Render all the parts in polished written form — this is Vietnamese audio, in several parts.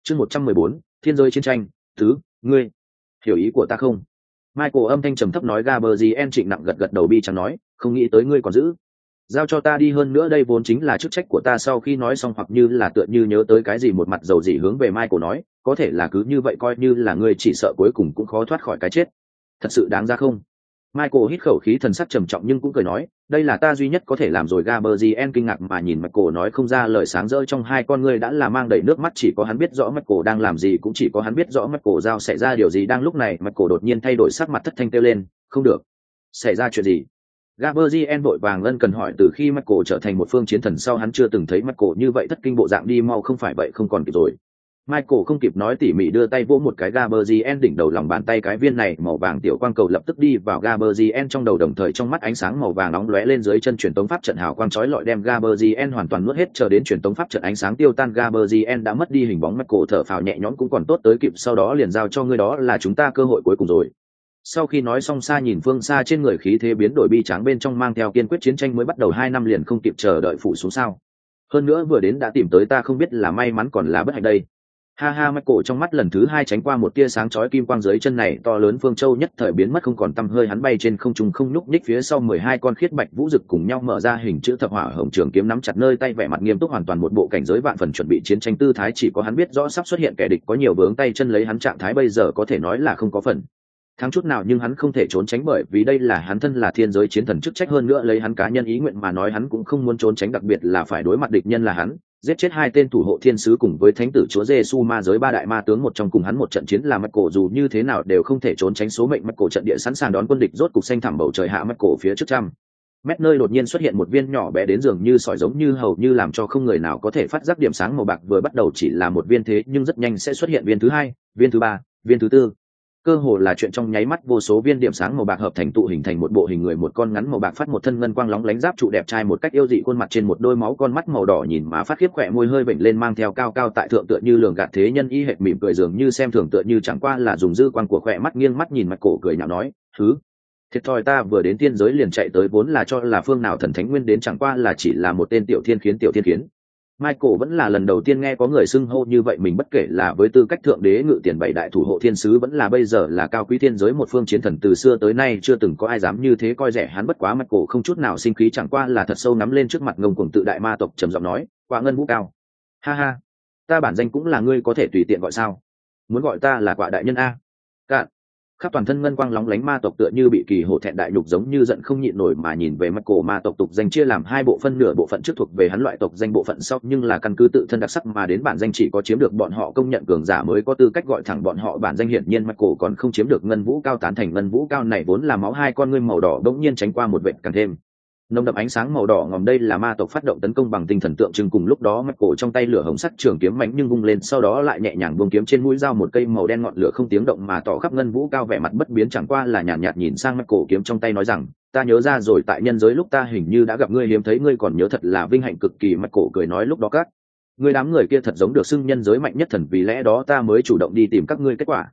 Chương 114, thiên giới chiến tranh thứ, ngươi hiểu ý của ta không? Michael âm thanh trầm thấp nói. Gabriel trịnh nặng gật gật đầu bi trắng nói, không nghĩ tới ngươi còn giữ. Giao cho ta đi, hơn nữa đây vốn chính là chức trách của ta. Sau khi nói xong hoặc như là tựa như nhớ tới cái gì một mặt dầu dỉ hướng về Michael nói, có thể là cứ như vậy coi như là ngươi chỉ sợ cuối cùng cũng khó thoát khỏi cái chết. Thật sự đáng ra không? Michael hít khẩu khí, thần sắc trầm trọng nhưng cũng cười nói, đây là ta duy nhất có thể làm rồi. Gabriel kinh ngạc mà nhìn Michael nói không ra lời, sáng rỡ trong hai con ngươi đã là mang đầy nước mắt. Chỉ có hắn biết rõ Michael đang làm gì, cũng chỉ có hắn biết rõ Michael giao xảy ra điều gì. Đang lúc này Michael đột nhiên thay đổi sắc mặt, thất thanh kêu lên, không được, xảy ra chuyện gì? Gabriel vội vàng ân cần hỏi. Từ khi Michael trở thành một phương chiến thần sau, hắn chưa từng thấy Michael như vậy thất kinh bộ dạng. Đi mau, không phải vậy không còn kịp rồi. Michael không kịp nói, tỉ mỉ đưa tay vỗ một cái Gabriel đỉnh đầu, lòng bàn tay cái viên này màu vàng tiểu quang cầu lập tức đi vào Gabriel trong đầu, đồng thời trong mắt ánh sáng màu vàng nóng lóe lên. Dưới chân truyền tống pháp trận hào quang chói lọi đem Gabriel hoàn toàn nuốt hết. Chờ đến truyền tống pháp trận ánh sáng tiêu tan, Gabriel đã mất đi hình bóng. Michael thở phào nhẹ nhõm, cũng còn tốt tới kịp, sau đó liền giao cho ngươi, đó là chúng ta cơ hội cuối cùng rồi. Sau khi nói xong, xa nhìn phương xa, trên người khí thế biến đổi bi tráng, bên trong mang theo kiên quyết. Chiến tranh mới bắt đầu 2 năm liền không kịp chờ đợi phủ xuống sao? Hơn nữa vừa đến đã tìm tới ta, không biết là may mắn còn là bất hạnh đây. Ha ha, Michael trong mắt lần thứ 2 tránh qua một tia sáng chói kim quang. Dưới chân này to lớn phương châu nhất thời biến mất không còn tăm hơi, hắn bay trên không trung không nhúc nhích. Phía sau 12 con khiết bạch vũ rực cùng nhau mở ra hình chữ thập, hỏa hồng trường kiếm nắm chặt nơi tay, vẻ mặt nghiêm túc, hoàn toàn một bộ cảnh giới vạn phần chuẩn bị chiến tranh tư thái. Chỉ có hắn biết rõ sắp xuất hiện kẻ địch có nhiều vướng tay chân, lấy hắn trạng thái bây giờ có thể nói là không có phần thắng chút nào, nhưng hắn không thể trốn tránh, bởi vì đây là hắn thân là thiên giới chiến thần chức trách. Hơn nữa lấy hắn cá nhân ý nguyện mà nói, hắn cũng không muốn trốn tránh, đặc biệt là phải đối mặt địch nhân là hắn giết chết 2 tên thủ hộ thiên sứ cùng với thánh tử chúa Giêsu ma giới 3 đại ma tướng một trong, cùng hắn một trận chiến là Michael dù như thế nào đều không thể trốn tránh số mệnh. Michael trận địa sẵn sàng đón quân địch, rốt cục xanh thẳm bầu trời hạ Michael phía trước trăm mét nơi đột nhiên xuất hiện một viên nhỏ bé đến dường như sỏi, giống như hầu như làm cho không người nào có thể phát giác điểm sáng màu bạc. Vừa bắt đầu chỉ là một viên, thế nhưng rất nhanh sẽ xuất hiện viên thứ 2, viên thứ 3, viên thứ 4. Cơ hồ là chuyện trong nháy mắt, vô số viên điểm sáng màu bạc hợp thành tụ hình thành một bộ hình người, một con ngắn màu bạc phát một thân ngân quang lóng lánh giáp trụ đẹp trai một cách yêu dị, khuôn mặt trên một đôi máu con mắt màu đỏ nhìn mà phát khiếp, khỏe môi hơi vểnh lên, mang theo cao cao tại thượng tựa như lường gạt thế nhân, y hệt mỉm cười dường như xem thường, tựa như chẳng qua là dùng dư quang của khỏe mắt nghiêng mắt nhìn mặt cổ cười nhạo nói, thứ thiệt thòi, ta vừa đến tiên giới liền chạy tới, vốn là cho là phương nào thần thánh nguyên đến, chẳng qua là chỉ là một tên tiểu thiên khiến. Michael vẫn là lần đầu tiên nghe có người xưng hô như vậy mình, bất kể là với tư cách thượng đế ngự tiền 7 đại thủ hộ thiên sứ, vẫn là bây giờ là cao quý thiên giới một phương chiến thần, từ xưa tới nay chưa từng có ai dám như thế coi rẻ hắn. Bất quá Michael không chút nào sinh khí, chẳng qua là thật sâu nắm lên trước mặt ngông cuồng tự đại ma tộc, trầm giọng nói, Quả Ngân Vũ Cao, ha ha, ta bản danh cũng là ngươi có thể tùy tiện gọi sao? Muốn gọi ta là Quả đại nhân a? Cạn. Khắp toàn thân ngân quang lóng lánh ma tộc tựa như bị kỳ hổ thẹn đại nhục, giống như giận không nhịn nổi mà nhìn về Michael. Ma tộc tục danh chia làm 2 bộ phân, nửa bộ phận trước thuộc về hắn loại tộc danh, bộ phận sau nhưng là căn cứ tự thân đặc sắc mà đến bản danh, chỉ có chiếm được bọn họ công nhận cường giả mới có tư cách gọi thẳng bọn họ bản danh. Hiển nhiên Michael còn không chiếm được Ngân Vũ Cao tán thành. Ngân Vũ Cao này vốn là máu, 2 con ngươi màu đỏ đống nhiên tránh qua một vệt càng thêm nồng đậm ánh sáng màu đỏ ngòm, đây là ma tộc phát động tấn công bằng tinh thần tượng trưng. Cùng lúc đó Michael trong tay lửa hồng sắc trường kiếm mạnh nhưng vung lên, sau đó lại nhẹ nhàng buông kiếm, trên mũi dao một cây màu đen ngọn lửa không tiếng động mà tỏ khắp. Ngân Vũ Cao vẻ mặt bất biến, chẳng qua là nhàn nhạt nhìn sang Michael kiếm trong tay nói rằng, ta nhớ ra rồi, tại nhân giới lúc ta hình như đã gặp ngươi, hiếm thấy ngươi còn nhớ, thật là vinh hạnh cực kỳ. Michael cười nói, lúc đó các ngươi đám người kia thật giống được xưng nhân giới mạnh nhất thần, vì lẽ đó ta mới chủ động đi tìm các ngươi. Kết quả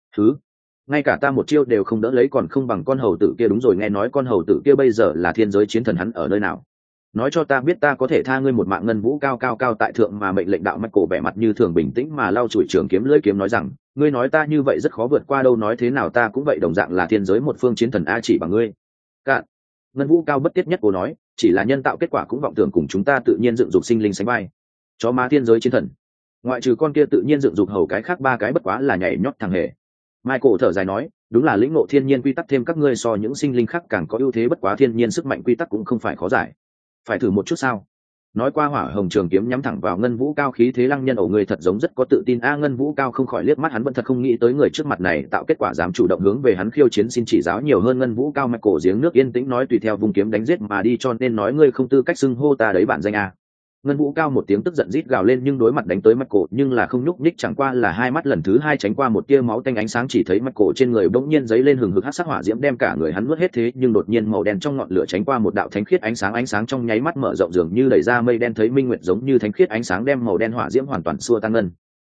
ngay cả ta một chiêu đều không đỡ lấy, còn không bằng con hầu tử kia. Đúng rồi, nghe nói con hầu tử kia bây giờ là thiên giới chiến thần, hắn ở nơi nào? Nói cho ta biết, ta có thể tha ngươi một mạng. Ngân Vũ Cao cao cao tại thượng mà mệnh lệnh đạo. Michael vẻ mặt như thường bình tĩnh mà lau chùi trường kiếm, lưỡi kiếm nói rằng, ngươi nói ta như vậy rất khó vượt qua đâu, nói thế nào ta cũng vậy, đồng dạng là thiên giới một phương chiến thần a, chỉ bằng ngươi. Cạn. Ngân Vũ Cao bất tiết nhất cô nói, chỉ là nhân tạo kết quả cũng vọng tưởng cùng chúng ta tự nhiên dựng dục sinh linh sánh vai. Chó má thiên giới chiến thần, ngoại trừ con kia tự nhiên dựng dục hầu, cái khác 3 cái bất quá là nhảy nhót thằng hề. Michael thở dài nói, đúng là lĩnh ngộ thiên nhiên quy tắc thêm các ngươi so những sinh linh khác càng có ưu thế, bất quá thiên nhiên sức mạnh quy tắc cũng không phải khó giải, phải thử một chút sao? Nói qua hỏa hồng trường kiếm nhắm thẳng vào Ngân Vũ Cao, khí thế lăng nhân, ổ người thật giống rất có tự tin a. Ngân Vũ Cao không khỏi liếc mắt, hắn vẫn thật không nghĩ tới người trước mặt này tạo kết quả dám chủ động hướng về hắn khiêu chiến, xin chỉ giáo nhiều hơn. Ngân Vũ Cao Michael giếng nước yên tĩnh nói, tùy theo vung kiếm đánh giết mà đi, cho nên nói ngươi không tư cách xưng hô ta đấy bản danh a. Ngân Vũ Cao một tiếng tức giận rít gào lên, nhưng đối mặt đánh tới Michael nhưng là không nhúc nhích, chẳng qua là hai mắt lần thứ 2 tránh qua một tia máu tanh ánh sáng, chỉ thấy Michael trên người bỗng nhiên giấy lên hừng hực hắc sắc hỏa diễm đem cả người hắn nuốt hết. Thế nhưng đột nhiên màu đen trong ngọn lửa tránh qua một đạo thánh khiết ánh sáng trong nháy mắt mở rộng, dường như đẩy ra mây đen thấy minh nguyệt, giống như thánh khiết ánh sáng đem màu đen hỏa diễm hoàn toàn xua tan. Ngân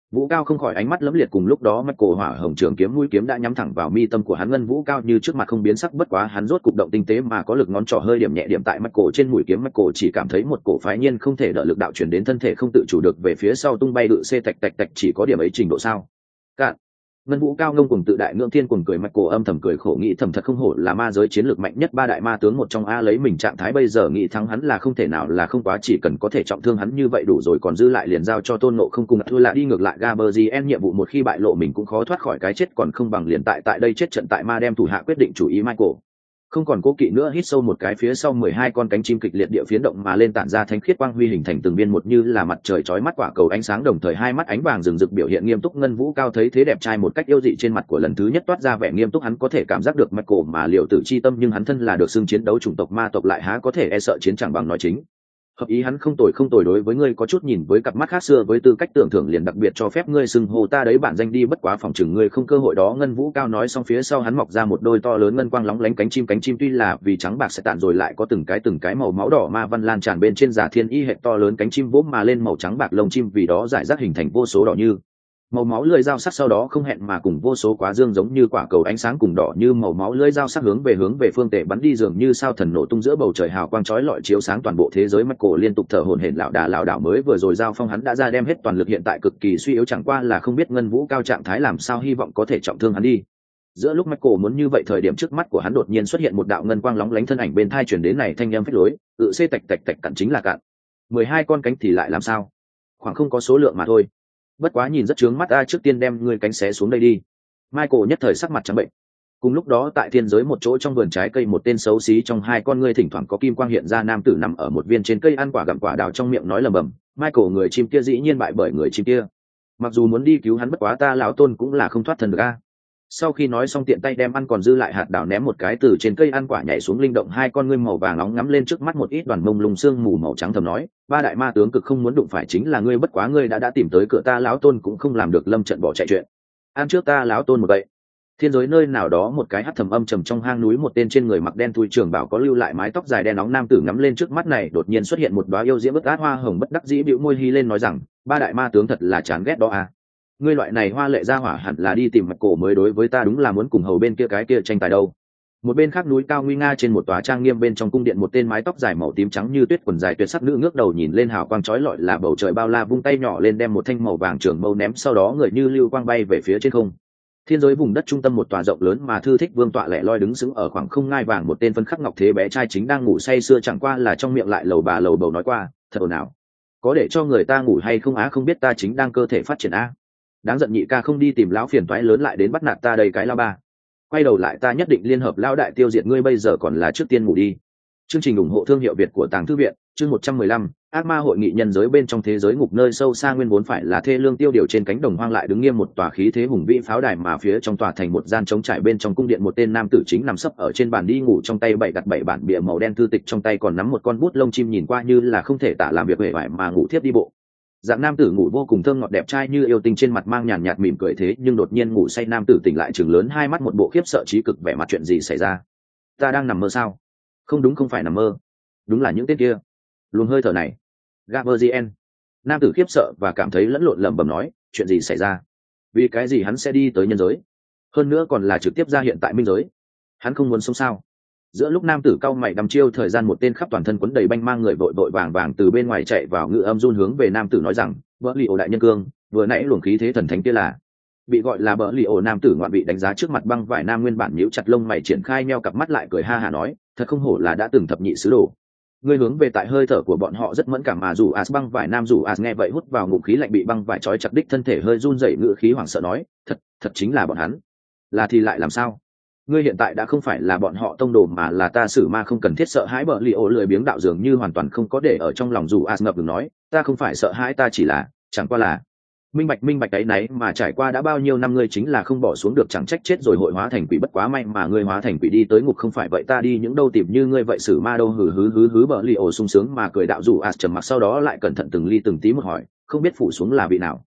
Vũ Cao không khỏi ánh mắt lấm liệt, cùng lúc đó mắt cổ hỏa hồng trường kiếm mũi kiếm đã nhắm thẳng vào mi tâm của hắn. Ngân Vũ Cao như trước mặt không biến sắc, bất quá hắn rốt cục động tinh tế mà có lực, ngón trỏ hơi điểm nhẹ điểm tại mắt cổ trên mũi kiếm. Mắt cổ chỉ cảm thấy một cổ phái nhiên không thể đỡ lực đạo chuyển đến thân thể, không tự chủ được về phía sau tung bay đự xê tạch tạch tạch. Chỉ có điểm ấy trình độ sao? Cạn. Ngân Vũ Cao ngông cuồng tự đại ngưỡng thiên cuồng cười, mắt cổ âm thầm cười khổ, nghĩ thầm thật không hổ là ma giới chiến lược mạnh nhất ba đại ma tướng một trong a, lấy mình trạng thái bây giờ nghĩ thắng hắn là không thể nào là không, quá chỉ cần có thể trọng thương hắn như vậy đủ rồi, còn dư lại liền giao cho Tôn Ngộ Không cùng thua lại đi. Ngược lại Gaberzien nhiệm vụ một khi bại lộ mình cũng khó thoát khỏi cái chết, còn không bằng liền tại đây chết trận tại ma đem thủ hạ quyết định chủ ý. Michael không còn cố kỵ nữa, hít sâu một cái, phía sau 12 con cánh chim kịch liệt địa phiến động mà lên, tản ra thánh khiết quang huy, hình thành từng viên một như là mặt trời chói mắt quả cầu ánh sáng, đồng thời hai mắt ánh vàng rừng rực biểu hiện nghiêm túc. Ngân Vũ Cao thấy thế đẹp trai một cách yêu dị, trên mặt của lần thứ nhất toát ra vẻ nghiêm túc, hắn có thể cảm giác được Michael mà liệu tử chi tâm, nhưng hắn thân là được xưng chiến đấu chủng tộc ma tộc lại há có thể e sợ chiến, chẳng bằng nói chính hợp ý hắn. Không tồi đối với ngươi có chút nhìn với cặp mắt khác xưa, với tư cách tưởng thưởng liền đặc biệt cho phép ngươi xưng hô ta đấy bản danh đi, bất quá phòng chừng ngươi không cơ hội đó. Ngân Vũ Cao nói xong, phía sau hắn mọc ra một đôi to lớn ngân quang lóng lánh cánh chim tuy là vì trắng bạc sẽ tàn rồi lại có từng cái màu máu đỏ ma văn lan tràn bên trên, giả thiên y hệ to lớn cánh chim vỗ mà lên, màu trắng bạc lông chim vì đó giải rác hình thành vô số đỏ như màu máu lưỡi dao sắc, sau đó không hẹn mà cùng vô số quá dương giống như quả cầu ánh sáng cùng đỏ như màu máu lưỡi dao sắc hướng về phương tể bắn đi, dường như sao thần nổ tung giữa bầu trời, hào quang chói lọi chiếu sáng toàn bộ thế giới. Michael liên tục thở hổn hển lảo đảo, mới vừa rồi giao phong hắn đã ra đem hết toàn lực, hiện tại cực kỳ suy yếu, chẳng qua là không biết Ngân Vũ Cao trạng thái làm sao, hy vọng có thể trọng thương hắn đi. Giữa lúc Michael muốn như vậy thời điểm, trước mắt của hắn đột nhiên xuất hiện một đạo ngân quang lóng lánh, thân ảnh bên thai truyền đến này thanh âm phách lối, xê tạch tạch tạch, cặn chính là cạn. 12 con cánh thì lại làm sao? Khoảng không có số lượng mà thôi. Bất quá nhìn rất chướng mắt a, trước tiên đem ngươi cánh xé xuống đây đi. Michael nhất thời sắc mặt trắng bệnh. Cùng lúc đó tại thiên giới một chỗ trong vườn trái cây, một tên xấu xí trong hai con ngươi thỉnh thoảng có kim quang hiện ra, nam tử nằm ở một viên trên cây ăn quả gặm quả đào, trong miệng nói lầm bầm. Michael, người chim kia dĩ nhiên bại bởi người chim kia, mặc dù muốn đi cứu hắn, bất quá ta lão Tôn cũng là không thoát thân được a. Sau khi nói xong, tiện tay đem ăn còn dư lại hạt đào ném một cái từ trên cây ăn quả nhảy xuống, linh động hai con ngươi màu vàng nóng ngắm lên trước mắt một ít đoàn mông lung sương mù màu trắng, thầm nói ba đại ma tướng cực không muốn đụng phải chính là ngươi, bất quá ngươi đã tìm tới cửa ta lão Tôn cũng không làm được lâm trận bỏ chạy chuyện. Ăn trước ta lão Tôn một vậy. Thiên giới nơi nào đó một cái hắt thầm âm trầm trong hang núi, một tên trên người mặc đen thui trường bảo có lưu lại mái tóc dài đen nóng nam tử ngắm lên trước mắt này, đột nhiên xuất hiện một đóa yêu diễm bất át hoa hồng, bất đắc dĩ bĩu môi hí lên nói rằng ba đại ma tướng thật là chán ghét đó à. Ngươi loại này hoa lệ ra hỏa hẳn là đi tìm mặt cổ mới đối với ta, đúng là muốn cùng hầu bên kia cái kia tranh tài đâu. Một bên khác núi cao nguy nga trên một tòa trang nghiêm bên trong cung điện, một tên mái tóc dài màu tím trắng như tuyết, quần dài tuyệt sắc nữ ngước đầu nhìn lên hào quang chói lọi là bầu trời bao la, vung tay nhỏ lên đem một thanh màu vàng trường mâu ném, sau đó người như lưu quang bay về phía trên không. Thiên giới vùng đất trung tâm một tòa rộng lớn mà thư thích vương tọa lẻ loi đứng sững ở khoảng không ngai vàng, một tên phân khắc ngọc thế bé trai chính đang ngủ say sưa, chẳng qua là trong miệng lại lầu bà lầu bầu nói qua thật ồn ào, có để cho người ta ngủ hay không á, không biết ta chính đang cơ thể phát triển a. Đáng giận nhị ca không đi tìm lão phiền toái lớn lại đến bắt nạt ta đây cái lao ba, quay đầu lại ta nhất định liên hợp lao đại tiêu diệt ngươi, bây giờ còn là trước tiên ngủ đi. Chương trình ủng hộ thương hiệu Việt của Tàng Thư Viện, chương 115, ác ma hội nghị nhân giới bên trong thế giới ngục nơi sâu xa, nguyên vốn phải là thê lương tiêu điều trên cánh đồng hoang lại đứng nghiêm một tòa khí thế hùng vĩ pháo đài, mà phía trong tòa thành một gian trống trải bên trong cung điện, một tên nam tử chính nằm sấp ở trên bàn đi ngủ, trong tay đặt 7 bản bìa màu đen thư tịch, trong tay còn nắm một con bút lông chim, nhìn qua như là không thể tả làm việc huệ vải mà ngủ thiếp đi bộ. Dạng nam tử ngủ vô cùng thơm ngọt đẹp trai như yêu tinh, trên mặt mang nhàn nhạt mỉm cười, thế nhưng đột nhiên ngủ say nam tử tỉnh lại trừng lớn hai mắt, một bộ khiếp sợ trí cực vẻ mặt, chuyện gì xảy ra? Ta đang nằm mơ sao? Không đúng, không phải nằm mơ, đúng là những tên kia. Luồng hơi thở này. Gaberzien. Nam tử khiếp sợ và cảm thấy lẫn lộn, lẩm bẩm nói chuyện gì xảy ra? Vì cái gì hắn sẽ đi tới nhân giới, hơn nữa còn là trực tiếp ra hiện tại minh giới? Hắn không muốn sống sao? Giữa lúc nam tử cau mày đăm chiêu thời gian, một tên khắp toàn thân quấn đầy banh mang người vội vội vàng vàng từ bên ngoài chạy vào, ngự âm run hướng về nam tử nói rằng bỡ lì ổ đại nhân cương, vừa nãy luồng khí thế thần thánh kia là. Bị gọi là bỡ lì ổ nam tử ngoạn vị đánh giá trước mặt băng vải nam nguyên bản nhíu chặt lông mày triển khai meo cặp mắt lại cười ha hà nói thật không hổ là đã từng thập nhị sứ đồ. Ngươi hướng về tại hơi thở của bọn họ rất mẫn cảm mà. Dù as băng vải nam dù as nghe vậy hút vào ngụm khí lạnh, bị băng vải trói chặt đích thân thể hơi run rẩy, ngữ khí hoảng sợ nói thật chính là bọn hắn. Là thì lại làm sao? Ngươi hiện tại đã không phải là bọn họ tông đồ mà là ta sử ma, không cần thiết sợ hãi. Bỡ lì ổ lười biếng đạo dường như hoàn toàn không có để ở trong lòng. Dù as ngập ngừng nói ta không phải sợ hãi, ta chỉ là chẳng qua là minh bạch ấy nấy mà trải qua đã bao nhiêu năm ngươi chính là không bỏ xuống được, chẳng trách chết rồi hội hóa thành quỷ, bất quá may mà ngươi hóa thành quỷ đi tới ngục, không phải vậy ta đi những đâu tìm như ngươi vậy sử ma đâu. Hứ. Bỡ lì ổ sung sướng mà cười đạo. Dù as trầm mặc, sau đó lại cẩn thận từng ly từng tí một hỏi không biết phủ xuống là vị nào?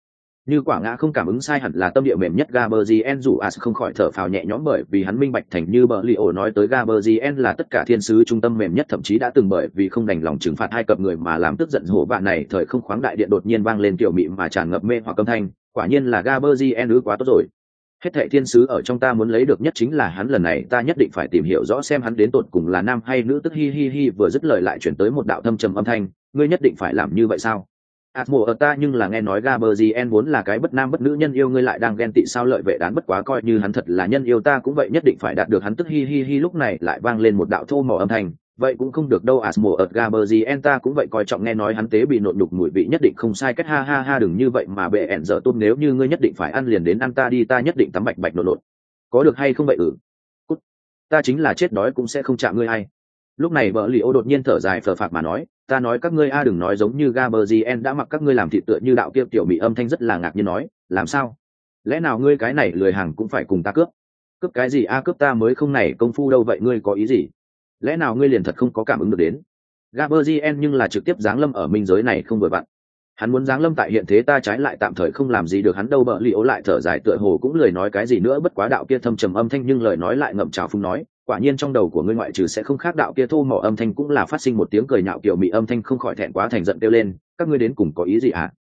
Như quả ngã không cảm ứng sai hẳn là tâm địa mềm nhất Gaberzien, dù As không khỏi thở phào nhẹ nhõm bởi vì hắn minh bạch thành như Berlio nói tới Gaberzien là tất cả thiên sứ trung tâm mềm nhất, thậm chí đã từng bởi vì không đành lòng trừng phạt hai cặp người mà làm tức giận hổ vạn này. Thời không khoáng đại điện đột nhiên vang lên kiểu mị mà tràn ngập mê hoặc âm thanh, quả nhiên là Gaberzien ư, quá tốt rồi. Hết thảy thiên sứ ở trong ta muốn lấy được nhất chính là hắn, lần này ta nhất định phải tìm hiểu rõ xem hắn đến tột cùng là nam hay nữ. Tức hi hi hi vừa dứt lời lại chuyển tới một đạo thâm trầm âm thanh, ngươi nhất định phải làm như vậy sao? Atmo ở ta nhưng là nghe nói Gaberzien vốn là cái bất nam bất nữ nhân yêu, ngươi lại đang ghen tị sao? Lợi vệ đán bất quá coi như hắn thật là nhân yêu ta cũng vậy nhất định phải đạt được hắn. Tức hi hi hi lúc này lại vang lên một đạo thô mỏ âm thanh, vậy cũng không được đâu. Atmo ở Gaberzien ta cũng vậy coi trọng, nghe nói hắn tế bị nộn nhục mùi vị nhất định không sai cách ha ha ha. Đừng như vậy mà bệ ẹn dở tôm, nếu như ngươi nhất định phải ăn liền đến ăn ta đi, ta nhất định tắm bạch bạch nộn nộn, có được hay không vậy? Cút, ta chính là chết đói cũng sẽ không chạm ngươi hay. Lúc này bờ lì ô đột nhiên thở dài phờ phạc mà nói, ta nói các ngươi đừng nói giống như Gaberzien đã mặc các ngươi làm thịt tựa như đạo kia. Tiểu mị âm thanh rất là ngạc nhiên nói, làm sao? Lẽ nào ngươi cái này lười hàng cũng phải cùng ta cướp? Cướp cái gì cướp ta mới không này công phu đâu. Vậy ngươi có ý gì? Lẽ nào ngươi liền thật không có cảm ứng được đến? Gaberzien nhưng là trực tiếp giáng lâm ở minh giới này không vừa vặn. Hắn muốn giáng lâm tại hiện thế, ta trái lại tạm thời không làm gì được hắn đâu. Bờ lì ô lại thở dài tựa hồ cũng lười nói cái gì nữa, bất quá đạo kia thâm trầm âm thanh nhưng lời nói lại ngậm trào phúng nói, quả nhiên trong đầu của ngươi ngoại trừ sẽ không khác đạo kia thô mỏ âm thanh cũng là phát sinh một tiếng cười nhạo kiểu mị âm thanh không khỏi thẹn quá thành giận kêu lên, các ngươi đến cùng có ý gì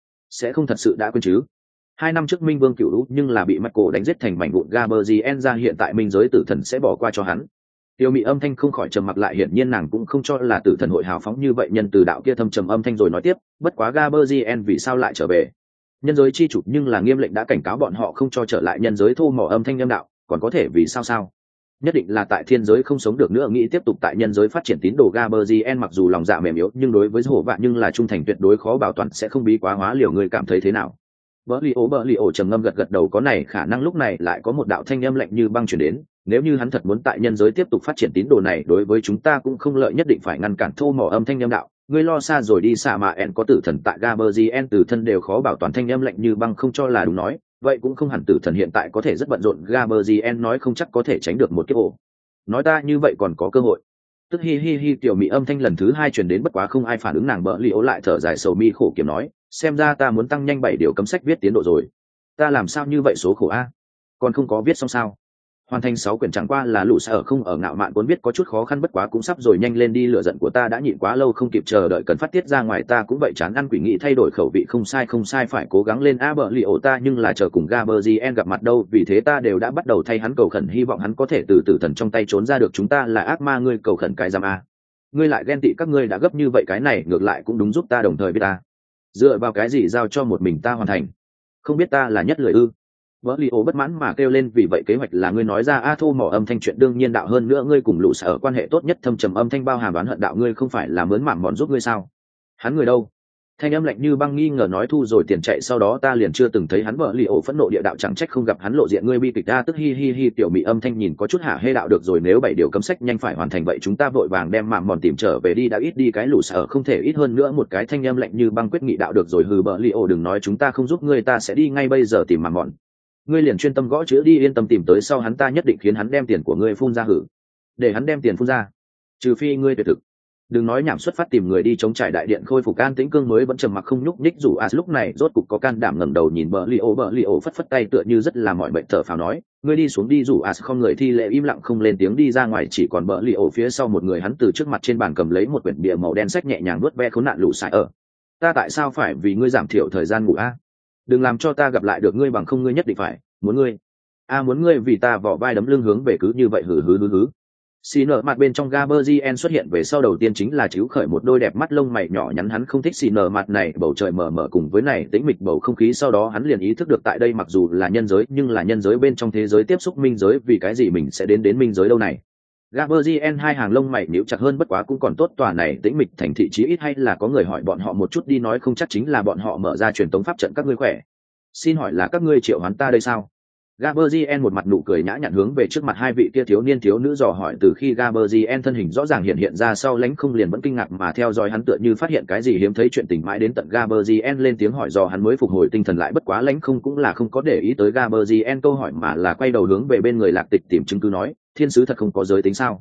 sẽ không thật sự đã quên chứ? 2 năm trước Minh Vương Cửu Lũ nhưng là bị Michael đánh giết thành mảnh vụn, Gaberzien ra hiện tại minh giới tử thần sẽ bỏ qua cho hắn? Tiểu mị âm thanh không khỏi trầm mặc lại, hiển nhiên nàng cũng không cho là tử thần hội hào phóng như vậy. Nhân từ đạo kia thâm trầm âm thanh rồi nói tiếp, bất quá Gaberzien vì sao lại trở về? Nhân giới chi chủ nhưng là nghiêm lệnh đã cảnh cáo bọn họ không cho trở lại nhân giới. Thô mỏ âm thanh âm đạo, còn có thể vì sao? Nhất định là tại thiên giới không sống được nữa, nghĩ tiếp tục tại nhân giới phát triển tín đồ. Gaberzien mặc dù lòng dạ mềm yếu nhưng đối với hổ vạn nhưng là trung thành tuyệt đối, khó bảo toàn sẽ không bí quá hóa liều. Người cảm thấy thế nào? Bờ lì ổ trầm ngâm gật đầu, có này khả năng. Lúc này lại có một đạo thanh âm lạnh như băng truyền đến, nếu như hắn thật muốn tại nhân giới tiếp tục phát triển tín đồ này, đối với chúng ta cũng không lợi, nhất định phải ngăn cản. Thô mỏ âm thanh âm đạo, ngươi lo xa rồi đi, xạ mà en có tử thần tại Gaberzien tử thân đều khó bảo toàn. Thanh âm lạnh như băng không cho là đúng nói, vậy cũng không hẳn, tử thần hiện tại có thể rất bận rộn, Gaberzien nói không chắc có thể tránh được một kiếp ổ. Nói ta như vậy còn có cơ hội? Tức hi hi hi tiểu mị âm thanh lần thứ 2 truyền đến, bất quá không ai phản ứng nàng. Bờ lì ố lại thở dài sầu mi khổ kiểm nói, xem ra ta muốn tăng nhanh 7 điều cấm sách viết tiến độ rồi. Ta làm sao như vậy số khổ còn không có viết xong sao? Hoàn thành 6 quyển chẳng qua là lũ sở không ở ngạo mạn cuốn viết có chút khó khăn, bất quá cũng sắp rồi, nhanh lên đi, lửa giận của ta đã nhịn quá lâu không kịp chờ đợi cần phát tiết ra ngoài. Ta cũng vậy chán ăn quỷ, nghĩ thay đổi khẩu vị, không sai phải cố gắng lên bờ lì ổ ta nhưng là chờ cùng Gaberzien gặp mặt đâu, vì thế ta đều đã bắt đầu thay hắn cầu khẩn, hy vọng hắn có thể từ tử thần trong tay trốn ra được. Chúng ta là ác ma, ngươi cầu khẩn cái giam ngươi lại ghen tị, các ngươi đã gấp như vậy, cái này ngược lại cũng đúng, giúp ta đồng thời biết ta dựa vào cái gì giao cho một mình ta hoàn thành? Không biết ta là nhất lười ư? Vỡ li ô bất mãn mà kêu lên, vì vậy kế hoạch là ngươi nói ra thô mỏ âm thanh chuyện đương nhiên đạo, hơn nữa ngươi cùng lũ sở quan hệ tốt nhất. Thâm trầm âm thanh bao hàm đoán hận đạo, ngươi không phải là mướn mảm mọn giúp ngươi sao? Hắn người đâu? Thanh âm lạnh như băng nghi ngờ nói, thu rồi tiền chạy, sau đó ta liền chưa từng thấy hắn. Vỡ li ô phẫn nộ địa đạo, chẳng trách không gặp hắn lộ diện, ngươi bi kịch tức hi hi hi. Tiểu mị âm thanh nhìn có chút hả hê đạo, được rồi, nếu 7 điều cấm sách nhanh phải hoàn thành vậy chúng ta vội vàng đem mảm mòn tìm trở về đi, đã ít đi cái lũ sở không thể ít hơn nữa một cái. Thanh âm lạnh như băng quyết nghị đạo, được rồi hừ, bỡ li ô đừng nói chúng ta không giúp ngươi, ta sẽ đi ngay bây giờ tìm mảm mòn, ngươi liền chuyên tâm gõ chữ đi, yên tâm, tìm tới sau hắn ta nhất định khiến hắn đem tiền của ngươi phun ra hử. Để hắn đem tiền phun ra, trừ phi ngươi tuyệt thực. Đừng nói nhảm, xuất phát tìm người đi chống trải đại điện khôi phục an tĩnh. Cương mới vẫn trầm mặc không nhúc nhích, dù lúc này rốt cục có can đảm ngẩng đầu nhìn bờ li ô phất phất tay tựa như rất là mỏi mệt thở phào nói, ngươi đi xuống đi. Dù không người thi lễ im lặng không lên tiếng đi ra ngoài, chỉ còn bờ li ô phía sau một người. Hắn từ trước mặt trên bàn cầm lấy một quyển bìa màu đen sách nhẹ nhàng vuốt ve khốn nạn lũ sải ở. Ta tại sao phải vì ngươi giảm thiểu thời gian ngủ đừng làm cho ta gặp lại được ngươi, bằng không ngươi nhất định phải muốn ngươi muốn ngươi vì ta vỏ vai đấm lưng hướng về, cứ như vậy hứ. Xì nở mặt bên trong Gaberzien xuất hiện về sau đầu tiên chính là chiếu khởi một đôi đẹp mắt lông mày nhỏ nhắn, hắn không thích xì nở mặt này, bầu trời mờ mờ cùng với này tĩnh mịch bầu không khí. Sau đó hắn liền ý thức được tại đây mặc dù là nhân giới nhưng là nhân giới bên trong thế giới tiếp xúc minh giới, vì cái gì mình sẽ đến minh giới đâu này? Gaberzien 2 hàng lông mày nhíu chặt hơn, bất quá cũng còn tốt, tòa này tĩnh mịch thành thị chí ít hay là có người hỏi bọn họ một chút đi, nói không chắc chính là bọn họ mở ra truyền tống pháp trận. Các ngươi khỏe, xin hỏi là các ngươi triệu hoán ta đây sao? Gaberzien một mặt nụ cười nhã nhặn hướng về trước mặt 2 vị kia thiếu niên thiếu nữ dò hỏi. Từ khi Gaberzien thân hình rõ ràng hiện ra sau, lãnh không liền vẫn kinh ngạc mà theo dõi hắn, tựa như phát hiện cái gì hiếm thấy chuyện tình, mãi đến tận Gaberzien lên tiếng hỏi dò hắn mới phục hồi tinh thần lại. Bất quá lãnh không cũng là không có để ý tới Gaberzien câu hỏi, mà là quay đầu hướng về bên người Lạc Tịch tìm chứng cứ nói, thiên sứ thật không có giới tính sao?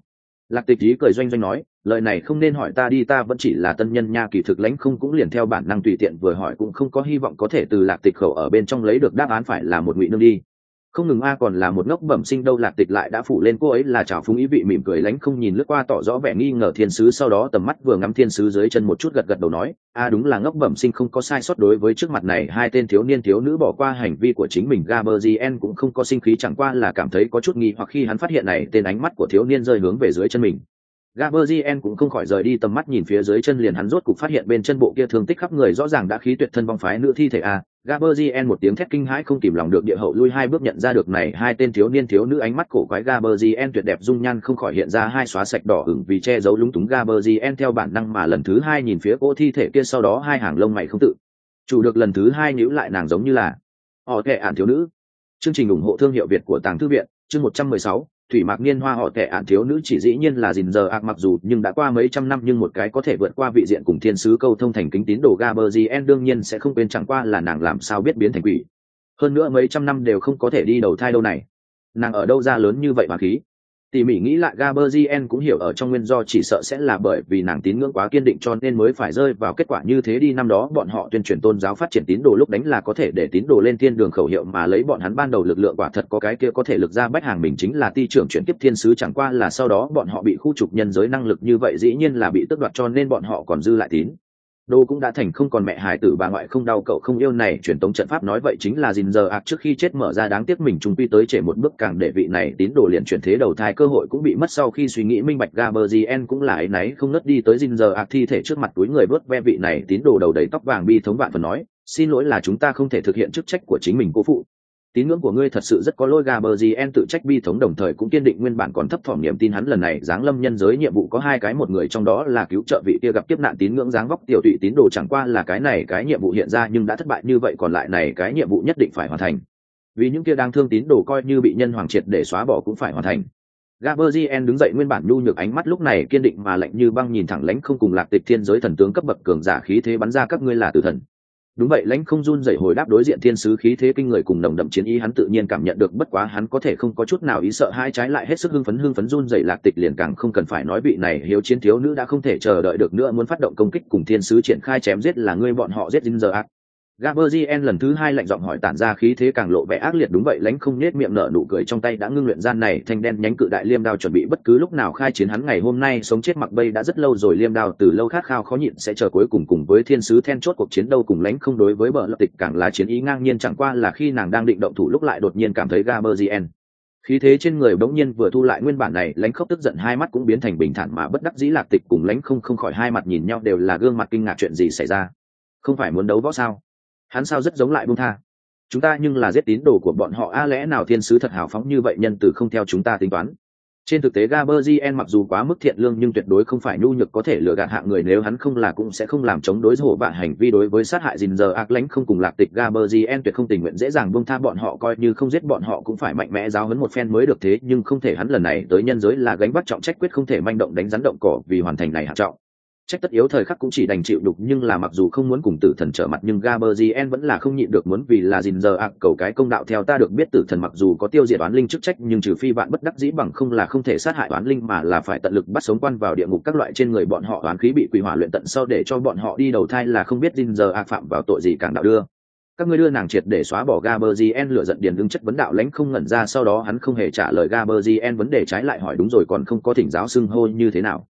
Lạc Tịch ý cười doanh doanh nói, lời này không nên hỏi ta đi, ta vẫn chỉ là tân nhân nha. Kỳ thực Lãnh Không cũng liền theo bản năng tùy tiện vừa hỏi, cũng không có hy vọng có thể từ Lạc Tịch khẩu ở bên trong lấy được đáp án, phải là một ngụy nương đi. Không ngừng còn là một ngốc bẩm sinh đâu. Lạc Tịch lại đã phủ lên cô ấy là trào phúng ý vị, mỉm cười. Lãnh Không nhìn lướt qua tỏ rõ vẻ nghi ngờ thiên sứ, sau đó tầm mắt vừa ngắm thiên sứ dưới chân một chút, gật gật đầu nói, đúng là ngốc bẩm sinh không có sai sót. Đối với trước mặt này hai tên thiếu niên thiếu nữ bỏ qua hành vi của chính mình, Gaberzien cũng không có sinh khí, chẳng qua là cảm thấy có chút nghi hoặc khi hắn phát hiện này tên ánh mắt của thiếu niên rơi hướng về dưới chân mình. Gaberzien cũng không khỏi rời đi tầm mắt nhìn phía dưới chân, liền hắn rốt cục phát hiện bên chân bộ kia thương tích khắp người, rõ ràng đã khí tuyệt thân vong phái nữ thi thể Gaberzien một tiếng thét kinh hãi không kìm lòng được địa hậu lui hai bước, nhận ra được này hai tên thiếu niên thiếu nữ ánh mắt cổ quái. Gaberzien tuyệt đẹp dung nhan không khỏi hiện ra hai xóa sạch đỏ ửng vì che giấu lúng túng. Gaberzien theo bản năng mà lần thứ hai nhìn phía cô thi thể kia, sau đó hai hàng lông mày không tự chủ được lần thứ hai nhíu lại, nàng giống như là họ kệ ản thiếu nữ. Chương trình ủng hộ thương hiệu Việt của Tàng Thư Viện, chương 116, Thủy Mạc Niên Hoa. Họ kệ ản thiếu nữ chỉ dĩ nhiên là gìn giờ mặc dù nhưng đã qua mấy trăm năm, nhưng một cái có thể vượt qua vị diện cùng thiên sứ câu thông thành kính tín đồ Gaberzien đương nhiên sẽ không quên, chẳng qua là nàng làm sao biết biến thành quỷ, hơn nữa mấy trăm năm đều không có thể đi đầu thai đâu này, nàng ở đâu ra lớn như vậy mà khí. Tỉ mỉ nghĩ lại, Gaberzien cũng hiểu ở trong nguyên do chỉ sợ sẽ là bởi vì nàng tín ngưỡng quá kiên định cho nên mới phải rơi vào kết quả như thế đi. Năm đó bọn họ tuyên truyền tôn giáo phát triển tín đồ lúc đánh là có thể để tín đồ lên thiên đường khẩu hiệu, mà lấy bọn hắn ban đầu lực lượng quả thật có cái kia có thể lực ra bách hàng mình chính là ti trưởng chuyển kiếp thiên sứ, chẳng qua là sau đó bọn họ bị khu trục nhân giới năng lực như vậy dĩ nhiên là bị tước đoạt, cho nên bọn họ còn dư lại tín đồ cũng đã thành không còn mẹ hài tử bà ngoại không đau cậu không yêu này truyền tống trận pháp nói vậy chính là gìn giờ trước khi chết mở ra, đáng tiếc mình trung quy tới trễ một bước, càng để vị này tín đồ liền chuyển thế đầu thai cơ hội cũng bị mất. Sau khi suy nghĩ minh bạch, Gaberzien cũng là ấy náy không nớt đi tới gìn giờ thi thể trước mặt túi người vớt ve vị này tín đồ đầu đầy tóc vàng bi thống vạn phần nói, xin lỗi là chúng ta không thể thực hiện chức trách của chính mình, cô phụ tín ngưỡng của ngươi thật sự rất có lỗi. Gaberzien tự trách bi thống, đồng thời cũng kiên định nguyên bản còn thấp thỏm niềm tin hắn lần này giáng lâm nhân giới nhiệm vụ có hai cái, một người trong đó là cứu trợ vị kia gặp kiếp nạn tín ngưỡng dáng vóc tiểu tụy tín đồ, chẳng qua là cái này cái nhiệm vụ hiện ra nhưng đã thất bại như vậy, còn lại này cái nhiệm vụ nhất định phải hoàn thành, vì những kia đang thương tín đồ coi như bị nhân hoàng triệt để xóa bỏ cũng phải hoàn thành. Gaberzien đứng dậy, nguyên bản nhu nhược ánh mắt lúc này kiên định mà lạnh như băng nhìn thẳng Lãnh Không cùng Lạc Tịch thiên giới thần tướng cấp bậc cường giả, khí thế bắn ra, các ngươi là tử thần. Đúng vậy, Lãnh Không run rẩy hồi đáp, đối diện thiên sứ khí thế kinh người cùng nồng đậm chiến ý hắn tự nhiên cảm nhận được, bất quá hắn có thể không có chút nào ý sợ hãi, trái lại hết sức hưng phấn run rẩy. Lạc Tịch liền càng không cần phải nói, vị này hiếu chiến thiếu nữ đã không thể chờ đợi được nữa, muốn phát động công kích cùng thiên sứ triển khai chém giết. Là ngươi bọn họ giết Dinh giờ ác? Gaberzien lần thứ hai lạnh giọng hỏi, tản ra khí thế càng lộ vẻ ác liệt. Đúng vậy, Lãnh Không nhếch miệng nở nụ cười, trong tay đã ngưng luyện gian này thanh đen nhánh cự đại liêm đao, chuẩn bị bất cứ lúc nào khai chiến. Hắn ngày hôm nay sống chết mặc bay đã rất lâu rồi, liêm đao từ lâu khát khao khó nhịn sẽ chờ cuối cùng với thiên sứ then chốt cuộc chiến đâu. Cùng Lãnh Không đối với Bờ Lập Tịch càng là chiến ý ngang nhiên, chẳng qua là khi nàng đang định động thủ lúc lại đột nhiên cảm thấy Gaberzien khí thế trên người bỗng nhiên vừa thu lại, nguyên bản này Lãnh Không tức giận hai mắt cũng biến thành bình thản mà bất đắc dĩ. Lạc Tịch cùng Lãnh Không không khỏi hai mặt nhìn nhau, đều là gương mặt kinh ngạc, chuyện gì xảy ra? Không phải muốn đấu võ sao? Hắn sao rất giống lại buông tha? Chúng ta nhưng là giết tín đồ của bọn họ lẽ nào thiên sứ thật hào phóng như vậy, nhân từ không theo chúng ta tính toán? Trên thực tế Gaberzien mặc dù quá mức thiện lương nhưng tuyệt đối không phải nhu nhược có thể lừa gạt hạng người, nếu hắn không là cũng sẽ không làm chống đối hổ bạn hành vi đối với sát hại gìn giờ Lãnh Không cùng Lạc Tịch. Gaberzien tuyệt không tình nguyện dễ dàng buông tha bọn họ, coi như không giết bọn họ cũng phải mạnh mẽ giáo huấn một phen mới được, thế nhưng không thể, hắn lần này tới nhân giới là gánh vác trọng trách, quyết không thể manh động đánh rắn động cỏ, vì hoàn thành này hạng trọng trách tất yếu thời khắc cũng chỉ đành chịu đục. Nhưng là mặc dù không muốn cùng tử thần trở mặt nhưng Gaberzien vẫn là không nhịn được muốn vì là gìn giờ cầu cái công đạo. Theo ta được biết, tử thần mặc dù có tiêu diệt oán linh chức trách nhưng trừ phi bạn bất đắc dĩ bằng không là không thể sát hại oán linh, mà là phải tận lực bắt sống quan vào địa ngục các loại trên người bọn họ oán khí bị quỷ hỏa luyện tận sau để cho bọn họ đi đầu thai, là không biết gìn giờ phạm vào tội gì càng đạo đưa các ngươi đưa nàng triệt để xóa bỏ. Gaberzien lửa giận điền ứng chất vấn đạo. Lãnh Không ngẩn ra, sau đó hắn không hề trả lời Gaberzien vấn đề, trái lại hỏi, đúng rồi, còn không có thỉnh giáo xưng hô như thế nào?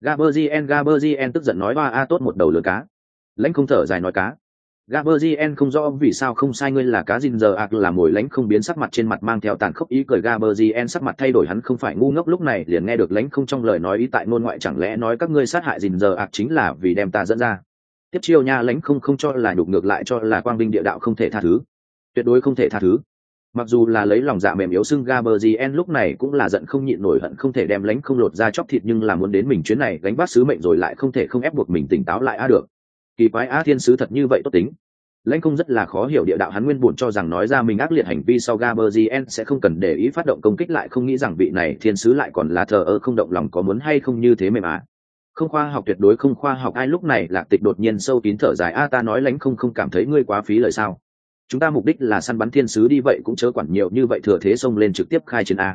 Gaberzien tức giận nói, tốt một đầu lừa cá. Lãnh Không thở dài nói, cá? Gaberzien không rõ vì sao không sai, ngươi là cá gìn giờ là mồi. Lãnh Không biến sắc mặt, trên mặt mang theo tàn khốc ý cười. Gaberzien sắc mặt thay đổi, hắn không phải ngu ngốc, lúc này liền nghe được Lãnh Không trong lời nói ý tại ngôn ngoại, chẳng lẽ nói các ngươi sát hại gìn giờ chính là vì đem ta dẫn ra tiếp chiêu nha? Lãnh Không không cho là nhục, ngược lại cho là quang vinh địa đạo không thể tha thứ, tuyệt đối không thể tha thứ. Mặc dù là lấy lòng dạ mềm yếu sưng, Gaberzien lúc này cũng là giận không nhịn nổi, hận không thể đem Lãnh Không lột ra chóc thịt, nhưng là muốn đến mình chuyến này gánh vác sứ mệnh rồi lại không thể không ép buộc mình tỉnh táo lại được. Kỳ quái thiên sứ thật như vậy tốt tính? Lãnh Không rất là khó hiểu địa đạo, hắn nguyên buồn cho rằng nói ra mình ác liệt hành vi sau Gaberzien sẽ không cần để ý phát động công kích, lại không nghĩ rằng vị này thiên sứ lại còn là thờ ơ không động lòng, có muốn hay không như thế mềm không khoa học, tuyệt đối không khoa học. Ai lúc này Lạc Tịch đột nhiên sâu kín thở dài, ta nói Lãnh Không không cảm thấy ngươi quá phí lời sao? Chúng ta mục đích là săn bắn thiên sứ đi, vậy cũng chớ quản nhiều như vậy, thừa thế xông lên trực tiếp khai chiến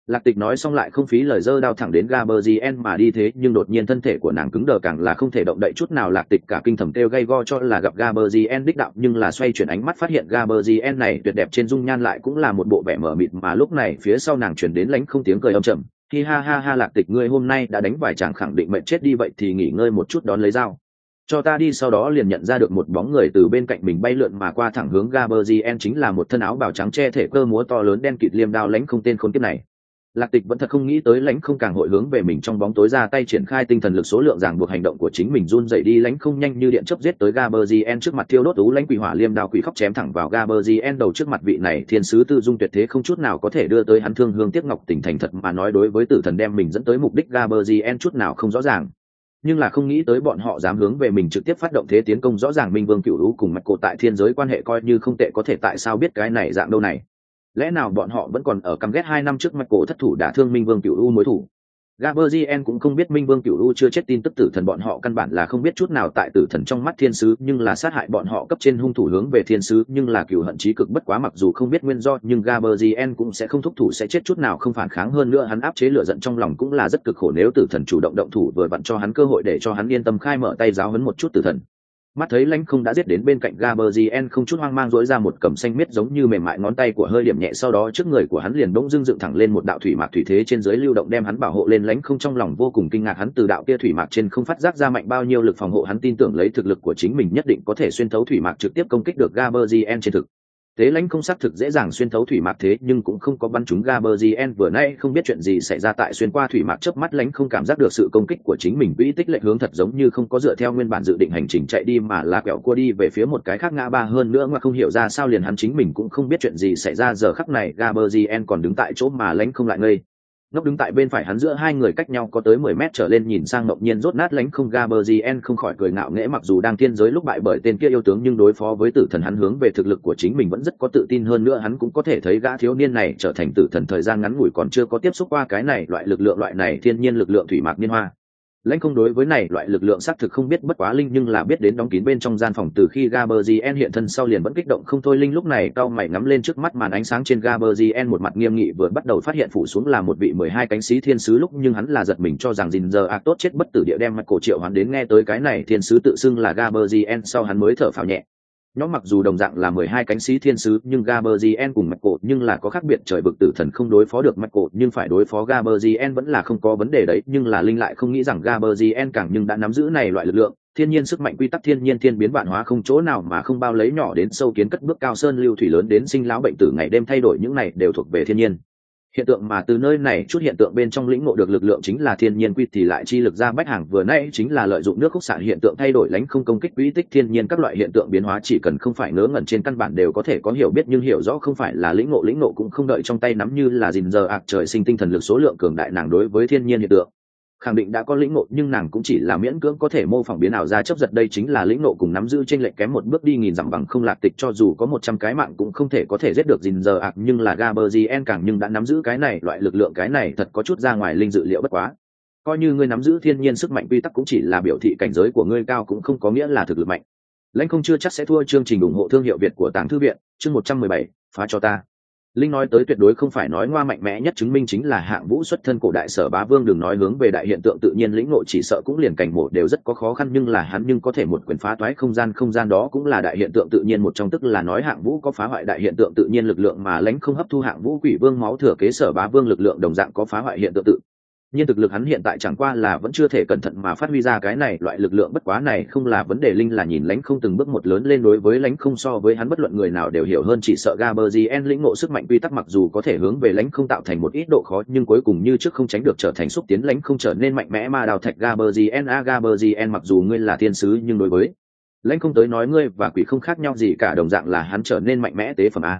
Lạc Tịch nói xong lại không phí lời giơ đao thẳng đến Gaberzien mà đi, thế nhưng đột nhiên thân thể của nàng cứng đờ càng là không thể động đậy chút nào. Lạc Tịch cả kinh thầm kêu gay go cho là gặp Gaberzien đích đạo, nhưng là xoay chuyển ánh mắt phát hiện Gaberzien này tuyệt đẹp trên dung nhan lại cũng là một bộ vẻ mờ mịt, mà lúc này phía sau nàng truyền đến lãnh không tiếng cười âm trầm. Hi ha ha ha, Lạc Tịch ngươi hôm nay đã đánh vài chàng khẳng định mệnh chết đi, vậy thì nghỉ ngơi một chút đón lấy dao cho ta đi. Sau đó liền nhận ra được một bóng người từ bên cạnh mình bay lượn mà qua, thẳng hướng Gaberzien chính là một thân áo bào trắng che thể cơ múa to lớn đen kịt liêm đao lãnh không tên khốn kiếp này. Lạc Tịch vẫn thật không nghĩ tới lãnh không càng hội hướng về mình trong bóng tối ra tay triển khai tinh thần lực, số lượng ràng buộc hành động của chính mình run dậy đi. Lãnh không nhanh như điện chớp giết tới Gaberzien trước mặt, thiêu đốt ú lãnh quỷ hỏa liêm đao quỷ khóc chém thẳng vào Gaberzien đầu. Trước mặt vị này thiên sứ tư dung tuyệt thế không chút nào có thể đưa tới hắn thương hương tiếc ngọc tình thành thật mà nói đối với tử thần đem mình dẫn tới mục đích Gaberzien chút nào không rõ ràng, nhưng là không nghĩ tới bọn họ dám hướng về mình trực tiếp phát động thế tiến công. Rõ ràng Minh Vương Cựu Lũ cùng Mạch Cổ tại thiên giới quan hệ coi như không tệ, có thể tại sao biết cái này dạng đâu này? Lẽ nào bọn họ vẫn còn ở căm ghét 2 năm trước Mạch Cổ thất thủ đả thương Minh Vương Cựu Lũ mối thủ? Gaberzien cũng không biết Minh Vương Cựu Lũ chưa chết tin tức tử thần, bọn họ căn bản là không biết chút nào. Tại tử thần trong mắt thiên sứ nhưng là sát hại bọn họ cấp trên hung thủ hướng về thiên sứ, nhưng là cừu hận chí cực, bất quá mặc dù không biết nguyên do nhưng Gaberzien cũng sẽ không thúc thủ sẽ chết chút nào không phản kháng. Hơn nữa hắn áp chế lửa giận trong lòng cũng là rất cực khổ, nếu tử thần chủ động động thủ vừa vặn cho hắn cơ hội để cho hắn yên tâm khai mở tay giáo huấn một chút tử thần. Mắt thấy lãnh không đã giết đến bên cạnh Gaberzien không chút hoang mang dỗi ra một cầm xanh miết giống như mềm mại ngón tay của hơi điểm nhẹ, sau đó trước người của hắn liền bỗng dưng dựng thẳng lên một đạo thủy mạc thủy thế trên dưới lưu động đem hắn bảo hộ lên. Lãnh không trong lòng vô cùng kinh ngạc, hắn từ đạo kia thủy mạc trên không phát giác ra mạnh bao nhiêu lực phòng hộ, hắn tin tưởng lấy thực lực của chính mình nhất định có thể xuyên thấu thủy mạc trực tiếp công kích được Gaberzien. Trên thực tế lãnh không xác thực dễ dàng xuyên thấu thủy mạc, thế nhưng cũng không có bắn trúng Gaberzien. Vừa nãy không biết chuyện gì xảy ra, tại xuyên qua thủy mạc chớp mắt lãnh không cảm giác được sự công kích của chính mình quỹ tích lệch hướng, thật giống như không có dựa theo nguyên bản dự định hành trình chạy đi mà là quẹo cua đi về phía một cái khác ngã ba. Hơn nữa mà không hiểu ra sao liền hắn chính mình cũng không biết chuyện gì xảy ra. Giờ khắc này Gaberzien còn đứng tại chỗ mà lãnh không lại ngây ngốc đứng tại bên phải hắn, giữa hai người cách nhau có tới 10 mét trở lên, nhìn sang ngẫu nhiên rốt nát lãnh không. Gaberzien không khỏi cười ngạo nghễ, mặc dù đang thiên giới lúc bại bởi tên kia yêu tướng nhưng đối phó với tử thần hắn hướng về thực lực của chính mình vẫn rất có tự tin. Hơn nữa hắn cũng có thể thấy gã thiếu niên này trở thành tử thần thời gian ngắn ngủi còn chưa có tiếp xúc qua cái này loại lực lượng, loại này thiên nhiên lực lượng thủy mạc niên hoa. Lãnh không đối với này loại lực lượng xác thực không biết, bất quá linh nhưng là biết đến đóng kín bên trong gian phòng từ khi Gaberzien hiện thân sau liền vẫn kích động không thôi. Linh lúc này cau mày ngắm lên trước mắt màn ánh sáng trên Gaberzien, một mặt nghiêm nghị, vừa bắt đầu phát hiện phủ xuống là một vị 12 cánh xí thiên sứ lúc nhưng hắn là giật mình cho rằng gìn giờ tốt chết bất tử địa đem mặt cổ triệu hắn đến. Nghe tới cái này thiên sứ tự xưng là Gaberzien sau hắn mới thở phào nhẹ nhóm, mặc dù đồng dạng là 12 cánh sĩ thiên sứ nhưng Gaberzien cùng Michael nhưng là có khác biệt trời vực, tử thần không đối phó được Michael nhưng phải đối phó Gaberzien vẫn là không có vấn đề đấy. Nhưng là Linh lại không nghĩ rằng Gaberzien càng nhưng đã nắm giữ này loại lực lượng thiên nhiên, sức mạnh quy tắc thiên nhiên thiên biến vạn hóa, không chỗ nào mà không bao lấy, nhỏ đến sâu kiến cất bước cao sơn lưu thủy, lớn đến sinh lão bệnh tử ngày đêm thay đổi, những này đều thuộc về thiên nhiên hiện tượng mà từ nơi này chút hiện tượng bên trong lĩnh ngộ được lực lượng chính là thiên nhiên quy thì lại chi lực ra. Bách hàng vừa nãy chính là lợi dụng nước khúc xạ hiện tượng thay đổi lánh không công kích quỹ tích thiên nhiên các loại hiện tượng biến hóa, chỉ cần không phải ngớ ngẩn trên căn bản đều có thể có hiểu biết, nhưng hiểu rõ không phải là lĩnh ngộ cũng không đợi trong tay nắm, như là gìn giờ trời sinh tinh thần lực số lượng cường đại, nàng đối với thiên nhiên hiện tượng khẳng định đã có lĩnh ngộ nhưng nàng cũng chỉ là miễn cưỡng có thể mô phỏng biến ảo ra chấp giật, đây chính là lĩnh ngộ cùng nắm giữ chênh lệch kém một bước đi nghìn dặm bằng không. Lạc Tịch cho dù có 100 cái mạng cũng không thể có thể giết được gìn giờ nhưng là Gaberzien càng nhưng đã nắm giữ cái này loại lực lượng, cái này thật có chút ra ngoài Linh dự liệu. Bất quá coi như ngươi nắm giữ thiên nhiên sức mạnh quy tắc cũng chỉ là biểu thị cảnh giới của ngươi cao, cũng không có nghĩa là thực lực mạnh. Lãnh không chưa chắc sẽ thua. Chương trình ủng hộ thương hiệu Việt của Tàng Thư Viện, chương 117, phá cho ta. Linh nói tới tuyệt đối không phải nói ngoa, mạnh mẽ nhất chứng minh chính là Hạng Vũ xuất thân cổ đại sở bá vương, đừng nói hướng về đại hiện tượng tự nhiên lĩnh ngộ, chỉ sợ cũng liền cảnh mổ đều rất có khó khăn, nhưng là hắn nhưng có thể một quyền phá toái không gian đó cũng là đại hiện tượng tự nhiên một trong, tức là nói Hạng Vũ có phá hoại đại hiện tượng tự nhiên lực lượng, mà Lãnh không hấp thu Hạng Vũ quỷ vương máu thừa kế sở bá vương lực lượng đồng dạng có phá hoại hiện tượng tự nhiên thực lực. Hắn hiện tại chẳng qua là vẫn chưa thể cẩn thận mà phát huy ra cái này loại lực lượng, bất quá này không là vấn đề. Linh là nhìn Lãnh không từng bước một lớn lên, đối với Lãnh không so với hắn bất luận người nào đều hiểu hơn, chỉ sợ Gaberzien lĩnh ngộ sức mạnh quy tắc mặc dù có thể hướng về Lãnh không tạo thành một ít độ khó nhưng cuối cùng như trước không tránh được trở thành xúc tiến Lãnh không trở nên mạnh mẽ mà đào thạch Gaberzien mặc dù ngươi là thiên sứ nhưng đối với Lãnh không tới nói ngươi và quỷ không khác nhau gì cả, đồng dạng là hắn trở nên mạnh mẽ tế phẩm a.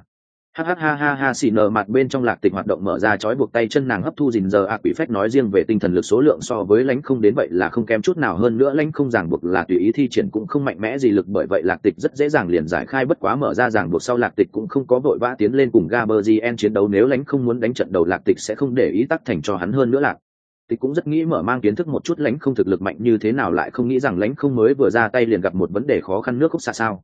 Ha xì nở mặt bên trong Lạc Tịch hoạt động mở ra trói buộc tay chân nàng hấp thu gìn giờ quỷ phách nói riêng về tinh thần lực số lượng so với Lãnh không đến vậy là không kém chút nào, hơn nữa Lãnh không ràng buộc là tùy ý thi triển cũng không mạnh mẽ gì lực, bởi vậy Lạc Tịch rất dễ dàng liền giải khai. Bất quá mở ra ràng buộc sau Lạc Tịch cũng không có vội vã tiến lên cùng Gaberzien chiến đấu, nếu Lãnh không muốn đánh trận đầu Lạc Tịch sẽ không để ý tắc thành cho hắn. hơn nữa Lạc Tịch cũng rất nghĩ mở mang kiến thức một chút Lãnh không thực lực mạnh như thế nào, lại không nghĩ rằng Lãnh không mới vừa ra tay liền gặp một vấn đề khó khăn nước khúc xạ sao.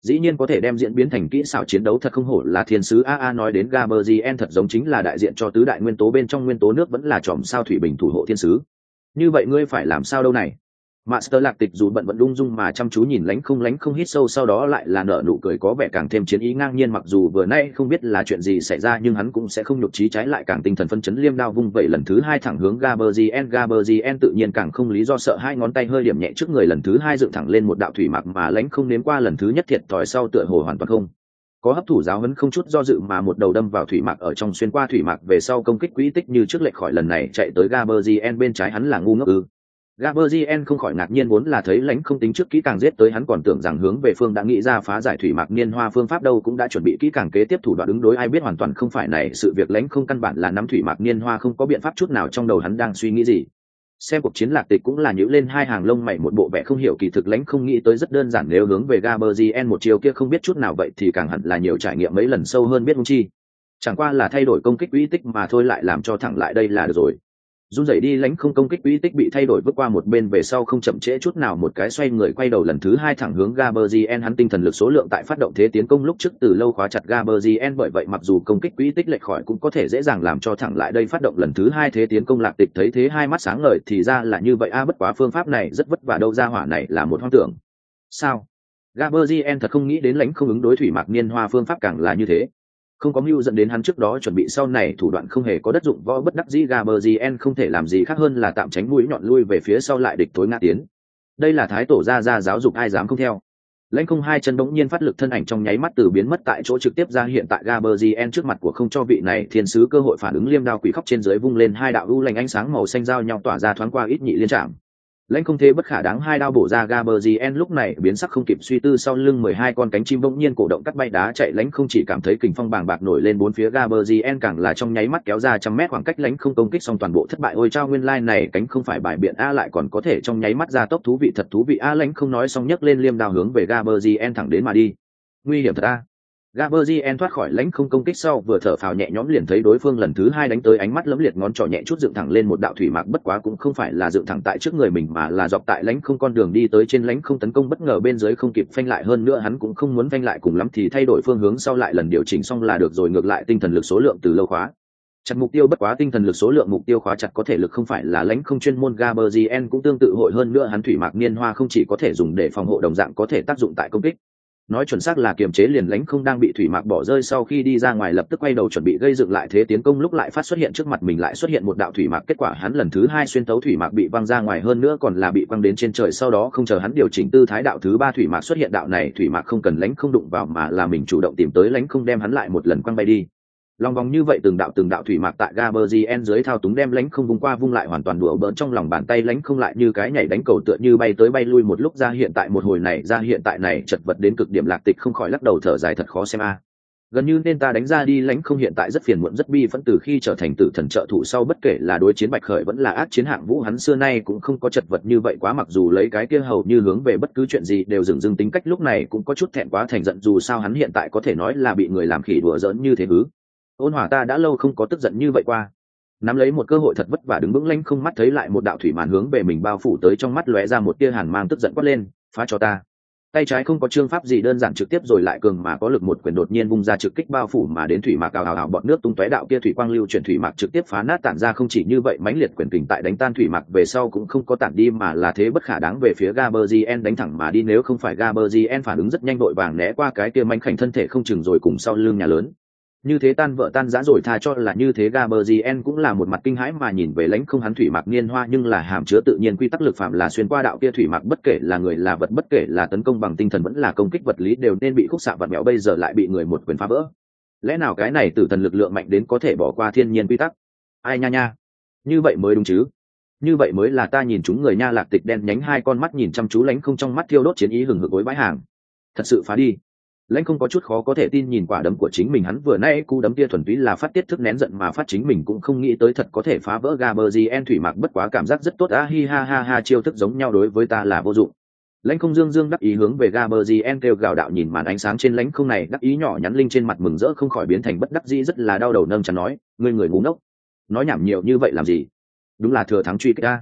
dĩ nhiên có thể đem diễn biến thành kỹ xảo chiến đấu thật không hổ là thiên sứ a. Nói đến Gaberzien thật giống chính là đại diện cho tứ đại nguyên tố bên trong nguyên tố nước vẫn là chòm sao thủy bình thủ hộ thiên sứ. Như vậy ngươi phải làm sao đâu này? Master Lạc Tịch dù bận vẫn ung dung mà chăm chú nhìn Lãnh Không hít sâu, sau đó lại là nở nụ cười có vẻ càng thêm chiến ý ngang nhiên. Mặc dù vừa nay không biết là chuyện gì xảy ra nhưng hắn cũng sẽ không nhục chí, trái lại càng tinh thần phân chấn, liêm đao vung vậy lần thứ hai thẳng hướng Gaberzien tự nhiên càng không lý do sợ, hai ngón tay hơi điểm nhẹ trước người lần thứ hai dựng thẳng lên một đạo thủy mạc mà Lãnh Không nếm qua lần thứ nhất thiệt thòi sau tựa hồ hoàn toàn không có hấp thụ giáo huấn, không chút do dự mà một đầu đâm vào thủy mạc ở trong, xuyên qua thủy mạc về sau công kích quỹ tích như trước lệch khỏi, lần này chạy tới Gaberzien bên trái. Hắn là ngu ngốc ư? Gaberzien không khỏi ngạc nhiên, vốn là thấy Lãnh Không tính trước kỹ càng giết tới, hắn còn tưởng rằng hướng về phương đã nghĩ ra phá giải thủy mạc niên hoa phương pháp đâu, cũng đã chuẩn bị kỹ càng kế tiếp thủ đoạn ứng đối, ai biết hoàn toàn không phải này sự việc. Lãnh Không căn bản là nắm thủy mạc niên hoa không có biện pháp chút nào, trong đầu hắn đang suy nghĩ gì. Xem cuộc chiến Lạc Tịch cũng là nhíu lên hai hàng lông mày, một bộ vẻ không hiểu, kỳ thực Lãnh Không nghĩ tới rất đơn giản, nếu hướng về Gaberzien một chiều kia không biết chút nào vậy thì càng hẳn là nhiều trải nghiệm mấy lần sâu hơn biết huống chi chẳng qua là thay đổi công kích quỹ tích mà thôi, lại làm cho thẳng lại đây là được rồi. Run rẩy đi, Lãnh Không công kích quỹ tích bị thay đổi vứt qua một bên về sau, không chậm trễ chút nào một cái xoay người quay đầu lần thứ hai thẳng hướng Gaberzien. Hắn tinh thần lực số lượng tại phát động thế tiến công lúc trước từ lâu khóa chặt Gaberzien, bởi vậy mặc dù công kích quỹ tích lệch khỏi cũng có thể dễ dàng làm cho thẳng lại đây phát động lần thứ hai thế tiến công. Lạc Tịch thấy thế hai mắt sáng ngời, thì ra là như vậy a, bất quá phương pháp này rất vất vả đâu ra hỏa này là một hoang tưởng sao? Gaberzien thật không nghĩ đến Lãnh Không ứng đối thủy mạc niên hoa phương pháp càng là như thế, không có mưu dẫn đến hắn trước đó chuẩn bị sau này thủ đoạn không hề có đất dụng võ, bất đắc dĩ Gaberzien không thể làm gì khác hơn là tạm tránh mũi nhọn lui về phía sau, lại địch tối ngã tiến. Đây là thái tổ ra giáo dục, ai dám không theo. Lãnh Không hai chân bỗng nhiên phát lực, thân ảnh trong nháy mắt từ biến mất tại chỗ trực tiếp ra hiện tại Gaberzien trước mặt của, không cho vị này thiên sứ cơ hội phản ứng, liêm đao quỷ khóc trên dưới vung lên, hai đạo u lành ánh sáng màu xanh giao nhau tỏa ra, thoáng qua ít nhị liên trạm. Lãnh Không thế bất khả đáng, hai đao bổ ra. Gaberzien lúc này biến sắc không kịp suy tư, sau lưng 12 con cánh chim bỗng nhiên cổ động cắt bay đá chạy. Lãnh Không chỉ cảm thấy kình phong bàng bạc nổi lên bốn phía, Gaberzien càng là trong nháy mắt kéo ra 100 mét khoảng cách. Lãnh Không công kích xong toàn bộ thất bại, ôi chao, nguyên lai này cánh không phải bài biện a, lại còn có thể trong nháy mắt ra tốc, thú vị thật thú vị a. Lãnh Không nói xong nhấc lên liêm đao hướng về Gaberzien thẳng đến mà đi. Nguy hiểm thật a. Gaberzien thoát khỏi Lãnh Không công kích sau vừa thở phào nhẹ nhõm, liền thấy đối phương lần thứ hai đánh tới, ánh mắt lấm liệt, ngón trỏ nhẹ chút dựng thẳng lên một đạo thủy mạc, bất quá cũng không phải là dựng thẳng tại trước người mình mà là dọc tại Lãnh Không con đường đi tới trên. Lãnh Không tấn công bất ngờ bên dưới không kịp phanh lại, hơn nữa hắn cũng không muốn phanh lại, cùng lắm thì thay đổi phương hướng sau lại lần điều chỉnh xong là được rồi. Ngược lại tinh thần lực số lượng từ lâu khóa chặt mục tiêu, bất quá tinh thần lực số lượng mục tiêu khóa chặt có thể lực không phải là Lãnh Không chuyên môn. Gaberzien cũng tương tự hội, hơn nữa hắn thủy mạc niên hoa không chỉ có thể dùng để phòng hộ, đồng dạng có thể tác dụng tại công kích, nói chuẩn xác là kiềm chế. Liền Lãnh Không đang bị thủy mạc bỏ rơi sau khi đi ra ngoài lập tức quay đầu chuẩn bị gây dựng lại thế tiến công, lúc lại phát xuất hiện trước mặt mình lại xuất hiện một đạo thủy mạc, kết quả hắn lần thứ hai xuyên tấu thủy mạc bị văng ra ngoài, hơn nữa còn là bị văng đến trên trời. Sau đó không chờ hắn điều chỉnh tư thái, đạo thứ ba thủy mạc xuất hiện, đạo này thủy mạc không cần Lãnh Không đụng vào mà là mình chủ động tìm tới, Lãnh Không đem hắn lại một lần quăng bay đi. Lòng vòng như vậy từng đạo thủy mạc tại Gaberzien dưới thao túng đem Lãnh Không vung qua vung lại, hoàn toàn đùa bỡn trong lòng bàn tay. Lãnh Không lại như cái nhảy đánh cầu tựa như bay tới bay lui, một lúc ra hiện tại một hồi này ra hiện tại này, chật vật đến cực điểm. Lạc Tịch không khỏi lắc đầu thở dài, thật khó xem a. Gần như nên ta đánh ra đi. Lãnh Không hiện tại rất phiền muộn rất bi phẫn, từ khi trở thành tử thần trợ thủ sau, bất kể là đối chiến Bạch Khởi vẫn là ác chiến Hạng Vũ, hắn xưa nay cũng không có chật vật như vậy quá. Mặc dù lấy cái kia hầu như hướng về bất cứ chuyện gì đều dửng dưng tính cách, lúc này cũng có chút thẹn quá thành giận, dù sao hắn hiện tại có thể nói là bị người làm khỉ đùa giỡn như thế hứ. Ôn Hòa, ta đã lâu không có tức giận như vậy qua. Nắm lấy một cơ hội thật vất vả đứng vững, Lãnh Không mắt thấy lại một đạo thủy màn hướng về mình bao phủ tới, trong mắt lóe ra một tia hàn mang, tức giận quát lên, phá cho ta. Tay trái không có chương pháp gì, đơn giản trực tiếp rồi lại cường mà có lực, một quyền đột nhiên vung ra trực kích bao phủ mà đến thủy mạc, ào ào ào bọt nước tung tóe, đạo kia thủy quang lưu chuyển thủy mạc trực tiếp phá nát tản ra. Không chỉ như vậy, mãnh liệt quyền kình tại đánh tan thủy mạc về sau cũng không có tản đi mà là thế bất khả đáng về phía Gaberzien đánh thẳng mà đi. Nếu không phải Gaberzien phản ứng rất nhanh, vội vàng né qua cái kia manh khảnh thân thể không chừng rồi cùng sau lưng nhà lớn như thế tan vỡ tan rã rồi, tha cho là như thế. Gaberzien cũng là một mặt kinh hãi mà nhìn về Lãnh Không, hắn thủy mạc niên hoa nhưng là hàm chứa tự nhiên quy tắc lực phạm là xuyên qua đạo kia thủy mạc, bất kể là người là vật, bất kể là tấn công bằng tinh thần vẫn là công kích vật lý đều nên bị khúc xạ vặn mẹo, bây giờ lại bị người một quyền phá vỡ. Lẽ nào cái này tử thần lực lượng mạnh đến có thể bỏ qua thiên nhiên quy tắc? Ai nha nha, như vậy mới đúng chứ, như vậy mới là ta nhìn chúng người nha. Lạc Tịch đen nhánh hai con mắt nhìn chăm chú Lãnh Không, trong mắt thiêu đốt chiến ý hừng hực gối bãi hàng. Thật sự phá đi. Lãnh Không có chút khó có thể tin nhìn quả đấm của chính mình, hắn vừa nãy cú đấm kia thuần túy là phát tiết thức nén giận mà phát, chính mình cũng không nghĩ tới thật có thể phá vỡ Gaberzien thủy mạc, bất quá cảm giác rất tốt a, hi ha ha ha, chiêu thức giống nhau đối với ta là vô dụng. Lãnh Không dương dương đắc ý hướng về Gaberzien kêu gào đạo, nhìn màn ánh sáng trên Lãnh Không này đắc ý nhỏ nhắn linh trên mặt mừng rỡ không khỏi biến thành bất đắc dĩ, rất là đau đầu nâng chán nói, ngươi người ngu ngốc, nói nhảm nhiều như vậy làm gì, đúng là thừa thắng truy kích a.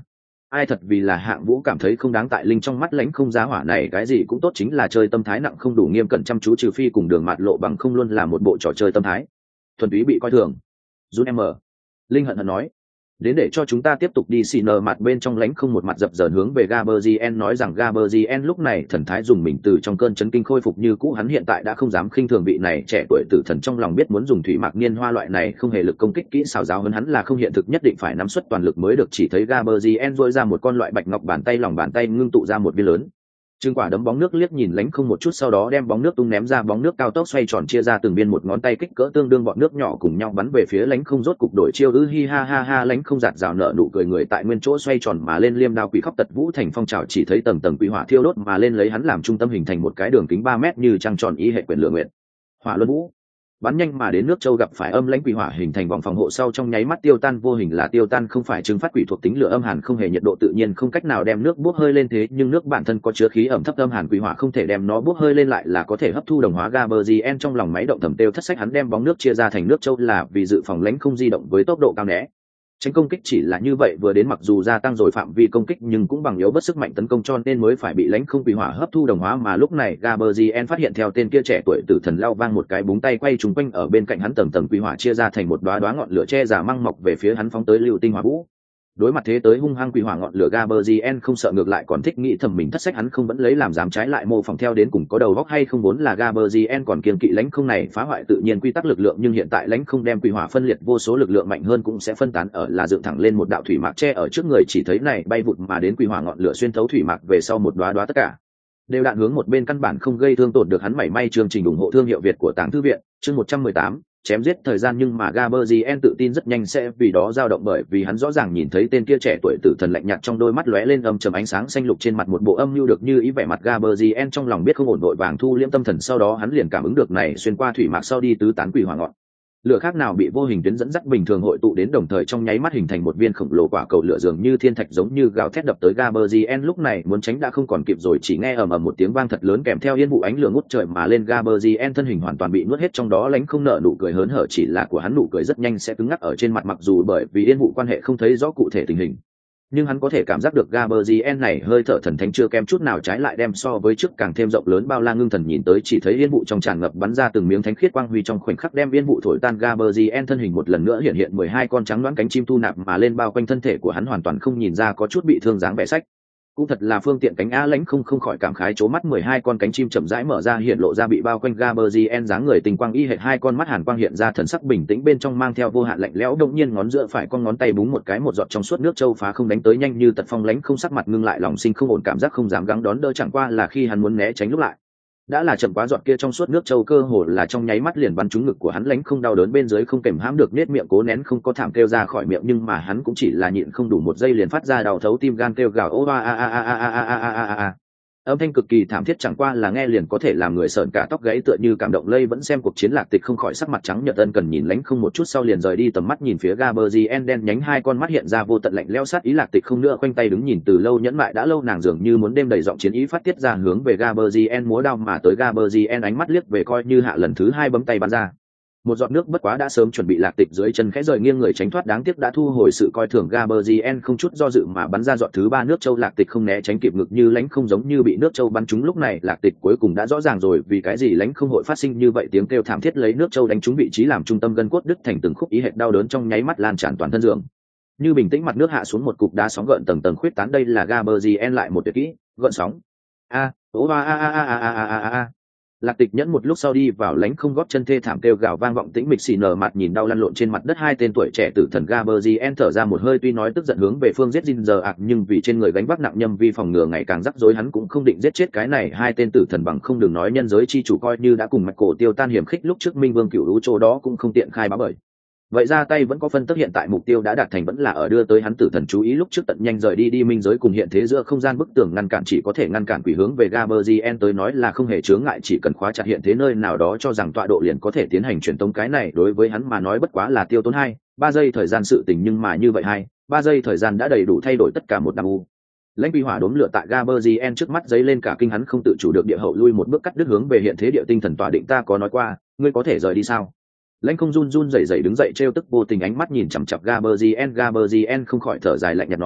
ai thật vì là Hạng Vũ cảm thấy không đáng tại linh trong mắt lãnh không giá hỏa này cái gì cũng tốt, chính là chơi tâm thái nặng không đủ nghiêm cẩn chăm chú, trừ phi cùng Đường Mạt Lộ bằng không luôn là một bộ trò chơi tâm thái thuần túy bị coi thường. Jun em linh hận hận nói, đến để cho chúng ta tiếp tục đi xì nờ mặt bên trong lãnh không một mặt dập dờn hướng về Gaberzien nói rằng Gaberzien lúc này thần thái dùng mình từ trong cơn chấn kinh khôi phục như cũ, hắn hiện tại đã không dám khinh thường vị này trẻ tuổi tử thần, trong lòng biết muốn dùng thủy mạc niên hoa loại này không hề lực công kích kỹ xảo giáo hơn hắn là không hiện thực, nhất định phải nắm suất toàn lực mới được. Chỉ thấy Gaberzien duỗi ra một con loại bạch ngọc bàn tay, lòng bàn tay ngưng tụ ra một viên lớn trương quả đấm bóng nước, liếc nhìn lãnh không một chút, sau đó đem bóng nước tung ném ra, bóng nước cao tốc xoay tròn chia ra từng viên, một ngón tay kích cỡ tương đương bọn nước nhỏ cùng nhau bắn về phía lãnh không. Rốt cục đổi chiêu hi ha ha ha, lãnh không giạt rào nở nụ cười, người tại nguyên chỗ xoay tròn mà lên, liêm đao quỷ khóc tật vũ thành phong trào, chỉ thấy tầng tầng quỷ hỏa thiêu đốt mà lên, lấy hắn làm trung tâm hình thành một cái đường kính 3 mét như trăng tròn y hệ quyền lửa nguyện hỏa luân vũ bắn nhanh mà đến. Nước châu gặp phải âm lãnh quỷ hỏa hình thành vòng phòng hộ sau trong nháy mắt tiêu tan vô hình, là tiêu tan không phải chứng phát quỷ thuộc tính lửa âm hàn không hề nhiệt độ tự nhiên không cách nào đem nước bốc hơi lên, thế nhưng nước bản thân có chứa khí ẩm thấp, âm hàn quỷ hỏa không thể đem nó bốc hơi lên, lại là có thể hấp thu đồng hóa. Gaberzien trong lòng máy động thầm têu thất sách, hắn đem bóng nước chia ra thành nước châu là vì dự phòng lãnh không di động với tốc độ cao né tránh công kích, chỉ là như vậy vừa đến mặc dù gia tăng rồi phạm vi công kích nhưng cũng bằng yếu bất sức mạnh tấn công, cho nên mới phải bị lãnh không quỷ hỏa hấp thu đồng hóa. Mà lúc này Gaberzien phát hiện theo tên kia trẻ tuổi tử thần lao vang một cái búng tay quay trúng quanh ở bên cạnh hắn, tầng tầng quỷ hỏa chia ra thành một đóa đóa ngọn lửa che giả măng mọc về phía hắn phóng tới lưu tinh hỏa vũ. Đối mặt thế tới hung hăng quỷ hỏa ngọn lửa, Gaberzien không sợ, ngược lại còn thích nghĩ thầm mình thất sách, hắn không vẫn lấy làm dám trái lại mô phỏng theo đến cùng có đầu góc hay không, vốn là Gaberzien còn kiên kỵ lãnh không này phá hoại tự nhiên quy tắc lực lượng, nhưng hiện tại lãnh không đem quỷ hỏa phân liệt, vô số lực lượng mạnh hơn cũng sẽ phân tán ở là dựng thẳng lên một đạo thủy mạc che ở trước người, chỉ thấy này bay vụt mà đến quỷ hỏa ngọn lửa xuyên thấu thủy mạc về sau một đóa đóa tất cả đều đạn hướng một bên, căn bản không gây thương tổn được hắn mảy may. Chương trình ủng hộ thương hiệu Việt của Tàng Thư viện, chương 118 chém giết thời gian, nhưng mà Gaberzien tự tin rất nhanh sẽ vì đó dao động, bởi vì hắn rõ ràng nhìn thấy tên kia trẻ tuổi tử thần lạnh nhạt trong đôi mắt lóe lên âm trầm ánh sáng xanh lục, trên mặt một bộ âm mưu được như ý vẻ mặt. Gaberzien trong lòng biết không ổn, vội vàng thu liễm tâm thần, sau đó hắn liền cảm ứng được này xuyên qua thủy mạc sau đi tứ tán quỷ hỏa ngọn lửa khác nào bị vô hình tuyến dẫn dắt bình thường hội tụ đến, đồng thời trong nháy mắt hình thành một viên khổng lồ quả cầu lửa dường như thiên thạch giống như gào thét đập tới. Gaberzien lúc này muốn tránh đã không còn kịp rồi, chỉ nghe ầm ầm một tiếng vang thật lớn kèm theo yên vụ ánh lửa ngút trời mà lên. Gaberzien thân hình hoàn toàn bị nuốt hết trong đó, lãnh không nở nụ cười hớn hở, chỉ là của hắn nụ cười rất nhanh sẽ cứng ngắc ở trên mặt, mặc dù bởi vì yên vụ quan hệ không thấy rõ cụ thể tình hình nhưng hắn có thể cảm giác được Gaberzien này hơi thở thần thánh chưa kém chút nào, trái lại đem so với trước càng thêm rộng lớn bao la. Ngưng thần nhìn tới chỉ thấy yên vụ trong tràn ngập bắn ra từng miếng thánh khiết quang huy, trong khoảnh khắc đem yên vụ thổi tan. Gaberzien thân hình một lần nữa hiện hiện 12 con trắng đoán cánh chim thu nạp mà lên, bao quanh thân thể của hắn hoàn toàn không nhìn ra có chút bị thương dáng vẻ sách, cũng thật là phương tiện cánh á. Lãnh không khỏi cảm khái chố mắt, 12 con cánh chim chậm rãi mở ra, hiện lộ ra bị bao quanh Gaberzien dáng người tinh quang y hệt, hai con mắt hàn quang hiện ra, thần sắc bình tĩnh bên trong mang theo vô hạn lạnh lẽo. Đột nhiên ngón giữa phải con ngón tay búng một cái, một giọt trong suốt nước châu phá không đánh tới, nhanh như tật phong. Lãnh không sắc mặt ngưng lại, lòng sinh không ổn, cảm giác không dám gắng đón đỡ, chẳng qua là khi hắn muốn né tránh lúc lại đã là chậm quá, giọt kia trong suốt nước châu cơ hồ là trong nháy mắt liền bắn trúng ngực của hắn. Lãnh không đau đớn bên dưới không kềm hãm được, nết miệng cố nén không có thảm kêu ra khỏi miệng, nhưng mà hắn cũng chỉ là nhịn không đủ một giây liền phát ra đau thấu tim gan kêu gào ô a a a a a a a a a. Âm thanh cực kỳ thảm thiết, chẳng qua là nghe liền có thể làm người sợn cả tóc gáy, tựa như cảm động lây vẫn xem cuộc chiến. Lạc Tịch không khỏi sắc mặt trắng nhợt, ân cần nhìn Lãnh không một chút sau liền rời đi tầm mắt, nhìn phía Gaberzien đen nhánh hai con mắt hiện ra vô tận lạnh lẽo sát ý. Lạc Tịch không nữa khoanh tay đứng nhìn từ lâu, nhẫn mại đã lâu, nàng dường như muốn đêm đầy giọng chiến ý phát tiết ra, hướng về Gaberzien múa đao mà tới. Gaberzien ánh mắt liếc về coi như hạ lần thứ hai bấm tay bắn ra một giọt nước, bất quá đã sớm chuẩn bị. Lạc Tịch dưới chân khẽ rời nghiêng người tránh thoát, đáng tiếc đã thu hồi sự coi thường. Gaberzien không chút do dự mà bắn ra giọt thứ ba nước châu, Lạc Tịch không né tránh kịp, ngực như Lãnh không giống như bị nước châu bắn trúng. Lúc này Lạc Tịch cuối cùng đã rõ ràng rồi vì cái gì Lãnh không hội phát sinh như vậy, tiếng kêu thảm thiết lấy nước châu đánh trúng vị trí làm trung tâm, gân cốt đứt thành từng khúc, ý hệt đau đớn trong nháy mắt lan tràn toàn thân giường như bình tĩnh mặt nước hạ xuống một cục đá, sóng gợn tầng tầng khuyết tán. Đây là Gaberzien lại một tuyệt kỹ gợn sóng a a a a a a a a. Lạc Tịch nhẫn một lúc sau đi vào, Lãnh không gót chân thê thảm kêu gào vang vọng tĩnh mịch, xì nở mặt nhìn đau lăn lộn trên mặt đất hai tên tuổi trẻ tử thần. Gaberzien thở ra một hơi, tuy nói tức giận hướng về phương giết Ginger ạc, nhưng vì trên người gánh vác nặng nhâm vi phòng ngừa ngày càng rắc rối, hắn cũng không định giết chết cái này hai tên tử thần bằng không, đừng nói nhân giới chi chủ coi như đã cùng mạch cổ tiêu tan hiểm khích lúc trước Minh Vương Cửu Lũ chỗ đó cũng không tiện khai báo, bởi vậy ra tay vẫn có phân tức. Hiện tại mục tiêu đã đạt thành vẫn là ở đưa tới hắn tử thần chú ý, lúc trước tận nhanh rời đi minh giới cùng hiện thế giữa không gian bức tường ngăn cản, chỉ có thể ngăn cản quỷ hướng về Gaberzien tới nói là không hề chướng ngại, chỉ cần khóa chặt hiện thế nơi nào đó cho rằng tọa độ liền có thể tiến hành truyền tống. Cái này đối với hắn mà nói bất quá là tiêu tốn 2-3 giây thời gian sự tình, nhưng mà như vậy 2-3 giây thời gian đã đầy đủ thay đổi tất cả một năm u. Lãnh quỷ hỏa đốm lửa tại Gaberzien trước mắt giấy lên cả kinh, hắn không tự chủ được địa hậu lui một bước, cắt đứt hướng về hiện thế địa tinh thần tọa định. Ta có nói qua ngươi có thể rời đi sao? Lãnh không run run rẩy rẩy đứng dậy, trêu tức vô tình ánh mắt nhìn chằm chằm Gaberzien. Gaberzien không khỏi thở dài lạnh nhạt nói,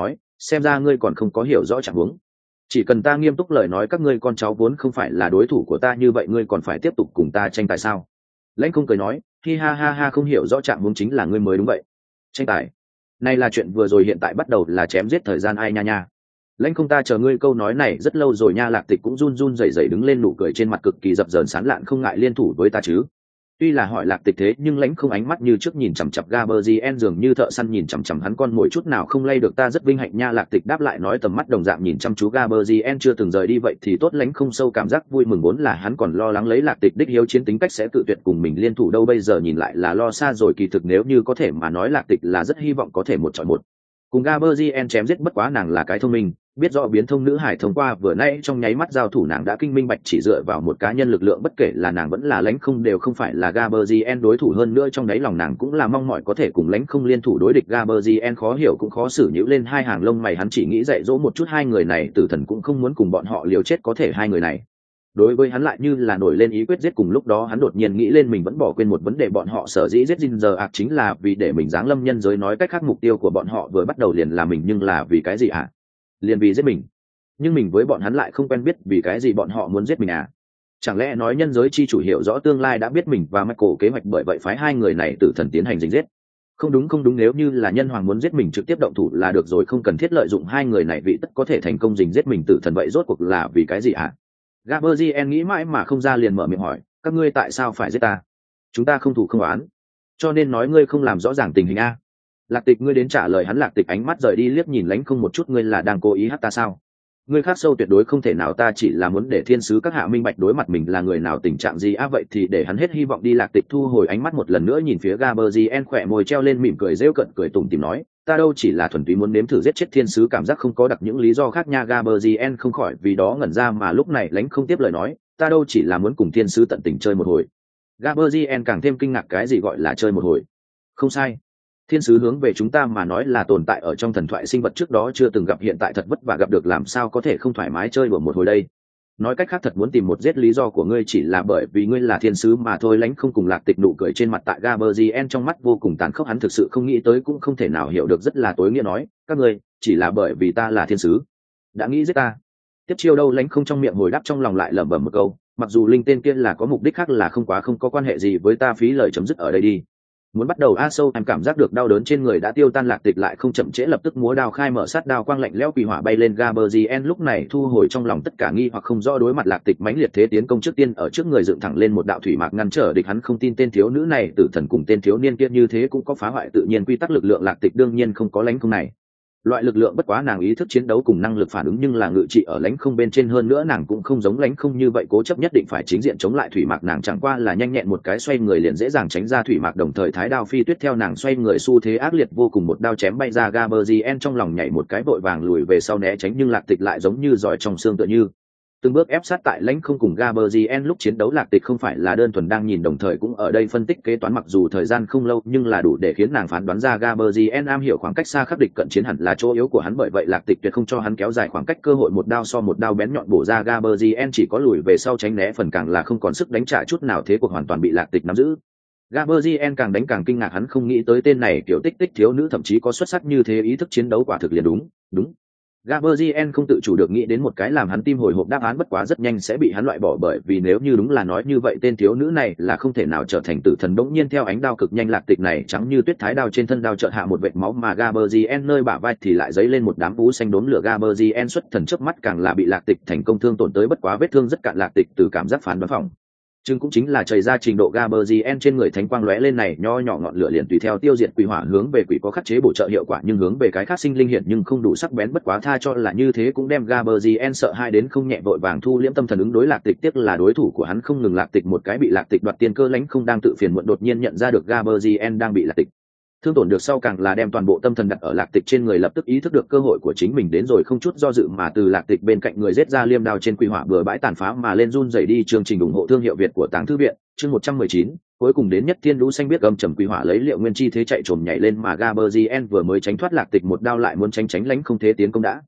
xem ra ngươi còn không có hiểu rõ trạng huống. Chỉ cần ta nghiêm túc lời nói các ngươi con cháu vốn không phải là đối thủ của ta, như vậy ngươi còn phải tiếp tục cùng ta tranh tài sao? Lãnh Không cười nói, hi ha ha ha, không hiểu rõ trạng huống chính là ngươi mới đúng vậy. Tranh tài này là chuyện vừa rồi, hiện tại bắt đầu là chém giết thời gian ai nha nha. Lãnh Không, ta chờ ngươi câu nói này rất lâu rồi nha. Lạc Tịch cũng run run rẩy rẩy đứng lên, nụ cười trên mặt cực kỳ dập dờn sán lạn, không ngại liên thủ với ta chứ? Tuy là hỏi Lạc Tịch thế nhưng Lãnh Không ánh mắt như trước nhìn chằm chằm Gaberzien, dường như thợ săn nhìn chằm chằm hắn con mồi, chút nào không lay được. Ta rất vinh hạnh nha. Lạc Tịch đáp lại, nói tầm mắt đồng dạng nhìn chăm chú Gaberzien chưa từng rời đi. Vậy thì tốt. Lãnh Không sâu cảm giác vui mừng, vốn là hắn còn lo lắng lấy Lạc Tịch đích hiếu chiến tính cách sẽ tự tuyệt cùng mình liên thủ đâu, bây giờ nhìn lại là lo xa rồi. Kỳ thực nếu như có thể mà nói, Lạc Tịch là rất hy vọng có thể một chọi một cùng Gaberzien chém giết, bất quá nàng là cái thông minh, biết rõ biến thông nữ hải, thông qua vừa nãy trong nháy mắt giao thủ nàng đã kinh minh bạch, chỉ dựa vào một cá nhân lực lượng, bất kể là nàng vẫn là Lãnh Không đều không phải là Gaberzien đối thủ. hơn nữa trong đáy lòng nàng cũng là mong mỏi có thể cùng Lãnh Không liên thủ đối địch. Gaberzien khó hiểu cũng khó xử, nhíu lên hai hàng lông mày, hắn chỉ nghĩ dạy dỗ một chút hai người này, Tử Thần cũng không muốn cùng bọn họ liều chết, có thể hai người này đối với hắn lại như là nổi lên ý quyết giết. Cùng lúc đó hắn đột nhiên nghĩ lên mình vẫn bỏ quên một vấn đề, bọn họ sở dĩ giết Ginger Ạc chính là vì để mình giáng lâm nhân giới, nói cách khác mục tiêu của bọn họ vừa bắt đầu liền là mình, nhưng là vì cái gì ạ? Liền vì giết mình. Nhưng mình với bọn hắn lại không quen biết, vì cái gì bọn họ muốn giết mình à? Chẳng lẽ nói nhân giới chi chủ hiểu rõ tương lai, đã biết mình và Michael kế hoạch, bởi vậy phái hai người này Tử Thần tiến hành dính giết? Không đúng không đúng, nếu như là nhân hoàng muốn giết mình trực tiếp động thủ là được rồi, không cần thiết lợi dụng hai người này vị tất có thể thành công dính giết mình Tử Thần, vậy rốt cuộc là vì cái gì ạ? Gaberzien nghĩ mãi mà không ra, liền mở miệng hỏi, các ngươi tại sao phải giết ta? Chúng ta không thủ không oán, cho nên nói ngươi không làm rõ ràng tình hình a. Lạc Tịch, ngươi đến trả lời hắn. Lạc Tịch ánh mắt rời đi, liếc nhìn Lãnh Không một chút, ngươi là đang cố ý hắt ta sao? Ngươi khác sâu tuyệt đối không thể nào, ta chỉ là muốn để thiên sứ các hạ minh bạch đối mặt mình là người nào, tình trạng gì á. Vậy thì để hắn hết hy vọng đi. Lạc Tịch thu hồi ánh mắt một lần nữa nhìn phía Gaberzien, khỏe môi treo lên mỉm cười rêu cận, cười tủm tỉm nói, ta đâu chỉ là thuần túy muốn nếm thử giết chết thiên sứ, cảm giác không có đặc những lý do khác nha. Gaberzien không khỏi vì đó ngẩn ra, mà lúc này Lãnh Không tiếp lời nói, ta đâu chỉ là muốn cùng thiên sứ tận tình chơi một hồi. Gaberzien càng thêm kinh ngạc, cái gì gọi là chơi một hồi? Không sai, thiên sứ hướng về chúng ta mà nói là tồn tại ở trong thần thoại sinh vật trước đó chưa từng gặp, hiện tại thật vất vả gặp được, làm sao có thể không thoải mái chơi đùa một hồi đây? Nói cách khác, thật muốn tìm một giết lý do của ngươi chỉ là bởi vì ngươi là thiên sứ mà thôi. Lãnh Không cùng Lạc Tịch nụ cười trên mặt tại Gaberzien trong mắt vô cùng tàn khốc, hắn thực sự không nghĩ tới cũng không thể nào hiểu được, rất là tối nghĩa nói, các ngươi chỉ là bởi vì ta là thiên sứ đã nghĩ giết ta. Tiếp chiêu đâu? Lãnh Không trong miệng hồi đáp, trong lòng lại lẩm bẩm một câu, mặc dù linh tên kia là có mục đích khác, là không có quan hệ gì với ta, phí lời chấm dứt ở đây đi. Muốn bắt đầu a sâu, em cảm giác được đau đớn trên người đã tiêu tan. Lạc Tịch lại không chậm trễ, lập tức múa đao khai mở, sát đao quang lạnh lẽo quỷ hỏa bay lên. Gaberzien lúc này thu hồi trong lòng tất cả nghi hoặc không rõ, đối mặt Lạc Tịch mãnh liệt thế tiến công, trước tiên ở trước người dựng thẳng lên một đạo thủy mạc ngăn trở địch. Hắn không tin tên thiếu nữ này Tử Thần cùng tên thiếu niên kia như thế cũng có phá hoại tự nhiên quy tắc lực lượng. Lạc Tịch đương nhiên không có Lãnh Không này loại lực lượng, bất quá nàng ý thức chiến đấu cùng năng lực phản ứng nhưng là ngự trị ở Lãnh Không bên trên, hơn nữa nàng cũng không giống Lãnh Không như vậy cố chấp nhất định phải chính diện chống lại thủy mạc, nàng chẳng qua là nhanh nhẹn một cái xoay người liền dễ dàng tránh ra thủy mạc, đồng thời thái đao phi tuyết theo nàng xoay người xu thế ác liệt vô cùng, một đao chém bay ra. Gaberzien trong lòng nhảy một cái, vội vàng lùi về sau né tránh, nhưng Lạc Tịch lại giống như giỏi trong xương, tựa như từng bước ép sát tại Lãnh Không cùng Gaberzien lúc chiến đấu. Lạc Tịch không phải là đơn thuần đang nhìn, đồng thời cũng ở đây phân tích kế toán, mặc dù thời gian không lâu nhưng là đủ để khiến nàng phán đoán ra Gaberzien am hiểu khoảng cách xa khắc địch cận chiến hẳn là chỗ yếu của hắn, bởi vậy Lạc Tịch tuyệt không cho hắn kéo dài khoảng cách cơ hội, một đao so một đao bén nhọn bổ ra. Gaberzien chỉ có lùi về sau tránh né phần, càng là không còn sức đánh trả chút nào, thế cuộc hoàn toàn bị Lạc Tịch nắm giữ. Gaberzien càng đánh càng kinh ngạc, hắn không nghĩ tới tên này kiểu tích tích thiếu nữ thậm chí có xuất sắc như thế, ý thức chiến đấu quả thực liền đúng. Gaberzien không tự chủ được nghĩ đến một cái làm hắn tim hồi hộp đáp án, bất quá rất nhanh sẽ bị hắn loại bỏ, bởi vì nếu như đúng là nói như vậy tên thiếu nữ này là không thể nào trở thành Tử Thần. Bỗng nhiên theo ánh đao cực nhanh, Lạc Tịch này trắng như tuyết thái đao trên thân đao chợt hạ một vệt máu, mà Gaberzien nơi bả vai thì lại dấy lên một đám vú xanh đốm lửa. Gaberzien xuất thần chớp mắt càng là bị Lạc Tịch thành công thương tổn tới, bất quá vết thương rất cạn. Lạc Tịch từ cảm giác phán đoán phòng chừng cũng chính là chảy ra trình độ. Gaberzien trên người thánh quang lóe lên, này nho nhỏ ngọn lửa liền tùy theo tiêu diệt quỷ hỏa, hướng về quỷ có khắc chế bổ trợ hiệu quả, nhưng hướng về cái khác sinh linh hiện nhưng không đủ sắc bén, bất quá tha cho là như thế cũng đem Gaberzien sợ hai đến không nhẹ, vội vàng thu liễm tâm thần ứng đối Lạc Tịch. Tiếc là đối thủ của hắn không ngừng Lạc Tịch một cái bị Lạc Tịch đoạt tiên cơ. Lãnh Không đang tự phiền muộn, đột nhiên nhận ra được Gaberzien đang bị Lạc Tịch thương tổn được sau, càng là đem toàn bộ tâm thần đặt ở Lạc Tịch trên người, lập tức ý thức được cơ hội của chính mình đến rồi, không chút do dự mà từ Lạc Tịch bên cạnh người giết ra, liêm đao trên quỷ hỏa bừa bãi tàn phá mà lên. Run rẩy đi. Chương trình ủng hộ thương hiệu Việt của Táng Thư Viện, chương 119, cuối cùng đến nhất thiên lũ xanh biết gầm trầm quỷ hỏa lấy liệu nguyên chi thế chạy trồm nhảy lên, mà Gaberzien vừa mới tránh thoát Lạc Tịch một đao lại muốn tránh Lãnh Không thế tiến công đã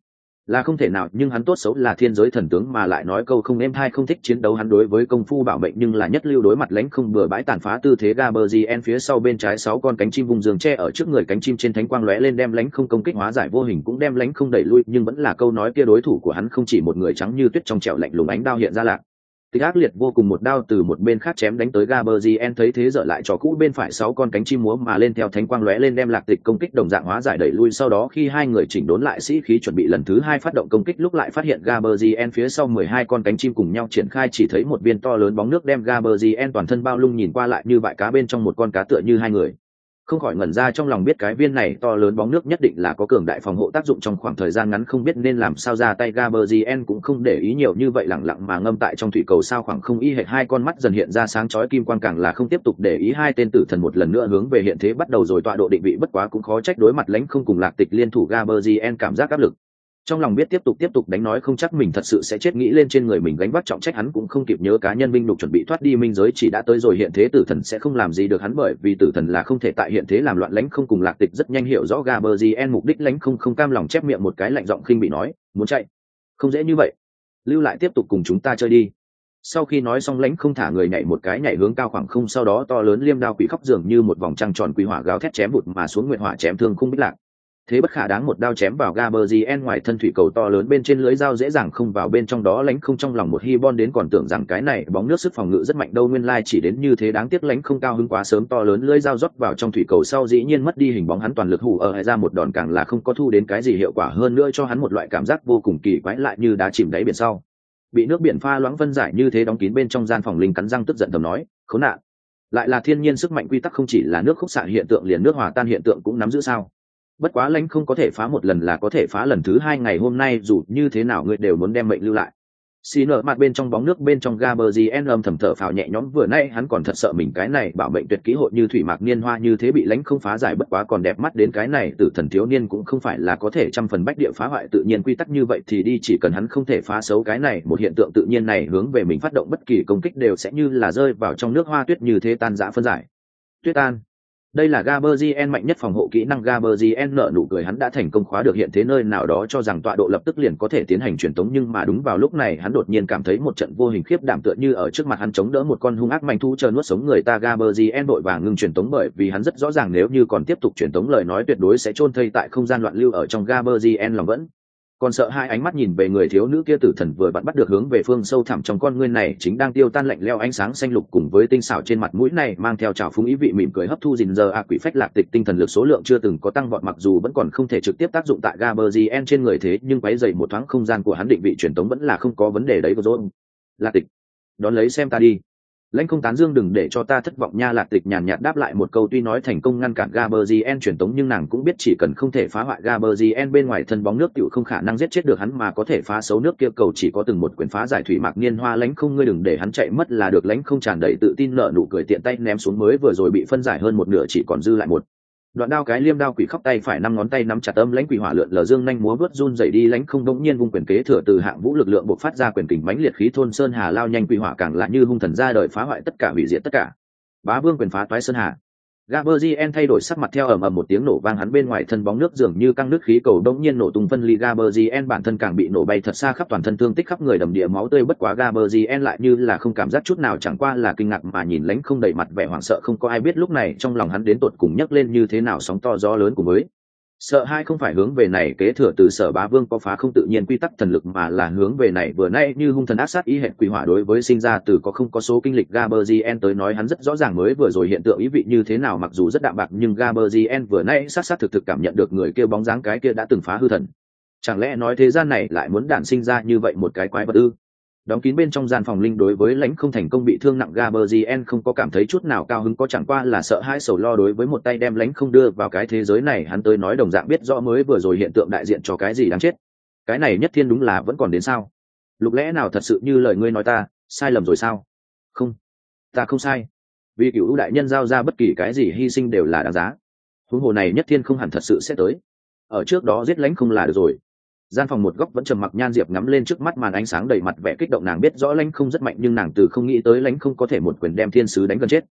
là không thể nào, nhưng hắn tốt xấu là thiên giới thần tướng mà lại nói câu không êm hay không thích chiến đấu, hắn đối với công phu bảo mệnh nhưng là nhất lưu, đối mặt lãnh không bừa bãi tàn phá tư thế Gaberzien phía sau bên trái 6 con cánh chim vùng giường che ở trước người, cánh chim trên thánh quang lóe lên đem lãnh không công kích hóa giải vô hình, cũng đem lãnh không đẩy lui, nhưng vẫn là câu nói kia, đối thủ của hắn không chỉ một người, trắng như tuyết trong trẻo lạnh lùng ánh đao hiện ra lạc tịch ác liệt vô cùng, một đao từ một bên khác chém đánh tới Gaberzien, thấy thế dở lại trò cũ, bên phải 6 con cánh chim múa mà lên theo thánh quang lóe lên đem lạc tịch công kích đồng dạng hóa giải đẩy lui. Sau đó khi hai người chỉnh đốn lại sĩ khí chuẩn bị lần thứ 2 phát động công kích lúc lại phát hiện Gaberzien phía sau 12 con cánh chim cùng nhau triển khai, chỉ thấy một viên to lớn bóng nước đem Gaberzien toàn thân bao lung, nhìn qua lại như bãi cá bên trong một con cá, tựa như hai người không khỏi ngẩn ra trong lòng, biết cái viên này to lớn bóng nước nhất định là có cường đại phòng hộ tác dụng, trong khoảng thời gian ngắn không biết nên làm sao ra tay. Gaberzien cũng không để ý nhiều như vậy, lẳng lặng mà ngâm tại trong thủy cầu sao khoảng không y hệt, hai con mắt dần hiện ra sáng chói kim quang, càng là không tiếp tục để ý hai tên tử thần, một lần nữa hướng về hiện thế bắt đầu rồi tọa độ định vị. Bất quá cũng khó trách đối mặt lãnh không cùng lạc tịch liên thủ, Gaberzien cảm giác áp lực trong lòng, biết tiếp tục đánh nói không chắc mình thật sự sẽ chết, nghĩ lên trên người mình gánh vác trọng trách, hắn cũng không kịp nhớ cá nhân binh đục chuẩn bị thoát đi minh giới chỉ đã tới rồi, hiện thế tử thần sẽ không làm gì được hắn, bởi vì tử thần là không thể tại hiện thế làm loạn. Lãnh không cùng lạc tịch rất nhanh hiểu rõ Gaberzien mục đích, lãnh không cam lòng chép miệng một cái, lạnh giọng khinh bị nói, muốn chạy không dễ như vậy, lưu lại tiếp tục cùng chúng ta chơi đi. Sau khi nói xong lãnh không thả người nhảy một cái, nhảy hướng cao khoảng không, sau đó to lớn liêm đao quỷ khóc dường như một vòng trăng tròn quỷ hỏa gào thét chém bụt mà xuống, nguyệt hỏa chém thương khung bích lạc, thế bất khả đáng, một đao chém vào Gaberzien ngoài thân thủy cầu to lớn bên trên, lưới dao dễ dàng không vào bên trong đó. Lãnh không trong lòng một hi bon đến, còn tưởng rằng cái này bóng nước sức phòng ngự rất mạnh đâu, nguyên lai chỉ đến như thế, đáng tiếc lãnh không cao hứng quá sớm, to lớn lưới dao rót vào trong thủy cầu sau dĩ nhiên mất đi hình bóng, hắn toàn lực hù ở ra một đòn càng là không có thu đến cái gì hiệu quả, hơn nữa cho hắn một loại cảm giác vô cùng kỳ quái, lại như đá chìm đáy biển sau bị nước biển pha loãng phân giải như thế. Đóng kín bên trong gian phòng linh cắn răng tức giận thầm nói, khốn nạn, lại là thiên nhiên sức mạnh quy tắc, không chỉ là nước khúc xạ hiện tượng, liền nước hòa tan hiện tượng cũng nắm giữ sao? Bất quá lãnh không có thể phá một lần là có thể phá lần thứ 2, ngày hôm nay dù như thế nào ngươi đều muốn đem mệnh lưu lại. Xì nở mặt bên trong bóng nước bên trong, Gaberzien âm thầm thở phào nhẹ nhõm, vừa nay hắn còn thật sợ mình cái này bảo mệnh tuyệt kỹ hội như thủy mạc niên hoa như thế bị lãnh không phá giải, bất quá còn đẹp mắt đến cái này tử thần thiếu niên cũng không phải là có thể trăm phần bách địa phá hoại tự nhiên quy tắc như vậy thì đi, chỉ cần hắn không thể phá xấu cái này một hiện tượng tự nhiên này hướng về mình phát động bất kỳ công kích đều sẽ như là rơi vào trong nước hoa tuyết như thế tan rã phân giải. Tuyết tan, đây là Gaberzien mạnh nhất phòng hộ kỹ năng. Gaberzien nở nụ cười, hắn đã thành công khóa được hiện thế nơi nào đó, cho rằng tọa độ lập tức liền có thể tiến hành truyền tống, nhưng mà đúng vào lúc này hắn đột nhiên cảm thấy một trận vô hình khiếp đảm tựa như ở trước mặt hắn chống đỡ một con hung ác manh thú chờ nuốt sống người ta. Gaberzien vội vàng ngừng truyền tống, bởi vì hắn rất rõ ràng nếu như còn tiếp tục truyền tống lời nói tuyệt đối sẽ chôn thây tại không gian loạn lưu ở trong. Gaberzien lòng vẫn còn sợ hai, ánh mắt nhìn về người thiếu nữ kia, tử thần vừa vặn bắt được hướng về phương sâu thẳm trong con ngươi này chính đang tiêu tan lạnh leo ánh sáng xanh lục, cùng với tinh xảo trên mặt mũi này mang theo trào phúng ý vị mỉm cười hấp thu gìn giờ quỷ phách lạc tịch tinh thần lực số lượng chưa từng có tăng vọt, mặc dù vẫn còn không thể trực tiếp tác dụng tại Gaberzien trên người, thế nhưng quấy dày một thoáng không gian của hắn định vị truyền tống vẫn là không có vấn đề đấy. Rồi lạc tịch, đón lấy xem ta đi. Lãnh không tán dương, đừng để cho ta thất vọng nha. Lạc tịch nhàn nhạt đáp lại một câu, tuy nói thành công ngăn cản Gaberzien truyền tống nhưng nàng cũng biết chỉ cần không thể phá hoại Gaberzien bên ngoài thân bóng nước tiểu không khả năng giết chết được hắn, mà có thể phá xấu nước kia cầu chỉ có từng một quyền phá giải thủy mạc niên hoa. Lãnh không, ngươi đừng để hắn chạy mất là được. Lãnh không tràn đầy tự tin nở nụ cười, tiện tay ném xuống mới vừa rồi bị phân giải hơn một nửa chỉ còn dư lại một đoạn đao, cái liêm đao quỷ khóc tay phải 5 ngón tay nắm chặt âm lãnh quỷ hỏa lượn lờ dương nhanh múa vớt run dậy đi. Lãnh không đống nhiên vung quyền kế thừa từ hạng vũ lực lượng bộc phát ra quyền kình mãnh liệt khí thôn sơn hà lao nhanh, quỷ hỏa càng là như hung thần ra đời phá hoại tất cả, hủy diệt tất cả. Bá vương quyền phá toái sơn hà. Gaberzien thay đổi sắc mặt theo ầm ầm một tiếng nổ vang, hắn bên ngoài thân bóng nước dường như căng nước khí cầu đống nhiên nổ tung phân ly. Gaberzien bản thân càng bị nổ bay thật xa, khắp toàn thân thương tích khắp người đầm địa máu tươi, bất quá Gaberzien lại như là không cảm giác chút nào, chẳng qua là kinh ngạc mà nhìn lãnh không đầy mặt vẻ hoảng sợ. Không có ai biết lúc này trong lòng hắn đến tột cùng nhấc lên như thế nào sóng to gió lớn, cùng với sợ hai không phải hướng về này kế thừa từ Sở Bá Vương có phá không tự nhiên quy tắc thần lực, mà là hướng về này vừa nay như hung thần ác sát ý hệt quỷ hỏa đối với sinh ra từ có không có số kinh lịch. Gaberzien tới nói hắn rất rõ ràng mới vừa rồi hiện tượng ý vị như thế nào, mặc dù rất đạm bạc nhưng Gaberzien vừa nay sát thực cảm nhận được người kia bóng dáng, cái kia đã từng phá hư thần. Chẳng lẽ nói thế gian này lại muốn đản sinh ra như vậy một cái quái vật ư? Đóng kín bên trong gian phòng linh đối với lãnh không thành công bị thương nặng, Gaberzien không có cảm thấy chút nào cao hứng, có chẳng qua là sợ hãi sầu lo. đối với một tay đem lãnh không đưa vào cái thế giới này hắn tới nói đồng dạng biết rõ mới vừa rồi hiện tượng đại diện cho cái gì đáng chết. Cái này nhất thiên đúng là vẫn còn đến sao? Lục lẽ nào thật sự như lời ngươi nói ta sai lầm rồi sao? Không, ta không sai, vì cửu đại nhân giao ra bất kỳ cái gì hy sinh đều là đáng giá. Huống hồ này nhất thiên không hẳn thật sự sẽ tới, ở trước đó giết lãnh không là được rồi. Gian phòng một góc vẫn trầm mặc, Nhan Diệp ngắm lên trước mắt màn ánh sáng đầy mặt vẻ kích động, nàng biết rõ lãnh không rất mạnh nhưng nàng từ không nghĩ tới lãnh không có thể một quyền đem thiên sứ đánh gần chết.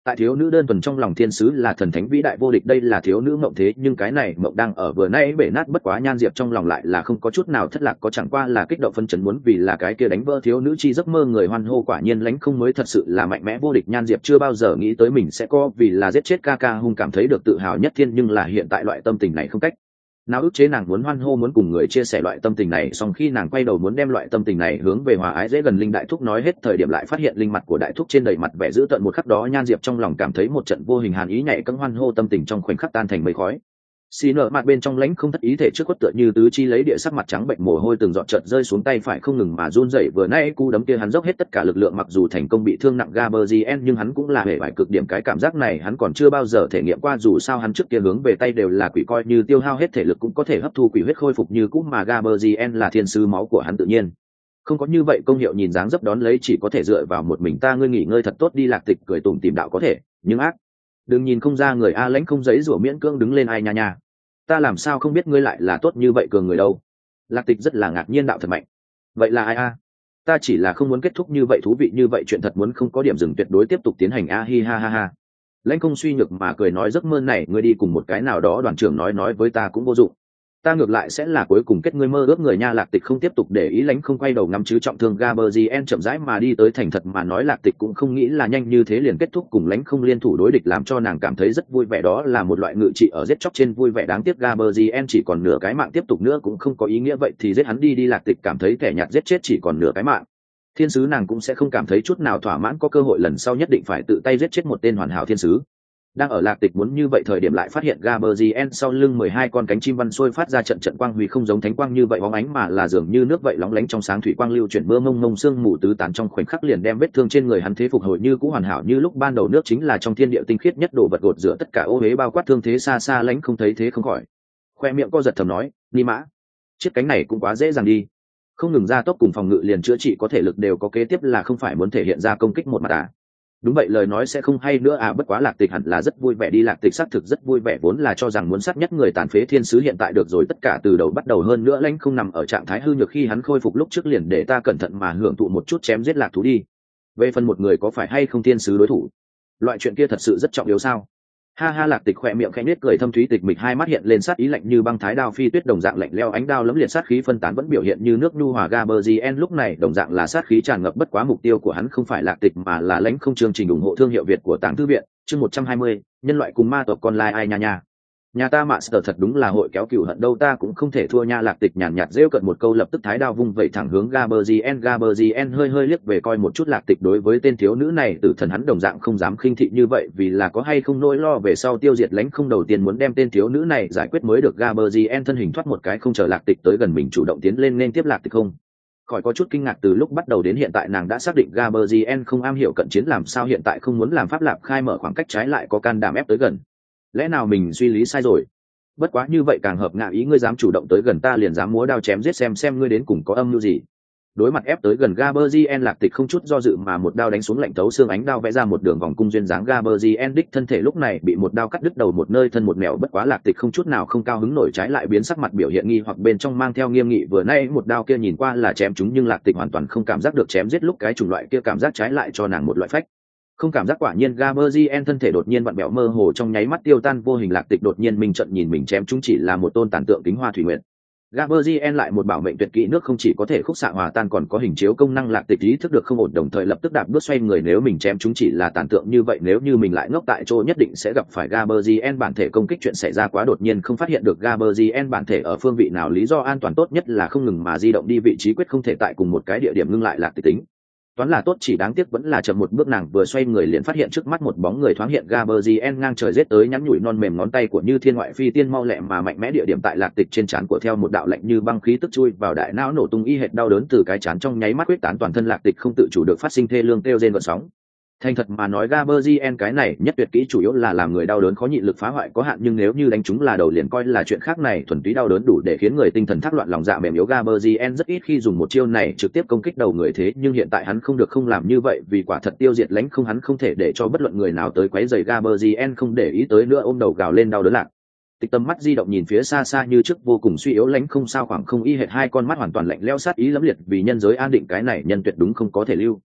Tại thiếu nữ đơn thuần trong lòng thiên sứ là thần thánh vĩ đại vô địch, đây là thiếu nữ mộng thế, nhưng cái này mộng đang ở vừa nay bể nát. Bất quá Nhan Diệp trong lòng lại là không có chút nào thất lạc, có chẳng qua là kích động phân chấn, muốn vì là cái kia đánh vỡ thiếu nữ chi giấc mơ người hoan hô. Quả nhiên Lãnh Không mới thật sự là mạnh mẽ vô địch. Nhan Diệp chưa bao giờ nghĩ tới mình sẽ có vì là giết chết ca ca hung cảm thấy được tự hào nhất thiên, nhưng là hiện tại loại tâm tình này không cách nào ức chế, nàng muốn hoan hô, muốn cùng người chia sẻ loại tâm tình này. Song khi nàng quay đầu muốn đem loại tâm tình này hướng về hòa ái dễ gần Linh Đại Thúc nói hết thời điểm, lại phát hiện linh mặt của Đại Thúc trên đầy mặt vẻ dữ tợn. Một khắc đó Nhan Diệp trong lòng cảm thấy một trận vô hình hàn ý nhảy cẫng, hoan hô tâm tình trong khoảnh khắc tan thành mây khói. Xì nở mặt bên trong Lãnh Không thất ý thể trước quất tựa như tứ chi lấy địa, sắc mặt trắng bệnh, mồ hôi từng giọt chợt rơi xuống, tay phải không ngừng mà run rẩy. Vừa nãy cú đấm kia hắn dốc hết tất cả lực lượng, mặc dù thành công bị thương nặng Gaberzien, nhưng hắn cũng là hề bại cực điểm. Cái cảm giác này hắn còn chưa bao giờ thể nghiệm qua, dù sao hắn trước kia hướng về tay đều là quỷ, coi như tiêu hao hết thể lực cũng có thể hấp thu quỷ huyết khôi phục như cũ, mà Gaberzien là thiên sứ, máu của hắn tự nhiên không có như vậy công hiệu. Nhìn dáng dấp đón lấy chỉ có thể dựa vào một mình ta, ngươi nghỉ ngơi thật tốt đi. Lạc Tịch cười tủm tỉm đạo, có thể nhưng ác đừng nhìn không ra người a. Lãnh Không giấy rủa miễn cưỡng đứng lên, ai nha nha, ta làm sao không biết ngươi lại là tốt như vậy cường người đâu. Lạc Tịch rất là ngạc nhiên đạo, thật mạnh. Vậy là ai a? Ta chỉ là không muốn kết thúc như vậy, thú vị như vậy chuyện thật muốn không có điểm dừng tuyệt đối tiếp tục tiến hành a hi ha ha ha. Lãnh Không suy nhược mà cười nói, giấc mơ này ngươi đi cùng một cái nào đó đoàn trưởng nói với ta cũng vô dụng, ta ngược lại sẽ là cuối cùng kết ngươi mơ ước người nha. Lạc Tịch không tiếp tục để ý, Lãnh Không quay đầu ngắm chứ trọng thương Gaberzien chậm rãi mà đi tới. Thành thật mà nói, Lạc Tịch cũng không nghĩ là nhanh như thế liền kết thúc cùng Lãnh Không liên thủ đối địch, làm cho nàng cảm thấy rất vui vẻ, đó là một loại ngự trị ở giết chóc trên vui vẻ. Đáng tiếc Gaberzien chỉ còn nửa cái mạng, tiếp tục nữa cũng không có ý nghĩa, vậy thì giết hắn đi. Lạc Tịch cảm thấy kẻ nhạt giết chết chỉ còn nửa cái mạng thiên sứ nàng cũng sẽ không cảm thấy chút nào thỏa mãn, có cơ hội lần sau nhất định phải tự tay giết chết một tên hoàn hảo thiên sứ. Đang ở Lạc Tịch muốn như vậy thời điểm, lại phát hiện Gaberzien sau lưng 12 con cánh chim văn xôi phát ra trận trận quang huy, không giống thánh quang như vậy bóng ánh, mà là dường như nước vậy lóng lánh trong sáng, thủy quang lưu chuyển, mưa mông mông sương mù tứ tán, trong khoảnh khắc liền đem vết thương trên người hắn thế phục hồi như cũ hoàn hảo như lúc ban đầu. Nước chính là trong thiên địa tinh khiết nhất đồ vật, gột rửa tất cả ô uế, bao quát thương thế. Xa xa Lãnh Không thấy thế không khỏi khoe miệng co giật thầm nói, ni mã, chiếc cánh này cũng quá dễ dàng đi, không ngừng ra tốc cùng phòng ngự liền chữa trị có thể lực đều có, kế tiếp là không phải muốn thể hiện ra công kích một mặt à? Đúng vậy, lời nói sẽ không hay nữa à. Bất quá Lạc Tịch hẳn là rất vui vẻ đi. Lạc Tịch xác thực rất vui vẻ, vốn là cho rằng muốn sát nhất người tàn phế thiên sứ, hiện tại được rồi, tất cả từ đầu bắt đầu. Hơn nữa Lãnh Không nằm ở trạng thái hư nhược, khi hắn khôi phục lúc trước liền để ta cẩn thận mà hưởng thụ một chút chém giết lạc thú đi. Về phần một người có phải hay không thiên sứ đối thủ, loại chuyện kia thật sự rất trọng yếu sao? Ha ha. Lạc Tịch khỏe miệng khẽ nết cười thâm thúy, tịch mịch hai mắt hiện lên sát ý lạnh như băng, thái đao phi tuyết đồng dạng lạnh leo, ánh đao lấm liệt, sát khí phân tán, vẫn biểu hiện như nước nhu hòa. Gaberzien lúc này đồng dạng là sát khí tràn ngập, bất quá mục tiêu của hắn không phải Lạc Tịch mà là Lãnh Không. Chương trình ủng hộ thương hiệu Việt của Tàng Thư viện, chương 120, nhân loại cùng ma tộc con lai, ai nha nha. Nhà ta Master thật đúng là hội kéo cừu hận đâu, ta cũng không thể thua nha. Lạc Tịch nhàn nhạt rêu cận một câu, lập tức thái đao vung vẩy thẳng hướng Gaberzien. Gaberzien hơi hơi liếc về coi một chút Lạc Tịch, đối với tên thiếu nữ này tử thần hắn đồng dạng không dám khinh thị như vậy, vì là có hay không nỗi lo về sau tiêu diệt Lãnh Không, đầu tiên muốn đem tên thiếu nữ này giải quyết mới được. Gaberzien thân hình thoát một cái, không chờ Lạc Tịch tới gần mình chủ động tiến lên nên tiếp. Lạc Tịch không khỏi có chút kinh ngạc, từ lúc bắt đầu đến hiện tại nàng đã xác định Gaberzien không am hiểu cận chiến, làm sao hiện tại không muốn làm pháp lạp khai mở khoảng cách, trái lại có can đảm ép tới gần. Lẽ nào mình suy lý sai rồi? Bất quá như vậy càng hợp ngạ ý, ngươi dám chủ động tới gần ta liền dám múa đao chém giết, xem ngươi đến cùng có âm mưu gì. Đối mặt ép tới gần Gaberzien, Lạc Tịch không chút do dự mà một đao đánh xuống, lạnh thấu xương ánh đao vẽ ra một đường vòng cung duyên dáng. Gaberzien đích thân thể lúc này bị một đao cắt đứt đầu một nơi thân một nẻo, bất quá Lạc Tịch không chút nào không cao hứng nổi, trái lại biến sắc mặt biểu hiện nghi hoặc bên trong mang theo nghiêm nghị. Vừa nay một đao kia nhìn qua là chém chúng, nhưng Lạc Tịch hoàn toàn không cảm giác được chém giết lúc cái chủng loại kia cảm giác, trái lại cho nàng một loại phách không cảm giác. Quả nhiên Gaberzien thân thể đột nhiên vặn bẹo mơ hồ, trong nháy mắt tiêu tan vô hình. Lạc Tịch đột nhiên minh trận nhìn mình chém chúng chỉ là một tôn tàn tượng kính hoa thủy nguyện. Gaberzien lại một bảo mệnh tuyệt kỹ nước không chỉ có thể khúc xạ hòa tan còn có hình chiếu công năng. Lạc Tịch ý thức được không ổn, đồng thời lập tức đạp bước xoay người, nếu mình chém chúng chỉ là tàn tượng như vậy, nếu như mình lại ngốc tại chỗ nhất định sẽ gặp phải Gaberzien bản thể công kích. Chuyện xảy ra quá đột nhiên, không phát hiện được Gaberzien bản thể ở phương vị nào, lý do an toàn tốt nhất là không ngừng mà di động đi vị trí, quyết không thể tại cùng một cái địa điểm ngưng lại. Lạc Tịch tính toán là tốt, chỉ đáng tiếc vẫn là chậm một bước, nàng vừa xoay người liền phát hiện trước mắt một bóng người thoáng hiện. Gaberzien ngang trời giết tới, nhắn nhủi non mềm ngón tay của như thiên ngoại phi tiên, mau lẹ mà mạnh mẽ địa điểm tại Lạc Tịch trên trán của, theo một đạo lạnh như băng khí tức chui vào đại não, nổ tung y hệt đau đớn từ cái trán trong nháy mắt quyết tán toàn thân. Lạc Tịch không tự chủ được phát sinh thê lương kêu rên gợn sóng. Thành thật mà nói, Gaberzien cái này nhất tuyệt kỹ chủ yếu là làm người đau đớn khó nhịn, lực phá hoại có hạn, nhưng nếu như đánh trúng là đầu liền coi là chuyện khác, này thuần túy đau đớn đủ để khiến người tinh thần thác loạn, lòng dạ mềm yếu. Gaberzien rất ít khi dùng một chiêu này trực tiếp công kích đầu người, thế nhưng hiện tại hắn không được không làm như vậy, vì quả thật tiêu diệt Lãnh Không hắn không thể để cho bất luận người nào tới quấy rầy. Gaberzien không để ý tới nữa, ôm đầu gào lên đau đớn. Lạc Tịch tầm mắt di động nhìn phía xa xa như trước vô cùng suy yếu Lãnh Không, sao khoảng không y hệt hai con mắt hoàn toàn lạnh lẽo sát ý lẫm liệt, vì nhân giới an định cái này nhân tuyệt đúng không có thể lưu.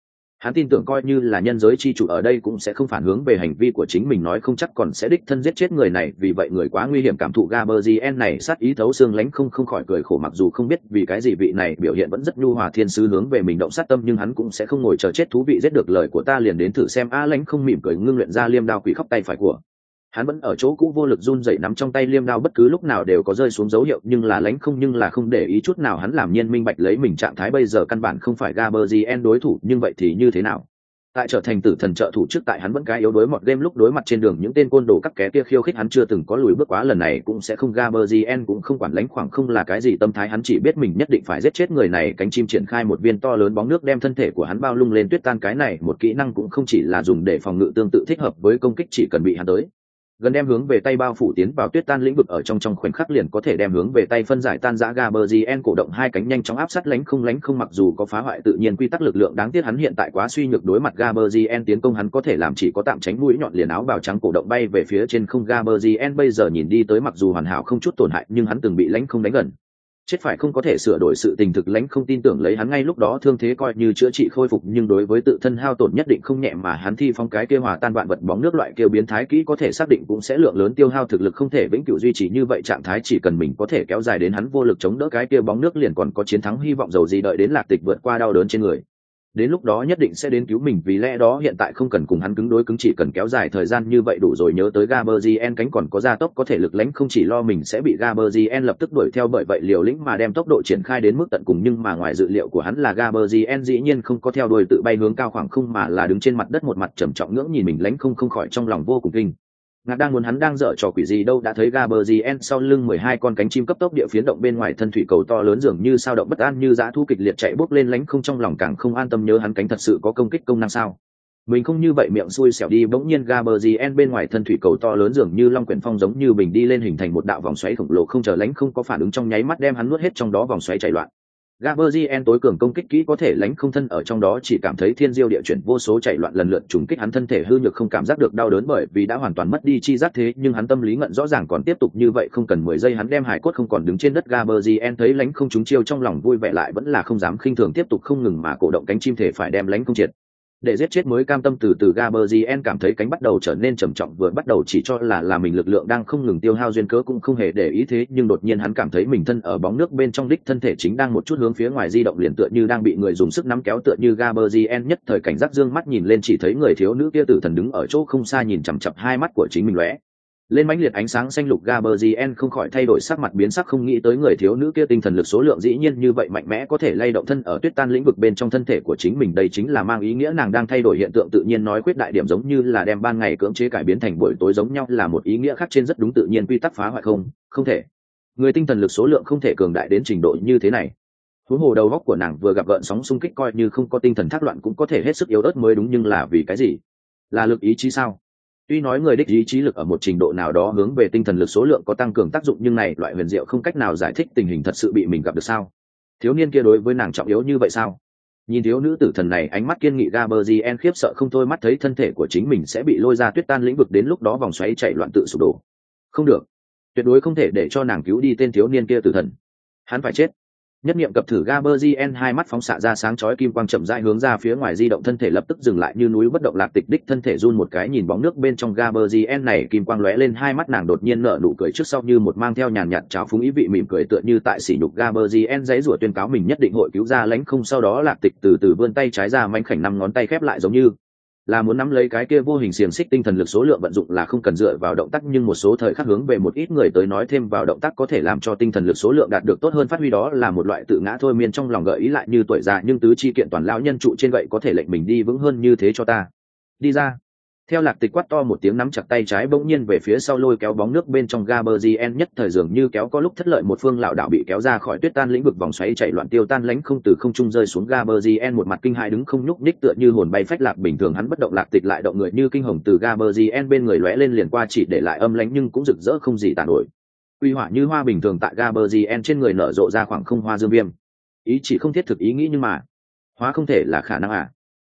Hắn tin tưởng coi như là nhân giới chi chủ ở đây cũng sẽ không phản hướng về hành vi của chính mình, nói không chắc còn sẽ đích thân giết chết người này. Vì vậy người quá nguy hiểm, cảm thụ Gaberzien này sát ý thấu xương, Lãnh không khỏi cười khổ, mặc dù không biết vì cái gì vị này biểu hiện vẫn rất nhu hòa thiên sứ hướng về mình động sát tâm, nhưng hắn cũng sẽ không ngồi chờ chết, thú vị giết được lời của ta liền đến thử xem. Lãnh không mỉm cười ngưng luyện ra liêm đao quỷ khóc, tay phải của hắn vẫn ở chỗ cũ vô lực run rẩy nắm trong tay liêm đao, bất cứ lúc nào đều có rơi xuống dấu hiệu, nhưng là Lãnh không để ý chút nào. Hắn làm nhiên minh bạch lấy mình trạng thái bây giờ căn bản không phải Gaberzien đối thủ, nhưng vậy thì như thế nào? Tại trở thành tử thần trợ thủ trước, tại hắn vẫn cái yếu đối mọt game lúc đối mặt trên đường những tên côn đồ các ké kia khiêu khích hắn chưa từng có lùi bước quá, lần này cũng sẽ không. Gaberzien cũng không quản Lãnh khoảng không là cái gì tâm thái, hắn chỉ biết mình nhất định phải giết chết người này. Cánh chim triển khai một viên to lớn bóng nước đem thân thể của hắn bao lung lên tuyết tan, cái này một kỹ năng cũng không chỉ là dùng để phòng ngự, tương tự thích hợp với công kích, chỉ cần bị hắn tới gần đem hướng về tay bao phủ tiến vào tuyết tan lĩnh vực, ở trong khoảnh khắc liền có thể đem hướng về tay phân giải tan rã. Gaberzien cổ động hai cánh nhanh chóng áp sát Lãnh không mặc dù có phá hoại tự nhiên quy tắc lực lượng, đáng tiếc hắn hiện tại quá suy nhược, đối mặt Gaberzien tiến công hắn có thể làm chỉ có tạm tránh mũi nhọn, liền áo bào trắng cổ động bay về phía trên không. Gaberzien bây giờ nhìn đi tới mặc dù hoàn hảo không chút tổn hại, nhưng hắn từng bị Lãnh không đánh gần chết phải không có thể sửa đổi sự tình thực. Lãnh không tin tưởng lấy hắn ngay lúc đó thương thế coi như chữa trị khôi phục, nhưng đối với tự thân hao tổn nhất định không nhẹ, mà hắn thi phong cái kia hòa tan vạn vật bóng nước loại kêu biến thái kỹ có thể xác định cũng sẽ lượng lớn tiêu hao thực lực, không thể vĩnh cửu duy trì như vậy trạng thái, chỉ cần mình có thể kéo dài đến hắn vô lực chống đỡ cái kia bóng nước liền còn có chiến thắng hy vọng. Dầu gì đợi đến Lạc Tịch vượt qua đau đớn trên người, đến lúc đó nhất định sẽ đến cứu mình, vì lẽ đó hiện tại không cần cùng hắn cứng đối cứng, chỉ cần kéo dài thời gian như vậy đủ rồi. Nhớ tới Gaberzien cánh còn có gia tốc có thể lực, Lãnh không chỉ lo mình sẽ bị Gaberzien lập tức đuổi theo, bởi vậy liều lĩnh mà đem tốc độ triển khai đến mức tận cùng, nhưng mà ngoài dự liệu của hắn là Gaberzien dĩ nhiên không có theo đuôi tự bay hướng cao khoảng không, mà là đứng trên mặt đất một mặt trầm trọng ngưỡng nhìn mình. Lãnh không khỏi trong lòng vô cùng kinh ngạc, đang muốn hắn đang dở trò quỷ gì đâu, đã thấy Gaberzien sau lưng 12 con cánh chim cấp tốc địa phiến động, bên ngoài thân thủy cầu to lớn dường như sao động bất an, như dã thu kịch liệt chạy bốc lên. Lãnh không trong lòng càng không an tâm, nhớ hắn cánh thật sự có công kích công năng sao, mình không như vậy miệng xui xẻo đi. Bỗng nhiên Gaberzien bên ngoài thân thủy cầu to lớn dường như long quyển phong giống như bình đi lên, hình thành một đạo vòng xoáy khổng lồ, không chờ Lãnh không có phản ứng trong nháy mắt đem hắn nuốt hết trong đó, vòng xoáy chạy loạn. Gaberzien tối cường công kích kỹ có thể Lãnh không thân ở trong đó chỉ cảm thấy thiên diêu địa chuyển, vô số chạy loạn lần lượt trùng kích hắn, thân thể hư nhược không cảm giác được đau đớn bởi vì đã hoàn toàn mất đi chi giác, thế nhưng hắn tâm lý ngận rõ ràng còn tiếp tục như vậy không cần 10 giây hắn đem hải cốt không còn đứng trên đất. Gaberzien thấy Lãnh không trúng chiêu trong lòng vui vẻ, lại vẫn là không dám khinh thường, tiếp tục không ngừng mà cổ động cánh chim thể phải đem Lãnh không triệt để giết chết mới cam tâm. Từ Gaberzien cảm thấy cánh bắt đầu trở nên trầm trọng, vừa bắt đầu chỉ cho là mình lực lượng đang không ngừng tiêu hao duyên cớ cũng không hề để ý, thế nhưng đột nhiên hắn cảm thấy mình thân ở bóng nước bên trong, đích thân thể chính đang một chút hướng phía ngoài di động, liền tựa như đang bị người dùng sức nắm kéo, tựa như Gaberzien nhất thời cảnh giác dương mắt nhìn lên, chỉ thấy người thiếu nữ kia tử thần đứng ở chỗ không xa nhìn chằm chằm hai mắt của chính mình lóe lên mãnh liệt ánh sáng xanh lục. Gaberzien không khỏi thay đổi sắc mặt biến sắc, không nghĩ tới người thiếu nữ kia tinh thần lực số lượng dĩ nhiên như vậy mạnh mẽ, có thể lay động thân ở tuyết tan lĩnh vực bên trong thân thể của chính mình, đây chính là mang ý nghĩa nàng đang thay đổi hiện tượng tự nhiên, nói khuyết đại điểm giống như là đem ban ngày cưỡng chế cải biến thành buổi tối giống nhau, là một ý nghĩa khác trên rất đúng tự nhiên quy tắc phá hoại không thể. Người tinh thần lực số lượng không thể cường đại đến trình độ như thế này, huống hồ đầu óc của nàng vừa gặp gợn sóng xung kích, coi như không có tinh thần thác loạn cũng có thể hết sức yếu ớt mới đúng, nhưng là vì cái gì? Là lực ý chí sao? Tuy nói người đích ý chí lực ở một trình độ nào đó hướng về tinh thần lực số lượng có tăng cường tác dụng, nhưng này loại huyền diệu không cách nào giải thích tình hình thật sự bị mình gặp được sao? Thiếu niên kia đối với nàng trọng yếu như vậy sao? Nhìn thiếu nữ tử thần này ánh mắt kiên nghị, Gaberzien khiếp sợ không thôi, mắt thấy thân thể của chính mình sẽ bị lôi ra tuyết tan lĩnh vực, đến lúc đó vòng xoáy chạy loạn tự sụp đổ. Không được, tuyệt đối không thể để cho nàng cứu đi tên thiếu niên kia tử thần, hắn phải chết. Nhất niệm cập thử, Gaberzien hai mắt phóng xạ ra sáng chói kim quang chậm rãi hướng ra phía ngoài di động, thân thể lập tức dừng lại như núi bất động. Lạc Tịch đích thân thể run một cái nhìn bóng nước bên trong Gaberzien này, kim quang lóe lên, hai mắt nàng đột nhiên nở nụ cười trước sau như một, mang theo nhàn nhạt trào phúng ý vị, mỉm cười tựa như tại sỉ nhục Gaberzien giãy giụa tuyên cáo mình nhất định hội cứu ra Lãnh không. Sau đó Lạc Tịch từ từ vươn tay trái ra, mảnh khảnh năm ngón tay khép lại giống như là muốn nắm lấy cái kia vô hình xiềng xích. Tinh thần lực số lượng vận dụng là không cần dựa vào động tác, nhưng một số thời khắc hướng về một ít người tới nói thêm vào động tác có thể làm cho tinh thần lực số lượng đạt được tốt hơn phát huy, đó là một loại tự ngã thôi miên trong lòng, gợi ý lại như tuổi già nhưng tứ chi kiện toàn lão nhân trụ trên gậy có thể lệnh mình đi vững hơn, như thế cho ta đi ra. Theo Lạc Tịch quát to một tiếng, nắm chặt tay trái bỗng nhiên về phía sau lôi kéo bóng nước bên trong. Gaberzien nhất thời dường như kéo có lúc thất lợi, một phương lảo đảo bị kéo ra khỏi tuyết tan lĩnh vực, vòng xoáy chạy loạn tiêu tan, Lãnh không từ không trung rơi xuống. Gaberzien một mặt kinh hãi đứng không nhúc nhích tựa như hồn bay phách lạc bình thường, hắn bất động, Lạc Tịch lại động người như kinh hồng từ Gaberzien bên người lóe lên liền qua, chỉ để lại âm lãnh nhưng cũng rực rỡ không gì tàn nổi. Uy hỏa như hoa bình thường tại Gaberzien trên người nở rộ ra khoảng không hoa dương viêm, ý chỉ không thiết thực ý nghĩ nhưng mà hóa không thể là khả năng à.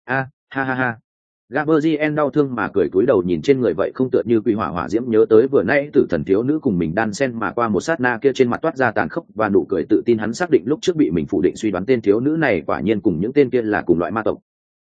Ha ha ha. Gaberzien đau thương mà cười cúi đầu nhìn trên người vậy không tựa như quỷ hỏa hỏa diễm, nhớ tới vừa nãy tử thần thiếu nữ cùng mình đan sen mà qua một sát na kia, trên mặt toát ra tàn khốc và nụ cười tự tin, hắn xác định lúc trước bị mình phủ định suy đoán tên thiếu nữ này quả nhiên cùng những tên kia là cùng loại ma tộc.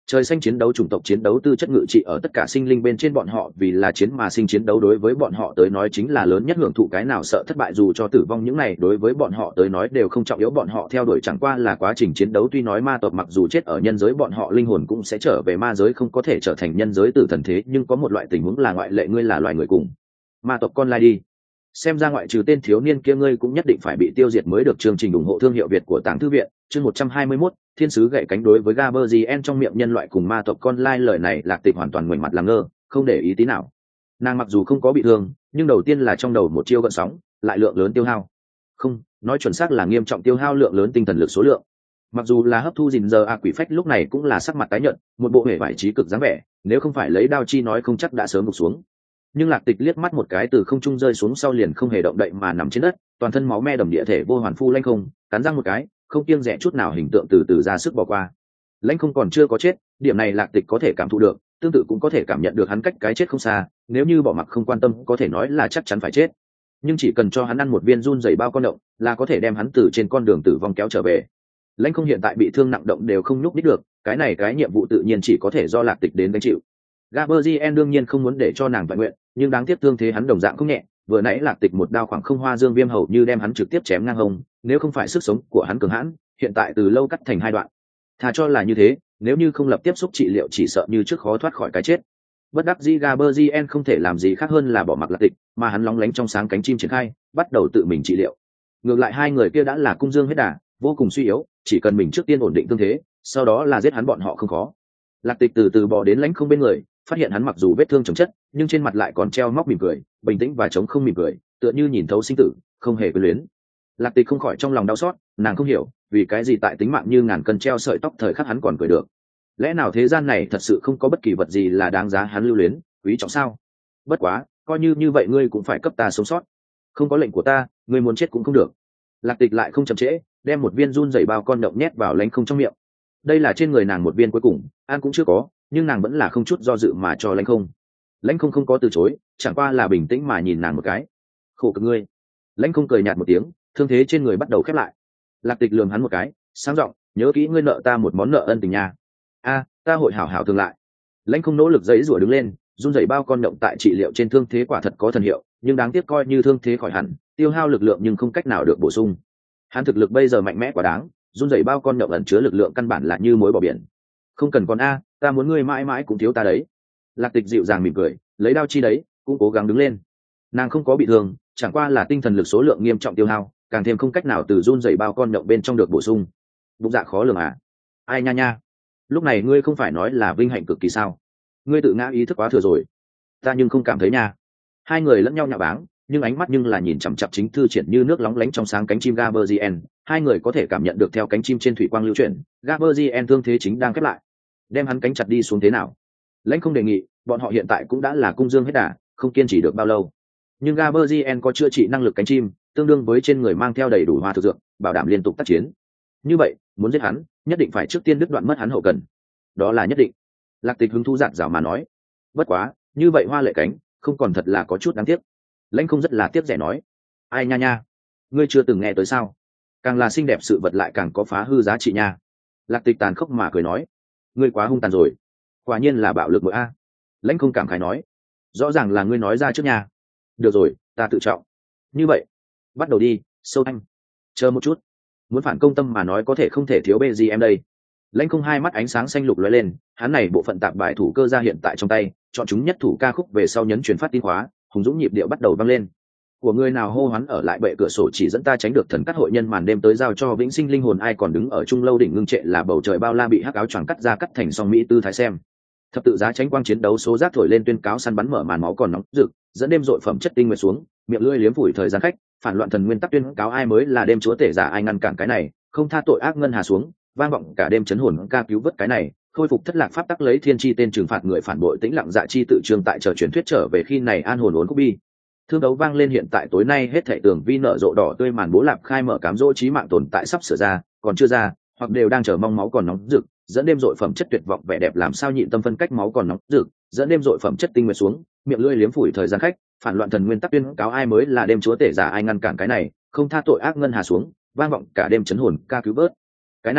Trời xanh chiến đấu chủng tộc chiến đấu tư chất ngự trị ở tất cả sinh linh bên trên bọn họ, vì là chiến mà sinh, chiến đấu đối với bọn họ tới nói chính là lớn nhất hưởng thụ, cái nào sợ thất bại dù cho tử vong những này đối với bọn họ tới nói đều không trọng yếu, bọn họ theo đuổi chẳng qua là quá trình chiến đấu. Tuy nói ma tộc mặc dù chết ở nhân giới, bọn họ linh hồn cũng sẽ trở về ma giới, không có thể trở thành nhân giới tử thần, thế nhưng có một loại tình huống là ngoại lệ, ngươi là loài người cùng ma tộc con lai đi. Xem ra ngoại trừ tên thiếu niên kia ngươi cũng nhất định phải bị tiêu diệt mới được. Chương trình ủng hộ thương hiệu Việt của Tàng Thư viện, chương 121, thiên sứ gậy cánh. Đối với Gaberzien trong miệng nhân loại cùng ma tộc con lai lời này, Lạc Tịch hoàn toàn ngoảnh mặt làm ngơ, không để ý tí nào. Nàng mặc dù không có bị thương, nhưng đầu tiên là trong đầu một chiêu gợn sóng, lại lượng lớn tiêu hao. Không, nói chuẩn xác là nghiêm trọng tiêu hao lượng lớn tinh thần lực số lượng. Mặc dù là hấp thu gìn giờ quỷ phách lúc này cũng là sắc mặt tái nhợt, một bộ hề vải trí cực dáng vẻ, nếu không phải lấy đao chi nói không chắc đã sớm gục xuống. Nhưng Lạc Tịch liếc mắt một cái từ không trung rơi xuống sau liền không hề động đậy mà nằm trên đất, toàn thân máu me đầm địa, thể vô hoàn phu Lãnh Không cắn răng một cái, không kiêng dè chút nào, hình tượng từ từ ra sức bỏ qua. Lãnh Không còn chưa có chết, điểm này Lạc Tịch có thể cảm thụ được, tương tự cũng có thể cảm nhận được hắn cách cái chết không xa, nếu như bỏ mặc không quan tâm có thể nói là chắc chắn phải chết, nhưng chỉ cần cho hắn ăn một viên run rẩy bao con động là có thể đem hắn từ trên con đường tử vong kéo trở về. Lãnh Không hiện tại bị thương nặng, động đều không nhúc nhích được, cái nhiệm vụ tự nhiên chỉ có thể do Lạc Tịch đến gánh chịu. Gaberzien đương nhiên không muốn để cho nàng vạn nguyện, nhưng đáng tiếc thương thế hắn đồng dạng không nhẹ, vừa nãy Lạc Tịch một đao khoảng không hoa dương viêm hầu như đem hắn trực tiếp chém ngang hông, nếu không phải sức sống của hắn cường hãn, hiện tại từ lâu cắt thành hai đoạn. Thà cho là như thế, nếu như không lập tiếp xúc trị liệu chỉ sợ như trước khó thoát khỏi cái chết. Bất đắc dĩ Gaberzien không thể làm gì khác hơn là bỏ mặc Lạc Tịch, mà hắn lóng lánh trong sáng cánh chim triển khai, bắt đầu tự mình trị liệu. Ngược lại hai người kia đã là cung dương hết đà, vô cùng suy yếu, chỉ cần mình trước tiên ổn định thương thế, sau đó là giết hắn bọn họ không khó. Lạc Tịch từ từ bò đến Lãnh Không bên người, phát hiện hắn mặc dù vết thương chồng chất, nhưng trên mặt lại còn treo móc mỉm cười, bình tĩnh và chống không mỉm cười, tựa như nhìn thấu sinh tử, không hề quyến luyến. Lạc Tịch không khỏi trong lòng đau xót, nàng không hiểu vì cái gì tại tính mạng như ngàn cân treo sợi tóc thời khắc hắn còn cười được. Lẽ nào thế gian này thật sự không có bất kỳ vật gì là đáng giá hắn lưu luyến quý trọng sao? Bất quá coi như vậy ngươi cũng phải cấp ta sống sót, không có lệnh của ta ngươi muốn chết cũng không được. Lạc Tịch lại không chậm trễ, đem một viên run rẩy bao con động nhét vào Lãnh Không trong miệng. Đây là trên người nàng một viên cuối cùng, ăn cũng chưa có, nhưng nàng vẫn là không chút do dự mà cho Lãnh Không. Lãnh Không không có từ chối, chẳng qua là bình tĩnh mà nhìn nàng một cái. Khổ cực ngươi. Lãnh Không cười nhạt một tiếng, thương thế trên người bắt đầu khép lại. Lạc Tịch lườm hắn một cái, sáng giọng, nhớ kỹ ngươi nợ ta một món nợ ân tình nha. A, ta hội hảo hảo thường lại. Lãnh Không nỗ lực giãy giụa đứng lên, run rẩy bao con động tại trị liệu trên thương thế quả thật có thần hiệu, nhưng đáng tiếc coi như thương thế khỏi hẳn, tiêu hao lực lượng nhưng không cách nào được bổ sung. Hắn thực lực bây giờ mạnh mẽ quá đáng, run rẩy bao con động ẩn chứa lực lượng căn bản là như muối bỏ biển. Không cần con a, ta muốn ngươi mãi mãi cũng thiếu ta đấy. Lạc Tịch dịu dàng mỉm cười, lấy đao chi đấy, cũng cố gắng đứng lên. Nàng không có bị thương, chẳng qua là tinh thần lực số lượng nghiêm trọng tiêu hao, càng thêm không cách nào từ run rẩy bao con động bên trong được bổ sung. Bụng dạ khó lường à? Ai nha nha, lúc này ngươi không phải nói là vinh hạnh cực kỳ sao? Ngươi tự ngã ý thức quá thừa rồi. Ta nhưng không cảm thấy nha. Hai người lẫn nhau nhạo báng, nhưng ánh mắt nhưng là nhìn chằm chằm chính thư triển như nước lóng lánh trong sáng cánh chim Gaberzien. Hai người có thể cảm nhận được theo cánh chim trên thủy quang lưu chuyển, Gaberzien thương thế chính đang khép lại. Đem hắn cánh chặt đi xuống thế nào? Lãnh Không đề nghị, bọn họ hiện tại cũng đã là cung dương hết đà, không kiên trì được bao lâu. Nhưng Gaberzien có chữa trị năng lực cánh chim, tương đương với trên người mang theo đầy đủ hoa thực dược, bảo đảm liên tục tác chiến. Như vậy, muốn giết hắn, nhất định phải trước tiên đứt đoạn mất hắn hậu cần. Đó là nhất định. Lạc Tịch hứng thú dạt dào mà nói. Bất quá, như vậy hoa lệ cánh, không còn thật là có chút đáng tiếc. Lãnh Không rất là tiếc rẻ nói. Ai nha nha, ngươi chưa từng nghe tới sao? Càng là xinh đẹp sự vật lại càng có phá hư giá trị nha. Lạc Tịch tàn khốc mà cười nói. Ngươi quá hung tàn rồi, quả nhiên là bạo lực mỗi a. Lãnh Không cảm khái nói. Rõ ràng là ngươi nói ra trước nha. Được rồi, ta tự trọng. Như vậy, bắt đầu đi, sâu anh. Chờ một chút, muốn phản công tâm mà nói có thể không thể thiếu bê gì em đây. Lãnh Không hai mắt ánh sáng xanh lục lóe lên, hắn này bộ phận tạp bài thủ cơ ra hiện tại trong tay, chọn chúng nhất thủ ca khúc về sau nhấn truyền phát tin khóa, hùng dũng nhịp điệu bắt đầu vang lên. Của người nào hô hoán ở lại bệ cửa sổ chỉ dẫn ta tránh được thần cắt hội nhân màn đêm tới giao cho vĩnh sinh linh hồn, ai còn đứng ở trung lâu đỉnh ngưng trệ là bầu trời bao la bị hắc áo choàng cắt ra cắt thành song mỹ tư thái xem. Thập tự giá tránh quang chiến đấu số rác thổi lên tuyên cáo săn bắn mở màn máu còn nóng rực, dẫn đêm dội phẩm chất tinh nguyệt xuống, miệng lưỡi liếm phủi thời gian khách, phản loạn thần nguyên tắc tuyên cáo ai mới là đêm chúa tể giả, ai ngăn cản cái này, không tha tội ác ngân hà xuống, vang vọng cả đêm chấn hồn ca cứu vớt cái này, khôi phục thất lạc pháp tắc lấy thiên chi tên trừng phạt người phản bội tĩnh lặng dạ chi tự trường tại chờ truyền thuyết trở về khi này an hồn uốn khúc bi. Thương đấu vang lên hiện tại tối nay hết thảy tường vi nở rộ đỏ tươi màn bố lạp khai mở cám dỗ chí mạng tồn tại sắp sửa ra, còn chưa ra, hoặc đều đang chờ mong máu còn nóng rực, dẫn đêm dội phẩm chất tuyệt vọng vẻ đẹp làm sao nhịn tâm phân cách máu còn nóng rực, dẫn đêm dội phẩm chất tinh nguyệt xuống, miệng lưỡi liếm phủi thời gian khách, phản loạn thần nguyên tắc tuyên cáo ai mới là đêm chúa tể giả, ai ngăn cản cái này, không tha tội ác ngân hà xuống, vang vọng cả đêm chấn hồn ca cứu vớt. Cái này,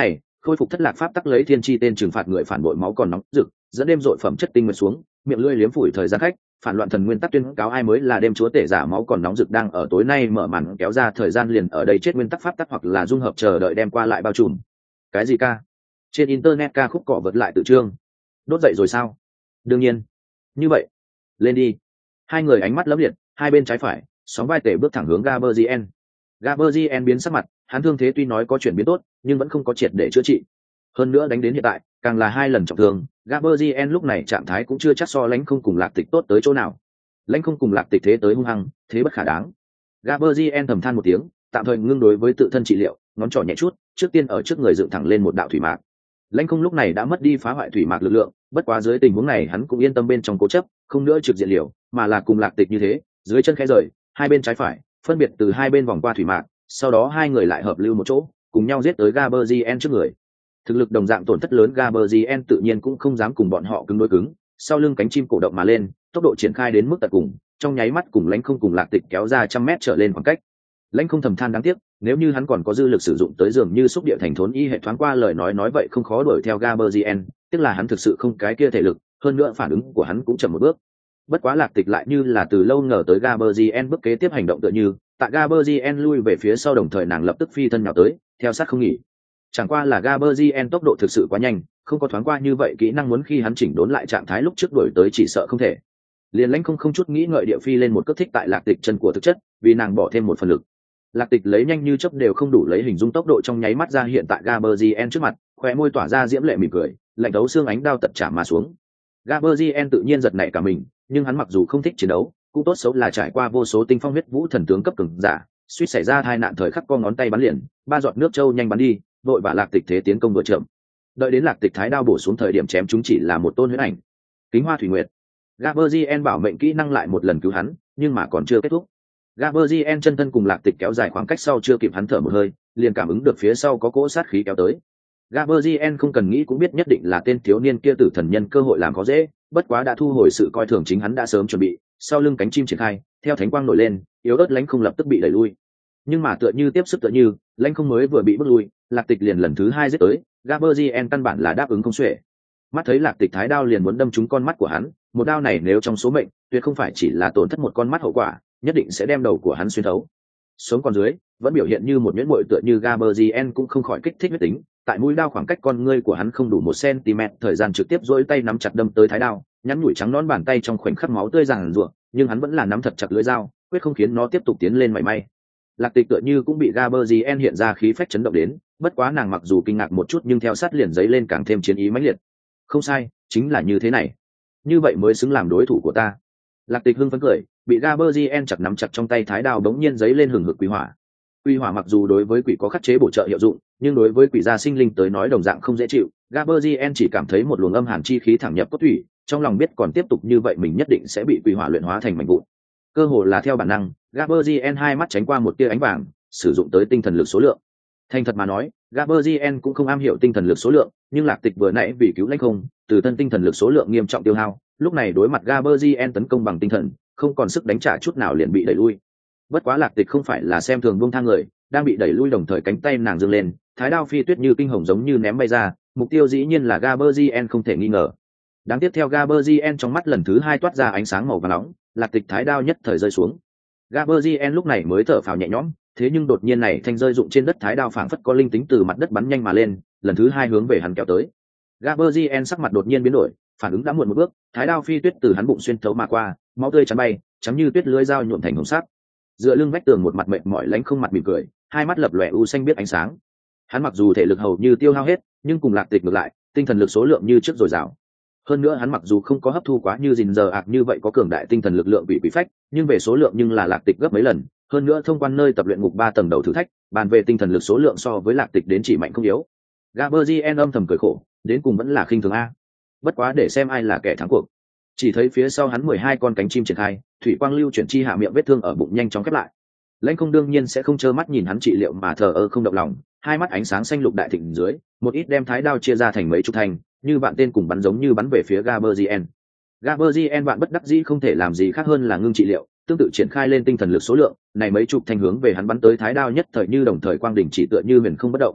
khôi phục thất lạc pháp tắc lấy thiên chi tên trừng phạt người phản bội máu còn nóng rực, dẫn đêm dội phẩm chất tinh nguyệt xuống, miệng lưỡi liếm phủi thời gian khách, phản loạn thần nguyên tắc tuyên cáo ai mới là đêm chúa tể giả máu còn nóng rực đang ở tối nay mở màn kéo ra thời gian liền ở đây chết nguyên tắc pháp tắc hoặc là dung hợp chờ đợi đem qua lại bao trùm. Cái gì ca? Trên internet ca khúc cọ vật lại tự trương. Đốt dậy rồi sao? Đương nhiên. Như vậy, lên đi. Hai người ánh mắt lấp liệt, hai bên trái phải, sóng vai tể bước thẳng hướng Gaberzien. Gaberzien biến sắc mặt, hắn thương thế tuy nói có chuyển biến tốt, nhưng vẫn không có triệt để chữa trị. Hơn nữa đánh đến hiện tại, càng là hai lần trọng thương, Gaberzien lúc này trạng thái cũng chưa chắc so Lãnh Không cùng Lạc Tịch tốt tới chỗ nào. Lãnh Không cùng Lạc Tịch thế tới hung hăng, thế bất khả đáng. Gaberzien thầm than một tiếng, tạm thời ngưng đối với tự thân trị liệu, ngón trỏ nhẹ chút, trước tiên ở trước người dựng thẳng lên một đạo thủy mạc. Lãnh Không lúc này đã mất đi phá hoại thủy mạc lực lượng, bất quá dưới tình huống này hắn cũng yên tâm bên trong cố chấp, không nữa trực diện liều, mà là cùng Lạc Tịch như thế, dưới chân khẽ rời, hai bên trái phải, phân biệt từ hai bên vòng qua thủy mạc, sau đó hai người lại hợp lưu một chỗ, cùng nhau giết tới Gaberzien trước người. Thực lực đồng dạng tổn thất lớn, Gaberzien tự nhiên cũng không dám cùng bọn họ cứng đối cứng, sau lưng cánh chim cổ động mà lên, tốc độ triển khai đến mức tận cùng, trong nháy mắt cùng Lãnh Không cùng Lạc Tịch kéo ra 100 mét trở lên khoảng cách. Lãnh Không thầm than đáng tiếc, nếu như hắn còn có dư lực sử dụng tới dường như xúc địa thành thốn y hệ thoáng qua lời nói vậy không khó đuổi theo Gaberzien, tức là hắn thực sự không cái kia thể lực, hơn nữa phản ứng của hắn cũng chậm một bước. Bất quá Lạc Tịch lại như là từ lâu ngờ tới Gaberzien bước kế tiếp hành động tựa như, tại Gaberzien lui về phía sau đồng thời nàng lập tức phi thân nhào tới, theo sát không nghỉ. Chẳng qua là Gaberzien tốc độ thực sự quá nhanh, không có thoáng qua như vậy kỹ năng muốn khi hắn chỉnh đốn lại trạng thái lúc trước đuổi tới chỉ sợ không thể. Liền Lãnh không chút nghĩ ngợi địa phi lên một cước thích tại Lạc Tịch chân của thực chất, vì nàng bỏ thêm một phần lực. Lạc Tịch lấy nhanh như chớp đều không đủ lấy hình dung tốc độ trong nháy mắt ra hiện tại Gaberzien trước mặt, khóe môi tỏa ra diễm lệ mỉm cười, lạnh thấu xương ánh đao tật chạm mà xuống. Gaberzien tự nhiên giật nảy cả mình, nhưng hắn mặc dù không thích chiến đấu, cũng tốt xấu là trải qua vô số tinh phong huyết vũ thần tướng cấp cường giả, suýt xảy ra tai nạn thời khắc co ngón tay bắn liền, ba giọt nước trâu nhanh bắn đi, vội và Lạc Tịch thế tiến công vừa chậm. Đợi đến Lạc Tịch thái đao bổ xuống thời điểm chém chúng chỉ là một tôn huyễn ảnh. Kính Hoa Thủy Nguyệt. Gaberzien bảo mệnh kỹ năng lại một lần cứu hắn, nhưng mà còn chưa kết thúc. Gaberzien chân thân cùng Lạc Tịch kéo dài khoảng cách sau chưa kịp hắn thở một hơi, liền cảm ứng được phía sau có cỗ sát khí kéo tới. Gaberzien không cần nghĩ cũng biết nhất định là tên thiếu niên kia tử thần nhân cơ hội làm khó dễ, bất quá đã thu hồi sự coi thường chính hắn đã sớm chuẩn bị, sau lưng cánh chim triển khai, theo thánh quang nổi lên, yếu ớt Lãnh Không lập tức bị đẩy lui. Nhưng mà tựa như tiếp sức tựa như, Lãnh Không mới vừa bị bước lui, Lạc Tịch liền lần thứ hai giết tới, Gaberzien căn bản là đáp ứng không xuể. Mắt thấy Lạc Tịch thái đao liền muốn đâm trúng con mắt của hắn, một đao này nếu trong số mệnh, tuyệt không phải chỉ là tổn thất một con mắt hậu quả, nhất định sẽ đem đầu của hắn xuyên thấu. Sống còn dưới, vẫn biểu hiện như một nhuyễn muội tựa như Gaberzien cũng không khỏi kích thích huyết tính, tại mũi đao khoảng cách con ngươi của hắn không đủ 1 cm thời gian trực tiếp duỗi tay nắm chặt đâm tới thái đao, nhắn nhủi trắng nõn bàn tay trong khoảnh khắc máu tươi ràng rụa, nhưng hắn vẫn là nắm thật chặt lưỡi dao, quyết không khiến nó tiếp tục tiến lên mảy may. Lạc Tịch tựa như cũng bị Gaberzien hiện ra khí phách chấn động đến, bất quá nàng mặc dù kinh ngạc một chút nhưng theo sát liền giấy lên càng thêm chiến ý mãnh liệt. Không sai, chính là như thế này. Như vậy mới xứng làm đối thủ của ta. Lạc Tịch hưng phấn cười, bị Gaberzien chặt nắm chặt trong tay thái đao đống nhiên giấy lên hừng hực quỷ hỏa. Quỷ hỏa mặc dù đối với quỷ có khắc chế bổ trợ hiệu dụng, nhưng đối với quỷ gia sinh linh tới nói đồng dạng không dễ chịu. Gaberzien chỉ cảm thấy một luồng âm hàn chi khí thẳng nhập cốt thủy, trong lòng biết còn tiếp tục như vậy mình nhất định sẽ bị quỷ hỏa luyện hóa thành mảnh vụn. Cơ hồ là theo bản năng, Gaberzien hai mắt tránh qua một tia ánh vàng, sử dụng tới tinh thần lực số lượng. Thành thật mà nói, Gaberzien cũng không am hiểu tinh thần lực số lượng, nhưng Lạc Tịch vừa nãy vì cứu Lãnh Không, từ tân tinh thần lực số lượng nghiêm trọng tiêu hao, lúc này đối mặt Gaberzien tấn công bằng tinh thần, không còn sức đánh trả chút nào liền bị đẩy lui. Bất quá Lạc Tịch không phải là xem thường buông tha người, đang bị đẩy lui đồng thời cánh tay nàng giương lên, thái đao phi tuyết như kinh hồng giống như ném bay ra, mục tiêu dĩ nhiên là Gaberzien không thể nghi ngờ. Đáng tiếc theo Gaberzien trong mắt lần thứ hai toát ra ánh sáng màu vàng nóng, Lạc Tịch thái đao nhất thời rơi xuống. Gaberzien lúc này mới thở phào nhẹ nhõm, thế nhưng đột nhiên này thanh rơi dụng trên đất thái đao phảng phất có linh tính từ mặt đất bắn nhanh mà lên, lần thứ hai hướng về hắn kéo tới. Gaberzien sắc mặt đột nhiên biến đổi, phản ứng đã muộn một bước, thái đao phi tuyết từ hắn bụng xuyên thấu mà qua, máu tươi chắn bay, trắng như tuyết lưỡi dao nhuộm thành hồng sắc. Dựa lưng vách tường một mặt mệt mỏi Lãnh Không mặt mỉm cười, hai mắt lập lòe u xanh biết ánh sáng. Hắn mặc dù thể lực hầu như tiêu hao hết, nhưng cùng Lạc Tịch ngược lại, tinh thần lực số lượng như trước dồi dào. Hơn nữa hắn mặc dù không có hấp thu quá như Dình giờ ạc như vậy có cường đại tinh thần lực lượng bị quỷ phách, nhưng về số lượng nhưng là Lạc Tịch gấp mấy lần, hơn nữa thông quan nơi tập luyện ngục 3 tầng đầu thử thách, bàn về tinh thần lực số lượng so với Lạc Tịch đến chỉ mạnh không yếu. Gaberzien âm thầm cười khổ, đến cùng vẫn là khinh thường a. Bất quá để xem ai là kẻ thắng cuộc. Chỉ thấy phía sau hắn 12 con cánh chim triển khai, thủy quang lưu chuyển chi hạ miệng vết thương ở bụng nhanh chóng khép lại. Lãnh Không đương nhiên sẽ không trơ mắt nhìn hắn trị liệu mà thờ ơ không động lòng, hai mắt ánh sáng xanh lục đại thịnh dưới, một ít đem thái đao chia ra thành mấy chục thành, như vạn tên cùng bắn giống như bắn về phía Gaberzien. Gaberzien bạn bất đắc dĩ không thể làm gì khác hơn là ngưng trị liệu, tương tự triển khai lên tinh thần lực số lượng, này mấy chục thành hướng về hắn bắn tới thái đao nhất thời như đồng thời quang đỉnh chỉ tựa như huyền không bất động.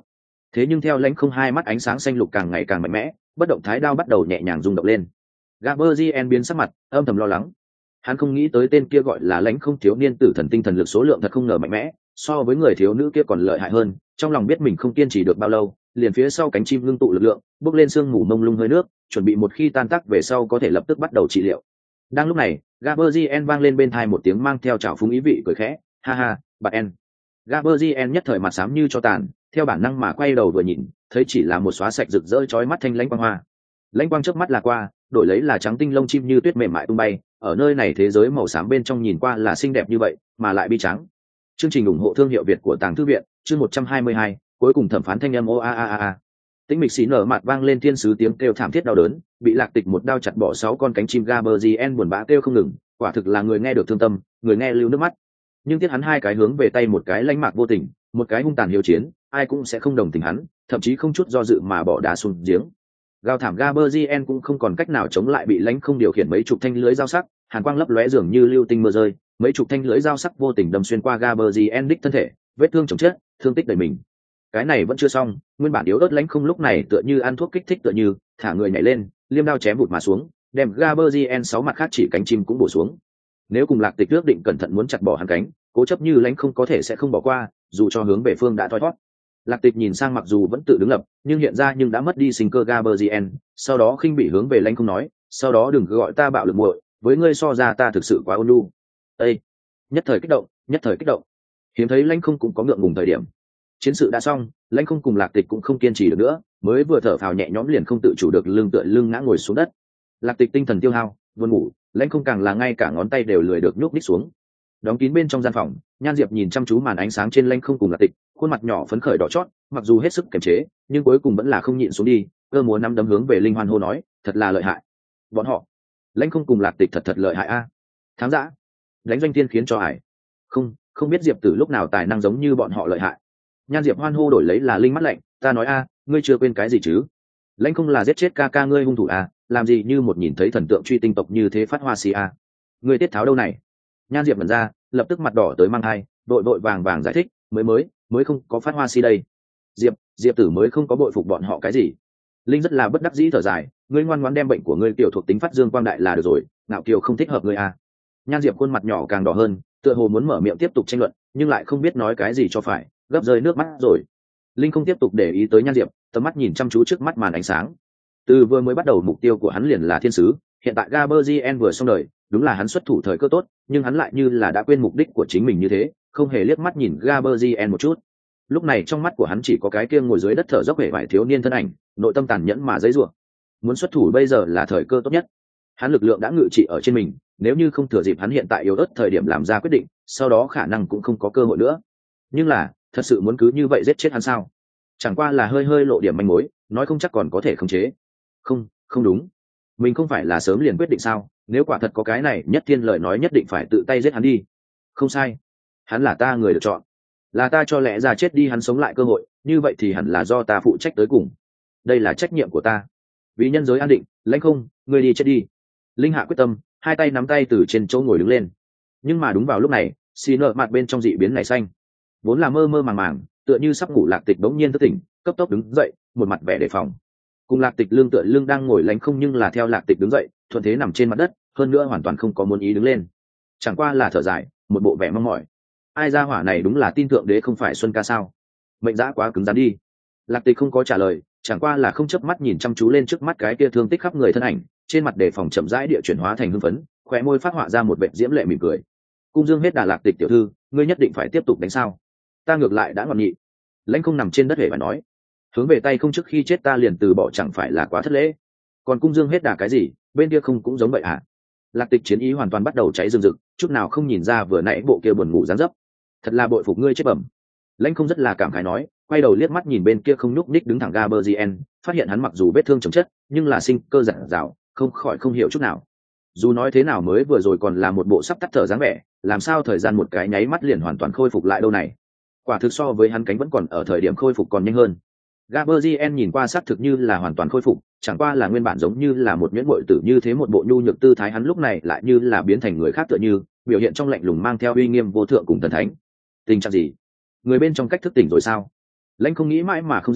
Thế nhưng theo lãnh không hai mắt ánh sáng xanh lục càng ngày càng mạnh mẽ, bất động thái đao bắt đầu nhẹ nhàng rung động lên. Gaberzien biến sắc mặt, âm thầm lo lắng. Hắn không nghĩ tới tên kia gọi là lãnh không thiếu niên tử thần tinh thần lực số lượng thật không ngờ mạnh mẽ, so với người thiếu nữ kia còn lợi hại hơn. Trong lòng biết mình không kiên trì được bao lâu, liền phía sau cánh chim ngưng tụ lực lượng, bước lên sương mù mông lung hơi nước, chuẩn bị một khi tan tác về sau có thể lập tức bắt đầu trị liệu. Đang lúc này, Gaberzien vang lên bên tai một tiếng mang theo trào phúng ý vị cười khẽ, ha ha, bạn En. Gaberzien nhất thời mặt xám như cho tàn, theo bản năng mà quay đầu vừa nhìn, thấy chỉ là một xóa sạch rực rỡ chói mắt thanh lãnh quang hoa. Lãnh quang chớp mắt là qua, đổi lấy là trắng tinh lông chim như tuyết mềm mại tung bay, ở nơi này thế giới màu xám bên trong nhìn qua là xinh đẹp như vậy, mà lại bi trắng. Chương trình ủng hộ thương hiệu Việt của Tàng Thư viện, chương 122, cuối cùng thẩm phán thanh âm o. Tĩnh mịch xí nở mặt vang lên thiên sứ tiếng kêu thảm thiết đau đớn, bị Lạc Tịch một đao chặt bỏ 6 con cánh chim. Gaberzien buồn bã kêu không ngừng, quả thực là người nghe được thương tâm, người nghe lưu nước mắt. Nhưng tiếc hắn hai cái hướng về tay, một cái lãnh mạc vô tình, một cái hung tàn hiếu chiến, ai cũng sẽ không đồng tình hắn, thậm chí không chút do dự mà bỏ đá xuống giếng. Gào thảm Gaberzien cũng không còn cách nào chống lại, bị lãnh không điều khiển mấy chục thanh lưới dao sắc, hàn quang lấp lóe dường như lưu tinh mưa rơi, mấy chục thanh lưới dao sắc vô tình đâm xuyên qua Gaberzien đích thân thể, vết thương chồng chết, thương tích đầy mình. Cái này vẫn chưa xong, nguyên bản yếu ớt lãnh không lúc này tựa như ăn thuốc kích thích tựa như, thả người nhảy lên, liêm đao chém vụt mà xuống, đem Gaberzien 6 mặt khác chỉ cánh chim cũng bổ xuống. Nếu cùng Lạc Tịch ước định cẩn thận muốn chặt bỏ hắn cánh, cố chấp như lãnh không có thể sẽ không bỏ qua, dù cho hướng về phương đã thoi thoát. Lạc Tịch nhìn sang mặc dù vẫn tự đứng lập, nhưng hiện ra nhưng đã mất đi sinh cơ. Gaberzien sau đó khinh bỉ hướng về lãnh không nói, sau đó đừng cứ gọi ta bạo lực muội, với ngươi so ra ta thực sự quá ôn nhu. Ê! Nhất thời kích động. Hiếm thấy lãnh không cũng có ngượng ngùng thời điểm. Chiến sự đã xong, lãnh không cùng Lạc Tịch cũng không kiên trì được nữa, mới vừa thở phào nhẹ nhõm liền không tự chủ được lưng tựa lưng ngã ngồi xuống đất. Lạc Tịch tinh thần tiêu hao, buồn ngủ, lãnh không càng là ngay cả ngón tay đều lười được nhúc nhích xuống. Đóng kín bên trong gian phòng, Nhan Diệp nhìn chăm chú màn ánh sáng trên lãnh không cùng Lạc Tịch, khuôn mặt nhỏ phấn khởi đỏ chót, mặc dù hết sức kiềm chế, nhưng cuối cùng vẫn là không nhịn xuống đi, cơ múa nắm đấm hướng về Linh Hoan hô nói, thật là lợi hại. Bọn họ, lãnh không cùng Lạc Tịch thật lợi hại a. Thắng dã, đánh doanh tiên khiến cho ải. Không biết Diệp Tử lúc nào tài năng giống như bọn họ lợi hại. Nhan Diệp hoan hô đổi lấy là Linh mắt lạnh, ta nói a, ngươi chưa quên cái gì chứ? Lãnh không là giết chết ca ca ngươi hung thủ a, làm gì như một nhìn thấy thần tượng truy tinh tộc như thế phát hoa si a. Ngươi tiết tháo đâu này? Nhan Diệp mẩn ra, lập tức mặt đỏ tới mang hai, vội vàng giải thích, mới không có phát hoa si đây. Diệp Tử mới không có bội phục bọn họ cái gì. Linh rất là bất đắc dĩ thở dài, ngươi ngoan ngoãn đem bệnh của ngươi tiểu thuộc tính phát dương quang đại là được rồi, ngạo kiều không thích hợp ngươi a. Nhan Diệp khuôn mặt nhỏ càng đỏ hơn, tựa hồ muốn mở miệng tiếp tục tranh luận, nhưng lại không biết nói cái gì cho phải, gấp rơi nước mắt rồi. Linh không tiếp tục để ý tới Nhan Diệp, tầm mắt nhìn chăm chú trước mắt màn ánh sáng. Từ vừa mới bắt đầu mục tiêu của hắn liền là thiên sứ, hiện tại Gaberzien vừa xong đời, đúng là hắn xuất thủ thời cơ tốt, nhưng hắn lại như là đã quên mục đích của chính mình như thế, không hề liếc mắt nhìn Gaberzien một chút. Lúc này trong mắt của hắn chỉ có cái kia ngồi dưới đất thở dốc vẻ vải thiếu niên thân ảnh, nội tâm tàn nhẫn mà giãy giụa. Muốn xuất thủ bây giờ là thời cơ tốt nhất. Hắn lực lượng đã ngự trị ở trên mình, nếu như không thừa dịp hắn hiện tại yếu ớt thời điểm làm ra quyết định, sau đó khả năng cũng không có cơ hội nữa. Nhưng là, thật sự muốn cứ như vậy giết chết hắn sao? Chẳng qua là hơi lộ điểm manh mối, nói không chắc còn có thể khống chế. Không đúng. Mình không phải là sớm liền quyết định sao? Nếu quả thật có cái này, Nhất Thiên lời nói nhất định phải tự tay giết hắn đi. Không sai. Hắn là ta người được chọn. Là ta cho lẽ ra chết đi hắn sống lại cơ hội, như vậy thì hẳn là do ta phụ trách tới cùng. Đây là trách nhiệm của ta. Vì nhân giới an định, lãnh không, ngươi đi chết đi. Linh hạ quyết tâm, hai tay nắm tay từ trên chỗ ngồi đứng lên. Nhưng mà đúng vào lúc này, xì nợ mặt bên trong dị biến này xanh, vốn là mơ màng, tựa như sắp ngủ Lạc Tịch bỗng nhiên thức tỉnh, cấp tốc đứng dậy, một mặt vẻ đề phòng. Cùng Lạc Tịch lưng tựa lưng đang ngồi lãnh không, nhưng là theo Lạc Tịch đứng dậy, thuận thế nằm trên mặt đất, hơn nữa hoàn toàn không có muốn ý đứng lên, chẳng qua là thở dài, một bộ vẻ mong mỏi. Ai ra hỏa này đúng là tin thượng đế không phải Xuân ca sao? Mệnh dã quá cứng rắn đi. Lạc Tịch không có trả lời, chẳng qua là không chớp mắt nhìn chăm chú lên trước mắt cái kia thương tích khắp người thân ảnh, trên mặt đề phòng chậm rãi địa chuyển hóa thành hưng phấn, khóe môi phát họa ra một vẻ diễm lệ mỉm cười. Cung dương hết đà. Lạc Tịch tiểu thư, ngươi nhất định phải tiếp tục đánh sao? Ta ngược lại đã ngọt nhị. Lãnh không nằm trên đất hề phải nói, hướng về tay không trước khi chết ta liền từ bỏ chẳng phải là quá thất lễ? Còn cung dương hết đà cái gì, bên kia không cũng giống vậy à? Lạc Tịch chiến ý hoàn toàn bắt đầu cháy rừng rực, chút nào không nhìn ra vừa nãy bộ kia buồn ngủ dáng dấp. Thật là bội phục ngươi chết bẩm. Lãnh không rất là cảm khái nói, quay đầu liếc mắt nhìn bên kia không nhúc nhích đứng thẳng Gaberzien, phát hiện hắn mặc dù vết thương chồng chất, nhưng là sinh cơ dạt dào, không khỏi không hiểu chút nào. Dù nói thế nào mới vừa rồi còn là một bộ sắp tắt thở dáng vẻ, làm sao thời gian một cái nháy mắt liền hoàn toàn khôi phục lại đâu này? Quả thực so với hắn cánh vẫn còn ở thời điểm khôi phục còn nhanh hơn. Gaberzien nhìn qua xác thực như là hoàn toàn khôi phục, chẳng qua là nguyên bản giống như là một nhuyễn bội tử như thế, một bộ nhu nhược tư thái hắn lúc này lại như là biến thành người khác, tựa như biểu hiện trong lạnh lùng mang theo uy nghiêm vô thượng cùng thần thánh. Tình trạng gì? Người bên trong cách thức tỉnh rồi sao? Lãnh không nghĩ mãi mà không ra,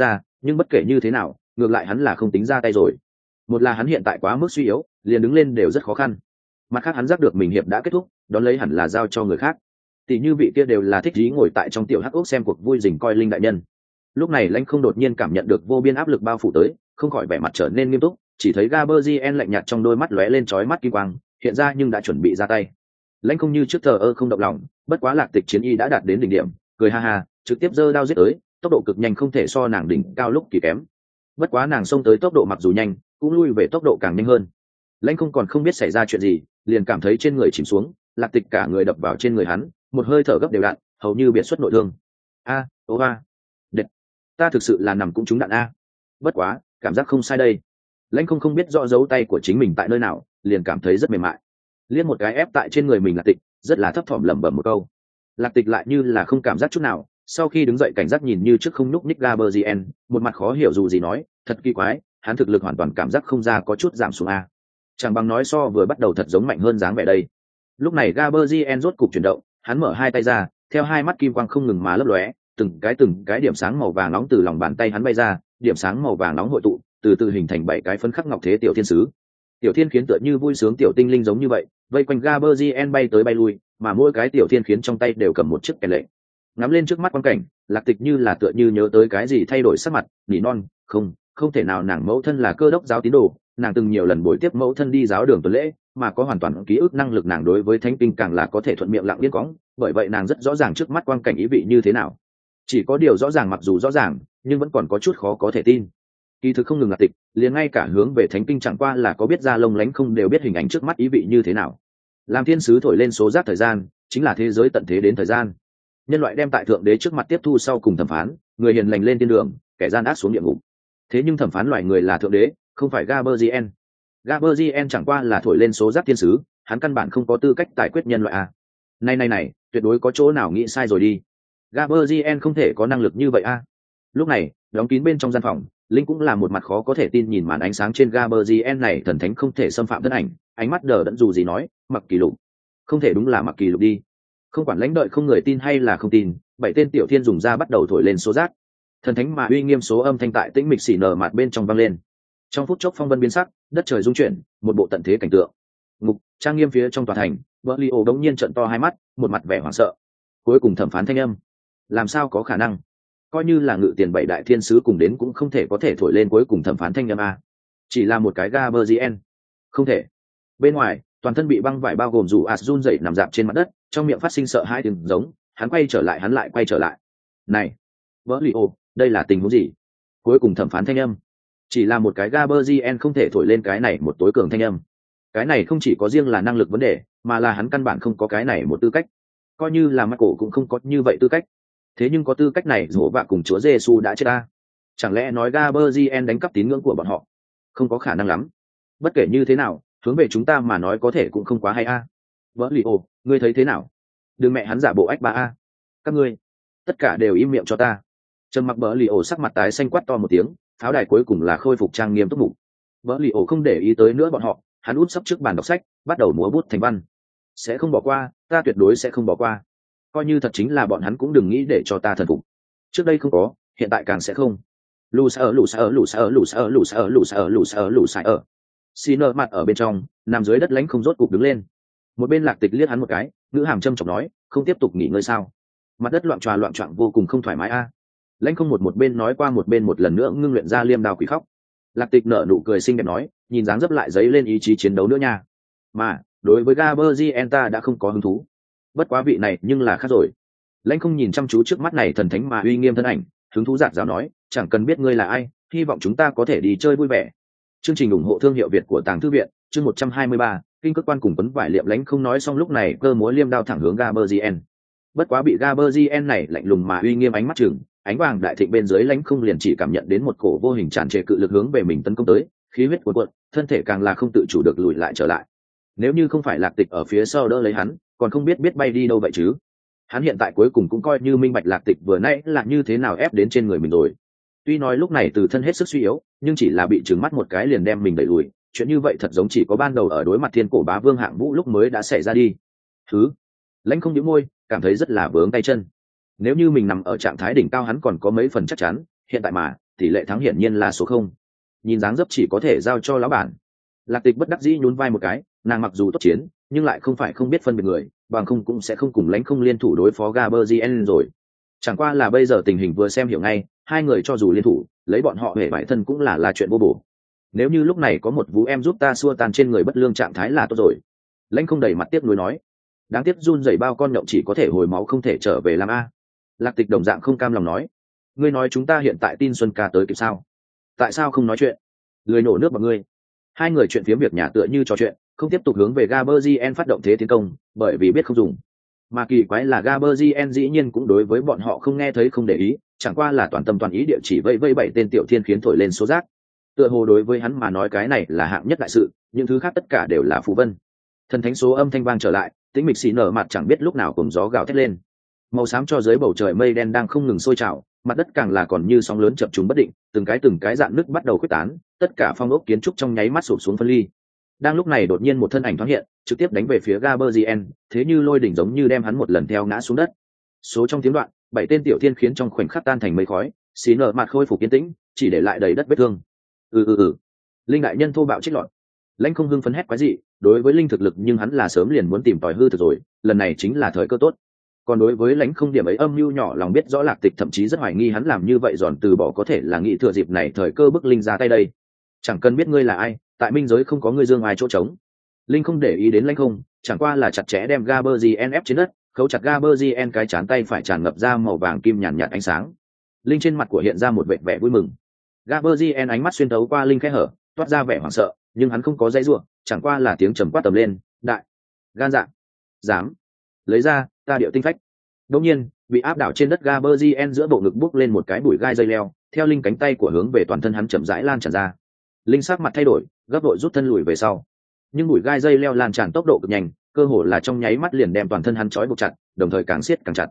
nhưng bất kể như thế nào ngược lại hắn là không tính ra tay rồi. Một là hắn hiện tại quá mức suy yếu, liền đứng lên đều rất khó khăn. Mặt khác hắn giác được mình hiệp đã kết thúc, đón lấy hẳn là giao cho người khác. Tỷ như vị kia đều là thích ý ngồi tại trong tiểu hắc ốc xem cuộc vui rình coi linh đại nhân. Lúc này Lãnh Không đột nhiên cảm nhận được vô biên áp lực bao phủ tới, không khỏi vẻ mặt trở nên nghiêm túc, chỉ thấy Gaberzien lạnh nhạt trong đôi mắt lóe lên chói mắt kim quang, hiện ra nhưng đã chuẩn bị ra tay. Lãnh Không như trước thờ ơ không động lòng, bất quá Lạc Tịch chiến y đã đạt đến đỉnh điểm, cười ha ha, trực tiếp giơ đao giết tới, tốc độ cực nhanh không thể so nàng đỉnh cao lúc kỳ kém. Bất quá nàng xông tới tốc độ mặc dù nhanh, cũng lui về tốc độ càng nhanh hơn. Lãnh Không còn không biết xảy ra chuyện gì, liền cảm thấy trên người chìm xuống, Lạc Tịch cả người đập vào trên người hắn, một hơi thở gấp đều đặn, hầu như biệt xuất nội thương. A, ô a, đệt, ta thực sự là nằm cũng trúng đạn a. Bất quá, cảm giác không sai đây. Lãnh không biết rõ dấu tay của chính mình tại nơi nào, liền cảm thấy rất mềm mại. Liên một cái ép tại trên người mình Lạc Tịch, rất là thấp thỏm lẩm bẩm một câu. Lạc Tịch lại như là không cảm giác chút nào, sau khi đứng dậy cảnh giác nhìn như trước không nhúc nhích Gaberzien, một mặt khó hiểu dù gì nói, thật kỳ quái, hắn thực lực hoàn toàn cảm giác không ra có chút giảm xuống a. Chẳng bằng nói so vừa bắt đầu thật giống mạnh hơn dáng vẻ đây. Lúc này Gaberzien rốt cục chuyển động, hắn mở hai tay ra, theo hai mắt kim quang không ngừng mà lấp lóe, từng cái điểm sáng màu vàng nóng từ lòng bàn tay hắn bay ra, điểm sáng màu vàng nóng hội tụ, từ từ hình thành 7 cái phấn khắc ngọc thế tiểu thiên sứ. Tiểu thiên khiến tựa như vui sướng tiểu tinh linh giống như vậy, vây quanh Gaberzien bay tới bay lui, mà mỗi cái tiểu thiên khiến trong tay đều cầm một chiếc kèn lệnh. Ngắm lên trước mắt quang cảnh, Lạc Tịch như là tựa như nhớ tới cái gì thay đổi sắc mặt, nỉ non, không thể nào, nàng mẫu thân là cơ đốc giáo tín đồ, nàng từng nhiều lần buổi tiếp mẫu thân đi giáo đường tuần lễ, mà có hoàn toàn ký ức năng lực, nàng đối với thánh kinh càng là có thể thuận miệng lặng yên cõng, bởi vậy nàng rất rõ ràng trước mắt quang cảnh ý vị như thế nào. Chỉ có điều rõ ràng, mặc dù rõ ràng nhưng vẫn còn có chút khó có thể tin. Kỳ thực không ngừng Lạc Tịch, liền ngay cả hướng về thánh kinh chẳng qua là có biết ra lông lánh không đều biết hình ảnh trước mắt ý vị như thế nào. Làm thiên sứ thổi lên số giác thời gian, chính là thế giới tận thế đến thời gian. Nhân loại đem tại thượng đế trước mặt tiếp thu sau cùng thẩm phán, người hiền lành lên thiên đường, kẻ gian ác xuống địa ngục. Thế nhưng thẩm phán loài người là thượng đế, không phải Gaberzien. Gaberzien chẳng qua là thổi lên số giác thiên sứ, hắn căn bản không có tư cách giải quyết nhân loại a. Này, tuyệt đối có chỗ nào nghĩ sai rồi đi. Gaberzien không thể có năng lực như vậy a. Lúc này, đóng kín bên trong gian phòng, Linh cũng là một mặt khó có thể tin nhìn màn ánh sáng trên Gaberzien này thần thánh không thể xâm phạm thân ảnh, ánh mắt đờ đẫn dù gì nói, Mặc Kỳ Lục. Không thể đúng là Mặc Kỳ Lục đi. Không quản lãnh đợi không người tin hay là không tin, 7 tên tiểu thiên dùng ra bắt đầu thổi lên số giác. Thần thánh mà uy nghiêm số âm thanh tại tĩnh mịch xỉ nở mạt bên trong vang lên. Trong phút chốc phong vân biến sắc, đất trời rung chuyển, một bộ tận thế cảnh tượng. Ngục trang nghiêm phía trong tòa thành, Berlio đống nhiên trợn to hai mắt, một mặt vẻ hoảng sợ. Cuối cùng thẩm phán thanh âm, làm sao có khả năng? Coi như là ngự tiền 7 đại thiên sứ cùng đến cũng không thể có thể thổi lên cuối cùng thẩm phán thanh âm a. Chỉ là một cái Gaberzien. Không thể. Bên ngoài, toàn thân bị băng vải bao gồm dù run rẩy nằm dạp trên mặt đất, trong miệng phát sinh sợ hãi tiếng giống, hắn lại quay trở lại. Này, Berlio, đây là tình huống gì? Cuối cùng thẩm phán thanh âm, chỉ là một cái Gaberzien không thể thổi lên cái này một tối cường thanh âm. Cái này không chỉ có riêng là năng lực vấn đề, mà là hắn căn bản không có cái này một tư cách. Coi như là Michael cũng không có như vậy tư cách. Thế nhưng có tư cách này Dỗ Vạ cùng Chúa Giêsu đã chết ta. Chẳng lẽ nói Gaberzien đánh cắp tín ngưỡng của bọn họ? Không có khả năng lắm. Bất kể như thế nào, hướng về chúng ta mà nói có thể cũng không quá hay a. Berlio, ngươi thấy thế nào? Đừng mẹ hắn giả bộ ách ba a. Các ngươi, tất cả đều im miệng cho ta. Trầm mặc Berlio sắc mặt tái xanh quát to một tiếng, pháo đài cuối cùng là khôi phục trang nghiêm túc mục. Berlio không để ý tới nữa bọn họ, hắn út sấp trước bàn đọc sách, bắt đầu múa bút thành văn. Sẽ không bỏ qua, ta tuyệt đối sẽ không bỏ qua. Coi như thật chính là bọn hắn cũng đừng nghĩ để cho ta thần phục. Trước đây không có, hiện tại càng sẽ không. Lù sai ở. Xin nợ mặt ở bên trong, nằm dưới đất lãnh không rốt cục đứng lên. Một bên Lạc Tịch liếc hắn một cái, ngữ hàm châm chọc nói, không tiếp tục nghỉ ngơi sao? Mặt đất loạn choạng vô cùng không thoải mái a. Lãnh không một bên nói qua một bên một lần nữa ngưng luyện ra liêm đao quỷ khóc. Lạc Tịch nở nụ cười xinh đẹp nói, nhìn dáng dấp lại giấy lên ý chí chiến đấu nữa nha. Mà đối với Gaberzien ta đã không có hứng thú. Bất quá vị này nhưng là khác rồi. Lãnh không nhìn chăm chú trước mắt này thần thánh mà uy nghiêm thân ảnh, hứng thú giạt rào nói, chẳng cần biết ngươi là ai, hy vọng chúng ta có thể đi chơi vui vẻ. Chương trình ủng hộ thương hiệu Việt của Tàng Thư viện, chương 123, kinh cơ quan cùng quấn vải liệm. Lãnh không nói xong lúc này cơ múa liêm đao thẳng hướng Gaberzien. Bất quá bị Gaberzien này lạnh lùng mà uy nghiêm ánh mắt chừng, ánh vàng đại thịnh bên dưới Lãnh không liền chỉ cảm nhận đến một cổ vô hình tràn trề cự lực hướng về mình tấn công tới, khí huyết cuồn cuộn, thân thể càng là không tự chủ được lùi lại trở lại. Nếu như không phải Lạc Tịch ở phía sau đỡ lấy hắn, còn không biết bay đi đâu vậy chứ. Hắn hiện tại cuối cùng cũng coi như minh bạch Lạc Tịch vừa nãy là như thế nào ép đến trên người mình rồi. Tuy nói lúc này từ thân hết sức suy yếu, nhưng chỉ là bị trừng mắt một cái liền đem mình đẩy lùi, chuyện như vậy thật giống chỉ có ban đầu ở đối mặt thiên cổ bá vương Hạng Vũ lúc mới đã xảy ra đi. Lãnh không nhíu môi, cảm thấy rất là vướng tay chân. Nếu như mình nằm ở trạng thái đỉnh cao hắn còn có mấy phần chắc chắn, hiện tại mà tỷ lệ thắng hiển nhiên là số không. Nhìn dáng dấp chỉ có thể giao cho lão bản. Lạc Tịch bất đắc dĩ nhún vai một cái, nàng mặc dù tốt chiến nhưng lại không phải không biết phân biệt người, bằng không cũng sẽ không cùng Lãnh Không liên thủ đối phó Gaberzien rồi. Chẳng qua là bây giờ tình hình vừa xem hiểu ngay, hai người cho dù liên thủ lấy bọn họ hề bại thân cũng là chuyện vô bổ. Nếu như lúc này có một vũ em giúp ta xua tan trên người bất lương trạng thái là tốt rồi. Lãnh Không đầy mặt tiếc nuối nói, đáng tiếc run rẩy bao con nhậu chỉ có thể hồi máu không thể trở về làm a. Lạc Tịch đồng dạng không cam lòng nói, ngươi nói chúng ta hiện tại tin Xuân ca tới kịp sao? Tại sao không nói chuyện? Lười nổ nước vào ngươi. Hai người chuyện phiếm việc nhà tựa như trò chuyện, không tiếp tục hướng về Gaberzien phát động thế tiến công, bởi vì biết không dùng. Mà kỳ quái là Gaberzien dĩ nhiên cũng đối với bọn họ không nghe thấy không để ý, chẳng qua là toàn tâm toàn ý địa chỉ vây vây bảy tên tiểu thiên khiến thổi lên số rác. Tựa hồ đối với hắn mà nói cái này là hạng nhất đại sự, những thứ khác tất cả đều là phù vân. Thần thánh số âm thanh vang trở lại, tĩnh mịch xì nở mặt chẳng biết lúc nào cùng gió gào thét lên. Màu xám cho dưới bầu trời mây đen đang không ngừng sôi trào, mặt đất càng là còn như sóng lớn chập trùng bất định, từng cái dạn nứt bắt đầu khuếch tán, tất cả phong ốc kiến trúc trong nháy mắt sụp xuống phân ly. Đang lúc này đột nhiên một thân ảnh thoáng hiện, trực tiếp đánh về phía Gaberzien, thế như lôi đỉnh giống như đem hắn một lần theo ngã xuống đất. Số trong tiếng đoạn, bảy tên tiểu thiên khiến trong khoảnh khắc tan thành mây khói, xí nở mặt khôi phục yên tĩnh, chỉ để lại đầy đất vết thương. Linh đại nhân thô bạo trích lọt. Lãnh Không hưng phấn hét quái dị, đối với linh thực lực nhưng hắn là sớm liền muốn tìm tòi hư thực rồi, lần này chính là thời cơ tốt. Còn đối với Lãnh Không điểm ấy âm mưu nhỏ lòng biết rõ Lạc Tịch thậm chí rất hoài nghi hắn làm như vậy giòn từ bỏ có thể là nghĩ thừa dịp này thời cơ bức linh ra tay đây. Chẳng cần biết ngươi là ai, tại minh giới không có ngươi dương ai chỗ trống. Linh không để ý đến Lãnh Không, chẳng qua là chặt chẽ đem Gaberzien ép trên đất, khấu chặt Gaberzien cái chán tay phải tràn ngập ra màu vàng kim nhàn nhạt ánh sáng. Linh trên mặt của hiện ra một vẻ vui mừng. Gaberzien ánh mắt xuyên thấu qua linh khe hở, toát ra vẻ hoảng sợ, nhưng hắn không có dãy rủa, chẳng qua là tiếng trầm quát tầm lên, đại, gan dạ, dám, lấy ra, ta điệu tinh phách. Đột nhiên, bị áp đảo trên đất Gaberzien giữa bộ ngực bốc lên một cái bụi gai dây leo, theo linh cánh tay của hướng về toàn thân hắn chậm rãi lan tràn ra. Linh sắc mặt thay đổi, gấp đội rút thân lùi về sau. Nhưng bụi gai dây leo lan tràn tốc độ cực nhanh, cơ hồ là trong nháy mắt liền đem toàn thân hắn trói buộc chặt, đồng thời càng siết càng chặt.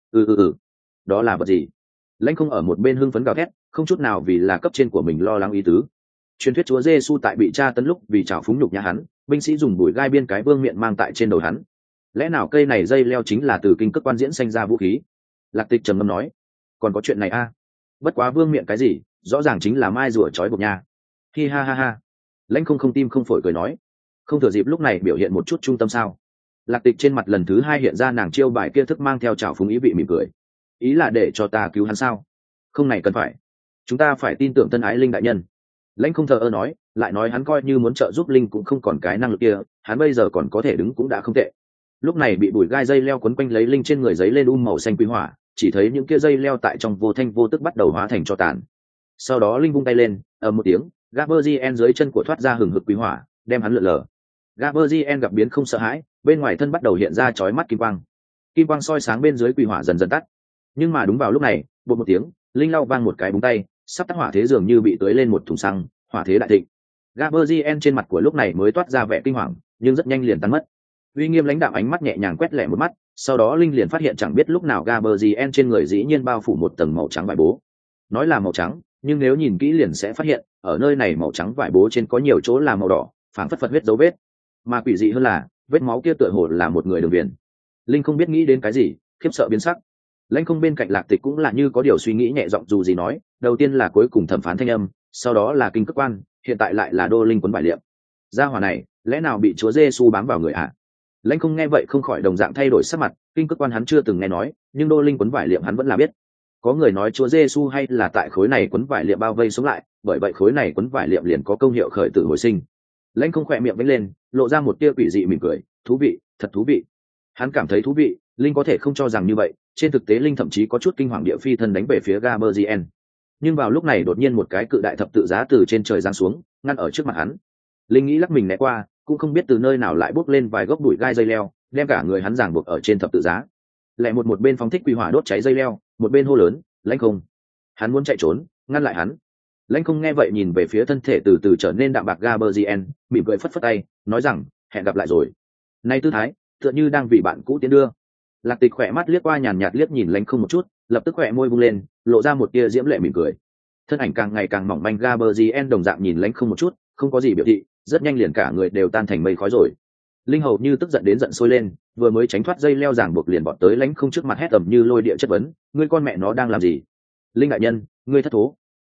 Đó là vật gì? Lãnh Không ở một bên hưng phấn gào thét, không chút nào vì là cấp trên của mình lo lắng ý tứ. Truyền thuyết Chúa Giêsu tại bị tra tấn lúc vì trào phúng nhục nhã hắn, binh sĩ dùng bụi gai biên cái vương miện mang tại trên đầu hắn. Lẽ nào cây này dây leo chính là từ kinh cước quan diễn sinh ra vũ khí? Lạc Tịch trầm ngâm nói, còn có chuyện này a? Bất quá vương miện cái gì, rõ ràng chính là mai rùa trói buộc nha. Hi ha ha ha. Lãnh không tim không phổi cười nói, không thừa dịp lúc này biểu hiện một chút trung tâm sao? Lạc Tịch trên mặt lần thứ hai hiện ra nàng chiêu bài kia thức mang theo trào phúng ý vị mỉm cười. Ý là để cho ta cứu hắn sao? Không này cần phải, chúng ta phải tin tưởng tân ái linh đại nhân. Lãnh không thờ ơ nói, lại nói hắn coi như muốn trợ giúp linh cũng không còn cái năng lực kia, hắn bây giờ còn có thể đứng cũng đã không tệ. Lúc này bị bụi gai dây leo quấn quanh lấy linh trên người giấy lên màu xanh quý hỏa, chỉ thấy những kia dây leo tại trong vô thanh vô tức bắt đầu hóa thành tro tàn. Sau đó linh vung tay lên, ầm một tiếng, Gaberzien dưới chân của thoát ra hừng hực quý hỏa, đem hắn lượn lờ. Gaberzien gặp biến không sợ hãi, bên ngoài thân bắt đầu hiện ra chói mắt kim quang. Kim quang soi sáng bên dưới quý hỏa dần dần tắt. Nhưng mà đúng vào lúc này, bột một tiếng, linh lau vang một cái búng tay, sắp tắt hỏa thế dường như bị tưới lên một thùng xăng, hỏa thế đại thịnh. Gaberzien trên mặt của lúc này mới toát ra vẻ kinh hoàng, nhưng rất nhanh liền tan mất. Uy nghiêm lãnh đạo ánh mắt nhẹ nhàng quét lẹ một mắt, sau đó linh liền phát hiện chẳng biết lúc nào Gaberzien trên người dĩ nhiên bao phủ một tầng màu trắng vải bố. Nói là màu trắng, nhưng nếu nhìn kỹ liền sẽ phát hiện, ở nơi này màu trắng vải bố trên có nhiều chỗ là màu đỏ, phảng phất huyết dấu vết. Mà quỷ dị hơn là, vết máu kia tựa hồ là một người đường viền. Linh không biết nghĩ đến cái gì, khiếp sợ biến sắc. Lãnh không bên cạnh Lạc Tịch cũng là như có điều suy nghĩ nhẹ giọng dù gì nói, đầu tiên là cuối cùng thẩm phán thanh âm, sau đó là kinh cước quan, hiện tại lại là đô linh quấn vải liệm. Gia hỏa này, lẽ nào bị Chúa Giêsu bám vào người ạ? Lãnh không nghe vậy không khỏi đồng dạng thay đổi sắc mặt, kinh cước quan hắn chưa từng nghe nói, nhưng đô linh quấn vải liệm hắn vẫn là biết. Có người nói Chúa Giêsu hay là tại khối này quấn vải liệm bao vây sống lại, bởi vậy khối này quấn vải liệm liền có công hiệu khởi tử hồi sinh. Lãnh không khỏe miệng vẫy lên, lộ ra một tia quỷ dị mỉm cười, thú vị, thật thú vị. Hắn cảm thấy thú vị, linh có thể không cho rằng như vậy, trên thực tế linh thậm chí có chút kinh hoàng địa phi thân đánh về phía Gaberzien. Nhưng vào lúc này đột nhiên một cái cự đại thập tự giá từ trên trời giáng xuống, ngăn ở trước mặt hắn. Linh nghĩ lắc mình né qua, cũng không biết từ nơi nào lại bốc lên vài gốc bụi gai dây leo, đem cả người hắn ràng buộc ở trên thập tự giá. Lại một bên phóng thích quỷ hỏa đốt cháy dây leo, một bên hô lớn, Lãnh không. Hắn muốn chạy trốn, ngăn lại hắn. Lãnh không nghe vậy nhìn về phía thân thể từ từ trở nên đạm bạc Gaberzien, mỉm cười phất phất tay, nói rằng, hẹn gặp lại rồi. Nay tư thái, tựa như đang vì bạn cũ tiến đưa. Lạc Tịch khỏe mắt liếc qua nhàn nhạt liếc nhìn Lãnh không một chút, lập tức khỏe môi vung lên, lộ ra một tia diễm lệ mỉm cười. Thân ảnh càng ngày càng mỏng manh Gaberzien đồng dạng nhìn Lãnh không một chút, không có gì biểu thị, rất nhanh liền cả người đều tan thành mây khói rồi. Linh hầu như tức giận đến giận sôi lên, vừa mới tránh thoát dây leo ràng buộc liền bọn tới Lãnh không trước mặt hét tầm như lôi địa chất vấn, ngươi con mẹ nó đang làm gì? Linh đại nhân, ngươi thất thố.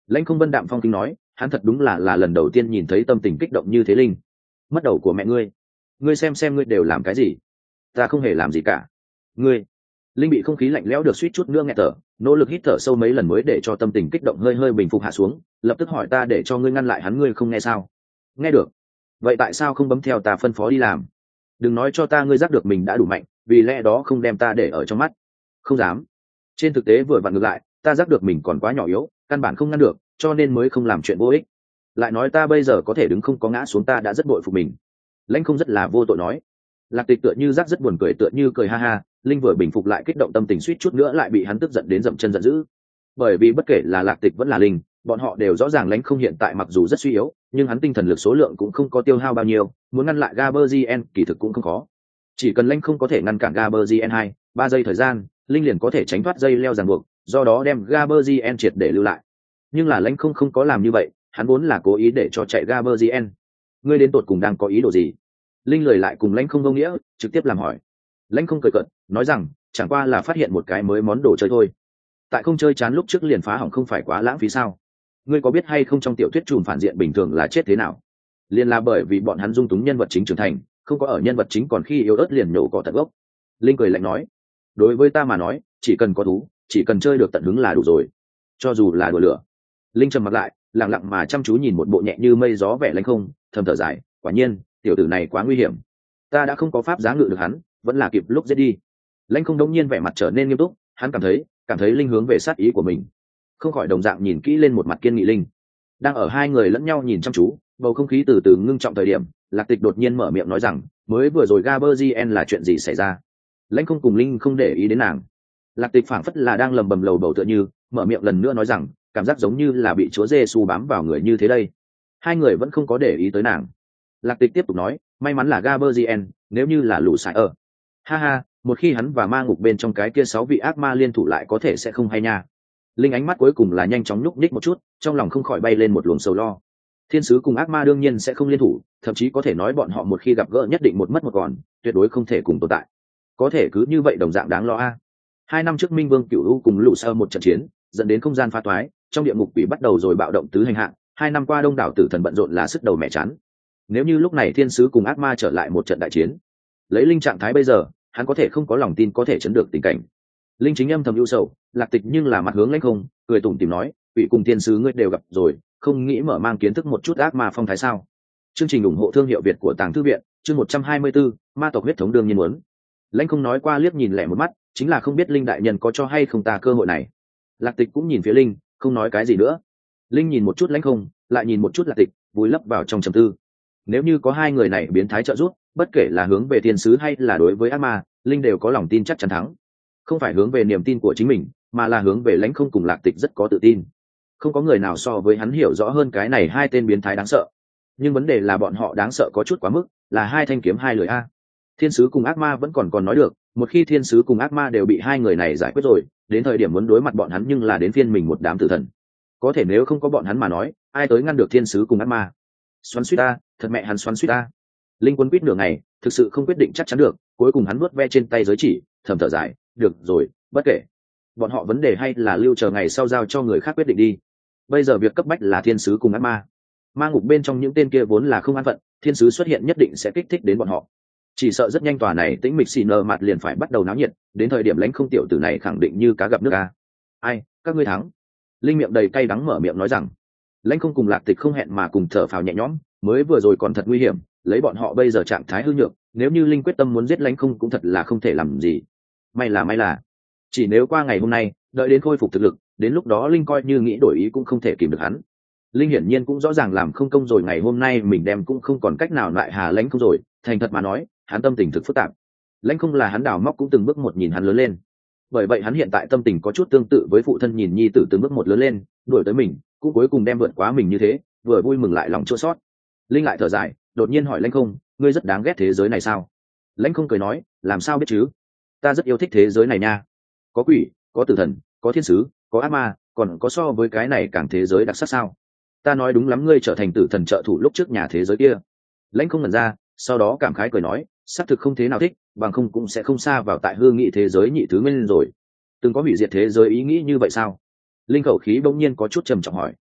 Lãnh Không Vân đạm phong kinh nói, hắn thật đúng là lần đầu tiên nhìn thấy tâm tình kích động như thế. Linh, mất đầu của mẹ ngươi xem ngươi đều làm cái gì? Ta không hề làm gì cả. Ngươi. Linh bị không khí lạnh lẽo được suýt chút nữa nghẹt thở, nỗ lực hít thở sâu mấy lần mới để cho tâm tình kích động hơi hơi bình phục hạ xuống, lập tức hỏi, ta để cho ngươi ngăn lại hắn ngươi không nghe sao? Nghe được. Vậy tại sao không bấm theo ta phân phó đi làm? Đừng nói cho ta ngươi giác được mình đã đủ mạnh, vì lẽ đó không đem ta để ở trong mắt. Không dám. Trên thực tế vừa vặn ngược lại, ta giác được mình còn quá nhỏ yếu, căn bản không ngăn được, cho nên mới không làm chuyện vô ích. Lại nói ta bây giờ có thể đứng không có ngã xuống, ta đã rất bội phục mình. Lãnh Không rất là vô tội nói. Lạc Tịch tựa như rắc rất buồn cười, tựa như cười ha ha. Linh vừa bình phục lại kích động tâm tình suýt chút nữa lại bị hắn tức giận đến dậm chân giận dữ. Bởi vì bất kể là Lạc Tịch vẫn là Linh, bọn họ đều rõ ràng Lãnh Không hiện tại mặc dù rất suy yếu, nhưng hắn tinh thần lực số lượng cũng không có tiêu hao bao nhiêu, muốn ngăn lại Gaberzien kỳ thực cũng không khó. Chỉ cần Lãnh Không có thể ngăn cản Gaberzien 2-3 giây thời gian, Linh liền có thể tránh thoát dây leo ràng buộc, do đó đem Gaberzien triệt để lưu lại. Nhưng là Lãnh Không có làm như vậy, hắn vốn là cố ý để cho chạy Gaberzien. Ngươi đến tột cùng đang có ý đồ gì? Linh lời lại cùng Lãnh Không vô nghĩa, trực tiếp làm hỏi. Lãnh Không cười cợt, nói rằng, chẳng qua là phát hiện một cái mới món đồ chơi thôi. Tại không chơi chán lúc trước liền phá hỏng không phải quá lãng phí sao? Ngươi có biết hay không trong tiểu thuyết trùm phản diện bình thường là chết thế nào? Liền là bởi vì bọn hắn dung túng nhân vật chính trưởng thành, không có ở nhân vật chính còn khi yếu ớt liền nhổ cỏ tận gốc. Linh cười lạnh nói, đối với ta mà nói, chỉ cần có thú, chỉ cần chơi được tận hứng là đủ rồi. Cho dù là đùa lửa. Linh trầm mặt lại, lặng lặng mà chăm chú nhìn một bộ nhẹ như mây gió vẻ Lãnh Không, thầm thở dài, quả nhiên, tiểu tử này quá nguy hiểm. Ta đã không có pháp giá ngự được hắn, vẫn là kịp lúc giết đi. Lãnh Không đống nhiên vẻ mặt trở nên nghiêm túc, hắn cảm thấy Linh hướng về sát ý của mình, không khỏi đồng dạng nhìn kỹ lên một mặt kiên nghị Linh. Đang ở hai người lẫn nhau nhìn chăm chú, bầu không khí từ từ ngưng trọng thời điểm, Lạc Tịch đột nhiên mở miệng nói rằng, mới vừa rồi Gaberzien là chuyện gì xảy ra? Lãnh Không cùng Linh không để ý đến nàng. Lạc Tịch phảng phất là đang lầm bầm lầu bầu tựa như, mở miệng lần nữa nói rằng, cảm giác giống như là bị Chúa Giêsu bám vào người như thế đây. Hai người vẫn không có để ý tới nàng. Lạc Tịch tiếp tục nói, may mắn là Gaberzien, nếu như là lũ sải ở. Ha ha, một khi hắn và ma ngục bên trong cái kia 6 vị ác ma liên thủ lại có thể sẽ không hay nha. Linh ánh mắt cuối cùng là nhanh chóng nhúc nhích một chút, trong lòng không khỏi bay lên một luồng sầu lo. Thiên sứ cùng ác ma đương nhiên sẽ không liên thủ, thậm chí có thể nói bọn họ một khi gặp gỡ nhất định một mất một còn, tuyệt đối không thể cùng tồn tại. Có thể cứ như vậy đồng dạng đáng lo a. 2 năm trước Minh Vương Cửu U cùng lũ sơ một trận chiến, dẫn đến không gian phá toái, trong địa ngục quỷ bắt đầu rồi bạo động tứ hành hạng. 2 năm qua đông đảo tử thần bận rộn là sức đầu mẹ chán. Nếu như lúc này thiên sứ cùng ác ma trở lại một trận đại chiến, lấy Linh trạng thái bây giờ, hắn có thể không có lòng tin có thể chấn được tình cảnh. Linh chính âm thầm ưu sầu, Lạc Tịch nhưng là mặt hướng Lãnh Không, cười tủm tỉm nói, quỷ cùng thiên sứ ngươi đều gặp rồi, không nghĩ mở mang kiến thức một chút ác ma phong thái sao? Chương trình ủng hộ thương hiệu Việt của Tàng Thư viện, chương 124, ma tộc huyết thống đương nhiên muốn. Lãnh Không nói qua liếc nhìn lẻ một mắt, chính là không biết Linh đại nhân có cho hay không ta cơ hội này. Lạc Tịch cũng nhìn phía Linh, không nói cái gì nữa. Linh nhìn một chút Lãnh Không, lại nhìn một chút Lạc Tịch, vùi lấp vào trong trầm tư. Nếu như có hai người này biến thái trợ giúp, bất kể là hướng về thiên sứ hay là đối với ác ma, Linh đều có lòng tin chắc chắn thắng. Không phải hướng về niềm tin của chính mình, mà là hướng về Lãnh Không cùng Lạc Tịch rất có tự tin. Không có người nào so với hắn hiểu rõ hơn cái này hai tên biến thái đáng sợ. Nhưng vấn đề là bọn họ đáng sợ có chút quá mức, là hai thanh kiếm hai lưỡi a. Thiên sứ cùng ác ma vẫn còn nói được, một khi thiên sứ cùng ác ma đều bị hai người này giải quyết rồi, đến thời điểm muốn đối mặt bọn hắn nhưng là đến phiên mình một đám tử thần. Có thể nếu không có bọn hắn mà nói, ai tới ngăn được thiên sứ cùng ác ma? Xoắn suýt ta, thật mẹ hắn xoắn suýt ta. Linh Quân quýt nửa ngày, thực sự không quyết định chắc chắn được, cuối cùng hắn vuốt ve trên tay giới chỉ, thầm thở dài, được rồi, bất kể. Bọn họ vấn đề hay là lưu chờ ngày sau giao cho người khác quyết định đi. Bây giờ việc cấp bách là thiên sứ cùng ác ma. Ma ngục bên trong những tên kia vốn là không an phận, thiên sứ xuất hiện nhất định sẽ kích thích đến bọn họ. Chỉ sợ rất nhanh tòa này tĩnh mịch xì nơ mặt liền phải bắt đầu náo nhiệt, đến thời điểm Lãnh Không tiểu tử này khẳng định như cá gặp nước a. Ai, các ngươi thắng. Linh miệng đầy cay đắng mở miệng nói rằng. Lãnh Không cùng Lạc Tịch không hẹn mà cùng thở phào nhẹ nhõm, mới vừa rồi còn thật nguy hiểm, lấy bọn họ bây giờ trạng thái hư nhược, nếu như Linh quyết tâm muốn giết Lãnh Không cũng thật là không thể làm gì. May là chỉ nếu qua ngày hôm nay, đợi đến khôi phục thực lực, đến lúc đó Linh coi như nghĩ đổi ý cũng không thể kìm được hắn. Linh hiển nhiên cũng rõ ràng làm không công rồi, ngày hôm nay mình đem cũng không còn cách nào lại hà Lãnh Không rồi, thành thật mà nói, hắn tâm tình thực phức tạp. Lãnh Không là hắn đào móc cũng từng bước một nhìn hắn lớn lên, bởi vậy hắn hiện tại tâm tình có chút tương tự với phụ thân nhìn nhi tử từng bước một lớn lên, đuổi tới mình, cũng cuối cùng đem vượt quá mình như thế, vừa vui mừng lại lòng chua xót. Linh lại thở dài, đột nhiên hỏi Lãnh Không, ngươi rất đáng ghét thế giới này sao? Lãnh Không cười nói, làm sao biết chứ, ta rất yêu thích thế giới này nha, có quỷ, có tử thần, có thiên sứ, có ác ma, còn có so với cái này càng thế giới đặc sắc sao? Ta nói đúng lắm, ngươi trở thành tử thần trợ thủ lúc trước nhà thế giới kia. Lãnh Không ngẩn ra, sau đó cảm khái cười nói, xác thực không thế nào thích, bằng không cũng sẽ không xa vào tại hư nghị thế giới nhị thứ nguyên rồi. Từng có hủy diệt thế giới ý nghĩ như vậy sao? Linh khẩu khí bỗng nhiên có chút trầm trọng hỏi.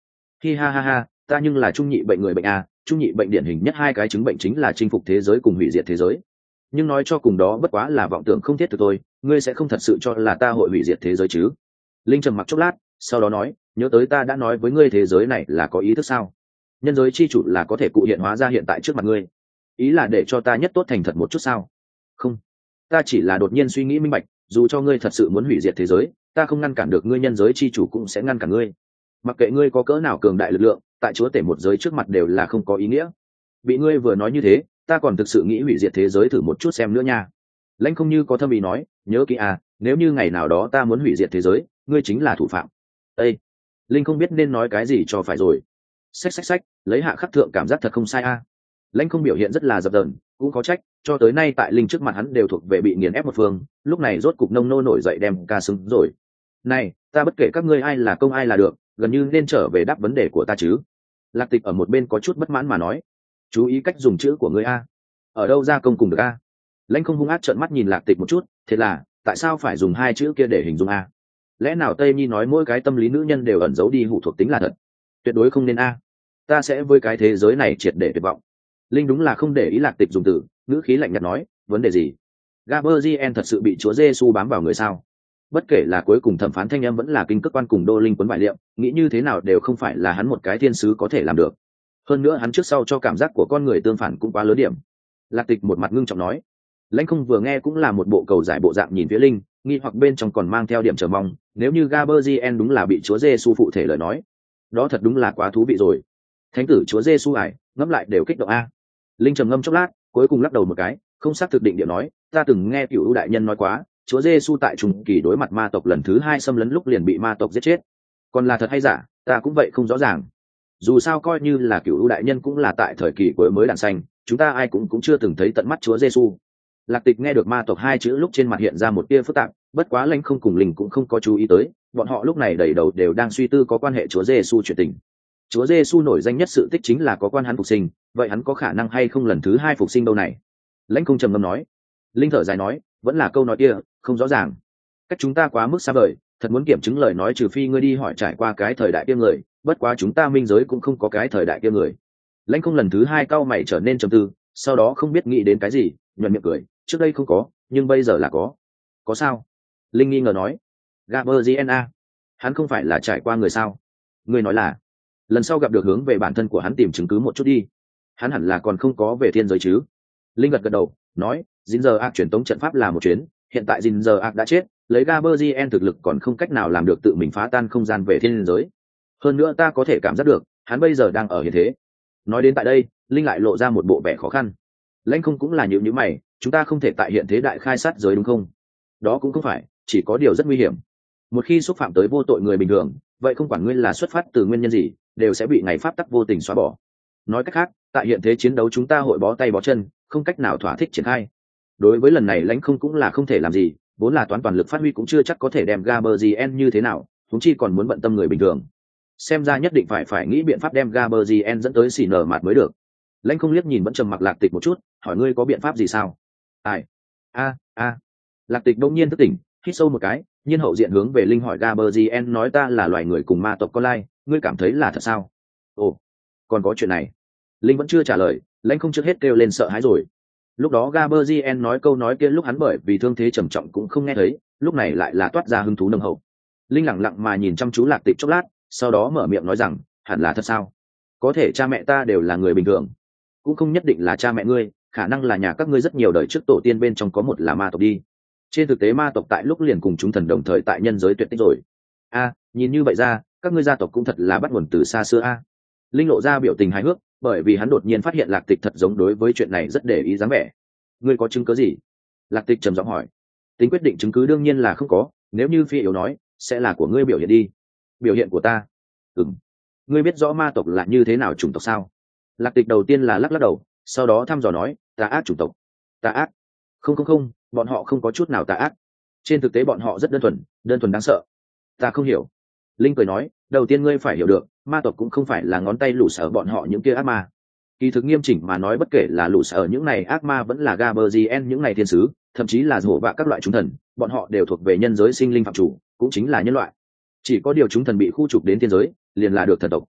hi ha ha ha, ta nhưng là trung nhị bệnh người bệnh a, trung nhị bệnh điển hình nhất hai cái chứng bệnh chính là chinh phục thế giới cùng hủy diệt thế giới. Nhưng nói cho cùng đó bất quá là vọng tưởng không thiết thực thôi, ngươi sẽ không thật sự cho là ta hội hủy diệt thế giới chứ? Linh trầm mặc chốc lát, sau đó nói, nhớ tới ta đã nói với ngươi thế giới này là có ý thức sao? Nhân giới chi chủ là có thể cụ hiện hóa ra hiện tại trước mặt ngươi, ý là để cho ta nhất tốt thành thật một chút sao? Không, ta chỉ là đột nhiên suy nghĩ minh bạch, dù cho ngươi thật sự muốn hủy diệt thế giới, ta không ngăn cản được ngươi, nhân giới chi chủ cũng sẽ ngăn cản ngươi. Mặc kệ ngươi có cỡ nào cường đại lực lượng, tại chúa tể một giới trước mặt đều là không có ý nghĩa. Bị ngươi vừa nói như thế, ta còn thực sự nghĩ hủy diệt thế giới thử một chút xem nữa nha. Lãnh không như có thâm ý nói, nhớ kỹ à, nếu như ngày nào đó ta muốn hủy diệt thế giới, ngươi chính là thủ phạm. Ê! Linh không biết nên nói cái gì cho phải rồi. Xách, lấy hạ khắc thượng cảm giác thật không sai a. Lãnh không biểu hiện rất là dập dờn, cũng có trách, cho tới nay tại Linh trước mặt hắn đều thuộc về bị nghiền ép một phương, lúc này rốt cục nông nô nổi dậy đem ca xứng rồi. Này, ta bất kể các ngươi ai là công ai là được, gần như nên trở về đáp vấn đề của ta chứ. Lạc Tịch ở một bên có chút bất mãn mà nói, chú ý cách dùng chữ của ngươi a. Ở đâu ra công cùng được a? Lãnh không hung ác trợn mắt nhìn Lạc Tịch một chút, thiệt là, tại sao phải dùng hai chữ kia để hình dung a? Lẽ nào Tây Nhi nói mỗi cái tâm lý nữ nhân đều ẩn giấu đi hủ thuộc tính là thật? Tuyệt đối không nên a. Ta sẽ với cái thế giới này triệt để tuyệt vọng. Linh đúng là không để ý Lạc Tịch dùng từ, ngữ khí lạnh nhạt nói, vấn đề gì? Gaberzien thật sự bị Chúa Giêsu bám vào người sao? Bất kể là cuối cùng thẩm phán thanh âm vẫn là kinh cước quan cùng Đô Linh quấn bài liệu, nghĩ như thế nào đều không phải là hắn một cái thiên sứ có thể làm được. Hơn nữa hắn trước sau cho cảm giác của con người tương phản cũng quá lớn điểm. Lạc Tịch một mặt ngưng trọng nói. Lãnh không vừa nghe cũng là một bộ cầu giải bộ dạng nhìn phía Linh, nghi hoặc bên trong còn mang theo điểm chờ mong, nếu như Gaberzien đúng là bị Chúa Giêsu phụ thể lời nói, đó thật đúng là quá thú vị rồi. Thánh tử Chúa Giêsu ải, ngẫm lại đều kích động a. Linh trầm ngâm chốc lát, cuối cùng lắc đầu một cái, không xác thực định điệu nói, ta từng nghe Cửu đại nhân nói quá, Chúa Giêsu tại trung kỳ đối mặt ma tộc lần thứ 2 xâm lấn lúc liền bị ma tộc giết chết. Còn là thật hay giả, ta cũng vậy không rõ ràng. Dù sao coi như là Cửu đại nhân cũng là tại thời kỳ cuối mới đản xanh, chúng ta ai cũng chưa từng thấy tận mắt Chúa Giêsu. Lạc Tịch nghe được ma tộc hai chữ lúc trên mặt hiện ra một tia phức tạp, bất quá Lãnh không cùng Linh cũng không có chú ý tới, bọn họ lúc này đầy đầu đều đang suy tư có quan hệ Chúa Giêsu chuyện tình. Chúa Giêsu nổi danh nhất sự tích chính là có quan hắn phục sinh, vậy hắn có khả năng hay không lần thứ 2 phục sinh đâu này? Lãnh không trầm ngâm nói. Linh thở dài nói, vẫn là câu nói kia, không rõ ràng. Cách chúng ta quá mức xa vời, thật muốn kiểm chứng lời nói trừ phi ngươi đi hỏi trải qua cái thời đại kia người, bất quá chúng ta minh giới cũng không có cái thời đại kia người. Lãnh không lần thứ 2 cau mày trở nên trầm tư, sau đó không biết nghĩ đến cái gì, nhuận miệng cười, trước đây không có, nhưng bây giờ là có. Có sao? Linh nghi ngờ nói. Gaberzien, hắn không phải là trải qua người sao? Ngươi nói là lần sau gặp được hướng về bản thân của hắn tìm chứng cứ một chút đi. Hắn hẳn là còn không có về thiên giới chứ? Linh gật đầu, nói, Jinzer Arc truyền tống trận pháp là một chuyến, hiện tại Jinzer Arc đã chết, lấy Gaberzien thực lực còn không cách nào làm được tự mình phá tan không gian về thiên giới. Hơn nữa ta có thể cảm giác được, hắn bây giờ đang ở hiện thế. Nói đến tại đây, Linh lại lộ ra một bộ vẻ khó khăn. Lãnh không cũng là nhíu mày, chúng ta không thể tại hiện thế đại khai sát giới đúng không? Đó cũng không phải, chỉ có điều rất nguy hiểm. Một khi xúc phạm tới vô tội người bình thường, vậy không quản ngươi là xuất phát từ nguyên nhân gì, đều sẽ bị ngày pháp tắc vô tình xóa bỏ. Nói cách khác, tại hiện thế chiến đấu chúng ta hội bó tay bó chân, không cách nào thỏa thích triển khai. Đối với lần này Lãnh không cũng là không thể làm gì, vốn là toàn lực phát huy cũng chưa chắc có thể đem Gaberzien như thế nào, huống chi còn muốn bận tâm người bình thường. Xem ra nhất định phải nghĩ biện pháp đem Gaberzien dẫn tới xỉ nở mạt mới được. Lãnh không liếc nhìn vẫn trầm mặc Lạc Tịch một chút, hỏi ngươi có biện pháp gì sao? Ai? Lạc Tịch đông nhiên thức tỉnh, hít sâu một cái, nhiên hậu diện hướng về Linh hỏi Gaberzien nói ta là loài người cùng ma tộc con lai, ngươi cảm thấy là thật sao? Ồ, còn có chuyện này. Linh vẫn chưa trả lời, Lãnh không trước hết kêu lên sợ hãi rồi. Lúc đó Gaberzien nói câu nói kia lúc hắn bởi vì thương thế trầm trọng cũng không nghe thấy, lúc này lại là toát ra hứng thú nồng hậu. Linh lặng lặng mà nhìn chăm chú Lạc Tịch chốc lát, sau đó mở miệng nói rằng, hẳn là thật sao? Có thể cha mẹ ta đều là người bình thường, cũng không nhất định là cha mẹ ngươi, khả năng là nhà các ngươi rất nhiều đời trước tổ tiên bên trong có một là ma tộc đi. Trên thực tế ma tộc tại lúc liền cùng chúng thần đồng thời tại nhân giới tuyệt tích rồi. Nhìn như vậy ra, các ngươi gia tộc cũng thật là bắt nguồn từ xa xưa a. Linh lộ ra biểu tình hài hước, bởi vì hắn đột nhiên phát hiện Lạc Tịch thật giống đối với chuyện này rất để ý dáng vẻ. Ngươi có chứng cứ gì? Lạc Tịch trầm giọng hỏi. Tính quyết định chứng cứ đương nhiên là không có, nếu như Phi yếu nói, sẽ là của ngươi biểu hiện đi. Biểu hiện của ta? Ngươi biết rõ ma tộc là như thế nào chủng tộc sao? Lạc Tịch đầu tiên là lắc đầu, sau đó thăm dò nói, tà ác chủng tộc. Tà ác? Không, bọn họ không có chút nào tà ác. Trên thực tế bọn họ rất đơn thuần đáng sợ. Ta không hiểu. Linh cười nói, đầu tiên ngươi phải hiểu được, ma tộc cũng không phải là ngón tay lũ sở bọn họ những kia ác ma. Kỳ thực nghiêm chỉnh mà nói bất kể là lũ sở những này ác ma vẫn là Gaberzien những này thiên sứ, thậm chí là rổ vạ các loại chúng thần, bọn họ đều thuộc về nhân giới sinh linh phạm chủ, cũng chính là nhân loại. Chỉ có điều chúng thần bị khu trục đến thiên giới, liền là được thần tộc.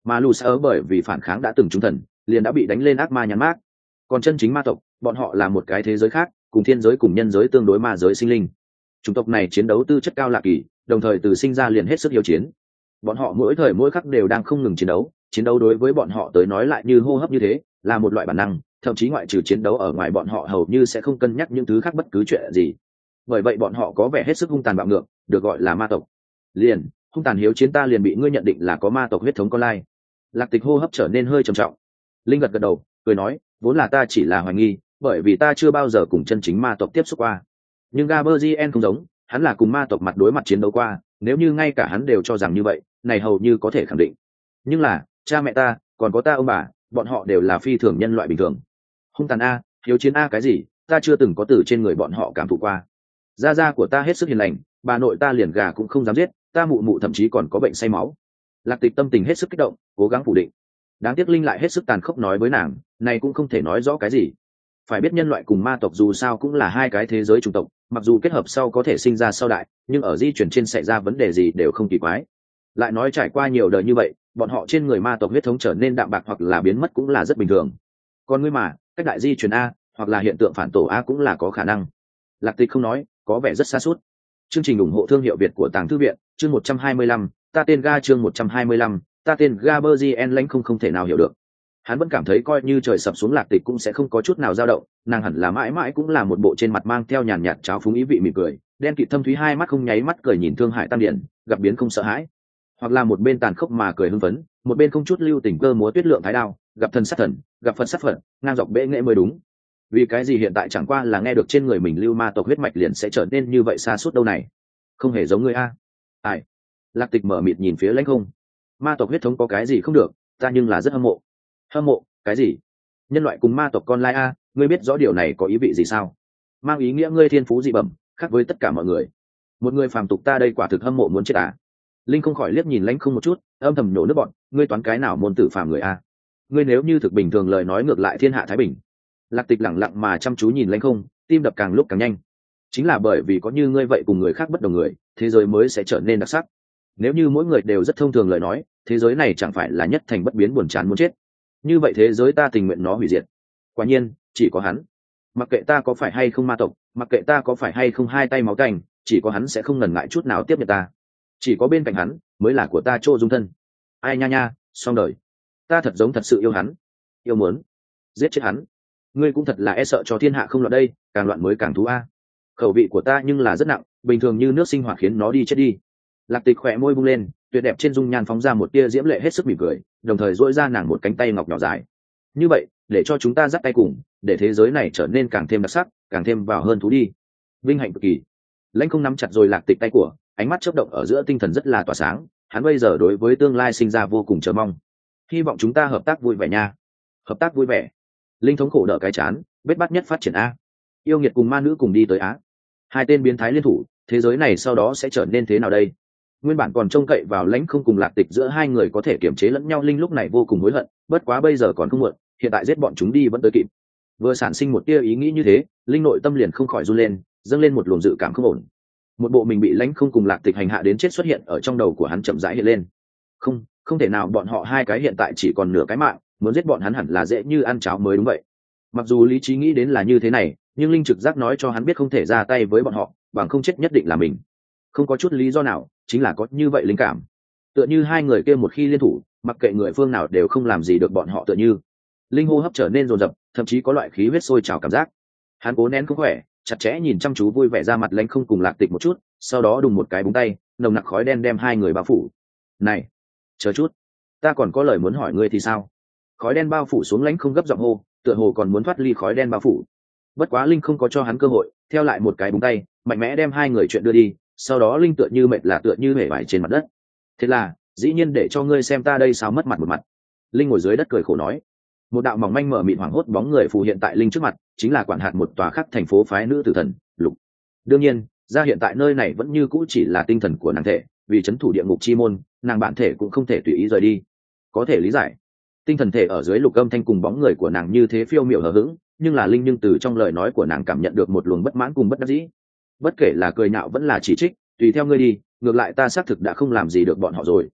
mà lù sở bởi vì phản kháng đã từng trúng thần, liền đã bị đánh lên ác ma nhắn mát. Còn chân chính ma tộc, bọn họ là một cái thế giới khác, cùng thiên giới cùng nhân giới tương đối ma giới sinh linh. Chủng tộc này chiến đấu tư chất cao lạ kỳ, đồng thời từ sinh ra liền hết sức hiếu chiến. Bọn họ mỗi thời mỗi khắc đều đang không ngừng chiến đấu đối với bọn họ tới nói lại như hô hấp như thế, là một loại bản năng, thậm chí ngoại trừ chiến đấu ở ngoài bọn họ hầu như sẽ không cân nhắc những thứ khác bất cứ chuyện gì. Bởi vậy bọn họ có vẻ hết sức hung tàn bạo ngược, được gọi là ma tộc. Liền, hung tàn hiếu chiến ta liền bị ngươi nhận định là có ma tộc huyết thống con lai. Lạc Tịch hô hấp trở nên hơi trầm trọng. Linh gật gật đầu, cười nói, vốn là ta chỉ là hoài nghi, bởi vì ta chưa bao giờ cùng chân chính ma tộc tiếp xúc qua. Nhưng Gaberzien không giống, hắn là cùng ma tộc mặt đối mặt chiến đấu qua, nếu như ngay cả hắn đều cho rằng như vậy, này hầu như có thể khẳng định. Nhưng là, cha mẹ ta, còn có ta ông bà, bọn họ đều là phi thường nhân loại bình thường. Hung tàn a, hiếu chiến a cái gì, ta chưa từng có từ trên người bọn họ cảm thụ qua. Gia gia của ta hết sức hiền lành, bà nội ta liền gà cũng không dám giết, ta mụ mụ thậm chí còn có bệnh say máu. Lạc Tịch tâm tình hết sức kích động, cố gắng phủ định. Đáng tiếc Linh lại hết sức tàn khốc nói với nàng, này cũng không thể nói rõ cái gì. Phải biết nhân loại cùng ma tộc dù sao cũng là hai cái thế giới chủng tộc, mặc dù kết hợp sau có thể sinh ra sau đại, nhưng ở di chuyển trên xảy ra vấn đề gì đều không kỳ quái. Lại nói trải qua nhiều đời như vậy, bọn họ trên người ma tộc huyết thống trở nên đạm bạc hoặc là biến mất cũng là rất bình thường. Còn ngươi mà, cách đại di chuyển a, hoặc là hiện tượng phản tổ a cũng là có khả năng. Lạc Tịch không nói, có vẻ rất xa suốt. Chương trình ủng hộ thương hiệu Việt của Tàng Thư viện, chương 125, ta tên Ga chương 125, ta tên Gaberzien lãnh không thể nào hiểu được. Hắn vẫn cảm thấy coi như trời sập xuống Lạc Tịch cũng sẽ không có chút nào dao động, nàng hẳn là mãi mãi cũng là một bộ trên mặt mang theo nhàn nhạt trào phúng ý vị mỉm cười, đen kịt thâm thúy hai mắt không nháy mắt cười nhìn Thương Hải Tam Điển, gặp biến không sợ hãi. Hoặc là một bên tàn khốc mà cười hưng phấn, một bên không chút lưu tình cơ múa tuyết lượng thái đao, gặp thần sát thần, gặp Phật sát Phật, ngang dọc bệ nghệ mới đúng. Vì cái gì hiện tại chẳng qua là nghe được trên người mình lưu ma tộc huyết mạch liền sẽ trở nên như vậy xa suốt đâu này? Không hề giống ngươi a. Ai? Lạc Tịch mở mịt nhìn phía lãnh không. Ma tộc huyết thống có cái gì không được, ta nhưng là rất hâm mộ. Hâm mộ cái gì? Nhân loại cùng ma tộc con lai a, ngươi biết rõ điều này có ý vị gì sao? Mang ý nghĩa ngươi thiên phú dị bẩm, khác với tất cả mọi người. Một người phàm tục ta đây quả thực hâm mộ muốn chết à? Linh không khỏi liếc nhìn lãnh không một chút, âm thầm nhổ nước bọn, ngươi toán cái nào môn tử phàm người a? Ngươi nếu như thực bình thường lời nói ngược lại thiên hạ thái bình. Lạc Tịch lẳng lặng mà chăm chú nhìn lãnh không, tim đập càng lúc càng nhanh. Chính là bởi vì có như ngươi vậy cùng người khác bất đồng người, thế giới mới sẽ trở nên đặc sắc. Nếu như mỗi người đều rất thông thường lời nói, thế giới này chẳng phải là nhất thành bất biến buồn chán muốn chết. Như vậy thế giới ta tình nguyện nó hủy diệt. Quả nhiên, chỉ có hắn. Mặc kệ ta có phải hay không ma tộc, mặc kệ ta có phải hay không hai tay máu canh, chỉ có hắn sẽ không ngần ngại chút nào tiếp nhận ta. Chỉ có bên cạnh hắn mới là của ta chỗ dung thân. Ai nha nha, xong đời. Ta thật giống thật sự yêu hắn. Yêu muốn giết chết hắn. Ngươi cũng thật là e sợ cho thiên hạ không loạn đây, càng loạn mới càng thú a. Khẩu vị của ta nhưng là rất nặng, bình thường như nước sinh hoạt khiến nó đi chết đi. Lạc Tịch khỏe môi bung lên, tuyệt đẹp trên dung nhan phóng ra một tia diễm lệ hết sức mỉm cười, đồng thời duỗi ra nàng một cánh tay ngọc nhỏ dài. Như vậy, để cho chúng ta dắt tay cùng, để thế giới này trở nên càng thêm đặc sắc, càng thêm vào hơn thú đi. Vinh hạnh cực kỳ. Lãnh không nắm chặt rồi Lạc Tịch tay của, ánh mắt chớp động ở giữa tinh thần rất là tỏa sáng, hắn bây giờ đối với tương lai sinh ra vô cùng chờ mong. Hy vọng chúng ta hợp tác vui vẻ nha. Hợp tác vui vẻ. Linh thống khổ đỡ cái chán, bết bát nhất phát triển a. Yêu nghiệt cùng ma nữ cùng đi tới á. Hai tên biến thái liên thủ, thế giới này sau đó sẽ trở nên thế nào đây? Nguyên bản còn trông cậy vào lãnh không cùng Lạc Tịch giữa hai người có thể kiềm chế lẫn nhau, Linh lúc này vô cùng hối hận, bất quá bây giờ còn không muộn, hiện tại giết bọn chúng đi vẫn tới kịp. Vừa sản sinh một tia ý nghĩ như thế, Linh nội tâm liền không khỏi run lên, dâng lên một luồng dự cảm không ổn. Một bộ mình bị lãnh không cùng Lạc Tịch hành hạ đến chết xuất hiện ở trong đầu của hắn chậm rãi hiện lên. Không thể nào, bọn họ hai cái hiện tại chỉ còn nửa cái mạng, muốn giết bọn hắn hẳn là dễ như ăn cháo mới đúng vậy. Mặc dù lý trí nghĩ đến là như thế này, nhưng linh trực giác nói cho hắn biết không thể ra tay với bọn họ, bằng không chết nhất định là mình. Không có chút lý do nào, chính là có như vậy linh cảm. Tựa như hai người kia một khi liên thủ, mặc kệ người phương nào đều không làm gì được bọn họ, tựa như linh hô hấp trở nên dồn dập, thậm chí có loại khí huyết sôi trào cảm giác. Hắn cố nén không khỏe, chặt chẽ nhìn chăm chú vui vẻ ra mặt lãnh không cùng Lạc Tịch một chút, sau đó đùng một cái búng tay, nồng nặc khói đen đem hai người bao phủ. Này, chờ chút, ta còn có lời muốn hỏi ngươi thì sao? Khói đen bao phủ xuống, lãnh không gấp giọng hô, tựa hồ còn muốn thoát ly khói đen bao phủ. Bất quá linh không có cho hắn cơ hội, theo lại một cái búng tay, mạnh mẽ đem hai người chuyện đưa đi. Sau đó linh tựa như mệt là tựa như hể vải trên mặt đất. Thế là, dĩ nhiên để cho ngươi xem ta đây sao mất mặt một mặt. Linh ngồi dưới đất cười khổ nói. Một đạo mỏng manh mở mịt hoảng hốt bóng người phù hiện tại linh trước mặt, chính là quản hạt một tòa khắc thành phố phái nữ tử thần Lục. Đương nhiên, ra hiện tại nơi này vẫn như cũ chỉ là tinh thần của nàng thể, vì trấn thủ địa ngục chi môn, nàng bản thể cũng không thể tùy ý rời đi. Có thể lý giải. Tinh thần thể ở dưới Lục âm thanh cùng bóng người của nàng như thế phiêu miểu hờ hững, nhưng là linh nhưng từ trong lời nói của nàng cảm nhận được một luồng bất mãn cùng bất đắc dĩ. Bất kể là cười nhạo vẫn là chỉ trích, tùy theo ngươi đi, ngược lại ta xác thực đã không làm gì được bọn họ rồi.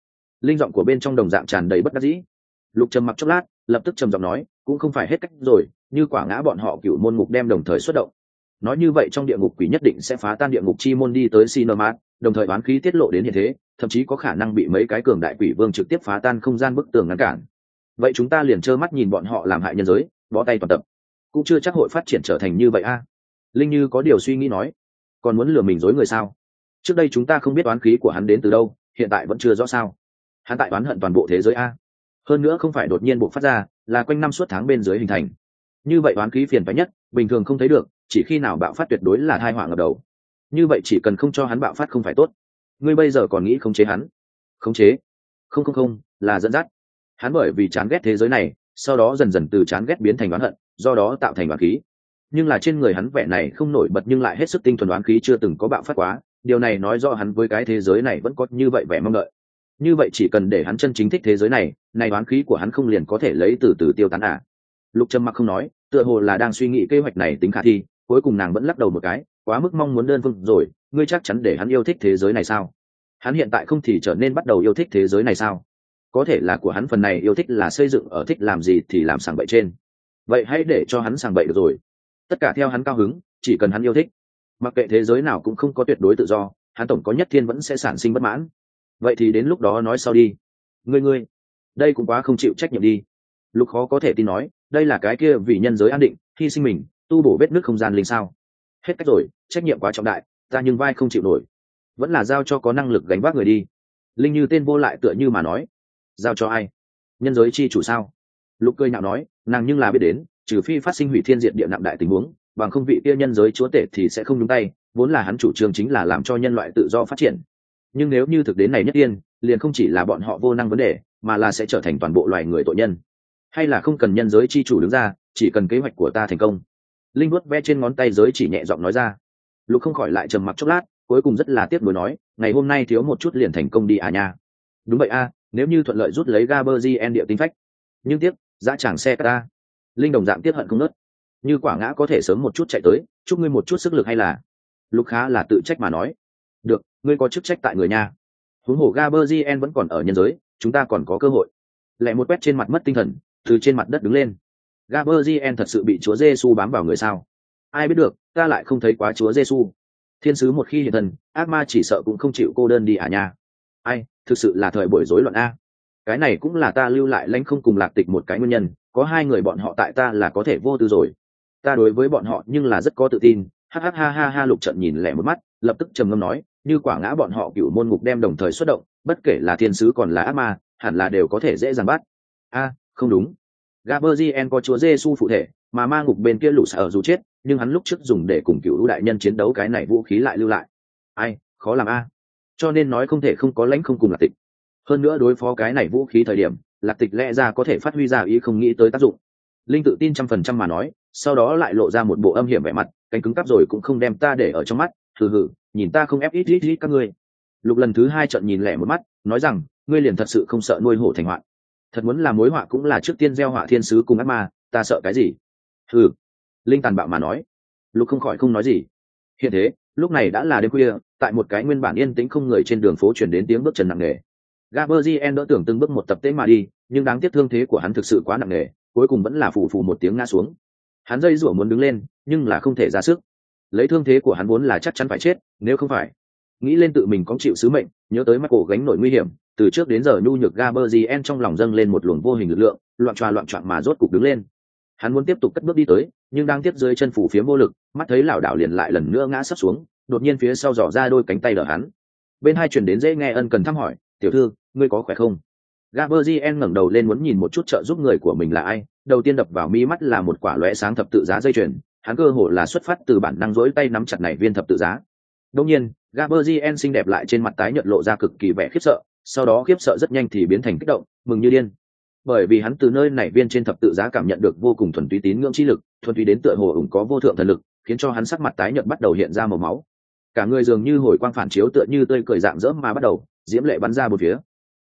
Linh giọng của bên trong đồng dạng tràn đầy bất đắc dĩ. Lục trầm mặc chốc lát, lập tức trầm giọng nói, cũng không phải hết cách rồi, như quả ngã bọn họ cửu môn ngục đem đồng thời xuất động. Nói như vậy trong địa ngục quỷ nhất định sẽ phá tan địa ngục chi môn đi tới Sinermat, đồng thời oán khí tiết lộ đến hiện thế, thậm chí có khả năng bị mấy cái cường đại quỷ vương trực tiếp phá tan không gian bức tường ngăn cản. Vậy chúng ta liền trơ mắt nhìn bọn họ làm hại nhân giới, bó tay toàn tập. Cũng chưa chắc hội phát triển trở thành như vậy a. Linh Như có điều suy nghĩ nói, còn muốn lừa mình dối người sao? Trước đây chúng ta không biết oán khí của hắn đến từ đâu, hiện tại vẫn chưa rõ sao? Hắn tại oán hận toàn bộ thế giới a. Hơn nữa không phải đột nhiên bộc phát ra, là quanh năm suốt tháng bên dưới hình thành. Như vậy oán khí phiền phái nhất, bình thường không thấy được, chỉ khi nào bạo phát tuyệt đối là tai họa ngập đầu. Như vậy chỉ cần không cho hắn bạo phát không phải tốt. Ngươi bây giờ còn nghĩ khống chế hắn? Khống chế? Không, là dẫn dắt. Hắn bởi vì chán ghét thế giới này, sau đó dần dần từ chán ghét biến thành oán hận, do đó tạo thành oán khí. Nhưng là trên người hắn vẻ này không nổi bật nhưng lại hết sức tinh thuần oán khí chưa từng có bạo phát quá, điều này nói rõ hắn với cái thế giới này vẫn có như vậy vẻ mong đợi. Như vậy chỉ cần để hắn chân chính thích thế giới này, này oán khí của hắn không liền có thể lấy từ từ tiêu tán à? Lục Trầm mặc không nói, tựa hồ là đang suy nghĩ kế hoạch này tính khả thi, cuối cùng nàng vẫn lắc đầu một cái, quá mức mong muốn đơn phương rồi, ngươi chắc chắn để hắn yêu thích thế giới này sao? Hắn hiện tại không thì trở nên bắt đầu yêu thích thế giới này sao? Có thể là của hắn phần này yêu thích là xây dựng ở thích làm gì thì làm sàng bậy trên. Vậy hãy để cho hắn sàng bậy được rồi. Tất cả theo hắn cao hứng, chỉ cần hắn yêu thích. Mặc kệ thế giới nào cũng không có tuyệt đối tự do, hắn tổng có nhất thiên vẫn sẽ sản sinh bất mãn. Vậy thì đến lúc đó nói sau đi. Ngươi, đây cũng quá không chịu trách nhiệm đi. Lục khó có thể tin nói, đây là cái kia vì nhân giới an định, hy sinh mình, tu bổ vết nước không gian linh sao? Hết cách rồi, trách nhiệm quá trọng đại, ta nhưng vai không chịu nổi. Vẫn là giao cho có năng lực gánh vác người đi. Linh như tên vô lại tựa như mà nói, giao cho ai? Nhân giới chi chủ sao? Lục cười nhạo nói, nàng nhưng là biết đến, trừ phi phát sinh hủy thiên diệt địa nặng đại tình huống, bằng không vị kia nhân giới chúa tể thì sẽ không nhúng tay, vốn là hắn chủ trương chính là làm cho nhân loại tự do phát triển. Nhưng nếu như thực đến này nhất tiên, liền không chỉ là bọn họ vô năng vấn đề, mà là sẽ trở thành toàn bộ loài người tội nhân. Hay là không cần nhân giới chi chủ đứng ra, chỉ cần kế hoạch của ta thành công. Linh vuốt ve trên ngón tay giới chỉ nhẹ giọng nói ra. Lục không khỏi lại trầm mặc chốc lát, cuối cùng rất là tiếc nuối nói, ngày hôm nay thiếu một chút liền thành công đi à nha. Đúng vậy a, nếu như thuận lợi rút lấy Gaberzien địa tinh phách. Nhưng tiếc, dã tràng xe ta. Linh đồng dạng tiếc hận không nớt. Như quả ngã có thể sớm một chút chạy tới, chúc ngươi một chút sức lực hay là. Lục khá là tự trách mà nói. Được, ngươi có chức trách tại người nha. Huống hồ Gaberzien vẫn còn ở nhân giới, chúng ta còn có cơ hội. Lẹ một quét trên mặt mất tinh thần, từ trên mặt đất đứng lên. Gaberzien thật sự bị Chúa Giêsu bám vào người sao? Ai biết được, ta lại không thấy quá Chúa Giêsu. Thiên sứ một khi hiện thân, ác ma chỉ sợ cũng không chịu cô đơn đi à nha. Ai, thực sự là thời buổi rối loạn a. Cái này cũng là ta lưu lại lãnh không cùng Lạc Tịch một cái nguyên nhân, có hai người bọn họ tại ta là có thể vô tư rồi. Ta đối với bọn họ nhưng là rất có tự tin. Ha, Lục Trận nhìn lẻ một mắt, lập tức trầm ngâm nói, như quả ngã bọn họ cửu môn ngục đem đồng thời xuất động, bất kể là thiên sứ còn là ác ma, hẳn là đều có thể dễ dàng bắt. Không đúng. Gaberzien có Chúa Giêsu phụ thể, mà ma ngục bên kia lũ sở dù chết, nhưng hắn lúc trước dùng để cùng cửu đại nhân chiến đấu cái này vũ khí lại lưu lại. Ai, khó làm a. Cho nên nói không thể không có lãnh không cùng Lạc Tịch. Hơn nữa đối phó cái này vũ khí thời điểm, Lạc Tịch lẽ ra có thể phát huy ra ý không nghĩ tới tác dụng. Linh tự tin 100% mà nói, sau đó lại lộ ra một bộ âm hiểm vẻ mặt, cánh cứng cắp rồi cũng không đem ta để ở trong mắt, hừ, nhìn ta không ép ít các ngươi. Lục lần thứ hai trận nhìn lẻ một mắt, nói rằng, ngươi liền thật sự không sợ nuôi hổ thành họa. Thật muốn là mối họa cũng là trước tiên gieo họa thiên sứ cùng ác ma, ta sợ cái gì? Hừ. Linh tàn bạo mà nói. Lục không khỏi không nói gì. Hiện thế, lúc này đã là đêm khuya, tại một cái nguyên bản yên tĩnh không người trên đường phố truyền đến tiếng bước chân nặng nề. Gaberzien đỡ tưởng từng bước một tập tế mà đi, nhưng đáng tiếc thương thế của hắn thực sự quá nặng nề, cuối cùng vẫn là phù một tiếng ngã xuống. Hắn dây rủa muốn đứng lên, nhưng là không thể ra sức. Lấy thương thế của hắn vốn là chắc chắn phải chết, nếu không phải nghĩ lên tự mình có chịu sứ mệnh, nhớ tới mắt cổ gánh nổi nguy hiểm, từ trước đến giờ nhu nhược Gaberzien trong lòng dâng lên một luồng vô hình lực lượng, loạn choạng mà rốt cục đứng lên. Hắn muốn tiếp tục cất bước đi tới, nhưng đang tiếp dưới chân phủ phía vô lực, mắt thấy lảo đảo liền lại lần nữa ngã sấp xuống, đột nhiên phía sau dò ra đôi cánh tay đỡ hắn. Bên hai truyền đến dễ nghe ân cần thăm hỏi, "Tiểu thư, ngươi có khỏe không?" Gaberzien ngẩng đầu lên muốn nhìn một chút trợ giúp người của mình là ai, đầu tiên đập vào mi mắt là một quả lóe sáng thập tự giá dây chuyền, hắn cơ hồ là xuất phát từ bản năng duỗi tay nắm chặt này viên thập tự giá. Đương nhiên, Gaberzien xinh đẹp lại trên mặt tái nhợt lộ ra cực kỳ vẻ khiếp sợ, sau đó khiếp sợ rất nhanh thì biến thành kích động, mừng như điên. Bởi vì hắn từ nơi này viên trên thập tự giá cảm nhận được vô cùng thuần túy tín ngưỡng chi lực, thuần túy đến tựa hồ ủng có vô thượng thần lực, khiến cho hắn sắc mặt tái nhợt bắt đầu hiện ra màu máu. Cả người dường như hồi quang phản chiếu tựa như tươi cười rạng rỡ mà bắt đầu, diễm lệ bắn ra bốn phía.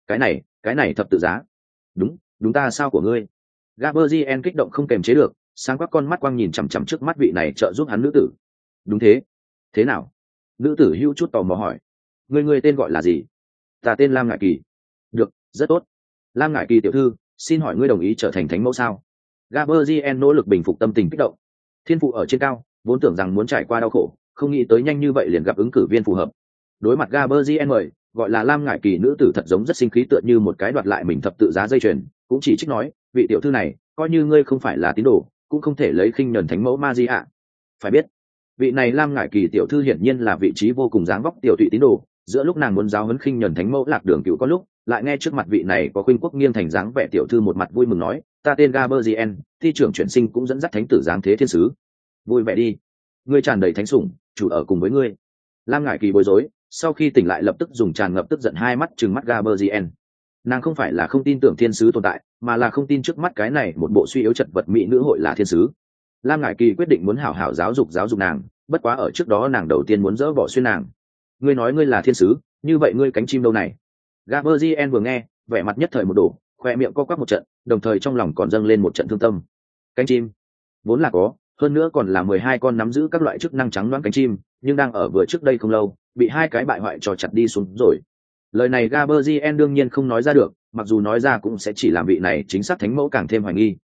Cái này thập tự giá. Đúng ta sao của ngươi? Gaberzien kích động không kềm chế được, sáng quắc con mắt quang nhìn chằm chằm trước mắt vị này trợ giúp hắn nữ tử. Đúng thế. Thế nào? Nữ tử hưu chút tò mò hỏi. Ngươi tên gọi là gì? Ta tên Lam Ngại Kỳ. Được, rất tốt. Lam Ngải Kỳ tiểu thư, xin hỏi ngươi đồng ý trở thành thánh mẫu sao? Gaberzien nỗ lực bình phục tâm tình kích động. Thiên phụ ở trên cao, vốn tưởng rằng muốn trải qua đau khổ, không nghĩ tới nhanh như vậy liền gặp ứng cử viên phù hợp. Đối mặt Gaberzien mời, gọi là Lam Ngải Kỳ nữ tử thật giống rất sinh khí, tựa như một cái đoạt lại mình thập tự giá dây chuyền, cũng chỉ trích nói, vị tiểu thư này, coi như ngươi không phải là tín đồ, cũng không thể lấy khinh nhẫn thánh mẫu Maria. Phải biết, vị này Lam Ngải Kỳ tiểu thư hiển nhiên là vị trí vô cùng dáng vóc tiểu thụy tín đồ, giữa lúc nàng muốn giáo huấn khinh nhẫn thánh mẫu Lạc Đường Cựu có lúc, lại nghe trước mặt vị này có khuynh quốc nghiêng thành dáng vẻ tiểu thư một mặt vui mừng nói, ta tên Gaberzien, thi trưởng chuyển sinh cũng dẫn dắt thánh tử dáng thế thiên sứ. Vui vẻ đi, ngươi tràn đầy thánh sủng, chủ ở cùng với ngươi. Lam Ngải Kỳ bối rối, sau khi tỉnh lại lập tức dùng tràn ngập tức giận hai mắt trừng mắt Gaberzien. Nàng không phải là không tin tưởng thiên sứ tồn tại, mà là không tin trước mắt cái này một bộ suy yếu chật vật mỹ nữ hội là thiên sứ. Lam Ngải Kỳ quyết định muốn hảo hảo giáo dục nàng, bất quá ở trước đó nàng đầu tiên muốn dỡ bỏ xuyên nàng. Ngươi nói ngươi là thiên sứ, như vậy ngươi cánh chim đâu này? Gaberzien vừa nghe, vẻ mặt nhất thời một đổ, khoe miệng co quắp một trận, đồng thời trong lòng còn dâng lên một trận thương tâm. Cánh chim vốn là có, hơn nữa còn là 12 con nắm giữ các loại chức năng trắng loáng cánh chim, nhưng đang ở vừa trước đây không lâu, bị hai cái bại hoại trò chặt đi xuống rồi. Lời này Gaberzien đương nhiên không nói ra được, mặc dù nói ra cũng sẽ chỉ làm vị này chính xác thánh mẫu càng thêm hoài nghi.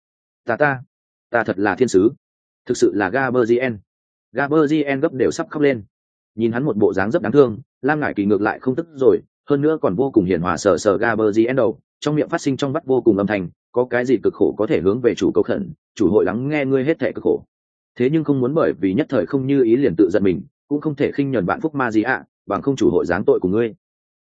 Ta thật là thiên sứ, thực sự là Gaberzien. Gaberzien gấp đều sắp khóc lên. Nhìn hắn một bộ dáng rất đáng thương, Lam Ngải Kỳ ngược lại không tức rồi, hơn nữa còn vô cùng hiền hòa sờ Gaberzien đầu, trong miệng phát sinh trong vắt vô cùng âm thanh, có cái gì cực khổ có thể hướng về chủ cầu khẩn, chủ hội lắng nghe ngươi hết thảy cực khổ. Thế nhưng không muốn bởi vì nhất thời không như ý liền tự giận mình, cũng không thể khinh nhẫn bạn phúc ma gì ạ, bằng không chủ hội giáng tội của ngươi.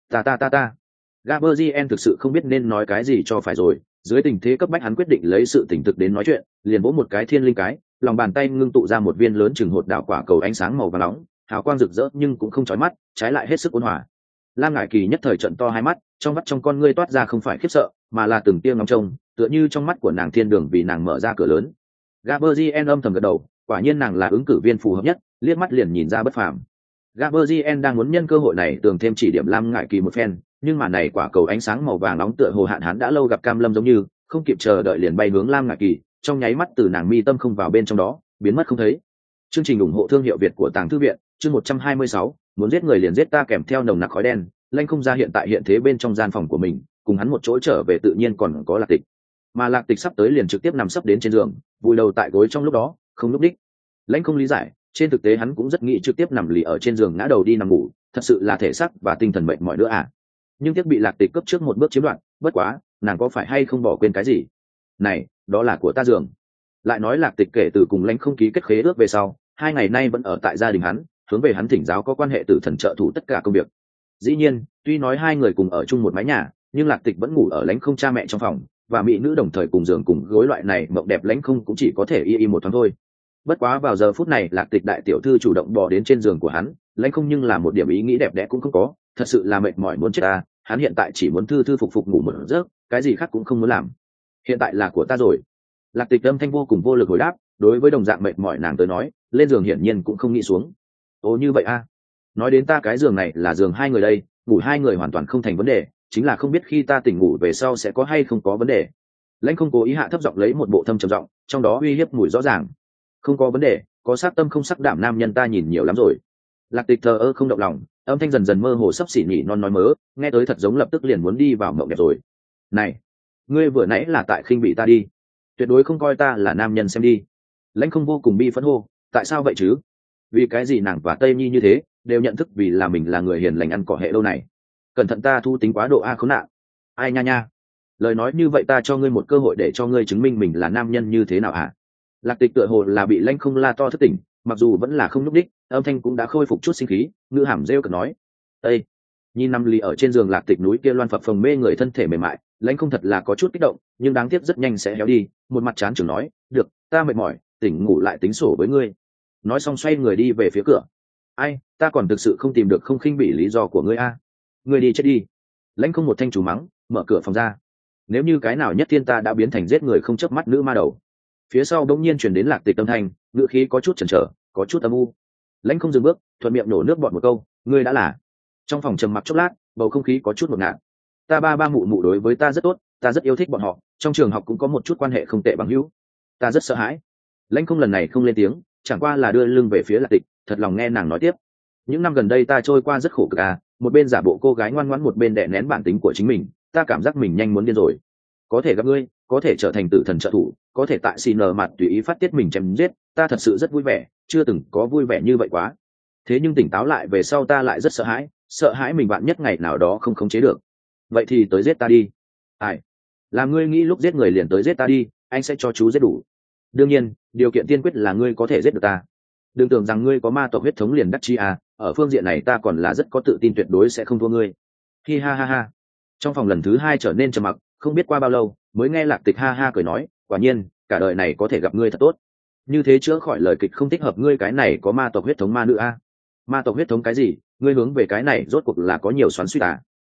Ta. Gaberzien thực sự không biết nên nói cái gì cho phải rồi, dưới tình thế cấp bách hắn quyết định lấy sự tỉnh thực đến nói chuyện, liền vỗ một cái thiên linh cái, lòng bàn tay ngưng tụ ra một viên lớn chừng hột đảo quả cầu ánh sáng màu vàng nóng, hào quang rực rỡ nhưng cũng không chói mắt, trái lại hết sức ôn hòa. Lam Ngải Kỳ nhất thời trợn to hai mắt, trong mắt trong con ngươi toát ra không phải khiếp sợ, mà là từng tia ngóng trông, tựa như trong mắt của nàng thiên đường vì nàng mở ra cửa lớn. Gaberzien âm thầm gật đầu, quả nhiên nàng là ứng cử viên phù hợp nhất, liếc mắt liền nhìn ra bất phàm. Gaberzien đang muốn nhân cơ hội này tường thêm chỉ điểm Lam Ngải Kỳ một phen, nhưng mà này quả cầu ánh sáng màu vàng nóng tựa hồ hạn hán đã lâu gặp cam lâm giống như, không kịp chờ đợi liền bay hướng Lam Ngải Kỳ, trong nháy mắt từ nàng mi tâm không vào bên trong đó, biến mất không thấy. Chương trình ủng hộ thương hiệu Việt của Tàng Thư viện, chương 126, muốn giết người liền giết ta kèm theo nồng nặc khói đen, Lanh Không ra hiện tại hiện thế bên trong gian phòng của mình, cùng hắn một chỗ trở về tự nhiên còn có Lạc Tịch. Mà Lạc Tịch sắp tới liền trực tiếp nằm sấp đến trên giường, vùi đầu tại gối trong lúc đó, không lúc đích. Lãnh Không lý giải, trên thực tế hắn cũng rất nghĩ trực tiếp nằm lì ở trên giường ngã đầu đi nằm ngủ, thật sự là thể xác và tinh thần mệt mỏi nữa à. Nhưng tiếc bị Lạc Tịch cấp trước một bước chiếm đoạt, bất quá, nàng có phải hay không bỏ quên cái gì? Này, đó là của ta giường. Lại nói Lạc Tịch kể từ cùng Lãnh Không ký kết khế ước về sau, 2 ngày nay vẫn ở tại gia đình hắn, hướng về hắn thỉnh giáo có quan hệ tử thần trợ thủ tất cả công việc. Dĩ nhiên, tuy nói 2 người cùng ở chung một mái nhà, nhưng Lạc Tịch vẫn ngủ ở Lãnh Không cha mẹ trong phòng, và mỹ nữ đồng thời cùng giường cùng gối loại này mộng đẹp Lãnh Không cũng chỉ có thể y một thoáng thôi. Bất quá vào giờ phút này Lạc Tịch đại tiểu thư chủ động bò đến trên giường của hắn, Lãnh Không nhưng là một điểm ý nghĩ đẹp đẽ cũng không có, thật sự là mệt mỏi muốn chết ta, hắn hiện tại chỉ muốn thư thư phục phục ngủ một giấc, cái gì khác cũng không muốn làm. Hiện tại là của ta rồi. Lạc Tịch âm thanh vô cùng vô lực hồi đáp, đối với đồng dạng mệt mỏi nàng tới nói, lên giường hiển nhiên cũng không nghĩ xuống. Ồ như vậy a? Nói đến ta cái giường này là giường 2 người đây, ngủ 2 người hoàn toàn không thành vấn đề, chính là không biết khi ta tỉnh ngủ về sau sẽ có hay không có vấn đề. Lãnh Không cố ý hạ thấp giọng lấy một bộ thâm trầm giọng, trong đó uy hiếp mùi rõ ràng. Không có vấn đề, có sát tâm không sắc đảm nam nhân ta nhìn nhiều lắm rồi. Lạc Tịch thờ ơ không động lòng, âm thanh dần dần mơ hồ sắp xỉ nhỉ non nói mớ, nghe tới thật giống lập tức liền muốn đi vào mộng đẹp rồi. Này, ngươi vừa nãy là tại khinh bị ta đi, tuyệt đối không coi ta là nam nhân xem đi. Lãnh Không vô cùng bi phẫn hô, tại sao vậy chứ? Vì cái gì nàng và Tây Nhi như thế đều nhận thức vì là mình là người hiền lành ăn cỏ hệ lâu này? Cẩn thận ta thu tính quá độ a khốn nạn. Ai nha nha, lời nói như vậy ta cho ngươi một cơ hội để cho ngươi chứng minh mình là nam nhân như thế nào hả? Lạc Tịch tựa hồ là bị Lãnh Không la to thất tỉnh, mặc dù vẫn là không nhúc đích, âm thanh cũng đã khôi phục chút sinh khí, ngữ hàm rêu cực nói, ây. Nhìn nằm lì ở trên giường Lạc Tịch núi kia loan phập phồng mê người thân thể mềm mại, Lãnh Không thật là có chút kích động, nhưng đáng tiếc rất nhanh sẽ héo đi, một mặt chán chường nói, được, ta mệt mỏi, tỉnh ngủ lại tính sổ với ngươi. Nói xong xoay người đi về phía cửa. Ai, ta còn thực sự không tìm được không khinh bỉ lý do của ngươi a. Ngươi đi chết đi. Lãnh Không một thanh chủ mắng, mở cửa phòng ra. Nếu như cái nào nhất thiên ta đã biến thành giết người không chớp mắt nữ ma đầu. Phía sau bỗng nhiên truyền đến Lạc Tịch âm thanh, ngữ khí có chút chần chờ, có chút âm u. Lãnh Không dừng bước, thuận miệng nổ nước bọt một câu, ngươi đã là. Trong phòng trầm mặc chốc lát, bầu không khí có chút ngột ngạt. Ta ba mụ mụ đối với ta rất tốt, ta rất yêu thích bọn họ, trong trường học cũng có một chút quan hệ không tệ bằng hữu. Ta rất sợ hãi. Lãnh Không lần này không lên tiếng, chẳng qua là đưa lưng về phía Lạc Tịch, thật lòng nghe nàng nói tiếp. Những năm gần đây ta trôi qua rất khổ cực à, một bên giả bộ cô gái ngoan ngoãn một bên đè nén bản tính của chính mình, ta cảm giác mình nhanh muốn điên rồi. Có thể gặp ngươi, có thể trở thành tử thần trợ thủ, có thể tại xin nở mặt tùy ý phát tiết mình chém giết, ta thật sự rất vui vẻ, chưa từng có vui vẻ như vậy quá. Thế nhưng tỉnh táo lại về sau ta lại rất sợ hãi mình bạn nhất ngày nào đó không khống chế được. Vậy thì tới giết ta đi. Ai? Làm ngươi nghĩ lúc giết người liền tới giết ta đi, anh sẽ cho chú giết đủ. Đương nhiên, điều kiện tiên quyết là ngươi có thể giết được ta. Đừng tưởng rằng ngươi có ma tộc huyết thống liền đắc chi à, ở phương diện này ta còn là rất có tự tin tuyệt đối sẽ không thua ngươi. Hi ha ha ha. Trong phòng lần thứ hai trở nên trầm mặc, không biết qua bao lâu mới nghe Lạc Tịch ha ha cười nói, quả nhiên cả đời này có thể gặp ngươi thật tốt. Như thế chữa khỏi lời kịch không thích hợp ngươi, cái này có ma tộc huyết thống ma nữ a. Ma tộc huyết thống cái gì? Ngươi hướng về cái này rốt cuộc là có nhiều xoắn suýt à?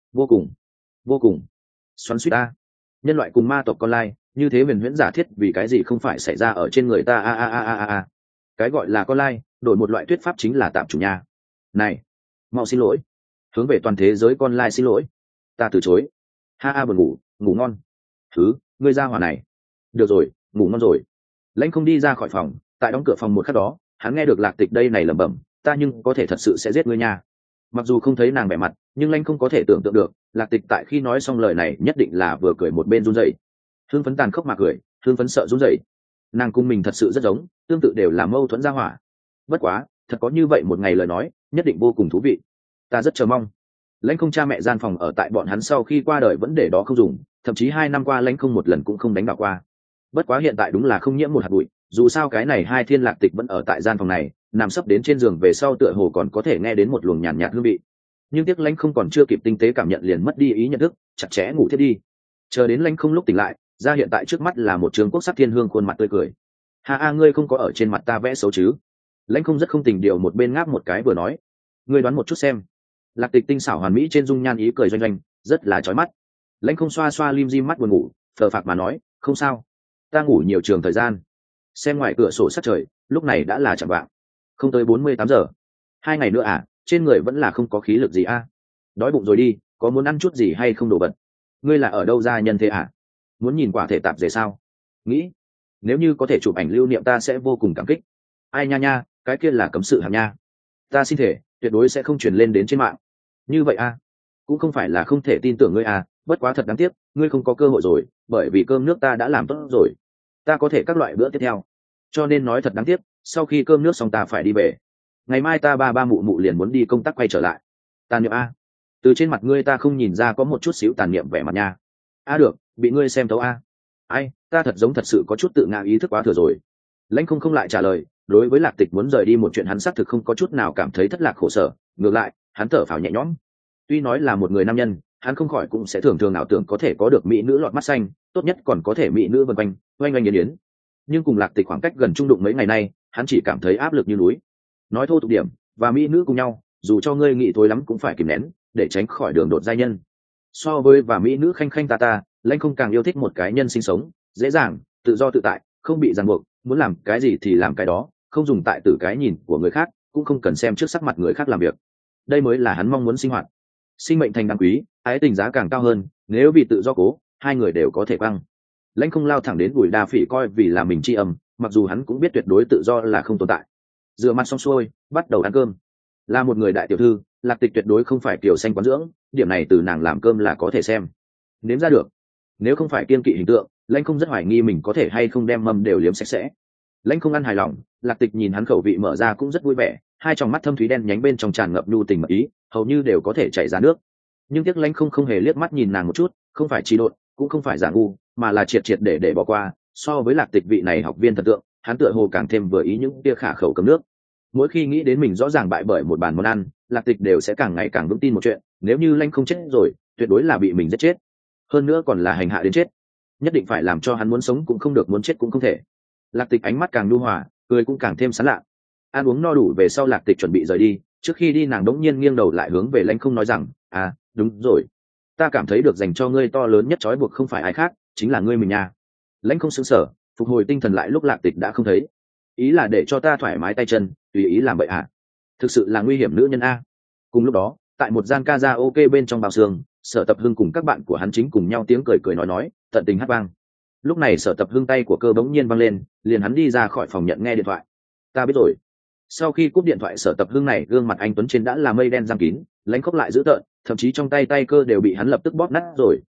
Vô cùng xoắn suýt a. Nhân loại cùng ma tộc con lai như thế huyền huyễn giả thiết, vì cái gì không phải xảy ra ở trên người ta a. Cái gọi là con lai đổi một loại thuyết pháp chính là tạm chủ nhà. Này, mau xin lỗi, hướng về toàn thế giới con lai xin lỗi, ta từ chối. Ha buồn ngủ ngon. Thứ, ngươi ra hỏa này. Được rồi, ngủ ngon rồi. Lãnh không đi ra khỏi phòng, tại đóng cửa phòng một khắc đó hắn nghe được Lạc Tịch đây này lẩm bẩm, ta nhưng có thể thật sự sẽ giết ngươi nha. Mặc dù không thấy nàng vẻ mặt, nhưng Lãnh không có thể tưởng tượng được Lạc Tịch tại khi nói xong lời này nhất định là vừa cười một bên run rẩy. Hương phấn tàn khốc mà cười, hương phấn sợ run rẩy. Nàng cùng mình thật sự rất giống, tương tự đều là mâu thuẫn ra hỏa. Bất quá thật có như vậy một ngày lời nói nhất định vô cùng thú vị, ta rất chờ mong. Lãnh không cha mẹ gian phòng ở tại bọn hắn sau khi qua đời vẫn để đó không dùng, thậm chí 2 năm qua Lãnh không một lần cũng không đánh vào qua. Bất quá hiện tại đúng là không nhiễm một hạt bụi, dù sao cái này hai thiên Lạc Tịch vẫn ở tại gian phòng này, nằm sấp đến trên giường về sau tựa hồ còn có thể nghe đến một luồng nhàn nhạt hương vị. Nhưng tiếc Lãnh không còn chưa kịp tinh tế cảm nhận liền mất đi ý nhận thức, chặt chẽ ngủ thiết đi. Chờ đến Lãnh không lúc tỉnh lại, ra hiện tại trước mắt là một trường quốc sắc thiên hương khuôn mặt tươi cười. Ha ngươi không có ở trên mặt ta vẽ xấu chứ? Lãnh không rất không tình điều một bên ngáp một cái vừa nói, ngươi đoán một chút xem. Lạc Tịch tinh xảo hoàn mỹ trên dung nhan ý cười doanh doanh, rất là chói mắt. Lãnh không xoa xoa lim dim mắt buồn ngủ, phờ phạc mà nói, không sao, ta ngủ nhiều trường thời gian. Xem ngoài cửa sổ sát trời, lúc này đã là chạng vạng, không tới 48 giờ. 2 ngày nữa à, trên người vẫn là không có khí lực gì a. Đói bụng rồi đi, có muốn ăn chút gì hay không đồ vật? Ngươi là ở đâu ra nhân thế à? Muốn nhìn quả thể tạp dề sao? Nghĩ, nếu như có thể chụp ảnh lưu niệm ta sẽ vô cùng cảm kích. Ai nha, cái kia là cấm sự hàm nha. Ta xin thể, tuyệt đối sẽ không truyền lên đến trên mạng. Như vậy a, cũng không phải là không thể tin tưởng ngươi à, bất quá thật đáng tiếc, ngươi không có cơ hội rồi, bởi vì cơm nước ta đã làm tốt rồi, ta có thể các loại bữa tiếp theo. Cho nên nói thật đáng tiếc, sau khi cơm nước xong ta phải đi về. Ngày mai ta ba mụ mụ liền muốn đi công tác quay trở lại. Tàn niệm a, từ trên mặt ngươi ta không nhìn ra có một chút xíu tàn niệm vẻ mặt nha. Được, bị ngươi xem thấu a. Ai, ta thật giống thật sự có chút tự ngã ý thức quá thừa rồi. Lãnh không lại trả lời, đối với Lạc Tịch muốn rời đi một chuyện hắn xác thực không có chút nào cảm thấy thất lạc khổ sở, ngược lại hắn thở phào nhẹ nhõm. Tuy nói là một người nam nhân, hắn không khỏi cũng sẽ thường thường ảo tưởng có thể có được mỹ nữ lọt mắt xanh, tốt nhất còn có thể mỹ nữ vần quanh oanh oanh yến yến. Nhưng cùng Lạc Tịch khoảng cách gần trung đụng mấy ngày nay, hắn chỉ cảm thấy áp lực như núi. Nói thô tục điểm, và mỹ nữ cùng nhau, dù cho ngươi nghĩ thối lắm cũng phải kìm nén, để tránh khỏi đường đột giai nhân. So với và mỹ nữ khanh khanh ta, Lãnh không càng yêu thích một cái nhân sinh sống dễ dàng, tự do tự tại, không bị ràng buộc, muốn làm cái gì thì làm cái đó, không dùng tại từ cái nhìn của người khác, cũng không cần xem trước sắc mặt người khác làm việc. Đây mới là hắn mong muốn sinh hoạt. Sinh mệnh thành đáng quý, ái tình giá càng cao hơn, nếu vì tự do cố, hai người đều có thể băng. Lãnh không lao thẳng đến Bùi Đa Phỉ coi vì là mình tri âm, mặc dù hắn cũng biết tuyệt đối tự do là không tồn tại. Rửa mặt xong xuôi, bắt đầu ăn cơm. Là một người đại tiểu thư, Lạc Tịch tuyệt đối không phải kiểu xanh quán dưỡng, điểm này từ nàng làm cơm là có thể xem nếm ra được. Nếu không phải kiên kỵ hình tượng, Lãnh không rất hoài nghi mình có thể hay không đem mâm đều liếm sạch sẽ. Lãnh không ăn hài lòng, Lạc Tịch nhìn hắn khẩu vị mở ra cũng rất vui vẻ, hai tròng mắt thâm thúy đen nhánh bên trong tràn ngập nhu tình mật ý, hầu như đều có thể chảy ra nước. Nhưng tiếc Lãnh không hề liếc mắt nhìn nàng một chút, không phải trí độn, cũng không phải giả ngu, mà là triệt triệt để bỏ qua. So với Lạc Tịch vị này học viên thần tượng, hắn tựa hồ càng thêm vừa ý những tia khả khẩu cấm nước. Mỗi khi nghĩ đến mình rõ ràng bại bởi một bàn món ăn, Lạc Tịch đều sẽ càng ngày càng vững tin một chuyện, nếu như Lãnh không chết rồi, tuyệt đối là bị mình giết chết, hơn nữa còn là hành hạ đến chết. Nhất định phải làm cho hắn muốn sống cũng không được, muốn chết cũng không thể. Lạc Tịch ánh mắt càng nhu hòa, cười cũng càng thêm sán lạ. Ăn uống no đủ về sau, Lạc Tịch chuẩn bị rời đi, trước khi đi nàng đống nhiên nghiêng đầu lại hướng về Lãnh không nói rằng, đúng rồi, ta cảm thấy được dành cho ngươi to lớn nhất trói buộc không phải ai khác, chính là ngươi mình nha. Lãnh không sững sờ, phục hồi tinh thần lại lúc Lạc Tịch đã không thấy. Ý là để cho ta thoải mái tay chân, tùy ý làm vậy à? Thực sự là nguy hiểm nữ nhân a. Cùng lúc đó, tại một gian karaoke bên trong bao xương, Sở Tập Hưng cùng các bạn của hắn chính cùng nhau tiếng cười nói, tận tình hát vang. Lúc này Sở Tập Hưng tay của Cơ bỗng nhiên văng lên, liền hắn đi ra khỏi phòng nhận nghe điện thoại. Ta biết rồi. Sau khi cúp điện thoại, Sở Tập Hưng này gương mặt anh tuấn trên đã là mây đen giăng kín, Lãnh khóc lại dữ tợn, thậm chí trong tay Cơ đều bị hắn lập tức bóp nát rồi,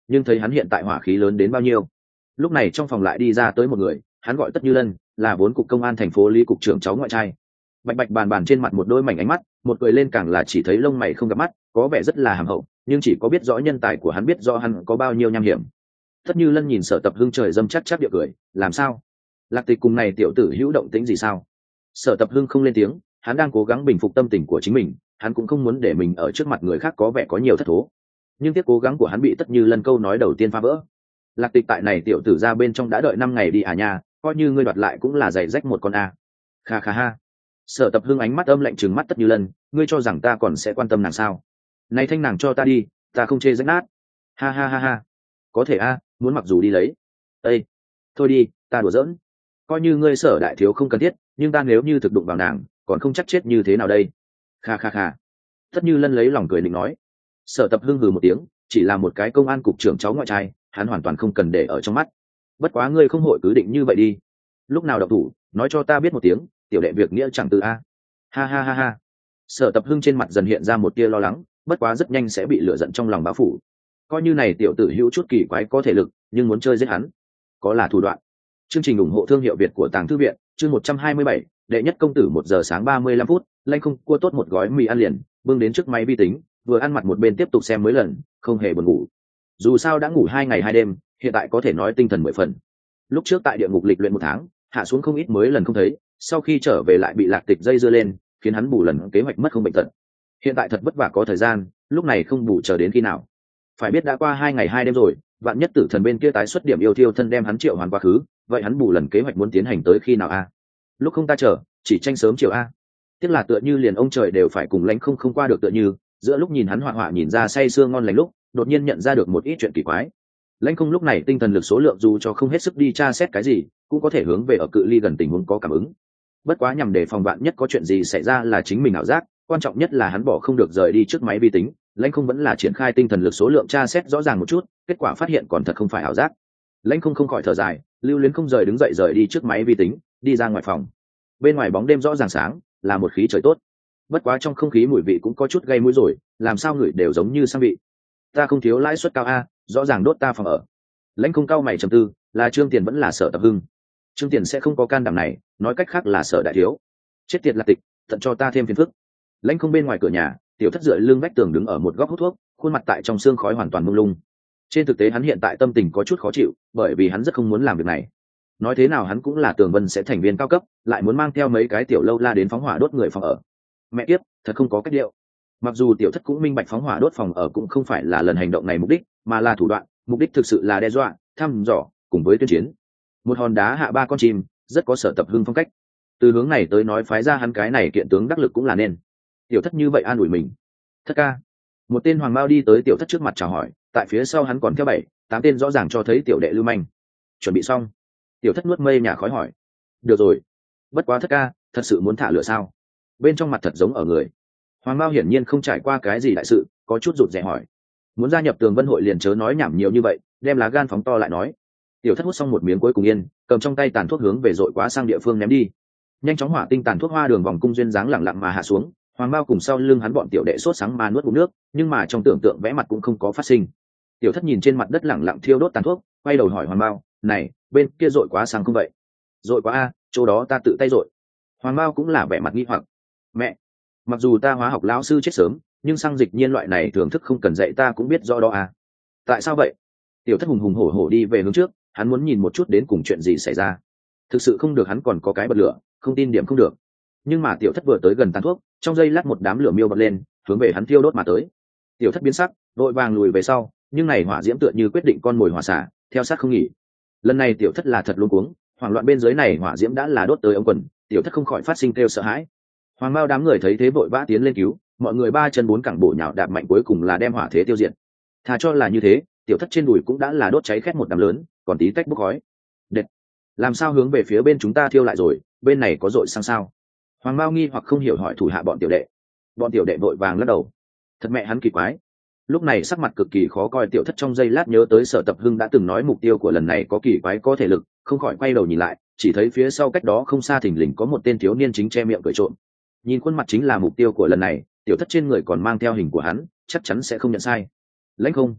nhưng thấy hắn hiện tại hỏa khí lớn đến bao nhiêu. Lúc này trong phòng lại đi ra tới một người, hắn gọi Tất Như Lân, là vốn cục công an thành phố Lý cục trưởng cháu ngoại trai. Bạch bạch bàn bàn trên mặt một đôi mảnh ánh mắt, một cười lên càng là chỉ thấy lông mày không gặp mắt, có vẻ rất là hàm hậu, nhưng chỉ có biết rõ nhân tài của hắn, biết rõ hắn có bao nhiêu nham hiểm. Tất Như Lân nhìn Sở Tập Hưng trời dâm chắc chắc địa cười, làm sao? Lạc Tịch cùng này tiểu tử hữu động tĩnh gì sao? Sở Tập Hưng không lên tiếng, hắn đang cố gắng bình phục tâm tình của chính mình, hắn cũng không muốn để mình ở trước mặt người khác có vẻ có nhiều thất thố. Nhưng tiếc cố gắng của hắn bị Tất Như Lân câu nói đầu tiên phá vỡ. Lạc Tịch tại này tiểu tử ra bên trong đã đợi 5 ngày đi à nha, coi như ngươi đoạt lại cũng là giày rách một con a. Kha kha ha. Sở Tập Hưng ánh mắt âm lạnh trừng mắt Tất Như Lân, ngươi cho rằng ta còn sẽ quan tâm nàng sao? Này thanh nàng cho ta đi, ta không chê rách nát. Ha ha ha ha. Có thể a, muốn mặc dù đi lấy. Ê, thôi đi, ta đùa giỡn. Coi như ngươi Sở đại thiếu không cần thiết, nhưng ta nếu như thực đụng vào nàng, còn không chắc chết như thế nào đây. Kha kha kha. Tất Như Lân lấy lòng cười định nói. Sở Tập Hưng hừ một tiếng, chỉ là một cái công an cục trưởng cháu ngoại trai, hắn hoàn toàn không cần để ở trong mắt. Bất quá ngươi không hội cứ định như vậy đi. Lúc nào động thủ, nói cho ta biết một tiếng, tiểu đệ việc nghĩa chẳng từ a. Ha ha ha ha. Sở Tập Hưng trên mặt dần hiện ra một tia lo lắng, bất quá rất nhanh sẽ bị lửa giận trong lòng báo phủ. Coi như này tiểu tử hữu chút kỳ quái có thể lực, nhưng muốn chơi giết hắn, có là thủ đoạn. Chương trình ủng hộ thương hiệu Việt của Tàng Thư viện, chương 127, đệ nhất công tử 1 giờ sáng 35 phút, lanh không cua tốt một gói mì ăn liền, bưng đến trước máy vi tính, vừa ăn mặt một bên tiếp tục xem mấy lần, không hề buồn ngủ. Dù sao đã ngủ 2 ngày 2 đêm, hiện tại có thể nói tinh thần 10 phần. Lúc trước tại địa ngục lịch luyện 1 tháng, hạ xuống không ít mới lần không thấy, sau khi trở về lại bị Lạc Tịch dây dưa lên, khiến hắn bù lần kế hoạch mất không bệnh tật. Hiện tại thật vất vả có thời gian, lúc này không bù chờ đến khi nào. Phải biết đã qua 2 ngày 2 đêm rồi, vạn nhất tử thần bên kia tái xuất điểm yêu thiêu thân đem hắn triệu hoàn quá khứ, vậy hắn bù lần kế hoạch muốn tiến hành tới khi nào a? Lúc không ta chờ, chỉ tranh sớm chiều a. Tiếc là tựa như liền ông trời đều phải cùng lãnh không qua được tựa như, giữa lúc nhìn hắn họa họa nhìn ra say sưa ngon lành lúc, đột nhiên nhận ra được một ít chuyện kỳ quái. Lãnh không lúc này tinh thần lực số lượng dù cho không hết sức đi tra xét cái gì, cũng có thể hướng về ở cự ly gần tình huống có cảm ứng. Bất quá nhằm để phòng vạn nhất có chuyện gì xảy ra là chính mình ảo giác, quan trọng nhất là hắn bỏ không được rời đi trước máy vi tính. Lãnh không vẫn là triển khai tinh thần lực số lượng tra xét rõ ràng một chút, kết quả phát hiện còn thật không phải ảo giác. Lãnh không khỏi thở dài, lưu luyến không rời đứng dậy rời đi trước máy vi tính, đi ra ngoài phòng. Bên ngoài bóng đêm rõ ràng sáng, là một khí trời tốt. Bất quá trong không khí mùi vị cũng có chút gây mũi rồi, làm sao người đều giống như sang vị. Ta không thiếu lãi suất cao a, rõ ràng đốt ta phòng ở. Lãnh không cao mày trầm tư, là Trương Tiền vẫn là Sở Tập Hưng. Trương Tiền sẽ không có can đảm này, nói cách khác là Sở đại thiếu. Chết tiệt Lạc Tịch, tận cho ta thêm phiền phức. Lãnh không bên ngoài cửa nhà, tiểu thất dựa lưng vách tường đứng ở một góc hút thuốc, khuôn mặt tại trong sương khói hoàn toàn mông lung. Trên thực tế hắn hiện tại tâm tình có chút khó chịu, bởi vì hắn rất không muốn làm việc này. Nói thế nào hắn cũng là Tường Vân sẽ thành viên cao cấp, lại muốn mang theo mấy cái tiểu lâu la đến phóng hỏa đốt người phòng ở. Mẹ kiếp, thật không có cách điệu. Mặc dù tiểu thất cũng minh bạch phóng hỏa đốt phòng ở cũng không phải là lần hành động này mục đích, mà là thủ đoạn, mục đích thực sự là đe dọa, thăm dò, cùng với tuyên chiến. Một hòn đá hạ 3 con chim, rất có Sở Tập Hưng phong cách. Từ hướng này tới nói phái ra hắn cái này kiện tướng đắc lực cũng là nên. Tiểu thất như vậy an ủi mình. Thất ca. Một tên hoàng mao đi tới tiểu thất trước mặt chào hỏi, tại phía sau hắn còn theo 7, 8 tên rõ ràng cho thấy tiểu đệ lưu manh. Chuẩn bị xong. Tiểu thất nuốt mây nhà khói hỏi. Được rồi. Bất quá thất ca, thật sự muốn thả lửa sao? Bên trong mặt thật giống ở người. Hoàng mao hiển nhiên không trải qua cái gì đại sự, có chút rụt rè hỏi. Muốn gia nhập Tường Vân hội liền chớ nói nhảm nhiều như vậy, đem lá gan phóng to lại nói. Tiểu thất hút xong một miếng cuối cùng yên, cầm trong tay tàn thuốc hướng về dội quá sang địa phương ném đi. Nhanh chóng hỏa tinh tàn thuốc hoa đường vòng cung duyên dáng lẳng lặng mà hạ xuống. Hoàng mao cùng sau lưng hắn bọn tiểu đệ sốt sáng mà nuốt ngụm nước, nhưng mà trong tưởng tượng vẽ mặt cũng không có phát sinh. Tiểu thất nhìn trên mặt đất lẳng lặng thiêu đốt tàn thuốc, quay đầu hỏi Hoàng mao, này bên kia dội quá sang không vậy? Dội quá a, chỗ đó ta tự tay dội. Hoàng mao cũng là vẻ mặt nghi hoặc. Mẹ, mặc dù ta hóa học lão sư chết sớm, nhưng xăng dịch nhiên loại này thưởng thức không cần dạy ta cũng biết rõ đó à. Tại sao vậy? Tiểu thất hùng hùng hổ hổ đi về hướng trước, hắn muốn nhìn một chút đến cùng chuyện gì xảy ra. Thực sự không được hắn còn có cái bật lửa, không tin điểm không được. Nhưng mà tiểu thất vừa tới gần tàn thuốc, trong giây lát một đám lửa miêu bật lên, hướng về hắn thiêu đốt mà tới. Tiểu thất biến sắc, vội vàng lùi về sau, nhưng này hỏa diễm tựa như quyết định con mồi hỏa xả, theo sát không nghỉ. Lần này tiểu thất là thật luống cuống, hoảng loạn bên dưới này hỏa diễm đã là đốt tới ống quần, tiểu thất không khỏi phát sinh kêu sợ hãi. Hoàng mao đám người thấy thế vội vã tiến lên cứu, mọi người 3 chân 4 cẳng bổ nhào đạp mạnh cuối cùng là đem hỏa thế tiêu diệt. Thà cho là như thế, tiểu thất trên đùi cũng đã là đốt cháy khét một đám lớn, còn tí tách bốc khói. Đệt, làm sao hướng về phía bên chúng ta thiêu lại rồi, bên này có dội sang sao? Hoàng mao nghi hoặc không hiểu hỏi thủ hạ bọn tiểu đệ. Bọn tiểu đệ vội vàng lắc đầu. Thật mẹ hắn kỳ quái. Lúc này sắc mặt cực kỳ khó coi, tiểu thất trong giây lát nhớ tới Sở Tập Hưng đã từng nói mục tiêu của lần này có kỳ quái có thể lực, không khỏi quay đầu nhìn lại, chỉ thấy phía sau cách đó không xa thình lình có một tên thiếu niên chính che miệng cười trộm. Nhìn khuôn mặt chính là mục tiêu của lần này, tiểu thất trên người còn mang theo hình của hắn, chắc chắn sẽ không nhận sai. Lãnh không,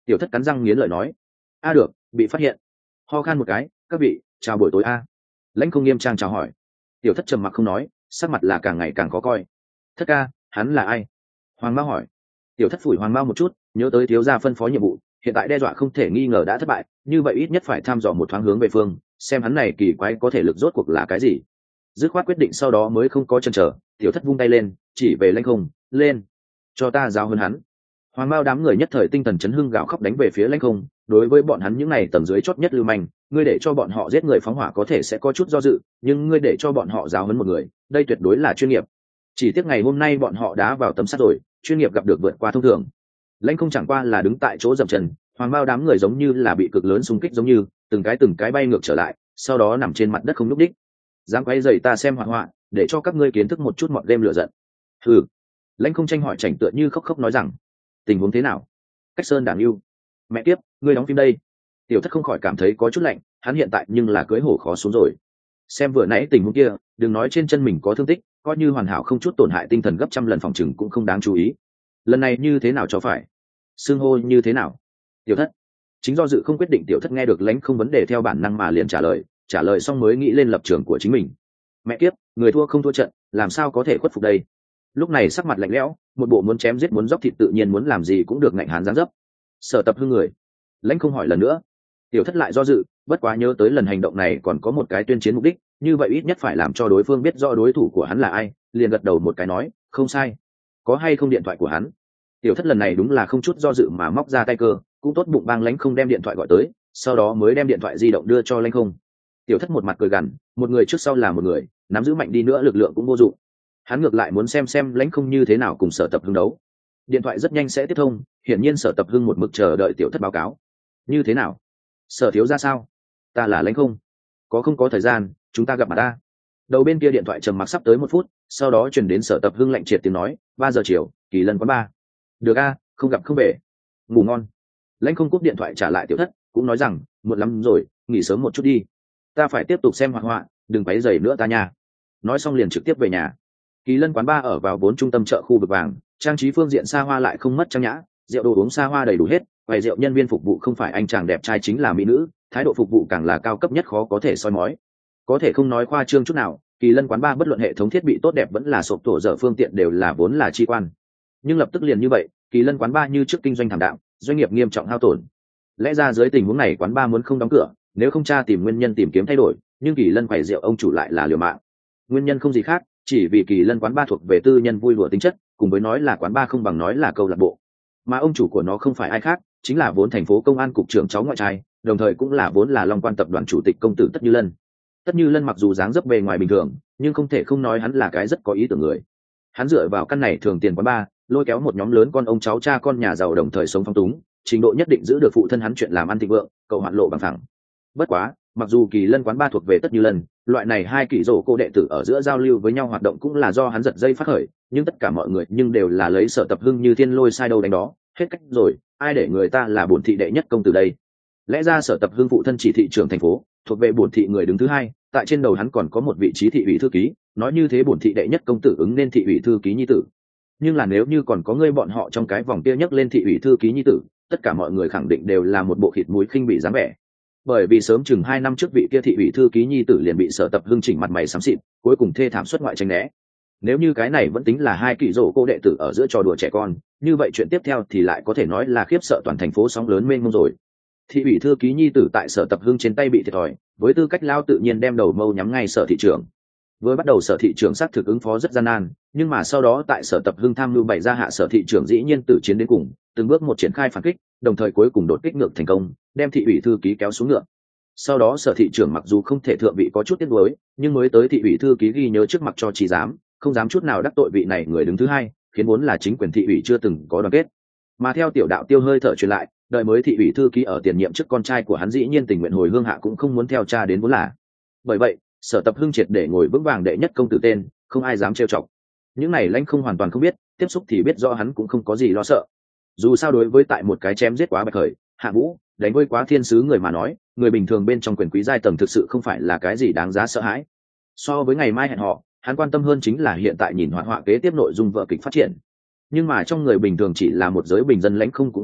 Tiểu thất cắn răng nghiến lợi nói. A được, bị phát hiện. Ho khan một cái, các vị, chào buổi tối a. Lãnh Không nghiêm trang chào hỏi. Tiểu thất trầm mặc không nói, sắc mặt là càng ngày càng khó coi. Thất ca, hắn là ai? Hoàng Mao hỏi. Tiểu thất phủi Hoàng Mao một chút, nhớ tới thiếu gia phân phó nhiệm vụ, hiện tại đe dọa không thể nghi ngờ đã thất bại, như vậy ít nhất phải thăm dò một thoáng hướng về phương, xem hắn này kỳ quái có thể lực rốt cuộc là cái gì. Dứt khoát quyết định sau đó mới không có chần chờ, Tiểu thất vung tay lên, chỉ về Lãnh Không, lên, cho ta giao hơn hắn. Hoàng Mao đám người nhất thời tinh thần chấn hưng gào khóc đánh về phía Lãnh Không, đối với bọn hắn những này tầng dưới chót nhất lưu manh, ngươi để cho bọn họ giết người phóng hỏa có thể sẽ có chút do dự, nhưng ngươi để cho bọn họ giáo huấn một người, đây tuyệt đối là chuyên nghiệp. Chỉ tiếc ngày hôm nay bọn họ đã vào tấm sắt rồi, chuyên nghiệp gặp được vượt qua thông thường. Lãnh Không chẳng qua là đứng tại chỗ dậm chân, Hoàng Mao đám người giống như là bị cực lớn xung kích giống như, từng cái bay ngược trở lại, sau đó nằm trên mặt đất không nhúc đích. Dám quay rầy ta xem hoạt họa, để cho các ngươi kiến thức một chút mọi game lựa giận. Hừ. Lãnh Không tranh hỏi chảnh tựa như khóc khóc nói rằng, tình huống thế nào? Cách Sơn Đảng yêu. Mẹ tiếp, ngươi đóng phim đây. Tiểu thất không khỏi cảm thấy có chút lạnh, hắn hiện tại nhưng là cưới hổ khó xuống rồi. Xem vừa nãy tình huống kia, đừng nói trên chân mình có thương tích, coi như hoàn hảo không chút tổn hại tinh thần gấp trăm lần phòng chừng cũng không đáng chú ý. Lần này như thế nào cho phải? Xưng hô như thế nào? Tiểu thất. Chính do dự không quyết định, Tiểu thất nghe được Lãnh Không vấn đề theo bản năng mà liền trả lời xong mới nghĩ lên lập trường của chính mình. Mẹ kiếp, người thua không thua trận, làm sao có thể khuất phục đây? Lúc này sắc mặt lạnh lẽo, một bộ muốn chém giết muốn dốc thịt tự nhiên muốn làm gì cũng được ngạnh hán dáng dấp. Sở Tập Hưng người. Lãnh Không hỏi lần nữa. Tiểu thất lại do dự, bất quá nhớ tới lần hành động này còn có một cái tuyên chiến mục đích, như vậy ít nhất phải làm cho đối phương biết rõ đối thủ của hắn là ai, liền gật đầu một cái nói, không sai. Có hay không điện thoại của hắn? Tiểu thất lần này đúng là không chút do dự mà móc ra tay cơ, cũng tốt bụng bang Lãnh Không đem điện thoại gọi tới, sau đó mới đem điện thoại di động đưa cho Lãnh Không. Tiểu thất một mặt cười gằn, một người trước sau là một người, nắm giữ mạnh đi nữa lực lượng cũng vô dụng. Hắn ngược lại muốn xem Lãnh Không như thế nào cùng Sở Tập Hưng đấu. Điện thoại rất nhanh sẽ tiếp thông, hiển nhiên Sở Tập Hưng một mực chờ đợi Tiểu thất báo cáo. Như thế nào? Sở thiếu ra sao? Ta là Lãnh Không. Có không có thời gian, chúng ta gặp mặt ta. Đầu bên kia điện thoại trầm mặc sắp tới 1 phút, sau đó truyền đến Sở Tập Hưng lạnh triệt tiếng nói, 3 giờ chiều, Kỳ Lân quán 3. Được a, không gặp không về. Ngủ ngon. Lãnh Không cúp điện thoại trả lại Tiểu thất, cũng nói rằng, muộn lắm rồi, nghỉ sớm một chút đi. Ta phải tiếp tục xem hoạt họa, đừng quấy rầy nữa ta nha. Nói xong liền trực tiếp về nhà. Kỳ Lân quán 3 ở vào 4 trung tâm chợ khu vực vàng, trang trí phương diện xa hoa lại không mất trang nhã, rượu đồ uống xa hoa đầy đủ hết, quầy rượu nhân viên phục vụ không phải anh chàng đẹp trai chính là mỹ nữ, thái độ phục vụ càng là cao cấp nhất khó có thể soi mói. Có thể không nói khoa trương chút nào, Kỳ Lân quán 3 bất luận hệ thống thiết bị tốt đẹp vẫn là sộp tổ dở phương tiện đều là vốn là chi quan. Nhưng lập tức liền như vậy, Kỳ Lân quán 3 như trước kinh doanh thảm đạm, doanh nghiệp nghiêm trọng hao tổn. Lẽ ra dưới tình huống này quán 3 muốn không đóng cửa, nếu không tra tìm nguyên nhân tìm kiếm thay đổi, nhưng Kỳ Lân quầy rượu ông chủ lại là liều mạng. Nguyên nhân không gì khác, chỉ vì Kỳ Lân quán 3 thuộc về tư nhân vui đùa tính chất, cùng với nói là quán 3 không bằng nói là câu lạc bộ. Mà ông chủ của nó không phải ai khác, chính là vốn thành phố công an cục trưởng cháu ngoại trai, đồng thời cũng là vốn là Long Quan tập đoàn chủ tịch công tử Tất Như Lân. Tất Như Lân mặc dù dáng dấp bề ngoài bình thường, nhưng không thể không nói hắn là cái rất có ý tưởng người. Hắn dựa vào căn này thường tiền quán 3, lôi kéo một nhóm lớn con ông cháu cha con nhà giàu đồng thời sống phong túng, trình độ nhất định giữ được phụ thân hắn chuyện làm ăn thịnh vượng, cậu hoạn lộ bằng thẳng. Bất quá, mặc dù Kỳ Lân quán 3 thuộc về Tất Như Lân, loại này hai kỳ rổ cô đệ tử ở giữa giao lưu với nhau hoạt động cũng là do hắn giật dây phát khởi, nhưng tất cả mọi người nhưng đều là lấy Sở Tập Hưng như thiên lôi sai đâu đánh đó, hết cách rồi, ai để người ta là bổn thị đệ nhất công tử đây? Lẽ ra Sở Tập Hưng phụ thân chỉ thị trưởng thành phố, thuộc về bổn thị người đứng thứ hai, tại trên đầu hắn còn có một vị trí thị ủy thư ký, nói như thế bổn thị đệ nhất công tử ứng nên thị ủy thư ký nhi tử. Nhưng là nếu như còn có người bọn họ trong cái vòng kia nhấc lên thị ủy thư ký nhi tử, tất cả mọi người khẳng định đều là một bộ thịt muối khinh bị dáng vẻ. Bởi vì sớm chừng 2 năm trước vị kia thị ủy thư ký nhi tử liền bị Sở Tập Hưng chỉnh mặt mày xám xịt, cuối cùng thê thảm xuất ngoại tranh né. Nếu như cái này vẫn tính là hai kỳ rổ cô đệ tử ở giữa trò đùa trẻ con, như vậy chuyện tiếp theo thì lại có thể nói là khiếp sợ toàn thành phố sóng lớn mênh mông rồi. Thị ủy thư ký nhi tử tại Sở Tập Hưng trên tay bị thiệt thòi, với tư cách lao tự nhiên đem đầu mâu nhắm ngay Sở thị trưởng. Với bắt đầu Sở thị trưởng xác thực ứng phó rất gian nan, nhưng mà sau đó tại Sở Tập Hưng tham mưu bày ra hạ Sở thị trưởng dĩ nhiên tử chiến đến cùng, từng bước một triển khai phản kích, đồng thời cuối cùng đột kích ngược thành công, đem thị ủy thư ký kéo xuống ngựa. Sau đó Sở thị trưởng mặc dù không thể thượng vị có chút tiếc nuối, nhưng mới tới thị ủy thư ký ghi nhớ trước mặt cho chỉ dám, không dám chút nào đắc tội vị này người đứng thứ hai, khiến vốn là chính quyền thị ủy chưa từng có đoàn kết. Mà theo tiểu đạo tiêu hơi thở truyền lại, đợi mới thị ủy thư ký ở tiền nhiệm trước con trai của hắn dĩ nhiên tình nguyện hồi hương hạ cũng không muốn theo cha đến vốn là. Bởi vậy, Sở Tập Hưng triệt để ngồi vững vàng đệ nhất công tử tên, không ai dám trêu chọc. Những này Lãnh Không hoàn toàn không biết, tiếp xúc thì biết rõ hắn cũng không có gì lo sợ. Dù sao đối với tại một cái chém giết quá bạch khởi, hạ vũ, đánh với quá thiên sứ người mà nói, người bình thường bên trong quyền quý giai tầng thực sự không phải là cái gì đáng giá sợ hãi. So với ngày mai hẹn họ, hắn quan tâm hơn chính là hiện tại nhìn hoạt họa kế tiếp nội dung vở kịch phát triển. Nhưng mà trong người bình thường chỉ là một giới bình dân Lãnh Không cũng không biết,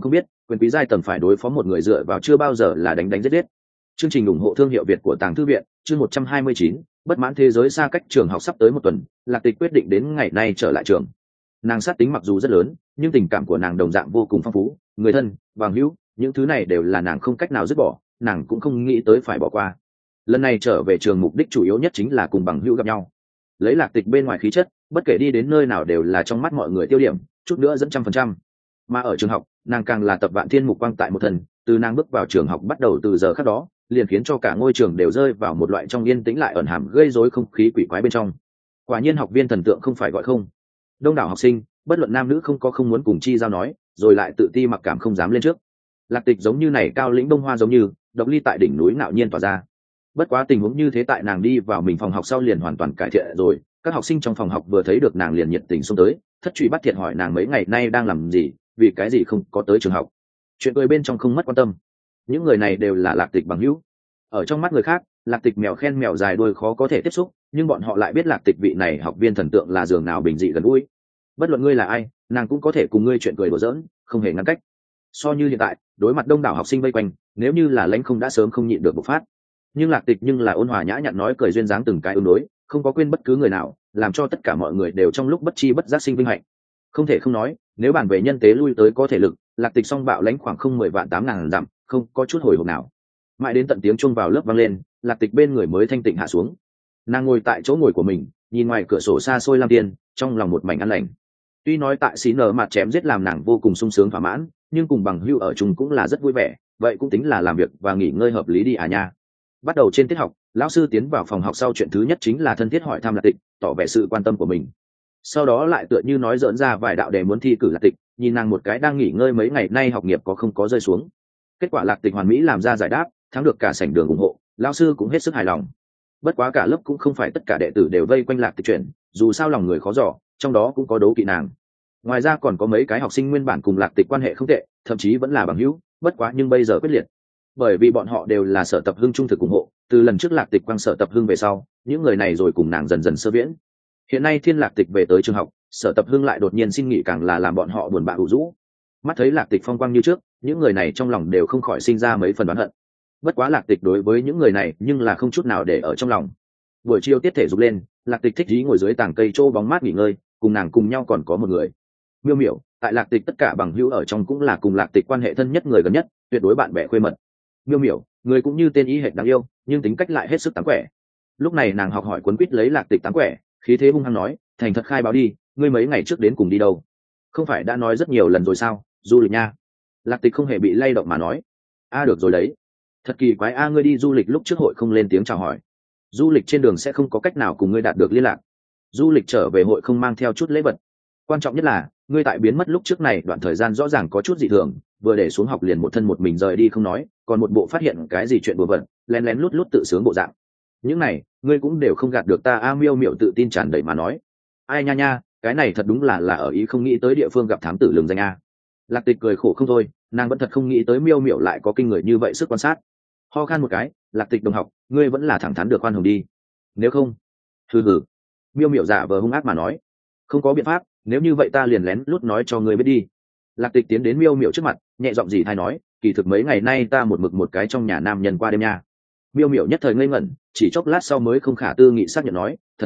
quyền quý giai tầng phải đối phó một người dựa vào chưa bao giờ là đánh đánh giết giết. Chương trình ủng hộ thương hiệu Việt của Tàng Thư viện, chương 129, bất mãn thế giới xa cách trường học sắp tới một tuần, Lạc Tịch quyết định đến ngày nay trở lại trường. Nàng sát tính mặc dù rất lớn, nhưng tình cảm của nàng đồng dạng vô cùng phong phú, người thân, bằng hữu, những thứ này đều là nàng không cách nào dứt bỏ, nàng cũng không nghĩ tới phải bỏ qua. Lần này trở về trường mục đích chủ yếu nhất chính là cùng bằng hữu gặp nhau. Lấy Lạc Tịch bên ngoài khí chất, bất kể đi đến nơi nào đều là trong mắt mọi người tiêu điểm, chút nữa dẫn 100%. Mà ở trường học, nàng càng là tập vạn thiên mục quang tại một thần, từ nàng bước vào trường học bắt đầu từ giờ khắc đó, liền khiến cho cả ngôi trường đều rơi vào một loại trong yên tĩnh lại ẩn hàm gây rối không khí quỷ quái bên trong. Quả nhiên học viên thần tượng không phải gọi không. Đông đảo học sinh, bất luận nam nữ không muốn cùng chi giao nói, rồi lại tự ti mặc cảm không dám lên trước. Lạc Tịch giống như này cao lĩnh đông hoa giống như độc ly tại đỉnh núi ngạo nhiên tỏa ra. Bất quá tình huống như thế tại nàng đi vào mình phòng học sau liền hoàn toàn cải thiện rồi, các học sinh trong phòng học vừa thấy được nàng liền nhiệt tình xông tới, thất truy bắt thiệt hỏi nàng mấy ngày nay đang làm gì, vì cái gì không có tới trường học. Chuyện cười bên trong không mất quan tâm. Những người này đều là Lạc Tịch bằng hữu. Ở trong mắt người khác, Lạc Tịch mèo khen mèo dài đuôi khó có thể tiếp xúc, nhưng bọn họ lại biết Lạc Tịch vị này học viên thần tượng là giường nào bình dị gần gũi. Bất luận ngươi là ai, nàng cũng có thể cùng ngươi chuyện cười đùa giỡn, không hề ngăn cách. So như hiện tại, đối mặt đông đảo học sinh vây quanh, nếu như là lãnh không đã sớm không nhịn được bộc phát. Nhưng Lạc Tịch nhưng là ôn hòa nhã nhặn nói cười duyên dáng từng cái ứng đối, không có quên bất cứ người nào, làm cho tất cả mọi người đều trong lúc bất chi bất giác sinh vinh hạnh. Không thể không nói, nếu bàn về nhân tế lui tới có thể lực, Lạc Tịch song bạo lãnh khoảng không 10 vạn 8 ngàn dặm, không có chút hồi hộp nào. Mãi đến tận tiếng chuông vào lớp vang lên, Lạc Tịch bên người mới thanh tịnh hạ xuống. Nàng ngồi tại chỗ ngồi của mình, nhìn ngoài cửa sổ xa xôi lam tiên, trong lòng một mảnh an lành. Tuy nói tại xí nở mặt chém giết làm nàng vô cùng sung sướng thỏa mãn, nhưng cùng bằng hữu ở chung cũng là rất vui vẻ, vậy cũng tính là làm việc và nghỉ ngơi hợp lý đi à nha. Bắt đầu trên tiết học, lão sư tiến vào phòng học sau chuyện thứ nhất chính là thân thiết hỏi thăm Lạc Tịch, tỏ vẻ sự quan tâm của mình. Sau đó lại tựa như nói giỡn ra vài đạo đề muốn thi cử Lạc Tịch, nhìn nàng một cái đang nghỉ ngơi mấy ngày nay học nghiệp có không có rơi xuống. Kết quả Lạc Tịch hoàn mỹ làm ra giải đáp, thắng được cả sảnh đường ủng hộ, lão sư cũng hết sức hài lòng. Bất quá cả lớp cũng không phải tất cả đệ tử đều vây quanh Lạc Tịch chuyện, dù sao lòng người khó dò, trong đó cũng có đấu kỵ nàng. Ngoài ra còn có mấy cái học sinh nguyên bản cùng Lạc Tịch quan hệ không tệ, thậm chí vẫn là bằng hữu, bất quá nhưng bây giờ quyết liệt. Bởi vì bọn họ đều là Sở Tập Hưng trung thực ủng hộ, từ lần trước Lạc Tịch quang Sở Tập Hưng về sau, những người này rồi cùng nàng dần dần sơ viễn. Hiện nay Thiên Lạc Tịch về tới trường học, Sở Tập Hưng lại đột nhiên xin nghỉ càng là làm bọn họ buồn bã ủ rũ. Mắt thấy Lạc Tịch phong quang như trước, những người này trong lòng đều không khỏi sinh ra mấy phần oán hận. Bất quá Lạc Tịch đối với những người này nhưng là không chút nào để ở trong lòng. Buổi chiều tiết thể dục lên, Lạc Tịch thích ý ngồi dưới tảng cây trô bóng mát nghỉ ngơi, cùng nàng cùng nhau còn có một người. Miêu Miểu, tại Lạc Tịch tất cả bằng hữu ở trong cũng là cùng Lạc Tịch quan hệ thân nhất người gần nhất, tuyệt đối bạn bè khuê mật. Miêu Miểu, người cũng như tên y hệt đáng yêu, nhưng tính cách lại hết sức táng quẻ. Lúc này nàng học hỏi quấn quýt lấy Lạc Tịch táng quẻ, khí thế hung hăng nói, thành thật khai báo đi, ngươi mấy ngày trước đến cùng đi đâu? Không phải đã nói rất nhiều lần rồi sao, du lịch nha. Lạc Tịch không hề bị lay động mà nói, được rồi đấy. Thật kỳ quái ngươi đi du lịch lúc trước hội không lên tiếng chào hỏi. Du lịch trên đường sẽ không có cách nào cùng ngươi đạt được liên lạc. Du lịch trở về hội không mang theo chút lễ vật. Quan trọng nhất là ngươi tại biến mất lúc trước này đoạn thời gian rõ ràng có chút dị thường, vừa để xuống học liền một thân một mình rời đi không nói, còn một bộ phát hiện cái gì chuyện bừa bộn, lén lén lút lút tự sướng bộ dạng. Những này ngươi cũng đều không gạt được ta. Miêu Miểu tự tin tràn đầy mà nói, ai nha nha, cái này thật đúng là ở ý không nghĩ tới địa phương gặp thám tử lừng danh a. Lạc Tịch cười khổ không thôi, nàng vẫn thật không nghĩ tới Miêu Miểu lại có kinh người như vậy sức quan sát. Ho khan một cái, Lạc Tịch đồng học, ngươi vẫn là thẳng thắn được khoan hồng đi. Nếu không, hừ. Miêu Miểu giả vờ hung ác mà nói, không có biện pháp, nếu như vậy ta liền lén lút nói cho ngươi biết đi. Lạc Tịch tiến đến Miêu Miểu trước mặt, nhẹ giọng gì thay nói, kỳ thực mấy ngày nay ta một mực một cái trong nhà nam nhân qua đêm nha. Miêu Miểu nhất thời ngây ngẩn, chỉ chốc lát sau mới không khả tư nghị xác nhận nói, thật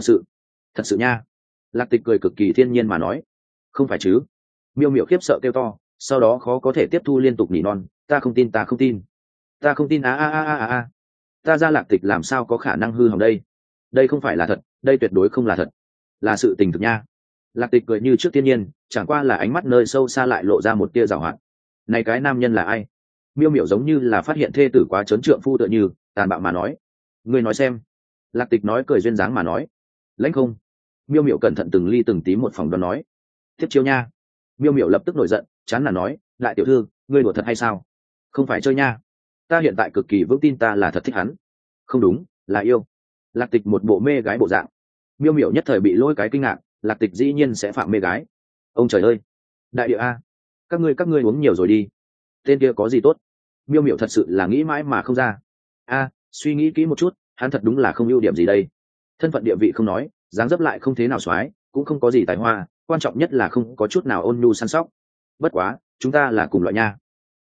sự nha. Lạc Tịch cười cực kỳ thiên nhiên mà nói, không phải chứ. Miêu Miểu khiếp sợ kêu to, sau đó khó có thể tiếp thu liên tục nỉ non, ta không tin. Ta ra Lạc Tịch làm sao có khả năng hư hỏng đây? Đây không phải là thật, đây tuyệt đối không là thật, là sự tình thực nha. Lạc Tịch cười như trước thiên nhiên, chẳng qua là ánh mắt nơi sâu xa lại lộ ra một tia giảo hoạt. Này cái nam nhân là ai? Miêu Miểu giống như là phát hiện thê tử quá trớn trượng phu tựa như tàn bạo mà nói, ngươi nói xem. Lạc Tịch nói cười duyên dáng mà nói, lãnh không. Miêu Miểu cẩn thận từng ly từng tí một phòng đoán nói, tiếp chiêu nha. Miêu Miểu lập tức nổi giận, chán là nói, đại tiểu thư, ngươi đùa thật hay sao? Không phải chơi nha, ta hiện tại cực kỳ vững tin ta là thật thích hắn. Không đúng, là yêu. Lạc Tịch một bộ mê gái bộ dạng. Miêu Miểu nhất thời bị lôi cái kinh ngạc, Lạc Tịch dĩ nhiên sẽ phạm mê gái. Ông trời ơi, đại địa a, các ngươi uống nhiều rồi đi. Tên kia có gì tốt? Miêu Miểu thật sự là nghĩ mãi mà không ra. Suy nghĩ kỹ một chút, hắn thật đúng là không ưu điểm gì đây. Thân phận địa vị không nói, dáng dấp lại không thế nào xoái, cũng không có gì tài hoa, quan trọng nhất là không có chút nào ôn nhu săn sóc. Bất quá, chúng ta là cùng loại nha.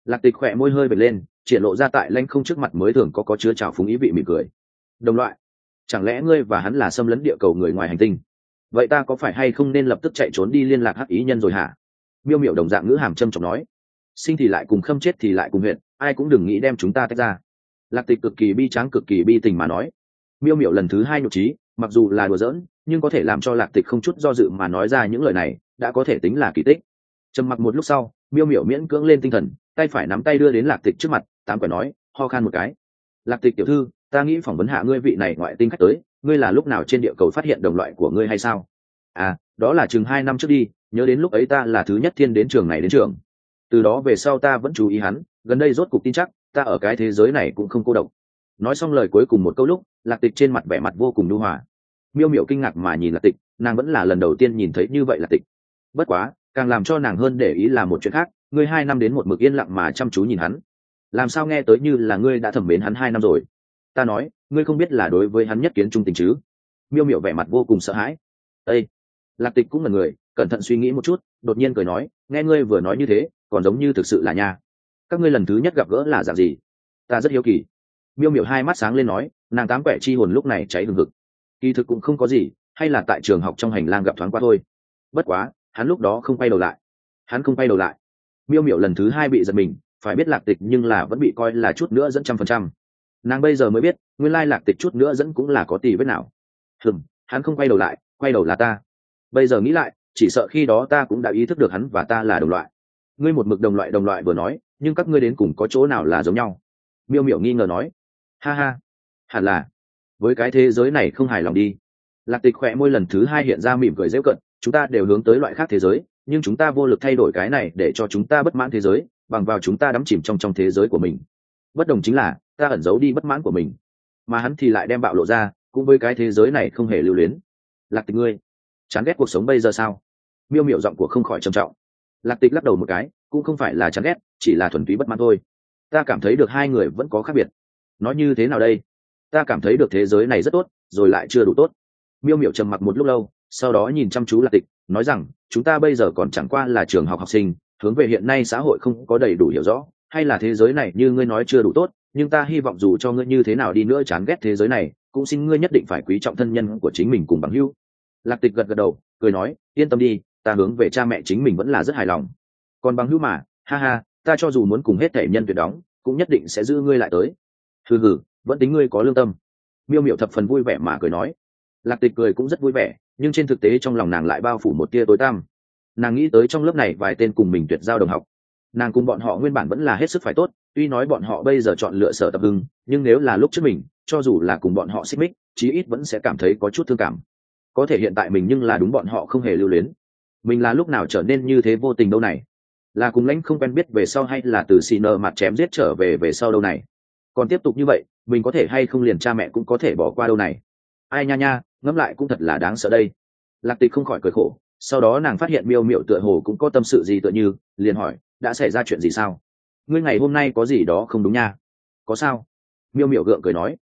Lạc Tịch khỏe môi hơi bật lên, triển lộ ra tại lanh không trước mặt mới thường có chứa trào phúng ý vị mỉm cười. Đồng loại, chẳng lẽ ngươi và hắn là xâm lấn địa cầu người ngoài hành tinh? Vậy ta có phải hay không nên lập tức chạy trốn đi liên lạc hắc ý nhân rồi hả? Miêu Miểu đồng dạng ngữ hàm châm trọng nói. Sinh thì lại cùng khâm, chết thì lại cùng huyện, ai cũng đừng nghĩ đem chúng ta tách ra. Lạc Tịch cực kỳ bi tráng, cực kỳ bi tình mà nói. Miêu Miểu lần thứ hai nhục trí, mặc dù là đùa giỡn, nhưng có thể làm cho Lạc Tịch không chút do dự mà nói ra những lời này, đã có thể tính là kỳ tích. Trầm mặc một lúc sau, Miêu Miểu miễn cưỡng lên tinh thần, tay phải nắm tay đưa đến Lạc Tịch trước mặt, tám quẻ nói, ho khan một cái. Lạc Tịch tiểu thư, ta nghĩ phỏng vấn hạ ngươi vị này ngoại tinh khách tới, ngươi là lúc nào trên địa cầu phát hiện đồng loại của ngươi hay sao? À, đó là chừng 2 năm trước đi, nhớ đến lúc ấy ta là thứ nhất thiên đến trường này đến trường. Từ đó về sau ta vẫn chú ý hắn, gần đây rốt cục tin chắc, ta ở cái thế giới này cũng không cô độc. Nói xong lời cuối cùng một câu lúc, Lạc Tịch trên mặt vẻ mặt vô cùng nhu hòa. Miêu Miểu kinh ngạc mà nhìn Lạc Tịch, nàng vẫn là lần đầu tiên nhìn thấy như vậy Lạc Tịch. Bất quá, càng làm cho nàng hơn để ý là một chuyện khác, ngươi 2 năm đến một mực yên lặng mà chăm chú nhìn hắn, làm sao nghe tới như là ngươi đã thẩm mến hắn 2 năm rồi? Ta nói, ngươi không biết là đối với hắn nhất kiến trung tình chứ? Miêu Miểu vẻ mặt vô cùng sợ hãi. Ê! Lạc Tịch cũng là người, cẩn thận suy nghĩ một chút, đột nhiên cười nói, nghe ngươi vừa nói như thế, còn giống như thực sự là nha. Các ngươi lần thứ nhất gặp gỡ là dạng gì? Ta rất hiếu kỳ. Miêu Miểu hai mắt sáng lên nói, nàng tám quẻ chi hồn lúc này cháy hừng hực. Kỳ thực cũng không có gì, hay là tại trường học trong hành lang gặp thoáng qua thôi. Bất quá, hắn lúc đó không quay đầu lại. Hắn không quay đầu lại. Miêu Miểu lần thứ hai bị giật mình, phải biết Lạc Tịch nhưng là vẫn bị coi là chút nữa dẫn 100%. Nàng bây giờ mới biết, nguyên lai Lạc Tịch chút nữa dẫn cũng là có tỷ vết nào. Hắn không quay đầu lại, quay đầu là ta. Bây giờ nghĩ lại, chỉ sợ khi đó ta cũng đã ý thức được hắn và ta là đồng loại. Ngươi một mực đồng loại vừa nói, nhưng các ngươi đến cùng có chỗ nào là giống nhau? Miêu Miểu nghi ngờ nói. Ha ha, hẳn là với cái thế giới này không hài lòng đi. Lạc Tịch khỏe môi lần thứ hai hiện ra mỉm cười giễu cận, chúng ta đều hướng tới loại khác thế giới, nhưng chúng ta vô lực thay đổi cái này để cho chúng ta bất mãn thế giới, bằng vào chúng ta đắm chìm trong thế giới của mình. Bất đồng chính là ta ẩn giấu đi bất mãn của mình, mà hắn thì lại đem bạo lộ ra, cũng với cái thế giới này không hề lưu luyến. Lạc Tịch ngươi chán ghét cuộc sống bây giờ sao? Miêu Miểu giọng của không khỏi trầm trọng. Lạc Tịch lắc đầu một cái, cũng không phải là chán ghét, chỉ là thuần túy bất mãn thôi. Ta cảm thấy được hai người vẫn có khác biệt. Nói như thế nào đây? Ta cảm thấy được thế giới này rất tốt, rồi lại chưa đủ tốt. Miêu Miểu trầm mặc một lúc lâu, sau đó nhìn chăm chú Lạc Tịch, nói rằng, chúng ta bây giờ còn chẳng qua là trường học học sinh, hướng về hiện nay xã hội không có đầy đủ hiểu rõ, hay là thế giới này như ngươi nói chưa đủ tốt, nhưng ta hy vọng dù cho ngươi như thế nào đi nữa chán ghét thế giới này, cũng xin ngươi nhất định phải quý trọng thân nhân của chính mình cùng bằng hữu. Lạc Tịch gật gật đầu, cười nói, yên tâm đi, ta hướng về cha mẹ chính mình vẫn là rất hài lòng. Còn bằng hữu mà, ha ha, ta cho dù muốn cùng hết thể nhân tuyệt đóng, cũng nhất định sẽ giữ ngươi lại tới. Hừ, vẫn tính ngươi có lương tâm. Miêu Miểu thập phần vui vẻ mà cười nói. Lạc Tịch cười cũng rất vui vẻ, nhưng trên thực tế trong lòng nàng lại bao phủ một tia tối tăm. Nàng nghĩ tới trong lớp này vài tên cùng mình tuyệt giao đồng học, nàng cùng bọn họ nguyên bản vẫn là hết sức phải tốt, tuy nói bọn họ bây giờ chọn lựa Sở Tập Hưng, nhưng nếu là lúc trước mình, cho dù là cùng bọn họ xích mích, chí ít vẫn sẽ cảm thấy có chút thương cảm. Có thể hiện tại mình nhưng là đúng bọn họ không hề lưu luyến. Mình là lúc nào trở nên như thế vô tình đâu này? Là cùng lãnh không quen biết về sau, hay là từ xì nợ mặt chém giết trở về sau đâu này? Còn tiếp tục như vậy, mình có thể hay không liền cha mẹ cũng có thể bỏ qua đâu này? Ai nha nha, ngẫm lại cũng thật là đáng sợ đây. Lạc Tịch không khỏi cười khổ, sau đó nàng phát hiện Miêu Miểu tựa hồ cũng có tâm sự gì tựa như, liền hỏi, đã xảy ra chuyện gì sao? Ngươi ngày hôm nay có gì đó không đúng nha? Có sao? Miêu Miểu gượng cười nói,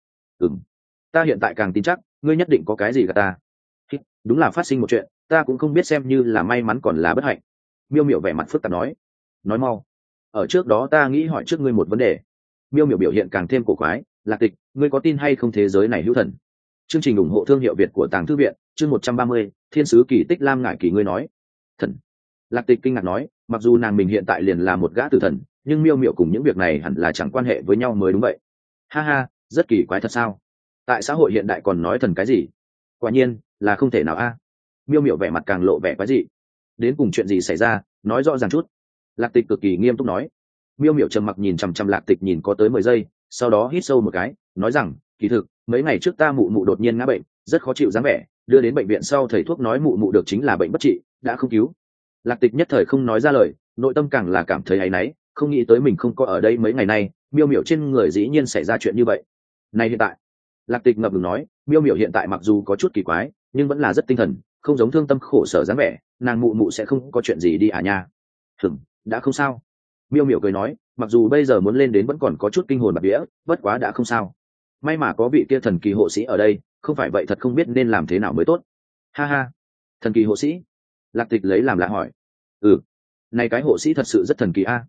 ta hiện tại càng tin chắc, ngươi nhất định có cái gì gạt ta. Đúng là phát sinh một chuyện, ta cũng không biết xem như là may mắn còn là bất hạnh. Miêu Miểu vẻ mặt phức tạp nói mau. Ở trước đó ta nghĩ hỏi trước ngươi một vấn đề. Miêu Miểu biểu hiện càng thêm cổ quái. Lạc Tịch, ngươi có tin hay không thế giới này hữu thần? Chương trình ủng hộ thương hiệu Việt của Tàng Thư Viện, chương 130, Thiên sứ kỳ tích Lam Ngải Kỳ, ngươi nói thần? Lạc Tịch kinh ngạc nói, mặc dù nàng mình hiện tại liền là một gã tử thần, nhưng Miêu Miểu cùng những việc này hẳn là chẳng quan hệ với nhau mới đúng vậy. Ha ha, rất kỳ quái thật sao? Tại xã hội hiện đại còn nói thần cái gì? Quả nhiên là không thể nào a. Miêu Miểu vẻ mặt càng lộ vẻ quái dị. Đến cùng chuyện gì xảy ra, nói rõ ràng chút. Lạc Tịch cực kỳ nghiêm túc nói. Miêu Miểu trầm mặc nhìn chằm chằm Lạc Tịch nhìn có tới 10 giây, sau đó hít sâu một cái, nói rằng, kỳ thực mấy ngày trước ta mụ mụ đột nhiên ngã bệnh, rất khó chịu dáng vẻ, đưa đến bệnh viện sau thầy thuốc nói mụ mụ được chính là bệnh bất trị, đã không cứu. Lạc Tịch nhất thời không nói ra lời, nội tâm càng là cảm thấy áy náy, không nghĩ tới mình không có ở đây mấy ngày nay, Miêu Miểu trên người dĩ nhiên xảy ra chuyện như vậy. Này hiện tại, Lạc Tịch ngập ngừng nói, Miêu Miểu hiện tại mặc dù có chút kỳ quái, nhưng vẫn là rất tinh thần, không giống thương tâm khổ sở dáng vẻ, nàng mụ mụ sẽ không có chuyện gì đi à nha. Đã không sao. Miêu Miểu cười nói, mặc dù bây giờ muốn lên đến vẫn còn có chút kinh hồn bạt vía, bất quá đã không sao. May mà có vị kia thần kỳ hộ sĩ ở đây, không phải vậy thật không biết nên làm thế nào mới tốt. Ha ha, thần kỳ hộ sĩ? Lạc Tịch lấy làm lạ hỏi. Này cái hộ sĩ thật sự rất thần kỳ a.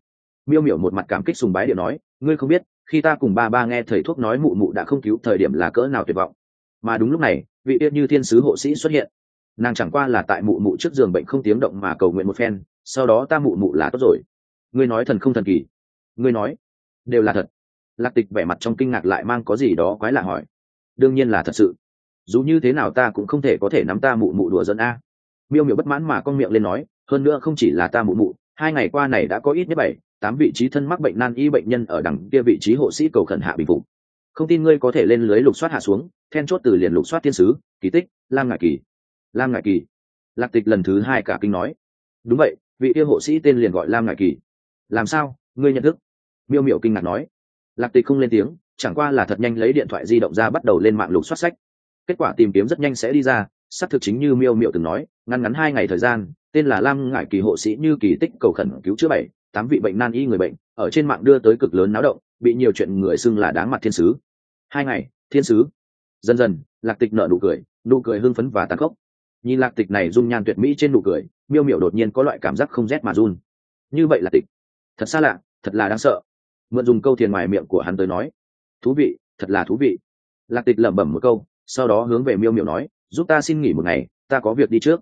Miêu miểu một mặt cảm kích sùng bái điện nói, ngươi không biết khi ta cùng ba ba nghe thầy thuốc nói mụ mụ đã không cứu thời điểm là cỡ nào tuyệt vọng. Mà đúng lúc này vị tiên như thiên sứ hộ sĩ xuất hiện. Nàng chẳng qua là tại mụ mụ trước giường bệnh không tiếng động mà cầu nguyện một phen, sau đó ta mụ mụ là tốt rồi. Ngươi nói thần không thần kỳ? Ngươi nói đều là thật. Lạc Tịch vẻ mặt trong kinh ngạc lại mang có gì đó quái lạ hỏi. Đương nhiên là thật sự, dù như thế nào ta cũng không thể có thể nắm ta mụ mụ đùa giỡn a. Miêu miểu bất mãn mà con miệng lên nói, hơn nữa không chỉ là ta mụ mụ, 2 ngày qua này đã có ít nhất 7-8 vị trí thân mắc bệnh nan y bệnh nhân ở đằng kia vị trí hộ sĩ cầu khẩn hạ bình phục. Không tin ngươi có thể lên lưới lục soát hạ xuống, then chốt từ liền lục soát thiên sứ, kỳ tích, lam ngải kỳ. Lam ngải kỳ? Lạc Tịch lần thứ 2 cả kinh nói. Đúng vậy, vị kia hộ sĩ tên liền gọi lam ngải kỳ. Làm sao ngươi nhận thức? Miêu miểu kinh ngạc nói. Lạc Tịch không lên tiếng, chẳng qua là thật nhanh lấy điện thoại di động ra bắt đầu lên mạng lục soát sách. Kết quả tìm kiếm rất nhanh sẽ đi ra, xác thực chính như miêu miểu từng nói, ngắn 2 ngày thời gian, tên là lam ngải kỳ hộ sĩ như kỳ tích cầu khẩn cứu chữa 7-8 vị bệnh nan y người bệnh, ở trên mạng đưa tới cực lớn náo động, bị nhiều chuyện người xưng là đáng mặt thiên sứ. 2 ngày, thiên sứ? Dần dần, Lạc Tịch nở nụ cười hưng phấn và tàn khốc. Nhìn Lạc Tịch này dung nhan tuyệt mỹ trên nụ cười, miêu miểu đột nhiên có loại cảm giác không rét mà run. Như vậy là Tịch, thật xa lạ, thật là đáng sợ. Mượn dùng câu thiền ngoài miệng của hắn tới nói, thú vị, thật là thú vị. Lạc Tịch lẩm bẩm một câu, sau đó hướng về miêu miểu nói, giúp ta xin nghỉ một ngày, ta có việc đi trước.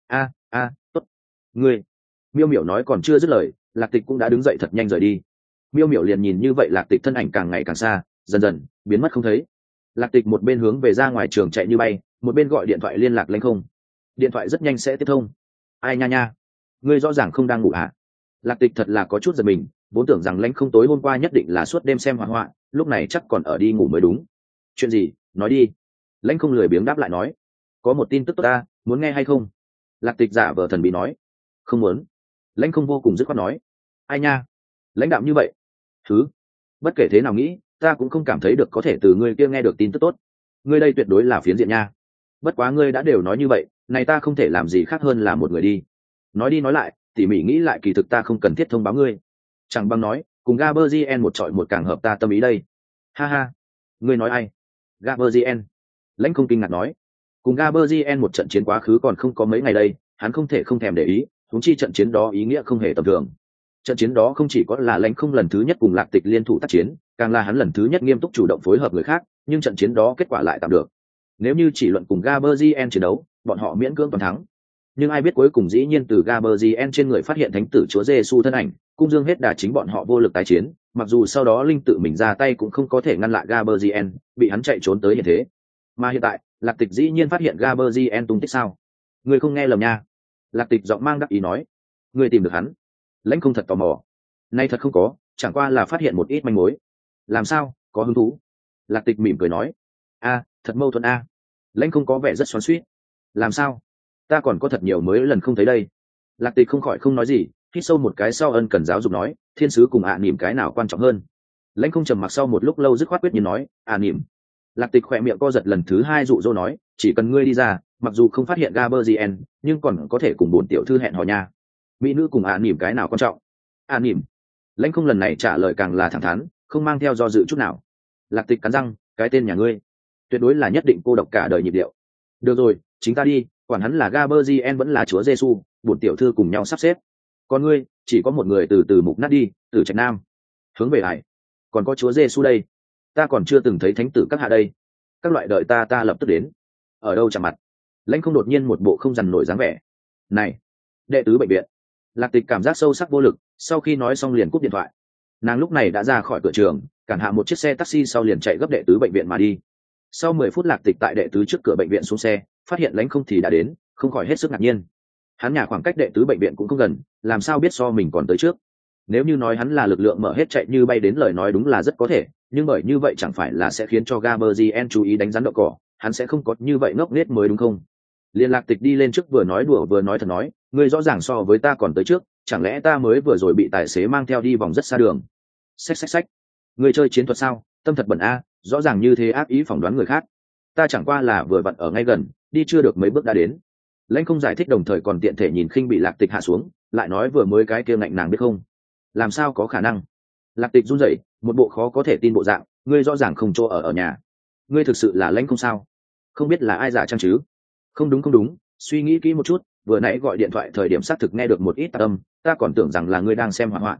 Tốt. Ngươi. Miêu miểu nói còn chưa dứt lời, Lạc Tịch cũng đã đứng dậy thật nhanh rời đi. Miêu miểu liền nhìn như vậy Lạc Tịch thân ảnh càng ngày càng xa, dần dần biến mất không thấy. Lạc Tịch một bên hướng về ra ngoài trường chạy như bay, một bên gọi điện thoại liên lạc Lãnh Không. Điện thoại rất nhanh sẽ tiếp thông. Ai nha nha, ngươi rõ ràng không đang ngủ hả? Lạc Tịch thật là có chút giật mình, vốn tưởng rằng Lãnh Không tối hôm qua nhất định là suốt đêm xem hỏa hoạn, lúc này chắc còn ở đi ngủ mới đúng. Chuyện gì, nói đi. Lãnh Không lười biếng đáp lại nói, có một tin tức tốt ta, muốn nghe hay không? Lạc Tịch giả vờ thần bí nói, không muốn. Lãnh Không vô cùng dứt khoát nói, ai nha, lãnh đạm như vậy. Thứ, bất kể thế nào nghĩ, ta cũng không cảm thấy được có thể từ ngươi kia nghe được tin tức tốt. Ngươi đây tuyệt đối là phiến diện nha. Bất quá ngươi đã đều nói như vậy, này ta không thể làm gì khác hơn là một người đi. Nói đi nói lại, tỉ mỉ nghĩ lại kỳ thực ta không cần thiết thông báo ngươi. Chẳng bằng nói, cùng Gaberzien một trọi một càng hợp ta tâm ý đây. Ha ha, ngươi nói ai? Gaberzien. Lãnh Không kinh ngạc nói, cùng Gaberzien một trận chiến quá khứ còn không có mấy ngày đây, hắn không thể không thèm để ý, huống chi trận chiến đó ý nghĩa không hề tầm thường. Trận chiến đó không chỉ có là Lãnh Không lần thứ nhất cùng Lạc Tịch liên thủ tác chiến, càng là hắn lần thứ nhất nghiêm túc chủ động phối hợp người khác, nhưng trận chiến đó kết quả lại tạm được. Nếu như chỉ luận cùng Gaberzien chiến đấu, bọn họ miễn cưỡng toàn thắng. Nhưng ai biết cuối cùng dĩ nhiên từ Gaberzien trên người phát hiện thánh tử Chúa Giêsu thân ảnh, cung dương hết đà chính bọn họ vô lực tái chiến, mặc dù sau đó linh tự mình ra tay cũng không có thể ngăn lại Gaberzien, bị hắn chạy trốn tới hiện thế. Mà hiện tại, Lạc Tịch dĩ nhiên phát hiện Gaberzien tung tích sao? Người không nghe lầm nha. Lạc Tịch giọng mang đắc ý nói, người tìm được hắn. Lãnh Không thật tò mò. Nay thật không có, chẳng qua là phát hiện một ít manh mối. Làm sao, có hứng thú? Lạc Tịch mỉm cười nói, thật mâu thuẫn a. Lãnh Không có vẻ rất xoắn xuýt. Làm sao? Ta còn có thật nhiều mới lần không thấy đây. Lạc Tịch không khỏi không nói gì, hít sâu một cái sau ân cần giáo dục nói, thiên sứ cùng nỉm cái nào quan trọng hơn? Lãnh Không trầm mặc sau một lúc lâu dứt khoát quyết nhiên nói, nỉm. Lạc Tịch khỏe miệng co giật lần thứ 2 dụ dỗ nói, chỉ cần ngươi đi ra, mặc dù không phát hiện Gaberzien, nhưng còn có thể cùng bổn tiểu thư hẹn hò nha. Mỹ nữ cùng nỉm cái nào quan trọng? Nỉm. Lãnh Không lần này trả lời càng là thẳng thắn, không mang theo do dự chút nào. Lạc Tịch cắn răng, cái tên nhà ngươi tuyệt đối là nhất định cô độc cả đời nhịp điệu. Được rồi, chính ta đi, quản hắn là Gaberzien vẫn là Chúa Giêsu, bổn tiểu thư cùng nhau sắp xếp. Còn ngươi, chỉ có một người từ từ mục nát đi, từ Trạch Nam hướng về Hải. Còn có Chúa Giêsu đây, ta còn chưa từng thấy thánh tử các hạ đây. Các loại đợi ta lập tức đến. Ở đâu chạm mặt? Lãnh Không đột nhiên một bộ không dằn nổi dáng vẻ. Này, đệ tứ bệnh viện. Lạc Tịch cảm giác sâu sắc vô lực, sau khi nói xong liền cúp điện thoại. Nàng lúc này đã ra khỏi cửa trường, cản hạ một chiếc xe taxi sau liền chạy gấp đệ tứ bệnh viện mà đi. Sau 10 phút Lạc Tịch tại đệ tứ trước cửa bệnh viện xuống xe, phát hiện Lãnh Không thì đã đến, không khỏi hết sức ngạc nhiên. Hắn nhà khoảng cách đệ tứ bệnh viện cũng không gần, làm sao biết so mình còn tới trước? Nếu như nói hắn là lực lượng mở hết chạy như bay đến lời nói đúng là rất có thể, nhưng bởi như vậy chẳng phải là sẽ khiến cho Gaberzien chú ý đánh rắn đậu cỏ, hắn sẽ không có như vậy ngốc nghếch mới đúng không? Liên Lạc Tịch đi lên trước vừa nói đùa vừa nói thật nói, ngươi rõ ràng so với ta còn tới trước, chẳng lẽ ta mới vừa rồi bị tài xế mang theo đi vòng rất xa đường? Xách. Ngươi chơi chiến thuật sao? Tâm thật bẩn a, rõ ràng như thế ác ý phỏng đoán người khác. Ta chẳng qua là vừa vặn ở ngay gần, đi chưa được mấy bước đã đến. Lãnh Không giải thích đồng thời còn tiện thể nhìn khinh bị Lạc Tịch hạ xuống, lại nói vừa mới cái kia ngạnh nàng biết không? Làm sao có khả năng? Lạc Tịch run rẩy, một bộ khó có thể tin bộ dạng, ngươi rõ ràng không chỗ ở nhà. Ngươi thực sự là Lãnh Không sao? Không biết là ai giả trang chứ? Không đúng, suy nghĩ kỹ một chút, vừa nãy gọi điện thoại thời điểm xác thực nghe được một ít tạp âm, ta còn tưởng rằng là ngươi đang xem hỏa hoạn.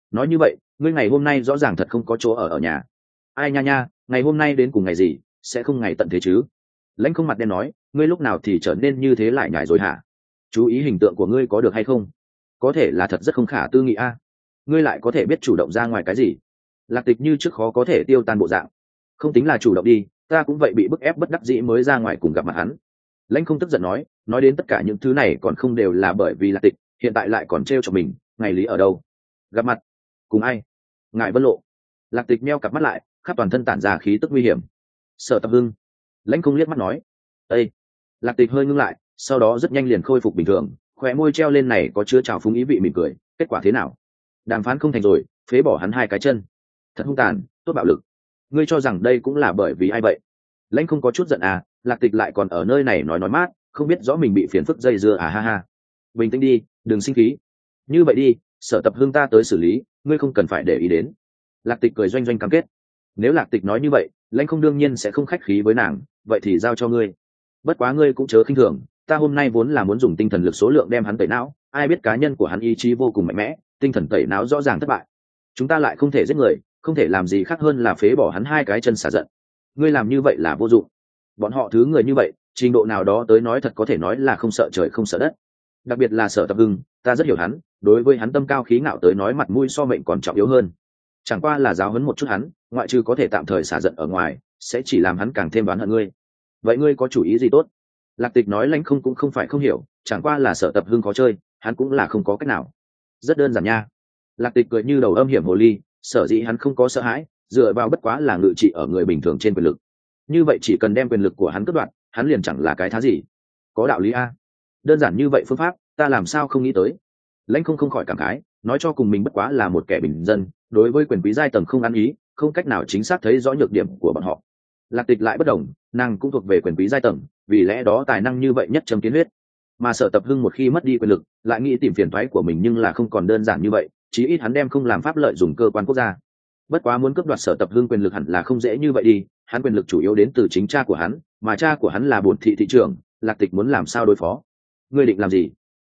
nói như vậy ngươi ngày hôm nay rõ ràng thật không có chỗ ở nhà. Ai nha nha, ngày hôm nay đến cùng ngày gì, sẽ không ngày tận thế chứ? Lãnh Không mặt đen nói, ngươi lúc nào thì trở nên như thế lại nhải rồi hả? Chú ý hình tượng của ngươi có được hay không? Có thể là thật rất không khả tư nghị a. Ngươi lại có thể biết chủ động ra ngoài cái gì? Lạc Tịch như trước khó có thể tiêu tan bộ dạng. Không tính là chủ động đi, ta cũng vậy bị bức ép bất đắc dĩ mới ra ngoài cùng gặp mặt hắn. Lãnh Không tức giận nói đến tất cả những thứ này còn không đều là bởi vì Lạc Tịch, hiện tại lại còn trêu cho mình, ngày lý ở đâu? Gặp mặt? Cùng ai? Ngại Vân Lộ. Lạc Tịch meo cặp mắt lại, khắp toàn thân tản ra khí tức nguy hiểm. Sở Tập Hưng. Lãnh Không liếc mắt nói, ê. Lạc Tịch hơi ngưng lại, sau đó rất nhanh liền khôi phục bình thường, khóe môi treo lên này có chứa trào phúng ý vị mỉm cười. Kết quả thế nào? Đàm phán không thành rồi, phế bỏ hắn 2 cái chân. Thật hung tàn, tốt bạo lực. Ngươi cho rằng đây cũng là bởi vì ai vậy? Lãnh Không có chút giận à? Lạc Tịch lại còn ở nơi này nói mát, không biết rõ mình bị phiền phức dây dưa à, ha ha. Bình tĩnh đi, đừng sinh khí. Như vậy đi, Sở Tập Hưng ta tới xử lý, ngươi không cần phải để ý đến. Lạc Tịch cười doanh doanh cam kết. Nếu Lạc Tịch nói như vậy, Lãnh Không đương nhiên sẽ không khách khí với nàng, vậy thì giao cho ngươi. Bất quá ngươi cũng chớ khinh thường, ta hôm nay vốn là muốn dùng tinh thần lực số lượng đem hắn tẩy não, ai biết cá nhân của hắn ý chí vô cùng mạnh mẽ, tinh thần tẩy não rõ ràng thất bại. Chúng ta lại không thể giết người, không thể làm gì khác hơn là phế bỏ hắn 2 cái chân xả giận. Ngươi làm như vậy là vô dụng. Bọn họ thứ người như vậy, trình độ nào đó tới nói thật có thể nói là không sợ trời không sợ đất. Đặc biệt là Sở Tập Hưng, ta rất hiểu hắn, đối với hắn tâm cao khí ngạo tới nói mặt mũi so mệnh còn trọng yếu hơn. Chẳng qua là giáo huấn một chút hắn, ngoại trừ có thể tạm thời xả giận ở ngoài, sẽ chỉ làm hắn càng thêm đoán hận ngươi. Vậy ngươi có chủ ý gì tốt? Lạc Tịch nói Lãnh Không cũng không phải không hiểu, chẳng qua là Sở Tập Hưng khó chơi, hắn cũng là không có cách nào. Rất đơn giản nha. Lạc Tịch cười như đầu âm hiểm hồ ly, sở dĩ hắn không có sợ hãi, dựa vào bất quá là ngự trị ở người bình thường trên quyền lực. Như vậy chỉ cần đem quyền lực của hắn cướp đoạt, hắn liền chẳng là cái thá gì. Có đạo lý a. Đơn giản như vậy phương pháp, ta làm sao không nghĩ tới. Lãnh Không khỏi cảm khái, nói cho cùng mình bất quá là một kẻ bình dân, đối với quyền quý giai tầng không ăn ý, không cách nào chính xác thấy rõ nhược điểm của bọn họ. Lạc Tịch lại bất đồng, nàng cũng thuộc về quyền quý giai tầng, vì lẽ đó tài năng như vậy nhất châm kiến huyết. Mà Sở Tập Hưng một khi mất đi quyền lực, lại nghĩ tìm phiền toái của mình nhưng là không còn đơn giản như vậy, chí ít hắn đem không làm pháp lợi dùng cơ quan quốc gia. Bất quá muốn cướp đoạt Sở Tập Hưng quyền lực hẳn là không dễ như vậy đi, hắn quyền lực chủ yếu đến từ chính cha của hắn, mà cha của hắn là Bổn thị thị trưởng, Lạc Tịch muốn làm sao đối phó? Ngươi định làm gì?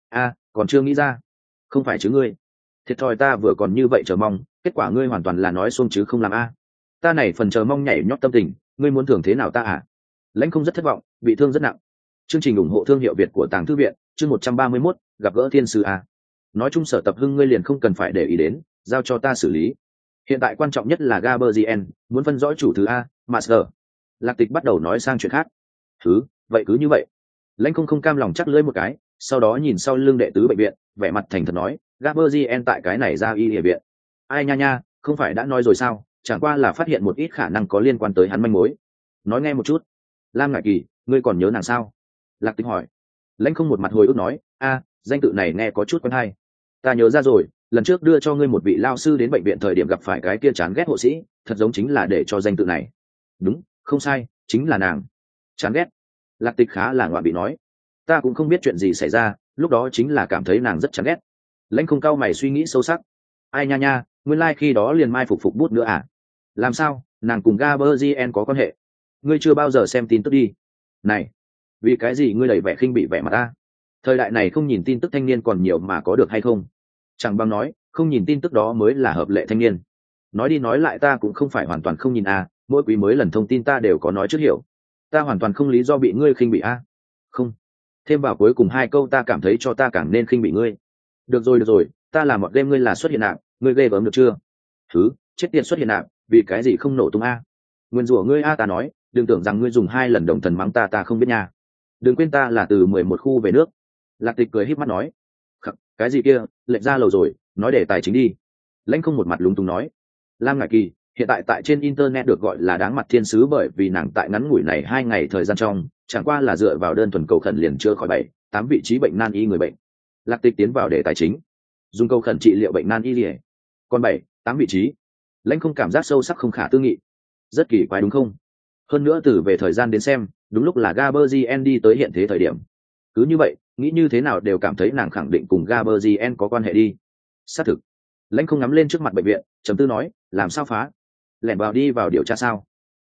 Còn chưa nghĩ ra. Không phải chứ ngươi. Thiệt thòi ta vừa còn như vậy chờ mong, kết quả ngươi hoàn toàn là nói xuông chứ không làm a. Ta này phần chờ mong nhảy nhót tâm tình, ngươi muốn thưởng thế nào ta à? Lãnh Không rất thất vọng, bị thương rất nặng. Chương trình ủng hộ thương hiệu Việt của Tàng Thư viện, chương 131, gặp gỡ thiên sư a. Nói chung Sở Tập Hưng ngươi liền không cần phải để ý đến, giao cho ta xử lý. Hiện tại quan trọng nhất là Gaberzien, muốn phân rõ chủ thứ a, Master. Lạc Tịch bắt đầu nói sang chuyện khác. Vậy cứ như vậy. Lãnh Không không cam lòng chắc lưỡi một cái, sau đó nhìn sau lưng đệ tứ bệnh viện, vẻ mặt thành thật nói, Gaberzien tại cái này ra y địa viện. Ai nha nha, không phải đã nói rồi sao, chẳng qua là phát hiện một ít khả năng có liên quan tới hắn manh mối. Nói nghe một chút. Lam Ngải Kỳ, ngươi còn nhớ nàng sao? Lạc Tịch hỏi. Lãnh Không một mặt hồi ức nói, danh tự này nghe có chút quen hay. Ta nhớ ra rồi, lần trước đưa cho ngươi một vị lao sư đến bệnh viện thời điểm gặp phải cái kia chán ghét hộ sĩ, thật giống chính là để cho danh tự này. Đúng, không sai, chính là nàng. Chán ghét. Lạc Tịch khá là ngoạn bị nói, ta cũng không biết chuyện gì xảy ra, lúc đó chính là cảm thấy nàng rất chán ghét. Lãnh Không cau mày suy nghĩ sâu sắc. Ai nha nha, nguyên lai khi đó liền mai phục bút nữa à? Làm sao, nàng cùng Gaberzien có quan hệ? Ngươi chưa bao giờ xem tin tức đi. Này, vì cái gì ngươi đầy vẻ khinh bị vẻ mặt ta? Thời đại này không nhìn tin tức thanh niên còn nhiều mà có được hay không? Chẳng bằng nói, không nhìn tin tức đó mới là hợp lệ thanh niên. Nói đi nói lại ta cũng không phải hoàn toàn không nhìn mỗi quý mới lần thông tin ta đều có nói trước hiểu. Ta hoàn toàn không lý do bị ngươi khinh bị Không. Thêm vào cuối cùng 2 câu ta cảm thấy cho ta càng nên khinh bị ngươi. Được rồi, ta làm một game ngươi là xuất hiện nạp, ngươi ghê gớm được chưa? Chết tiệt xuất hiện nạp, vì cái gì không nổ tung Nguyên rủa ngươi ta nói, đừng tưởng rằng ngươi dùng 2 lần đồng thần mắng ta không biết nha. Đừng quên ta là từ 11 khu về nước. Lạc Tịch cười híp mắt nói. Cái gì kia, lệch ra lầu rồi, nói để tài chính đi. Lãnh Không một mặt lúng túng nói. Lam Ngải Kỳ, hiện tại trên internet được gọi là đáng mặt thiên sứ bởi vì nàng tại ngắn ngủi này 2 ngày thời gian trong, chẳng qua là dựa vào đơn thuần cầu khẩn liền chữa khỏi 7-8 vị trí bệnh nan y người bệnh. Lạc Tịch tiến vào đề tài chính, dùng cầu khẩn trị liệu bệnh nan y lìa. Còn 7-8 vị trí. Lãnh Không cảm giác sâu sắc không khả tư nghị. Rất kỳ quái đúng không? Hơn nữa từ về thời gian đến xem, đúng lúc là Gaberzien đi tới hiện thế thời điểm. Cứ như vậy, nghĩ như thế nào đều cảm thấy nàng khẳng định cùng Gaberzien có quan hệ đi. Xác thực. Lãnh Không ngắm lên trước mặt bệnh viện, trầm tư nói, làm sao phá? Lẻn vào đi vào điều tra sao?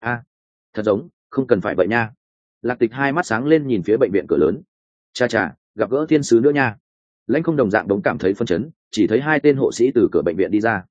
Thật giống, không cần phải vậy nha. Lạc Tịch 2 mắt sáng lên nhìn phía bệnh viện cửa lớn. Chà, gặp gỡ thiên sứ nữa nha. Lãnh Không đồng dạng đống cảm thấy phân chấn, chỉ thấy 2 tên hộ sĩ từ cửa bệnh viện đi ra.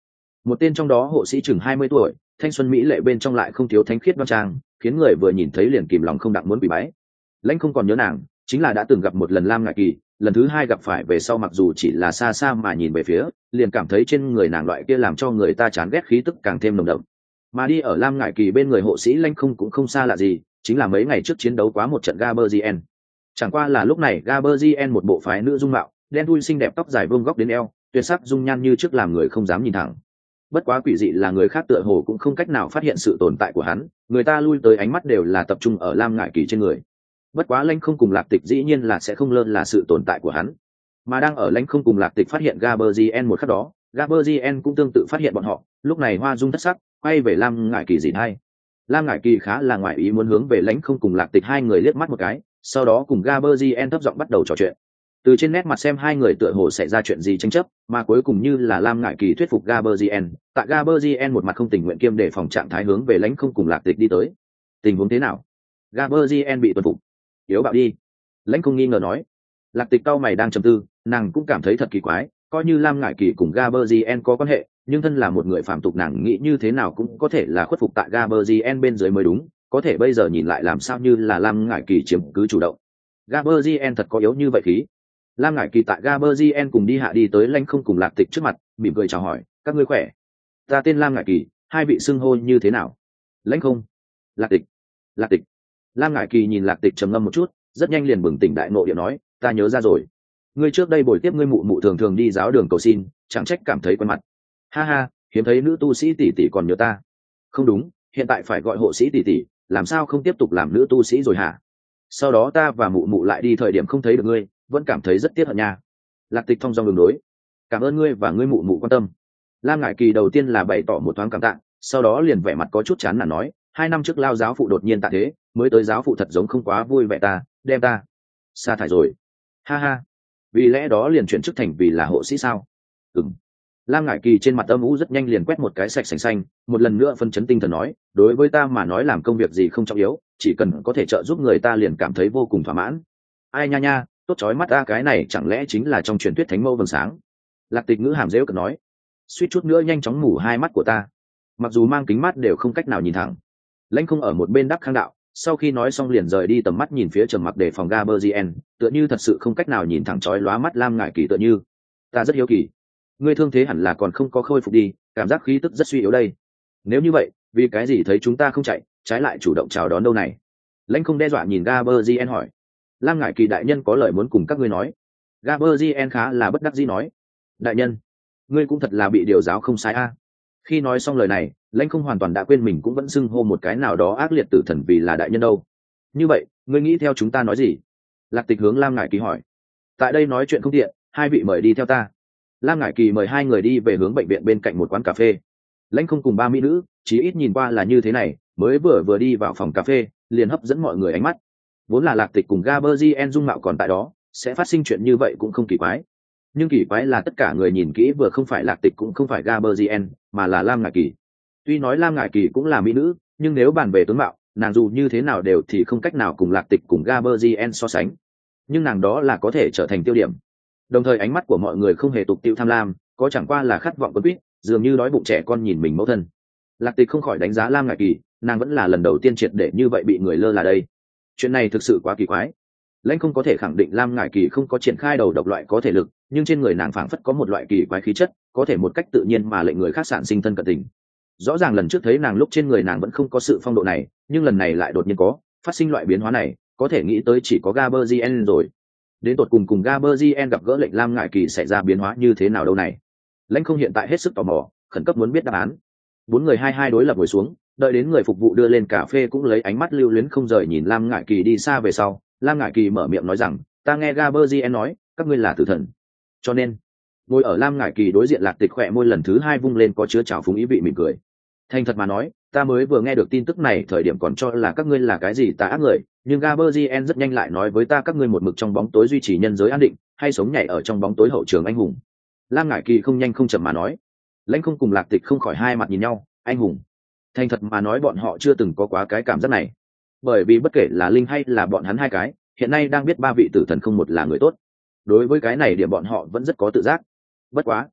một tên trong đó hộ sĩ chừng 20 tuổi, thanh xuân mỹ lệ bên trong lại không thiếu thánh khiết đoan trang, khiến người vừa nhìn thấy liền kìm lòng không đặng muốn quỳ bái. Lãnh không còn nhớ nàng, chính là đã từng gặp một lần Lam Ngải Kỳ, lần thứ hai gặp phải về sau mặc dù chỉ là xa xa mà nhìn về phía, liền cảm thấy trên người nàng loại kia làm cho người ta chán ghét khí tức càng thêm nồng đậm. Mà đi ở Lam Ngải Kỳ bên người hộ sĩ Lãnh không cũng không xa lạ gì, chính là mấy ngày trước chiến đấu quá một trận Gaberzien. Chẳng qua là lúc này Gaberzien một bộ phái nữ dung mạo, đen thui xinh đẹp, tóc dài vuông góc đến eo, tuyệt sắc dung nhan như trước làm người không dám nhìn thẳng. Bất quá quỷ dị là người khác tựa hồ cũng không cách nào phát hiện sự tồn tại của hắn, người ta lui tới ánh mắt đều là tập trung ở Lam Ngải Kỳ trên người. Bất quá Lãnh không cùng Lạc Tịch dĩ nhiên là sẽ không lơ là sự tồn tại của hắn, mà đang ở Lãnh không cùng Lạc Tịch phát hiện Gaberzien một khắc đó, Gaberzien cũng tương tự phát hiện bọn họ. Lúc này hoa dung thất sắc, quay về Lam Ngải Kỳ dịt hay. Lam Ngải Kỳ khá là ngoại ý muốn hướng về Lãnh không cùng Lạc Tịch hai người liếc mắt một cái, sau đó cùng Gaberzien thấp giọng bắt đầu trò chuyện. Từ trên nét mặt xem hai người tựa hồ xảy ra chuyện gì tranh chấp, mà cuối cùng như là Lam Ngải Kỳ thuyết phục Gaberzien, tại Gaberzien một mặt không tình nguyện kiêm để phòng trạng thái hướng về Lãnh không cùng Lạc Tịch đi tới. Tình huống thế nào? Gaberzien bị tuân phục. Yếu bạo đi. Lãnh không nghi ngờ nói. Lạc Tịch cau mày đang trầm tư, nàng cũng cảm thấy thật kỳ quái, coi như Lam Ngải Kỳ cùng Gaberzien có quan hệ, nhưng thân là một người phàm tục nàng nghĩ như thế nào cũng có thể là khuất phục tại Gaberzien bên dưới mới đúng, có thể bây giờ nhìn lại làm sao như là Lam Ngải Kỳ chiếm cứ chủ động. Gaberzien thật có yếu như vậy khí. Lam Ngải Kỳ tại Gaberzien cùng đi hạ đi tới Lãnh không cùng Lạc Tịch trước mặt, mỉm cười chào hỏi, các ngươi khỏe? Ta tên Lam Ngải Kỳ, hai vị xưng hô như thế nào? Lãnh không, Lạc Tịch. Lạc Tịch. Lam Ngải Kỳ nhìn Lạc Tịch trầm ngâm một chút, rất nhanh liền bừng tỉnh đại ngộ điệu nói, ta nhớ ra rồi, ngươi trước đây buổi tiếp ngươi mụ mụ thường thường đi giáo đường cầu xin, chẳng trách cảm thấy quen mặt. Ha ha, hiếm thấy nữ tu sĩ tỷ tỷ còn nhớ ta. Không đúng, hiện tại phải gọi hộ sĩ tỷ tỷ, làm sao không tiếp tục làm nữ tu sĩ rồi hả? Sau đó ta và mụ mụ lại đi thời điểm không thấy được ngươi, vẫn cảm thấy rất tiếc hận nha. Lạc Tịch thong dong đường đối, cảm ơn ngươi và ngươi mụ mụ quan tâm. Lam Ngải Kỳ đầu tiên là bày tỏ một thoáng cảm tạ, sau đó liền vẻ mặt có chút chán nản nói, 2 năm trước Lao giáo phụ đột nhiên tạ thế, mới tới giáo phụ thật giống không quá vui vẻ ta, đem ta sa thải rồi. Ha ha, vì lẽ đó liền chuyển chức thành vì là hộ sĩ sao? Ừm. Lam Ngải Kỳ trên mặt âm u rất nhanh liền quét một cái sạch sành xanh, một lần nữa phân chấn tinh thần nói, đối với ta mà nói làm công việc gì không trọng yếu, chỉ cần có thể trợ giúp người ta liền cảm thấy vô cùng thỏa mãn. Ai nha nha, tốt chói mắt ta, cái này chẳng lẽ chính là trong truyền thuyết thánh mẫu vầng sáng? Lạc Tịch ngữ hàm dễu cợt nói, suýt chút nữa nhanh chóng mù hai mắt của ta, mặc dù mang kính mắt đều không cách nào nhìn thẳng. Lãnh không ở một bên đắc khang đạo, sau khi nói xong liền rời đi tầm mắt nhìn phía trầm mặc để phòng Gaberzien, tựa như thật sự không cách nào nhìn thẳng chói lóa mắt Lam Ngải Kỳ tựa như. Ta rất hiếu kỳ, ngươi thương thế hẳn là còn không có khôi phục đi, cảm giác khí tức rất suy yếu đây. Nếu như vậy, vì cái gì thấy chúng ta không chạy, trái lại chủ động chào đón đâu này? Lãnh không đe dọa nhìn Gaberzien hỏi. Lam Ngải Kỳ đại nhân có lời muốn cùng các ngươi nói. Gaberzien khá là bất đắc dĩ nói. Đại nhân, ngươi cũng thật là bị điều giáo không sai a. Khi nói xong lời này, Lãnh không hoàn toàn đã quên mình cũng vẫn xưng hô một cái nào đó ác liệt tử thần vì là đại nhân đâu. Như vậy, ngươi nghĩ theo chúng ta nói gì? Lạc Tịch hướng Lam Ngải Kỳ hỏi. Tại đây nói chuyện không tiện, hai vị mời đi theo ta. Lam Ngải Kỳ mời hai người đi về hướng bệnh viện bên cạnh một quán cà phê. Lãnh không cùng 3 mỹ nữ, chí ít nhìn qua là như thế này, mới vừa đi vào phòng cà phê, liền hấp dẫn mọi người ánh mắt. Vốn là Lạc Tịch cùng Gaberzien dung mạo còn tại đó, sẽ phát sinh chuyện như vậy cũng không kỳ quái. Nhưng kỳ quái là tất cả người nhìn kỹ vừa không phải Lạc Tịch cũng không phải Gaberzien, mà là Lam Ngải Kỳ. Tuy nói Lam Ngải Kỳ cũng là mỹ nữ, nhưng nếu bàn về tướng mạo, nàng dù như thế nào đều thì không cách nào cùng Lạc Tịch cùng Gaberzien so sánh. Nhưng nàng đó là có thể trở thành tiêu điểm. Đồng thời ánh mắt của mọi người không hề tục tiêu tham lam, có chẳng qua là khát vọng quấn quýt, dường như đói bụng trẻ con nhìn mình mẫu thân. Lạc Tịch không khỏi đánh giá Lam Ngải Kỳ, nàng vẫn là lần đầu tiên triệt để như vậy bị người lơ là đây. Chuyện này thực sự quá kỳ quái. Lãnh không có thể khẳng định Lam Ngải Kỳ không có triển khai đầu độc loại có thể lực, nhưng trên người nàng phảng phất có một loại kỳ quái khí chất, có thể một cách tự nhiên mà lệnh người khác sản sinh thân cận tình. Rõ ràng lần trước thấy nàng lúc trên người nàng vẫn không có sự phong độ này, nhưng lần này lại đột nhiên có, phát sinh loại biến hóa này, có thể nghĩ tới chỉ có Gaberzien rồi. Đến tột cùng Gaberzien gặp gỡ lệnh Lam Ngải Kỳ xảy ra biến hóa như thế nào đâu này? Lãnh không hiện tại hết sức tò mò, khẩn cấp muốn biết đáp án. 4 người hai đối lập ngồi xuống, đợi đến người phục vụ đưa lên cà phê cũng lấy ánh mắt lưu luyến không rời nhìn Lam Ngải Kỳ đi xa về sau. Lam Ngải Kỳ mở miệng nói rằng, ta nghe Gaberzien nói, các ngươi là tử thần. Cho nên, ngồi ở Lam Ngải Kỳ đối diện Lạc Tịch khỏe môi lần thứ 2 vung lên có chứa trào phúng ý vị mỉm cười. Thành thật mà nói, ta mới vừa nghe được tin tức này thời điểm còn cho là các ngươi là cái gì tà ác người, nhưng Gaberzien rất nhanh lại nói với ta các ngươi một mực trong bóng tối duy trì nhân giới an định, hay sống nhảy ở trong bóng tối hậu trường anh hùng. Lam Ngải Kỳ không nhanh không chậm mà nói. Lãnh không cùng Lạc Tịch không khỏi hai mặt nhìn nhau, anh hùng. Thành thật mà nói bọn họ chưa từng có quá cái cảm giác này, bởi vì bất kể là Linh hay là bọn hắn hai cái, hiện nay đang biết 3 vị tử thần không một là người tốt. Đối với cái này điểm bọn họ vẫn rất có tự giác. Bất quá,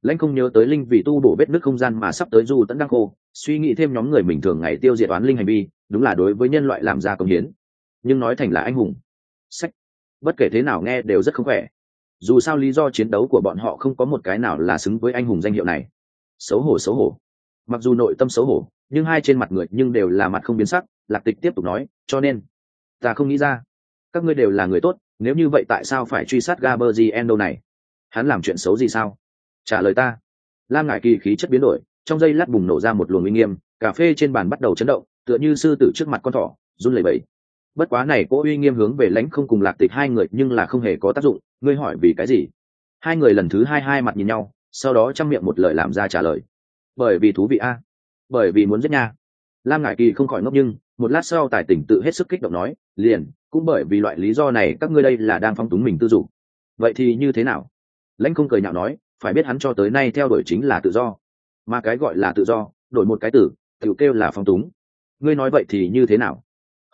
Lãnh không nhớ tới linh vì tu bổ vết nứt không gian mà sắp tới du tẫn đang khô, suy nghĩ thêm nhóm người mình thường ngày tiêu diệt oán linh hành vi, đúng là đối với nhân loại làm ra công hiến. Nhưng nói thành là anh hùng, sách, bất kể thế nào nghe đều rất không khỏe. Dù sao lý do chiến đấu của bọn họ không có một cái nào là xứng với anh hùng danh hiệu này. Xấu hổ xấu hổ. Mặc dù nội tâm xấu hổ, nhưng hai trên mặt người nhưng đều là mặt không biến sắc. Lạc Tịch tiếp tục nói, cho nên ta không nghĩ ra, các ngươi đều là người tốt, nếu như vậy tại sao phải truy sát Gaberzien đâu này? Hắn làm chuyện xấu gì sao? Trả lời ta. Lam Ngải Kỳ khí chất biến đổi, trong giây lát bùng nổ ra một luồng uy nghiêm, cà phê trên bàn bắt đầu chấn động, tựa như sư tử trước mặt con thỏ, run lẩy bẩy. Bất quá này cỗ uy nghiêm hướng về Lãnh không cùng Lạc Tịch hai người nhưng là không hề có tác dụng. Ngươi hỏi vì cái gì? Hai người lần thứ hai mặt nhìn nhau, sau đó trăm miệng một lời làm ra trả lời. Bởi vì thú vị a, bởi vì muốn giết nha. Lam Ngải Kỳ không khỏi ngốc, nhưng một lát sau tài tỉnh tự hết sức kích động nói, liền cũng bởi vì loại lý do này các ngươi đây là đang phong túng mình tư dục. Vậy thì như thế nào? Lãnh không cười nhạo nói, phải biết hắn cho tới nay theo đuổi chính là tự do, mà cái gọi là tự do đổi một cái từ tự kêu là phong túng. Ngươi nói vậy thì như thế nào?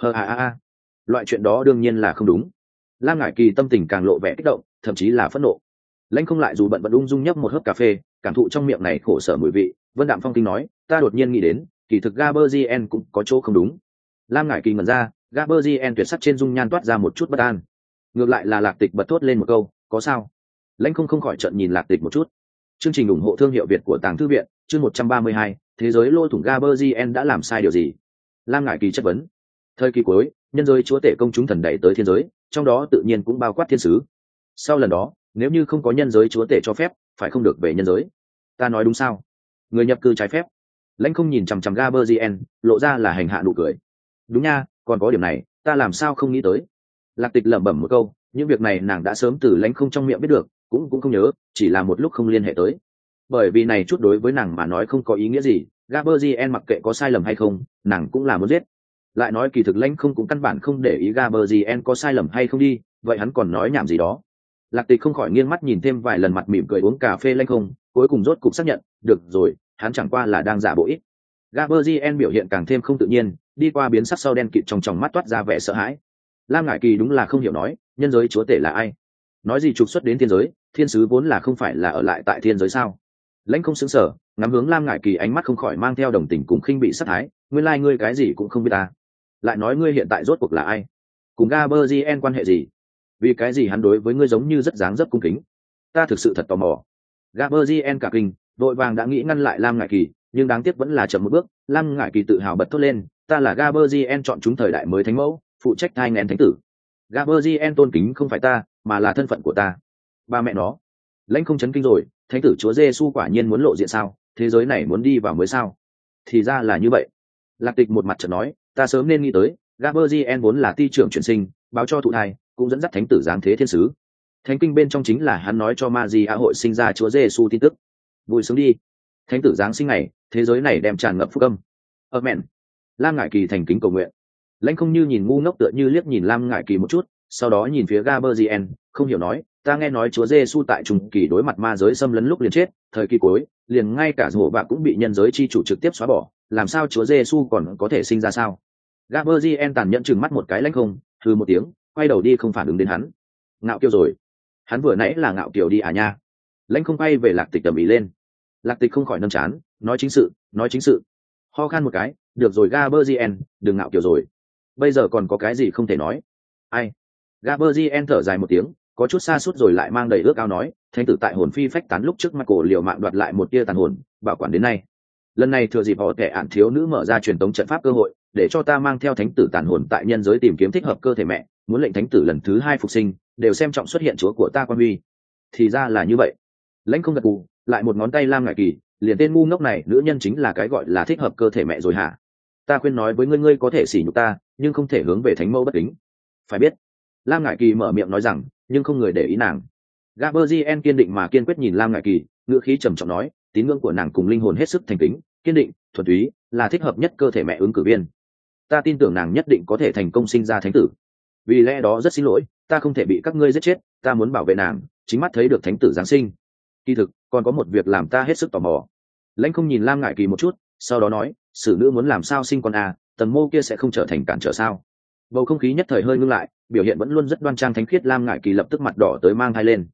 Loại chuyện đó đương nhiên là không đúng. Lam Ngải Kỳ tâm tình càng lộ vẻ kích động, thậm chí là phẫn nộ. Lãnh không lại dù bận ung dung nhấp một hớp cà phê, cảm thụ trong miệng này khổ sở mùi vị, Vân Đạm Phong Kinh nói, ta đột nhiên nghĩ đến, kỳ thực Gaberzien cũng có chỗ không đúng. Lam Ngải Kỳ ngẩn ra, Gaberzien tuyệt sắc trên dung nhan toát ra một chút bất an. Ngược lại là Lạc Tịch bật thốt lên một câu, có sao? Lãnh không khỏi trợn nhìn Lạc Tịch một chút. Chương trình ủng hộ thương hiệu Việt của Tàng Thư viện, chương 132, thế giới lôi thủng Gaberzien đã làm sai điều gì? Lam Ngải Kỳ chất vấn. Thời kỳ cuối, nhân giới chúa tể công chúng thần đẩy tới thiên giới, trong đó tự nhiên cũng bao quát thiên sứ. Sau lần đó, nếu như không có nhân giới chúa tể cho phép, phải không được về nhân giới. Ta nói đúng sao? Người nhập cư trái phép. Lãnh không nhìn chằm chằm Gaberzien, lộ ra là hành hạ nụ cười. Đúng nha, còn có điểm này, ta làm sao không nghĩ tới? Lạc Tịch lẩm bẩm một câu, những việc này nàng đã sớm từ Lãnh không trong miệng biết được, cũng không nhớ, chỉ là một lúc không liên hệ tới. Bởi vì này chút đối với nàng mà nói không có ý nghĩa gì, Gaberzien mặc kệ có sai lầm hay không, nàng cũng là muốn giết. Lại nói kỳ thực Lãnh không cũng căn bản không để ý Gaberzien có sai lầm hay không đi, vậy hắn còn nói nhảm gì đó. Lạc Tịch không khỏi nghiêng mắt nhìn thêm vài lần mặt mỉm cười uống cà phê Lãnh không, cuối cùng rốt cục xác nhận, được rồi, hắn chẳng qua là đang giả bộ ít. Gaberzien biểu hiện càng thêm không tự nhiên, đi qua biến sắc sau đen kịt trong tròng mắt toát ra vẻ sợ hãi. Lam Ngải Kỳ đúng là không hiểu nói, nhân giới chúa tể là ai? Nói gì trục xuất đến thiên giới, thiên sứ vốn là không phải là ở lại tại thiên giới sao? Lãnh không sững sờ, ngắm hướng Lam Ngải Kỳ ánh mắt không khỏi mang theo đồng tình cùng khinh bị sát thái, nguyên lai ngươi cái gì cũng không biết ta. Lại nói ngươi hiện tại rốt cuộc là ai? Cùng Gaberzien quan hệ gì? Vì cái gì hắn đối với ngươi giống như rất dáng dấp cung kính? Ta thực sự thật tò mò. Gaberzien cả kinh, đội vàng đã nghĩ ngăn lại Lam Ngải Kỳ, nhưng đáng tiếc vẫn là chậm một bước. Lam Ngải Kỳ tự hào bật thốt lên, ta là Gaberzien chọn chúng thời đại mới thánh mẫu, phụ trách thai nghén thánh tử. Gaberzien tôn kính không phải ta, mà là thân phận của ta. Ba mẹ nó. Lãnh không chấn kinh rồi, thánh tử chúa Giêsu quả nhiên muốn lộ diện sao? Thế giới này muốn đi vào mới sao? Thì ra là như vậy. Lạc Tịch một mặt chợt nói, ta sớm nên nghĩ tới, Gaberzien vốn là ti trưởng chuyển sinh, báo cho thụ thai, cũng dẫn dắt thánh tử giáng thế thiên sứ. Thánh kinh bên trong chính là hắn nói cho Maria hội sinh ra chúa Giêsu tin tức. Vui sướng đi. Thánh tử giáng sinh này, thế giới này đem tràn ngập phúc âm. Amen. Lam Ngải Kỳ thành kính cầu nguyện. Lãnh không như nhìn ngu ngốc tựa như liếc nhìn Lam Ngải Kỳ một chút, sau đó nhìn phía Gaberzien, không hiểu nói, ta nghe nói chúa Giêsu tại trung kỳ đối mặt ma giới xâm lấn lúc liền chết, thời kỳ cuối, liền ngay cả rùa bạc cũng bị nhân giới chi chủ trực tiếp xóa bỏ, làm sao chúa Giêsu còn có thể sinh ra sao? Gaberzien tàn nhẫn chừng mắt một cái Lãnh không, hừ một tiếng, quay đầu đi không phản ứng đến hắn. Ngạo kiều rồi. Hắn vừa nãy là ngạo kiều đi à nha. Lãnh không quay về Lạc Tịch tầm ý lên. Lạc Tịch không khỏi nâng chán, nói chính sự. Ho khan một cái, được rồi Gaberzien, đừng ngạo kiều rồi. Bây giờ còn có cái gì không thể nói? Ai? Gaberzien thở dài một tiếng, có chút xa suốt rồi lại mang đầy ước ao nói, thánh tử tại hồn phi phách tán lúc trước Michael liều mạng đoạt lại một tia tàn hồn, bảo quản đến nay. Lần này thừa dịp họ kẻ ạn thiếu nữ mở ra truyền tống trận pháp cơ hội, để cho ta mang theo thánh tử tàn hồn tại nhân giới tìm kiếm thích hợp cơ thể mẹ, muốn lệnh thánh tử lần thứ 2 phục sinh, đều xem trọng xuất hiện chúa của ta quan huy. Thì ra là như vậy. Lãnh không gật gù, lại một ngón tay Lam Ngải Kỳ, liền tên ngu ngốc này nữ nhân chính là cái gọi là thích hợp cơ thể mẹ rồi hả? Ta khuyên nói với ngươi, ngươi có thể sỉ nhục ta, nhưng không thể hướng về thánh mẫu bất kính. Phải biết. Lam Ngải Kỳ mở miệng nói rằng, nhưng không người để ý nàng. Gaberzien kiên định mà kiên quyết nhìn Lam Ngải Kỳ, ngữ khí trầm trọng nói, tín ngưỡng của nàng cùng linh hồn hết sức thành kính, kiên định, thuần túy, là thích hợp nhất cơ thể mẹ ứng cử viên. Ta tin tưởng nàng nhất định có thể thành công sinh ra thánh tử. Vì lẽ đó rất xin lỗi, ta không thể bị các ngươi giết chết, ta muốn bảo vệ nàng, chính mắt thấy được thánh tử giáng sinh. Kỳ thực, còn có một việc làm ta hết sức tò mò. Lãnh không nhìn Lam Ngải Kỳ một chút, sau đó nói, xử nữ muốn làm sao sinh con à, tần mô kia sẽ không trở thành cản trở sao? Bầu không khí nhất thời hơi ngưng lại, biểu hiện vẫn luôn rất đoan trang thánh khiết Lam Ngải Kỳ lập tức mặt đỏ tới mang thai lên.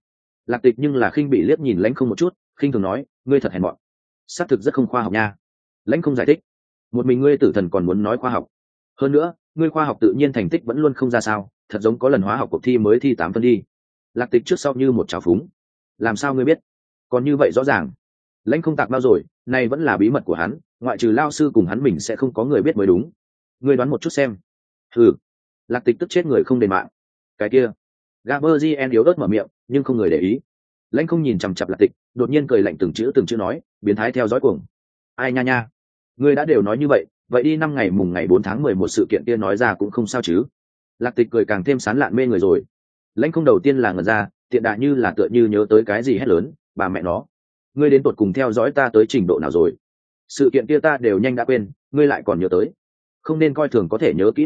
Lạc Tịch nhưng là khinh bị liếc nhìn Lãnh Không một chút, khinh thường nói, ngươi thật hèn mọn, xác thực rất không khoa học nha. Lãnh Không giải thích, một mình ngươi tử thần còn muốn nói khoa học? Hơn nữa, ngươi khoa học tự nhiên thành tích vẫn luôn không ra sao, thật giống có lần hóa học cuộc thi mới thi 8 phân đi. Lạc Tịch trước sau như một trào phúng. Làm sao ngươi biết? Còn như vậy rõ ràng. Lãnh Không tạc bao rồi, này vẫn là bí mật của hắn, ngoại trừ lao sư cùng hắn mình sẽ không có người biết mới đúng. Ngươi đoán một chút xem. Ừ. Lạc Tịch tức chết người không đền mạng. Cái kia. Gaberzien yếu ớt mở miệng, nhưng không người để ý. Lãnh Không nhìn chằm chằm Lạc Tịch, đột nhiên cười lạnh từng chữ nói, biến thái theo dõi cuồng. Ai nha nha, ngươi đã đều nói như vậy đi 5 ngày mùng ngày 4 tháng 11 sự kiện kia nói ra cũng không sao chứ? Lạc Tịch cười càng thêm sán lạn mê người rồi. Lãnh Không đầu tiên là ngẩn ra, tiện đà như là tựa như nhớ tới cái gì hét lớn, bà mẹ nó, ngươi đến tột cùng theo dõi ta tới trình độ nào rồi? Sự kiện kia ta đều nhanh đã quên, ngươi lại còn nhớ tới? Không nên coi thường có thể nhớ kỹ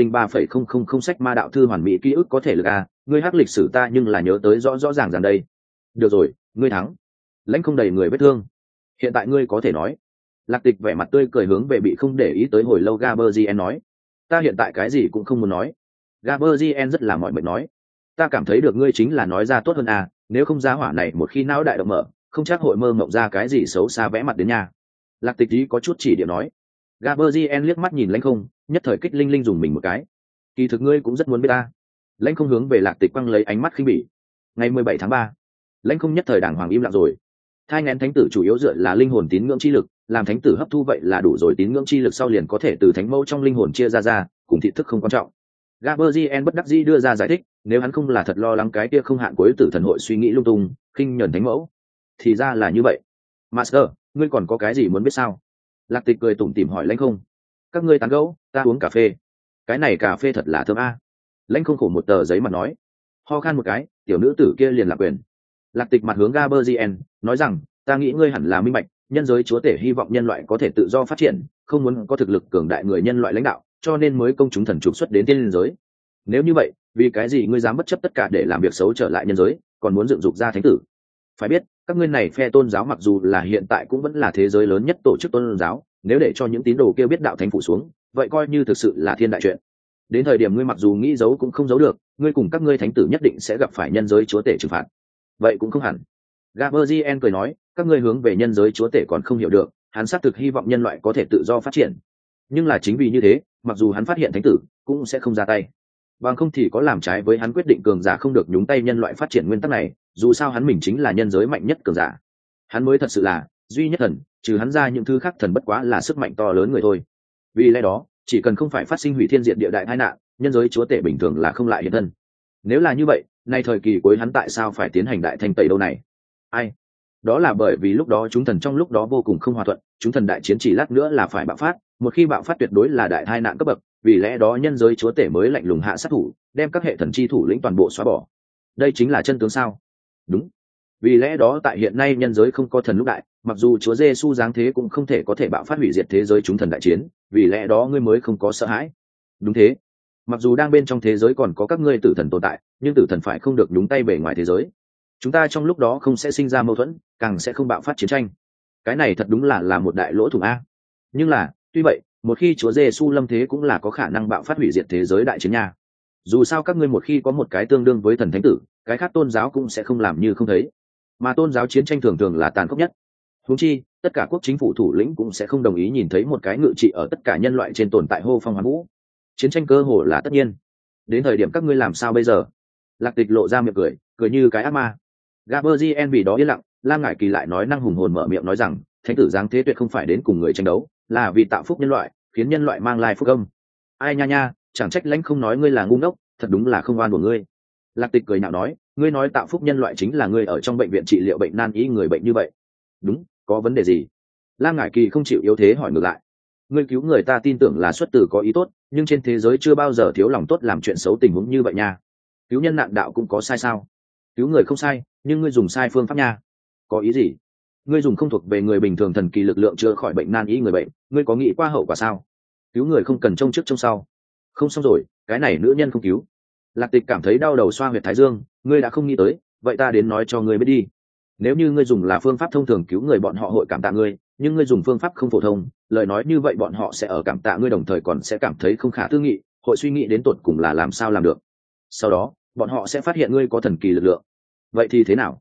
103,000 sách ma đạo thư hoàn mỹ ký ức có thể lực à, ngươi hắc lịch sử ta nhưng là nhớ tới rõ rõ ràng đây. Được rồi, ngươi thắng. Lãnh Không đầy người vết thương. Hiện tại ngươi có thể nói. Lạc Tịch vẻ mặt tươi cười hướng về bị không để ý tới hồi lâu Gaberzien nói, ta hiện tại cái gì cũng không muốn nói. Gaberzien rất là mỏi mệt nói, ta cảm thấy được ngươi chính là nói ra tốt hơn à, nếu không ra hỏa này một khi não đại động mở, không chắc hội mơ mộng ra cái gì xấu xa vẽ mặt đến nhà. Lạc Tịch ý có chút chỉ điểm nói. Gaberzien liếc mắt nhìn Lãnh Không, nhất thời kích linh linh dùng mình một cái. Kỳ thực ngươi cũng rất muốn biết ta. Lãnh Không hướng về Lạc Tịch quăng lấy ánh mắt khinh bỉ. Ngày 17 tháng 3, Lãnh Không nhất thời đàng hoàng im lặng rồi. Thai nghén thánh tử chủ yếu dựa là linh hồn tín ngưỡng chi lực, làm thánh tử hấp thu vậy là đủ rồi, tín ngưỡng chi lực sau liền có thể từ thánh mẫu trong linh hồn chia ra, cùng thị thức không quan trọng. Gaberzien bất đắc dĩ đưa ra giải thích, nếu hắn không là thật lo lắng cái kia không hạn cuối tử thần hội suy nghĩ lung tung, khinh nhẫn thánh mẫu, thì ra là như vậy. Master, ngươi còn có cái gì muốn biết sao? Lạc Tịch cười tủm tỉm hỏi Lãnh Không. Các ngươi tán gẫu, ta uống cà phê. Cái này cà phê thật là thơm a. Lãnh Không khổ một tờ giấy mặt nói. Ho khan một cái, tiểu nữ tử kia liền lạc quyền. Lạc Tịch mặt hướng Gaberzien, nói rằng, ta nghĩ ngươi hẳn là minh bạch, nhân giới chúa tể hy vọng nhân loại có thể tự do phát triển, không muốn có thực lực cường đại người nhân loại lãnh đạo, cho nên mới công chúng thần trục xuất đến tiên giới. Nếu như vậy, vì cái gì ngươi dám bất chấp tất cả để làm việc xấu trở lại nhân giới, còn muốn dựng dục ra thánh tử? Phải biết, các ngươi này phe tôn giáo mặc dù là hiện tại cũng vẫn là thế giới lớn nhất tổ chức tôn giáo, nếu để cho những tín đồ kia biết đạo thánh phủ xuống, vậy coi như thực sự là thiên đại chuyện. Đến thời điểm ngươi mặc dù nghĩ giấu cũng không giấu được, ngươi cùng các ngươi thánh tử nhất định sẽ gặp phải nhân giới chúa tể trừng phạt. Vậy cũng không hẳn. Gaberzien cười nói, các ngươi hướng về nhân giới chúa tể còn không hiểu được, hắn xác thực hy vọng nhân loại có thể tự do phát triển. Nhưng là chính vì như thế, mặc dù hắn phát hiện thánh tử, cũng sẽ không ra tay. Bằng không thì có làm trái với hắn quyết định cường giả không được nhúng tay nhân loại phát triển nguyên tắc này, dù sao hắn mình chính là nhân giới mạnh nhất cường giả. Hắn mới thật sự là duy nhất thần, trừ hắn ra những thứ khác thần bất quá là sức mạnh to lớn người thôi. Vì lẽ đó, chỉ cần không phải phát sinh hủy thiên diệt địa đại tai nạn, nhân giới chúa tể bình thường là không lại hiện thân. Nếu là như vậy, nay thời kỳ cuối hắn tại sao phải tiến hành đại thanh tẩy đâu này? Ai? Đó là bởi vì lúc đó chúng thần trong lúc đó vô cùng không hòa thuận, chúng thần đại chiến chỉ lát nữa là phải bạo phát, một khi bạo phát tuyệt đối là đại tai nạn cấp bậc, vì lẽ đó nhân giới chúa tể mới lạnh lùng hạ sát thủ, đem các hệ thần chi thủ lĩnh toàn bộ xóa bỏ. Đây chính là chân tướng sao? Đúng. Vì lẽ đó tại hiện nay nhân giới không có thần lúc đại, mặc dù chúa Giêsu giáng thế cũng không thể có thể bạo phát hủy diệt thế giới chúng thần đại chiến, vì lẽ đó ngươi mới không có sợ hãi. Đúng thế. Mặc dù đang bên trong thế giới còn có các ngươi tử thần tồn tại, nhưng tử thần phải không được nhúng tay bề ngoài thế giới. Chúng ta trong lúc đó không sẽ sinh ra mâu thuẫn, càng sẽ không bạo phát chiến tranh. Cái này thật đúng là một đại lỗ thủng a. Nhưng là, tuy vậy, một khi chúa Giêsu lâm thế cũng là có khả năng bạo phát hủy diệt thế giới đại chiến nha. Dù sao các ngươi một khi có một cái tương đương với thần thánh tử, cái khác tôn giáo cũng sẽ không làm như không thấy. Mà tôn giáo chiến tranh thường thường là tàn khốc nhất. Huống chi, tất cả quốc chính phủ thủ lĩnh cũng sẽ không đồng ý nhìn thấy một cái ngự trị ở tất cả nhân loại trên tồn tại hô phong hoán vũ. Chiến tranh cơ hồ là tất nhiên. Đến thời điểm các ngươi làm sao bây giờ? Lạc Tịch lộ ra miệng cười như cái ác ma. Gaberzien vì đó yên lặng, Lam Ngải Kỳ lại nói năng hùng hồn mở miệng nói rằng, thánh tử giáng thế tuyệt không phải đến cùng người tranh đấu, là vì tạo phúc nhân loại, khiến nhân loại mang lại phúc âm. Ai nha nha, chẳng trách Lãnh không nói ngươi là ngu ngốc, thật đúng là không oan của ngươi. Lạc Tịch cười nhạo nói, ngươi nói tạo phúc nhân loại chính là ngươi ở trong bệnh viện trị liệu bệnh nan y người bệnh như vậy. Đúng, có vấn đề gì? Lam Ngải Kỳ không chịu yếu thế hỏi ngược lại. Ngươi cứu người ta tin tưởng là xuất từ có ý tốt, nhưng trên thế giới chưa bao giờ thiếu lòng tốt làm chuyện xấu tình huống như vậy nha. Cứu nhân nạn đạo cũng có sai sao? Cứu người không sai, nhưng ngươi dùng sai phương pháp nha. Có ý gì? Ngươi dùng không thuộc về người bình thường thần kỳ lực lượng chữa khỏi bệnh nan y người bệnh, ngươi có nghĩ qua hậu quả sao? Cứu người không cần trông trước trông sau. Không xong rồi, cái này nữ nhân không cứu. Lạc Tịch cảm thấy đau đầu xoa huyệt thái dương, ngươi đã không nghĩ tới, vậy ta đến nói cho ngươi biết đi. Nếu như ngươi dùng là phương pháp thông thường cứu người bọn họ hội cảm tạ ngươi, nhưng ngươi dùng phương pháp không phổ thông, lời nói như vậy bọn họ sẽ ở cảm tạ ngươi đồng thời còn sẽ cảm thấy không khả tư nghị, hội suy nghĩ đến tột cùng là làm sao làm được. Sau đó, bọn họ sẽ phát hiện ngươi có thần kỳ lực lượng. Vậy thì thế nào?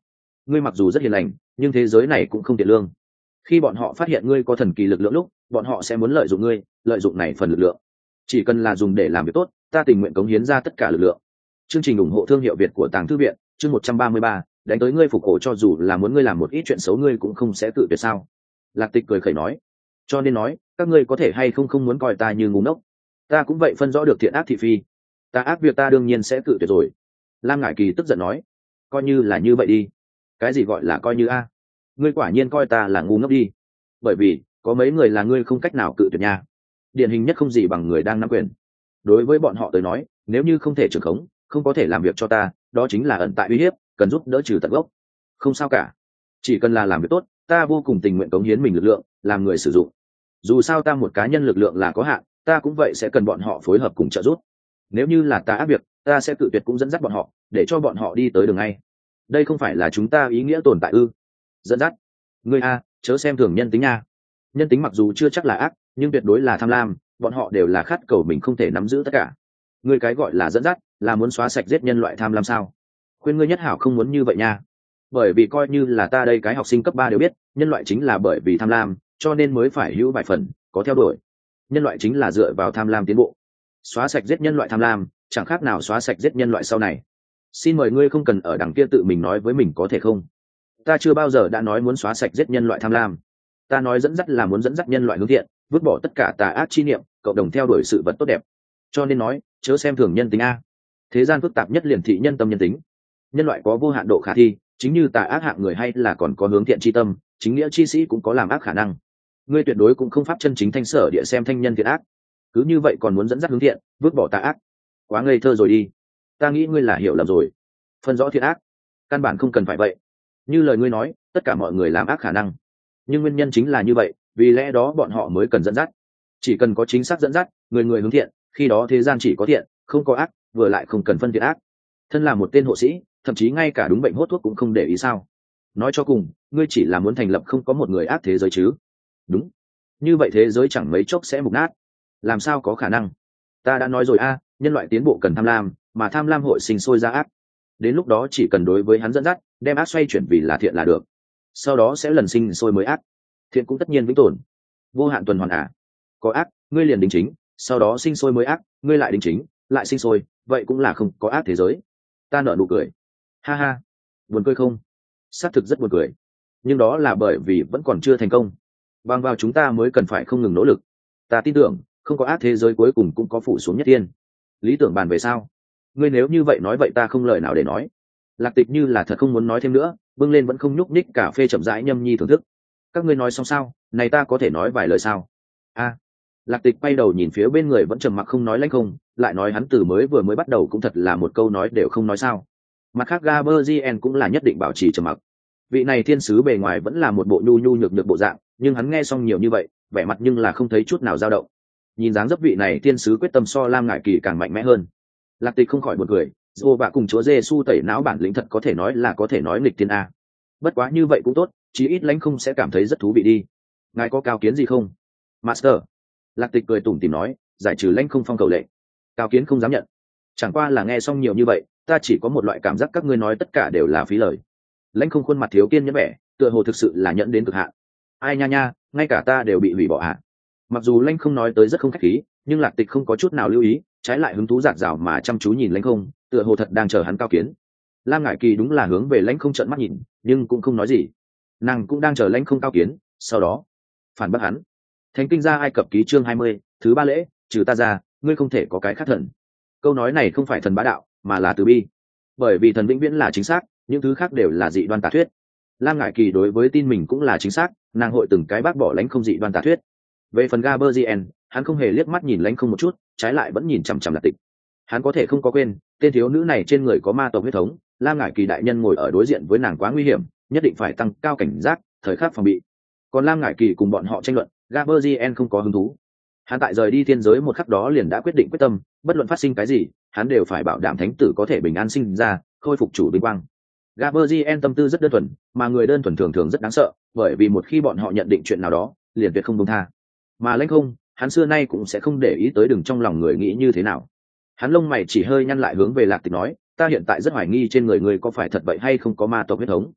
ngươi mặc dù rất hiền lành nhưng thế giới này cũng không tiện lương. Khi bọn họ phát hiện ngươi có thần kỳ lực lượng lúc, bọn họ sẽ muốn lợi dụng ngươi, lợi dụng này phần lực lượng. Chỉ cần là dùng để làm việc tốt, ta tình nguyện cống hiến ra tất cả lực lượng. Chương trình ủng hộ thương hiệu Việt của Tàng Thư Viện, chương 133, đánh tới ngươi phục cổ, cho dù là muốn ngươi làm một ít chuyện xấu ngươi cũng không sẽ cự tuyệt sao? Lạc Tịch cười khẩy nói. Cho nên nói, các ngươi có thể hay không muốn coi ta như ngu ngốc. Ta cũng vậy phân rõ được thiện ác thị phi. Ta ác việc ta đương nhiên sẽ cự tuyệt rồi. Lam Ngải Kỳ tức giận nói. Coi như là như vậy đi. Cái gì gọi là coi như a? Ngươi quả nhiên coi ta là ngu ngốc đi. Bởi vì có mấy người là ngươi không cách nào cự tuyệt nha. Điển hình nhất không gì bằng người đang nắm quyền. Đối với bọn họ tới nói, nếu như không thể trưởng khống, không có thể làm việc cho ta, đó chính là ẩn tại uy hiếp, cần giúp đỡ trừ tận gốc. Không sao cả, chỉ cần là làm việc tốt, ta vô cùng tình nguyện cống hiến mình lực lượng, làm người sử dụng. Dù sao ta một cá nhân lực lượng là có hạn, ta cũng vậy sẽ cần bọn họ phối hợp cùng trợ giúp. Nếu như là ta ác việc, ta sẽ tự tuyệt cũng dẫn dắt bọn họ, để cho bọn họ đi tới đường ngay. Đây không phải là chúng ta ý nghĩa tồn tại ư? Dẫn dắt? Ngươi a, chớ xem thường nhân tính nha. Nhân tính mặc dù chưa chắc là ác, nhưng tuyệt đối là tham lam, bọn họ đều là khát cầu mình không thể nắm giữ tất cả. Ngươi cái gọi là dẫn dắt, là muốn xóa sạch giết nhân loại tham lam sao? Khuyên ngươi nhất hảo không muốn như vậy nha. Bởi vì coi như là ta đây cái học sinh cấp 3 đều biết, nhân loại chính là bởi vì tham lam, cho nên mới phải hữu vài phần có theo đuổi. Nhân loại chính là dựa vào tham lam tiến bộ. Xóa sạch giết nhân loại tham lam, chẳng khác nào xóa sạch giết nhân loại sau này. Xin mời ngươi không cần ở đằng kia tự mình nói với mình có thể không? Ta chưa bao giờ đã nói muốn xóa sạch giết nhân loại tham lam. Ta nói dẫn dắt là muốn dẫn dắt nhân loại hướng thiện, vứt bỏ tất cả tà ác chi niệm, cộng đồng theo đuổi sự vật tốt đẹp. Cho nên nói, chớ xem thường nhân tính a. Thế gian phức tạp nhất liền thị nhân tâm nhân tính. Nhân loại có vô hạn độ khả thi, chính như tà ác hạng người hay là còn có hướng thiện chi tâm, chính nghĩa chi sĩ cũng có làm ác khả năng. Ngươi tuyệt đối cũng không pháp chân chính thanh sở địa xem thanh nhân thiện ác. Cứ như vậy còn muốn dẫn dắt hướng thiện, vứt bỏ tà ác. Quá ngây thơ rồi đi. Ta nghĩ ngươi là hiểu lầm rồi. Phân rõ thiện ác, căn bản không cần phải vậy. Như lời ngươi nói, tất cả mọi người làm ác khả năng. Nhưng nguyên nhân chính là như vậy, vì lẽ đó bọn họ mới cần dẫn dắt. Chỉ cần có chính xác dẫn dắt, người người hướng thiện, khi đó thế gian chỉ có thiện, không có ác, vừa lại không cần phân thiện ác. Thân là một tên hộ sĩ, thậm chí ngay cả đúng bệnh hốt thuốc cũng không để ý sao? Nói cho cùng, ngươi chỉ là muốn thành lập không có một người ác thế giới chứ? Đúng. Như vậy thế giới chẳng mấy chốc sẽ mục nát. Làm sao có khả năng? Ta đã nói rồi a, nhân loại tiến bộ cần tham lam, mà tham lam hội sinh sôi ra ác. Đến lúc đó chỉ cần đối với hắn dẫn dắt, đem ác xoay chuyển vì là thiện là được. Sau đó sẽ lần sinh sôi mới ác. Thiện cũng tất nhiên vĩnh tồn. Vô hạn tuần hoàn à? Có ác, ngươi liền đính chính, sau đó sinh sôi mới ác, ngươi lại đính chính, lại sinh sôi, vậy cũng là không có ác thế giới. Ta nở nụ cười. Ha ha, buồn cười không? Xác thực rất buồn cười. Nhưng đó là bởi vì vẫn còn chưa thành công. Bằng vào chúng ta mới cần phải không ngừng nỗ lực. Ta tin tưởng, không có ác thế giới cuối cùng cũng có phủ xuống nhất thiên. Lý tưởng bàn về sao? Ngươi nếu như vậy nói vậy ta không lời nào để nói. Lạc Tịch như là thật không muốn nói thêm nữa, bưng lên vẫn không nhúc nhích cà phê chậm rãi nhâm nhi thưởng thức. Các ngươi nói xong sao? Này ta có thể nói vài lời sao? A. Lạc Tịch quay đầu nhìn phía bên người vẫn trầm mặc không nói lãnh không, lại nói hắn từ vừa mới bắt đầu cũng thật là một câu nói đều không nói sao. Mặt khác Gaberzien cũng là nhất định bảo trì trầm mặc. Vị này thiên sứ bề ngoài vẫn là một bộ nhu nhu nhược nhược bộ dạng, nhưng hắn nghe xong nhiều như vậy, vẻ mặt nhưng là không thấy chút nào dao động. Nhìn dáng dấp vị này thiên sứ quyết tâm so Lam Ngải Kỳ càng mạnh mẽ hơn. Lạc Tịch không khỏi buồn cười, Dô và cùng chúa Giêsu tẩy não bản lĩnh thật có thể nói nghịch thiên a. Bất quá như vậy cũng tốt, chí ít lãnh không sẽ cảm thấy rất thú vị đi. Ngài có cao kiến gì không? Master. Lạc Tịch cười tủm tỉm nói, giải trừ lãnh không phong cầu lệnh. Cao kiến không dám nhận. Chẳng qua là nghe xong nhiều như vậy, ta chỉ có một loại cảm giác các ngươi nói tất cả đều là phí lời. Lãnh không khuôn mặt thiếu kiên nhẫn vẻ, tựa hồ thực sự là nhận đến cực hạn. Ai nha nha, ngay cả ta đều bị hủy bỏ ạ. Mặc dù Lãnh không nói tới rất không khách khí, nhưng Lạc Tịch không có chút nào lưu ý, trái lại hứng thú rạng rào mà chăm chú nhìn Lãnh không, tựa hồ thật đang chờ hắn cao kiến. Lam Ngải Kỳ đúng là hướng về Lãnh không trợn mắt nhìn, nhưng cũng không nói gì. Nàng cũng đang chờ Lãnh không cao kiến, sau đó phản bác hắn. Thánh kinh gia Ai Cập ký chương 20, thứ ba lễ, trừ ta ra, ngươi không thể có cái khác thần. Câu nói này không phải thần bá đạo, mà là từ bi. Bởi vì thần vĩnh viễn là chính xác, những thứ khác đều là dị đoan tà thuyết. Lam Ngải Kỳ đối với tin mình cũng là chính xác, nàng hội từng cái bác bỏ Lãnh không dị đoan tà thuyết. Về phần Gaberzien, hắn không hề liếc mắt nhìn Lãnh không một chút, trái lại vẫn nhìn chằm chằm Lạc Tịch. Hắn có thể không có quên, tên thiếu nữ này trên người có ma tộc huyết thống, Lam Ngải Kỳ đại nhân ngồi ở đối diện với nàng quá nguy hiểm, nhất định phải tăng cao cảnh giác, thời khắc phòng bị. Còn Lam Ngải Kỳ cùng bọn họ tranh luận, Gaberzien không có hứng thú. Hắn tại rời đi thiên giới một khắc đó liền đã quyết định quyết tâm, bất luận phát sinh cái gì, hắn đều phải bảo đảm thánh tử có thể bình an sinh ra, khôi phục chủ vinh quang. Gaberzien tâm tư rất đơn thuần, mà người đơn thuần thường thường rất đáng sợ, bởi vì một khi bọn họ nhận định chuyện nào đó, liền tuyệt không buông tha. Mà Lãnh không, hắn xưa nay cũng sẽ không để ý tới đừng trong lòng người nghĩ như thế nào. Hắn lông mày chỉ hơi nhăn lại hướng về Lạc Tịch nói, ta hiện tại rất hoài nghi trên người ngươi có phải thật vậy hay không có ma tộc huyết thống.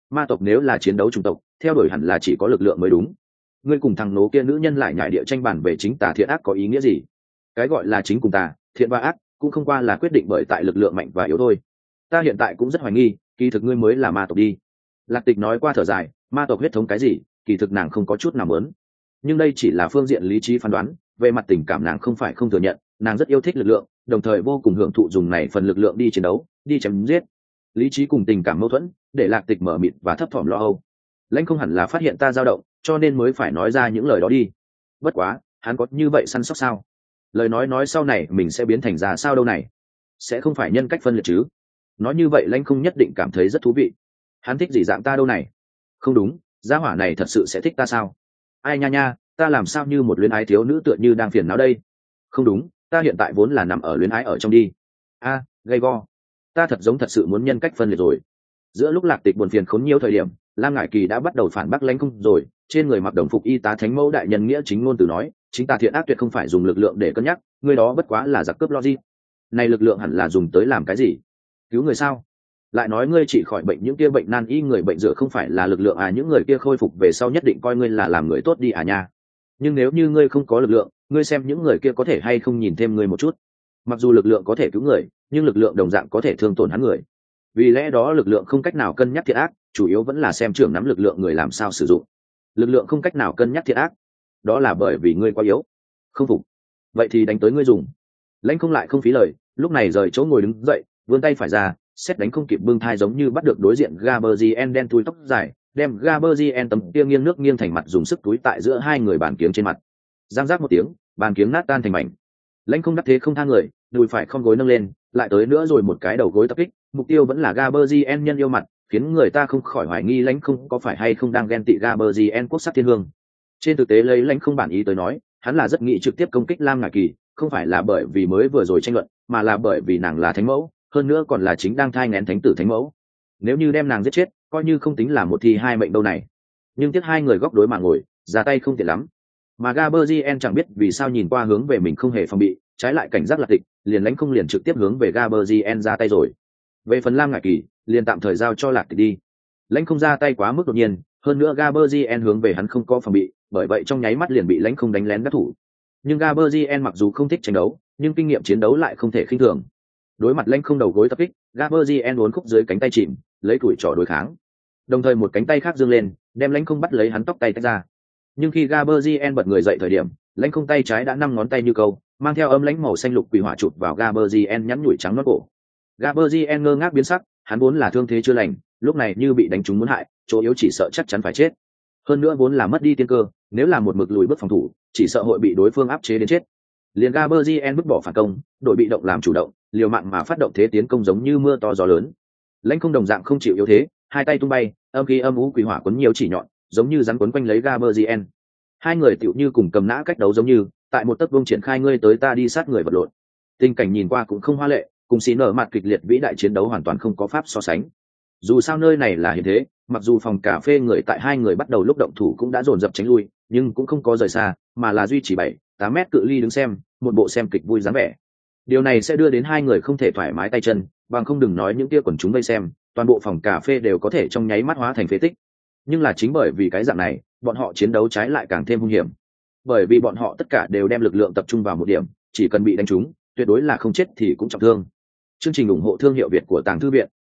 Ma tộc nếu là chiến đấu chủng tộc, theo đuổi hẳn là chỉ có lực lượng mới đúng. Ngươi cùng thằng nố kia nữ nhân lại nhảy địa tranh bản về chính tà thiện ác có ý nghĩa gì? Cái gọi là chính cùng tà, thiện và ác cũng không qua là quyết định bởi tại lực lượng mạnh và yếu thôi. Ta hiện tại cũng rất hoài nghi, kỳ thực ngươi mới là ma tộc đi. Lạc Tịch nói qua thở dài, ma tộc huyết thống cái gì, kỳ thực nàng không có chút nào muốn. Nhưng đây chỉ là phương diện lý trí phán đoán, về mặt tình cảm nàng không phải không thừa nhận, nàng rất yêu thích lực lượng, đồng thời vô cùng hưởng thụ dùng này phần lực lượng đi chiến đấu, đi chém giết. Lý trí cùng tình cảm mâu thuẫn, để Lạc Tịch mở mịt và thấp thỏm lo âu. Lãnh không hẳn là phát hiện ta dao động, cho nên mới phải nói ra những lời đó đi. Bất quá, hắn có như vậy săn sóc sao? Lời nói sau này mình sẽ biến thành ra sao đâu này? Sẽ không phải nhân cách phân liệt chứ? Nói như vậy Lãnh không nhất định cảm thấy rất thú vị. Hắn thích gì dạng ta đâu này? Không đúng, gia hỏa này thật sự sẽ thích ta sao? Ai nha nha, ta làm sao như một luyến ái thiếu nữ tựa như đang phiền não đây? Không đúng, ta hiện tại vốn là nằm ở luyến ái ở trong đi. A, gay go. Ta thật giống thật sự muốn nhân cách phân liệt rồi. Giữa lúc Lạc Tịch buồn phiền khốn nhiều thời điểm, Lam Ngải Kỳ đã bắt đầu phản bác Lãnh không rồi. Trên người mặc đồng phục y tá thánh mẫu đại nhân nghĩa chính ngôn từ nói, chính ta thiện ác tuyệt không phải dùng lực lượng để cân nhắc, người đó bất quá là giặc cướp logic. Này lực lượng hẳn là dùng tới làm cái gì? Cứu người sao? Lại nói ngươi chỉ khỏi bệnh những kia bệnh nan y người bệnh dựa không phải là lực lượng à, những người kia khôi phục về sau nhất định coi ngươi là làm người tốt đi à nha. Nhưng nếu như ngươi không có lực lượng, ngươi xem những người kia có thể hay không nhìn thêm ngươi một chút. Mặc dù lực lượng có thể cứu người, nhưng lực lượng đồng dạng có thể thương tổn hắn người. Vì lẽ đó lực lượng không cách nào cân nhắc thiện ác, chủ yếu vẫn là xem trưởng nắm lực lượng người làm sao sử dụng. Lực lượng không cách nào cân nhắc thiện ác, đó là bởi vì ngươi quá yếu. Không phục, vậy thì đánh tới ngươi dùng. Lãnh không lại không phí lời, lúc này rời chỗ ngồi đứng dậy, vươn tay phải ra, xét đánh không kịp bưng thai giống như bắt được đối diện Gaberzien đen thui tóc dài, đem Gaberzien tấm kia nghiêng nước nghiêng thành mặt dùng sức túi tại giữa hai người bàn kiếng trên mặt. Giang giác một tiếng, bàn kiếng nát tan thành mảnh. Lãnh không đắc thế không tha người, đùi phải không gối nâng lên, lại tới nữa rồi một cái đầu gối tập kích, mục tiêu vẫn là Gaberzien nhân yêu mặt, khiến người ta không khỏi hoài nghi Lãnh không có phải hay không đang ghen tị Gaberzien quốc sắc thiên hương. Trên thực tế lấy Lãnh không bản ý tới nói, hắn là rất nghĩ trực tiếp công kích Lam Ngải Kỳ, không phải là bởi vì mới vừa rồi tranh luận, mà là bởi vì nàng là thánh mẫu, hơn nữa còn là chính đang thai nghén thánh tử thánh mẫu. Nếu như đem nàng giết chết, coi như không tính là một thi hai mệnh đâu này. Nhưng tiếc hai người góc đối mà ngồi, ra tay không tiện lắm. Mà Gaberzien chẳng biết vì sao nhìn qua hướng về mình không hề phòng bị, trái lại cảnh giác Lạc Tịch, liền Lãnh không liền trực tiếp hướng về Gaberzien ra tay rồi. Về phần Lam Ngải Kỳ, liền tạm thời giao cho Lạc Tịch đi. Lãnh không ra tay quá mức đột nhiên, hơn nữa Gaberzien hướng về hắn không có phòng bị, bởi vậy trong nháy mắt liền bị Lãnh không đánh lén đắc thủ. Nhưng Gaberzien mặc dù không thích tranh đấu, nhưng kinh nghiệm chiến đấu lại không thể khinh thường. Đối mặt Lãnh không đầu gối tập kích, Gaberzien uốn khúc dưới cánh tay chìm, lấy tuổi trỏ đối kháng. Đồng thời một cánh tay khác giương lên, đem Lãnh không bắt lấy hắn tóc tay tách ra. Nhưng khi Gaberzien bật người dậy thời điểm, Lãnh không tay trái đã năm ngón tay như câu, mang theo âm lãnh màu xanh lục quỷ hỏa chụp vào Gaberzien nhắn nhủi trắng nõn cổ. Gaberzien ngơ ngác biến sắc, hắn vốn là thương thế chưa lành, lúc này như bị đánh trúng muốn hại, chỗ yếu chỉ sợ chắc chắn phải chết. Hơn nữa vốn là mất đi tiên cơ, nếu là một mực lùi bước phòng thủ, chỉ sợ hội bị đối phương áp chế đến chết. Liền Gaberzien vứt bỏ phản công, đội bị động làm chủ động, liều mạng mà phát động thế tiến công giống như mưa to gió lớn. Lãnh không đồng dạng không chịu yếu thế, hai tay tung bay, âm khí âm u quỷ hỏa cuốn nhiều chỉ nhọn, giống như rắn cuốn quanh lấy Gaberzien. Hai người tựu như cùng cầm nã cách đấu giống như, tại một tấc vương triển khai ngươi tới ta đi sát người vật lộn. Tình cảnh nhìn qua cũng không hoa lệ, cùng xí nở mặt kịch liệt vĩ đại chiến đấu hoàn toàn không có pháp so sánh. Dù sao nơi này là hiện thế, mặc dù phòng cà phê người tại hai người bắt đầu lúc động thủ cũng đã dồn dập tránh lui, nhưng cũng không có rời xa, mà là duy trì 7-8 mét cự ly đứng xem, một bộ xem kịch vui dáng vẻ. Điều này sẽ đưa đến hai người không thể thoải mái tay chân, bằng không đừng nói những kia quần chúng vây xem, toàn bộ phòng cà phê đều có thể trong nháy mắt hóa thành phế tích. Nhưng là chính bởi vì cái dạng này, bọn họ chiến đấu trái lại càng thêm hung hiểm. Bởi vì bọn họ tất cả đều đem lực lượng tập trung vào một điểm, chỉ cần bị đánh trúng, tuyệt đối là không chết thì cũng trọng thương. Chương trình ủng hộ thương hiệu Việt của Tàng Thư Viện.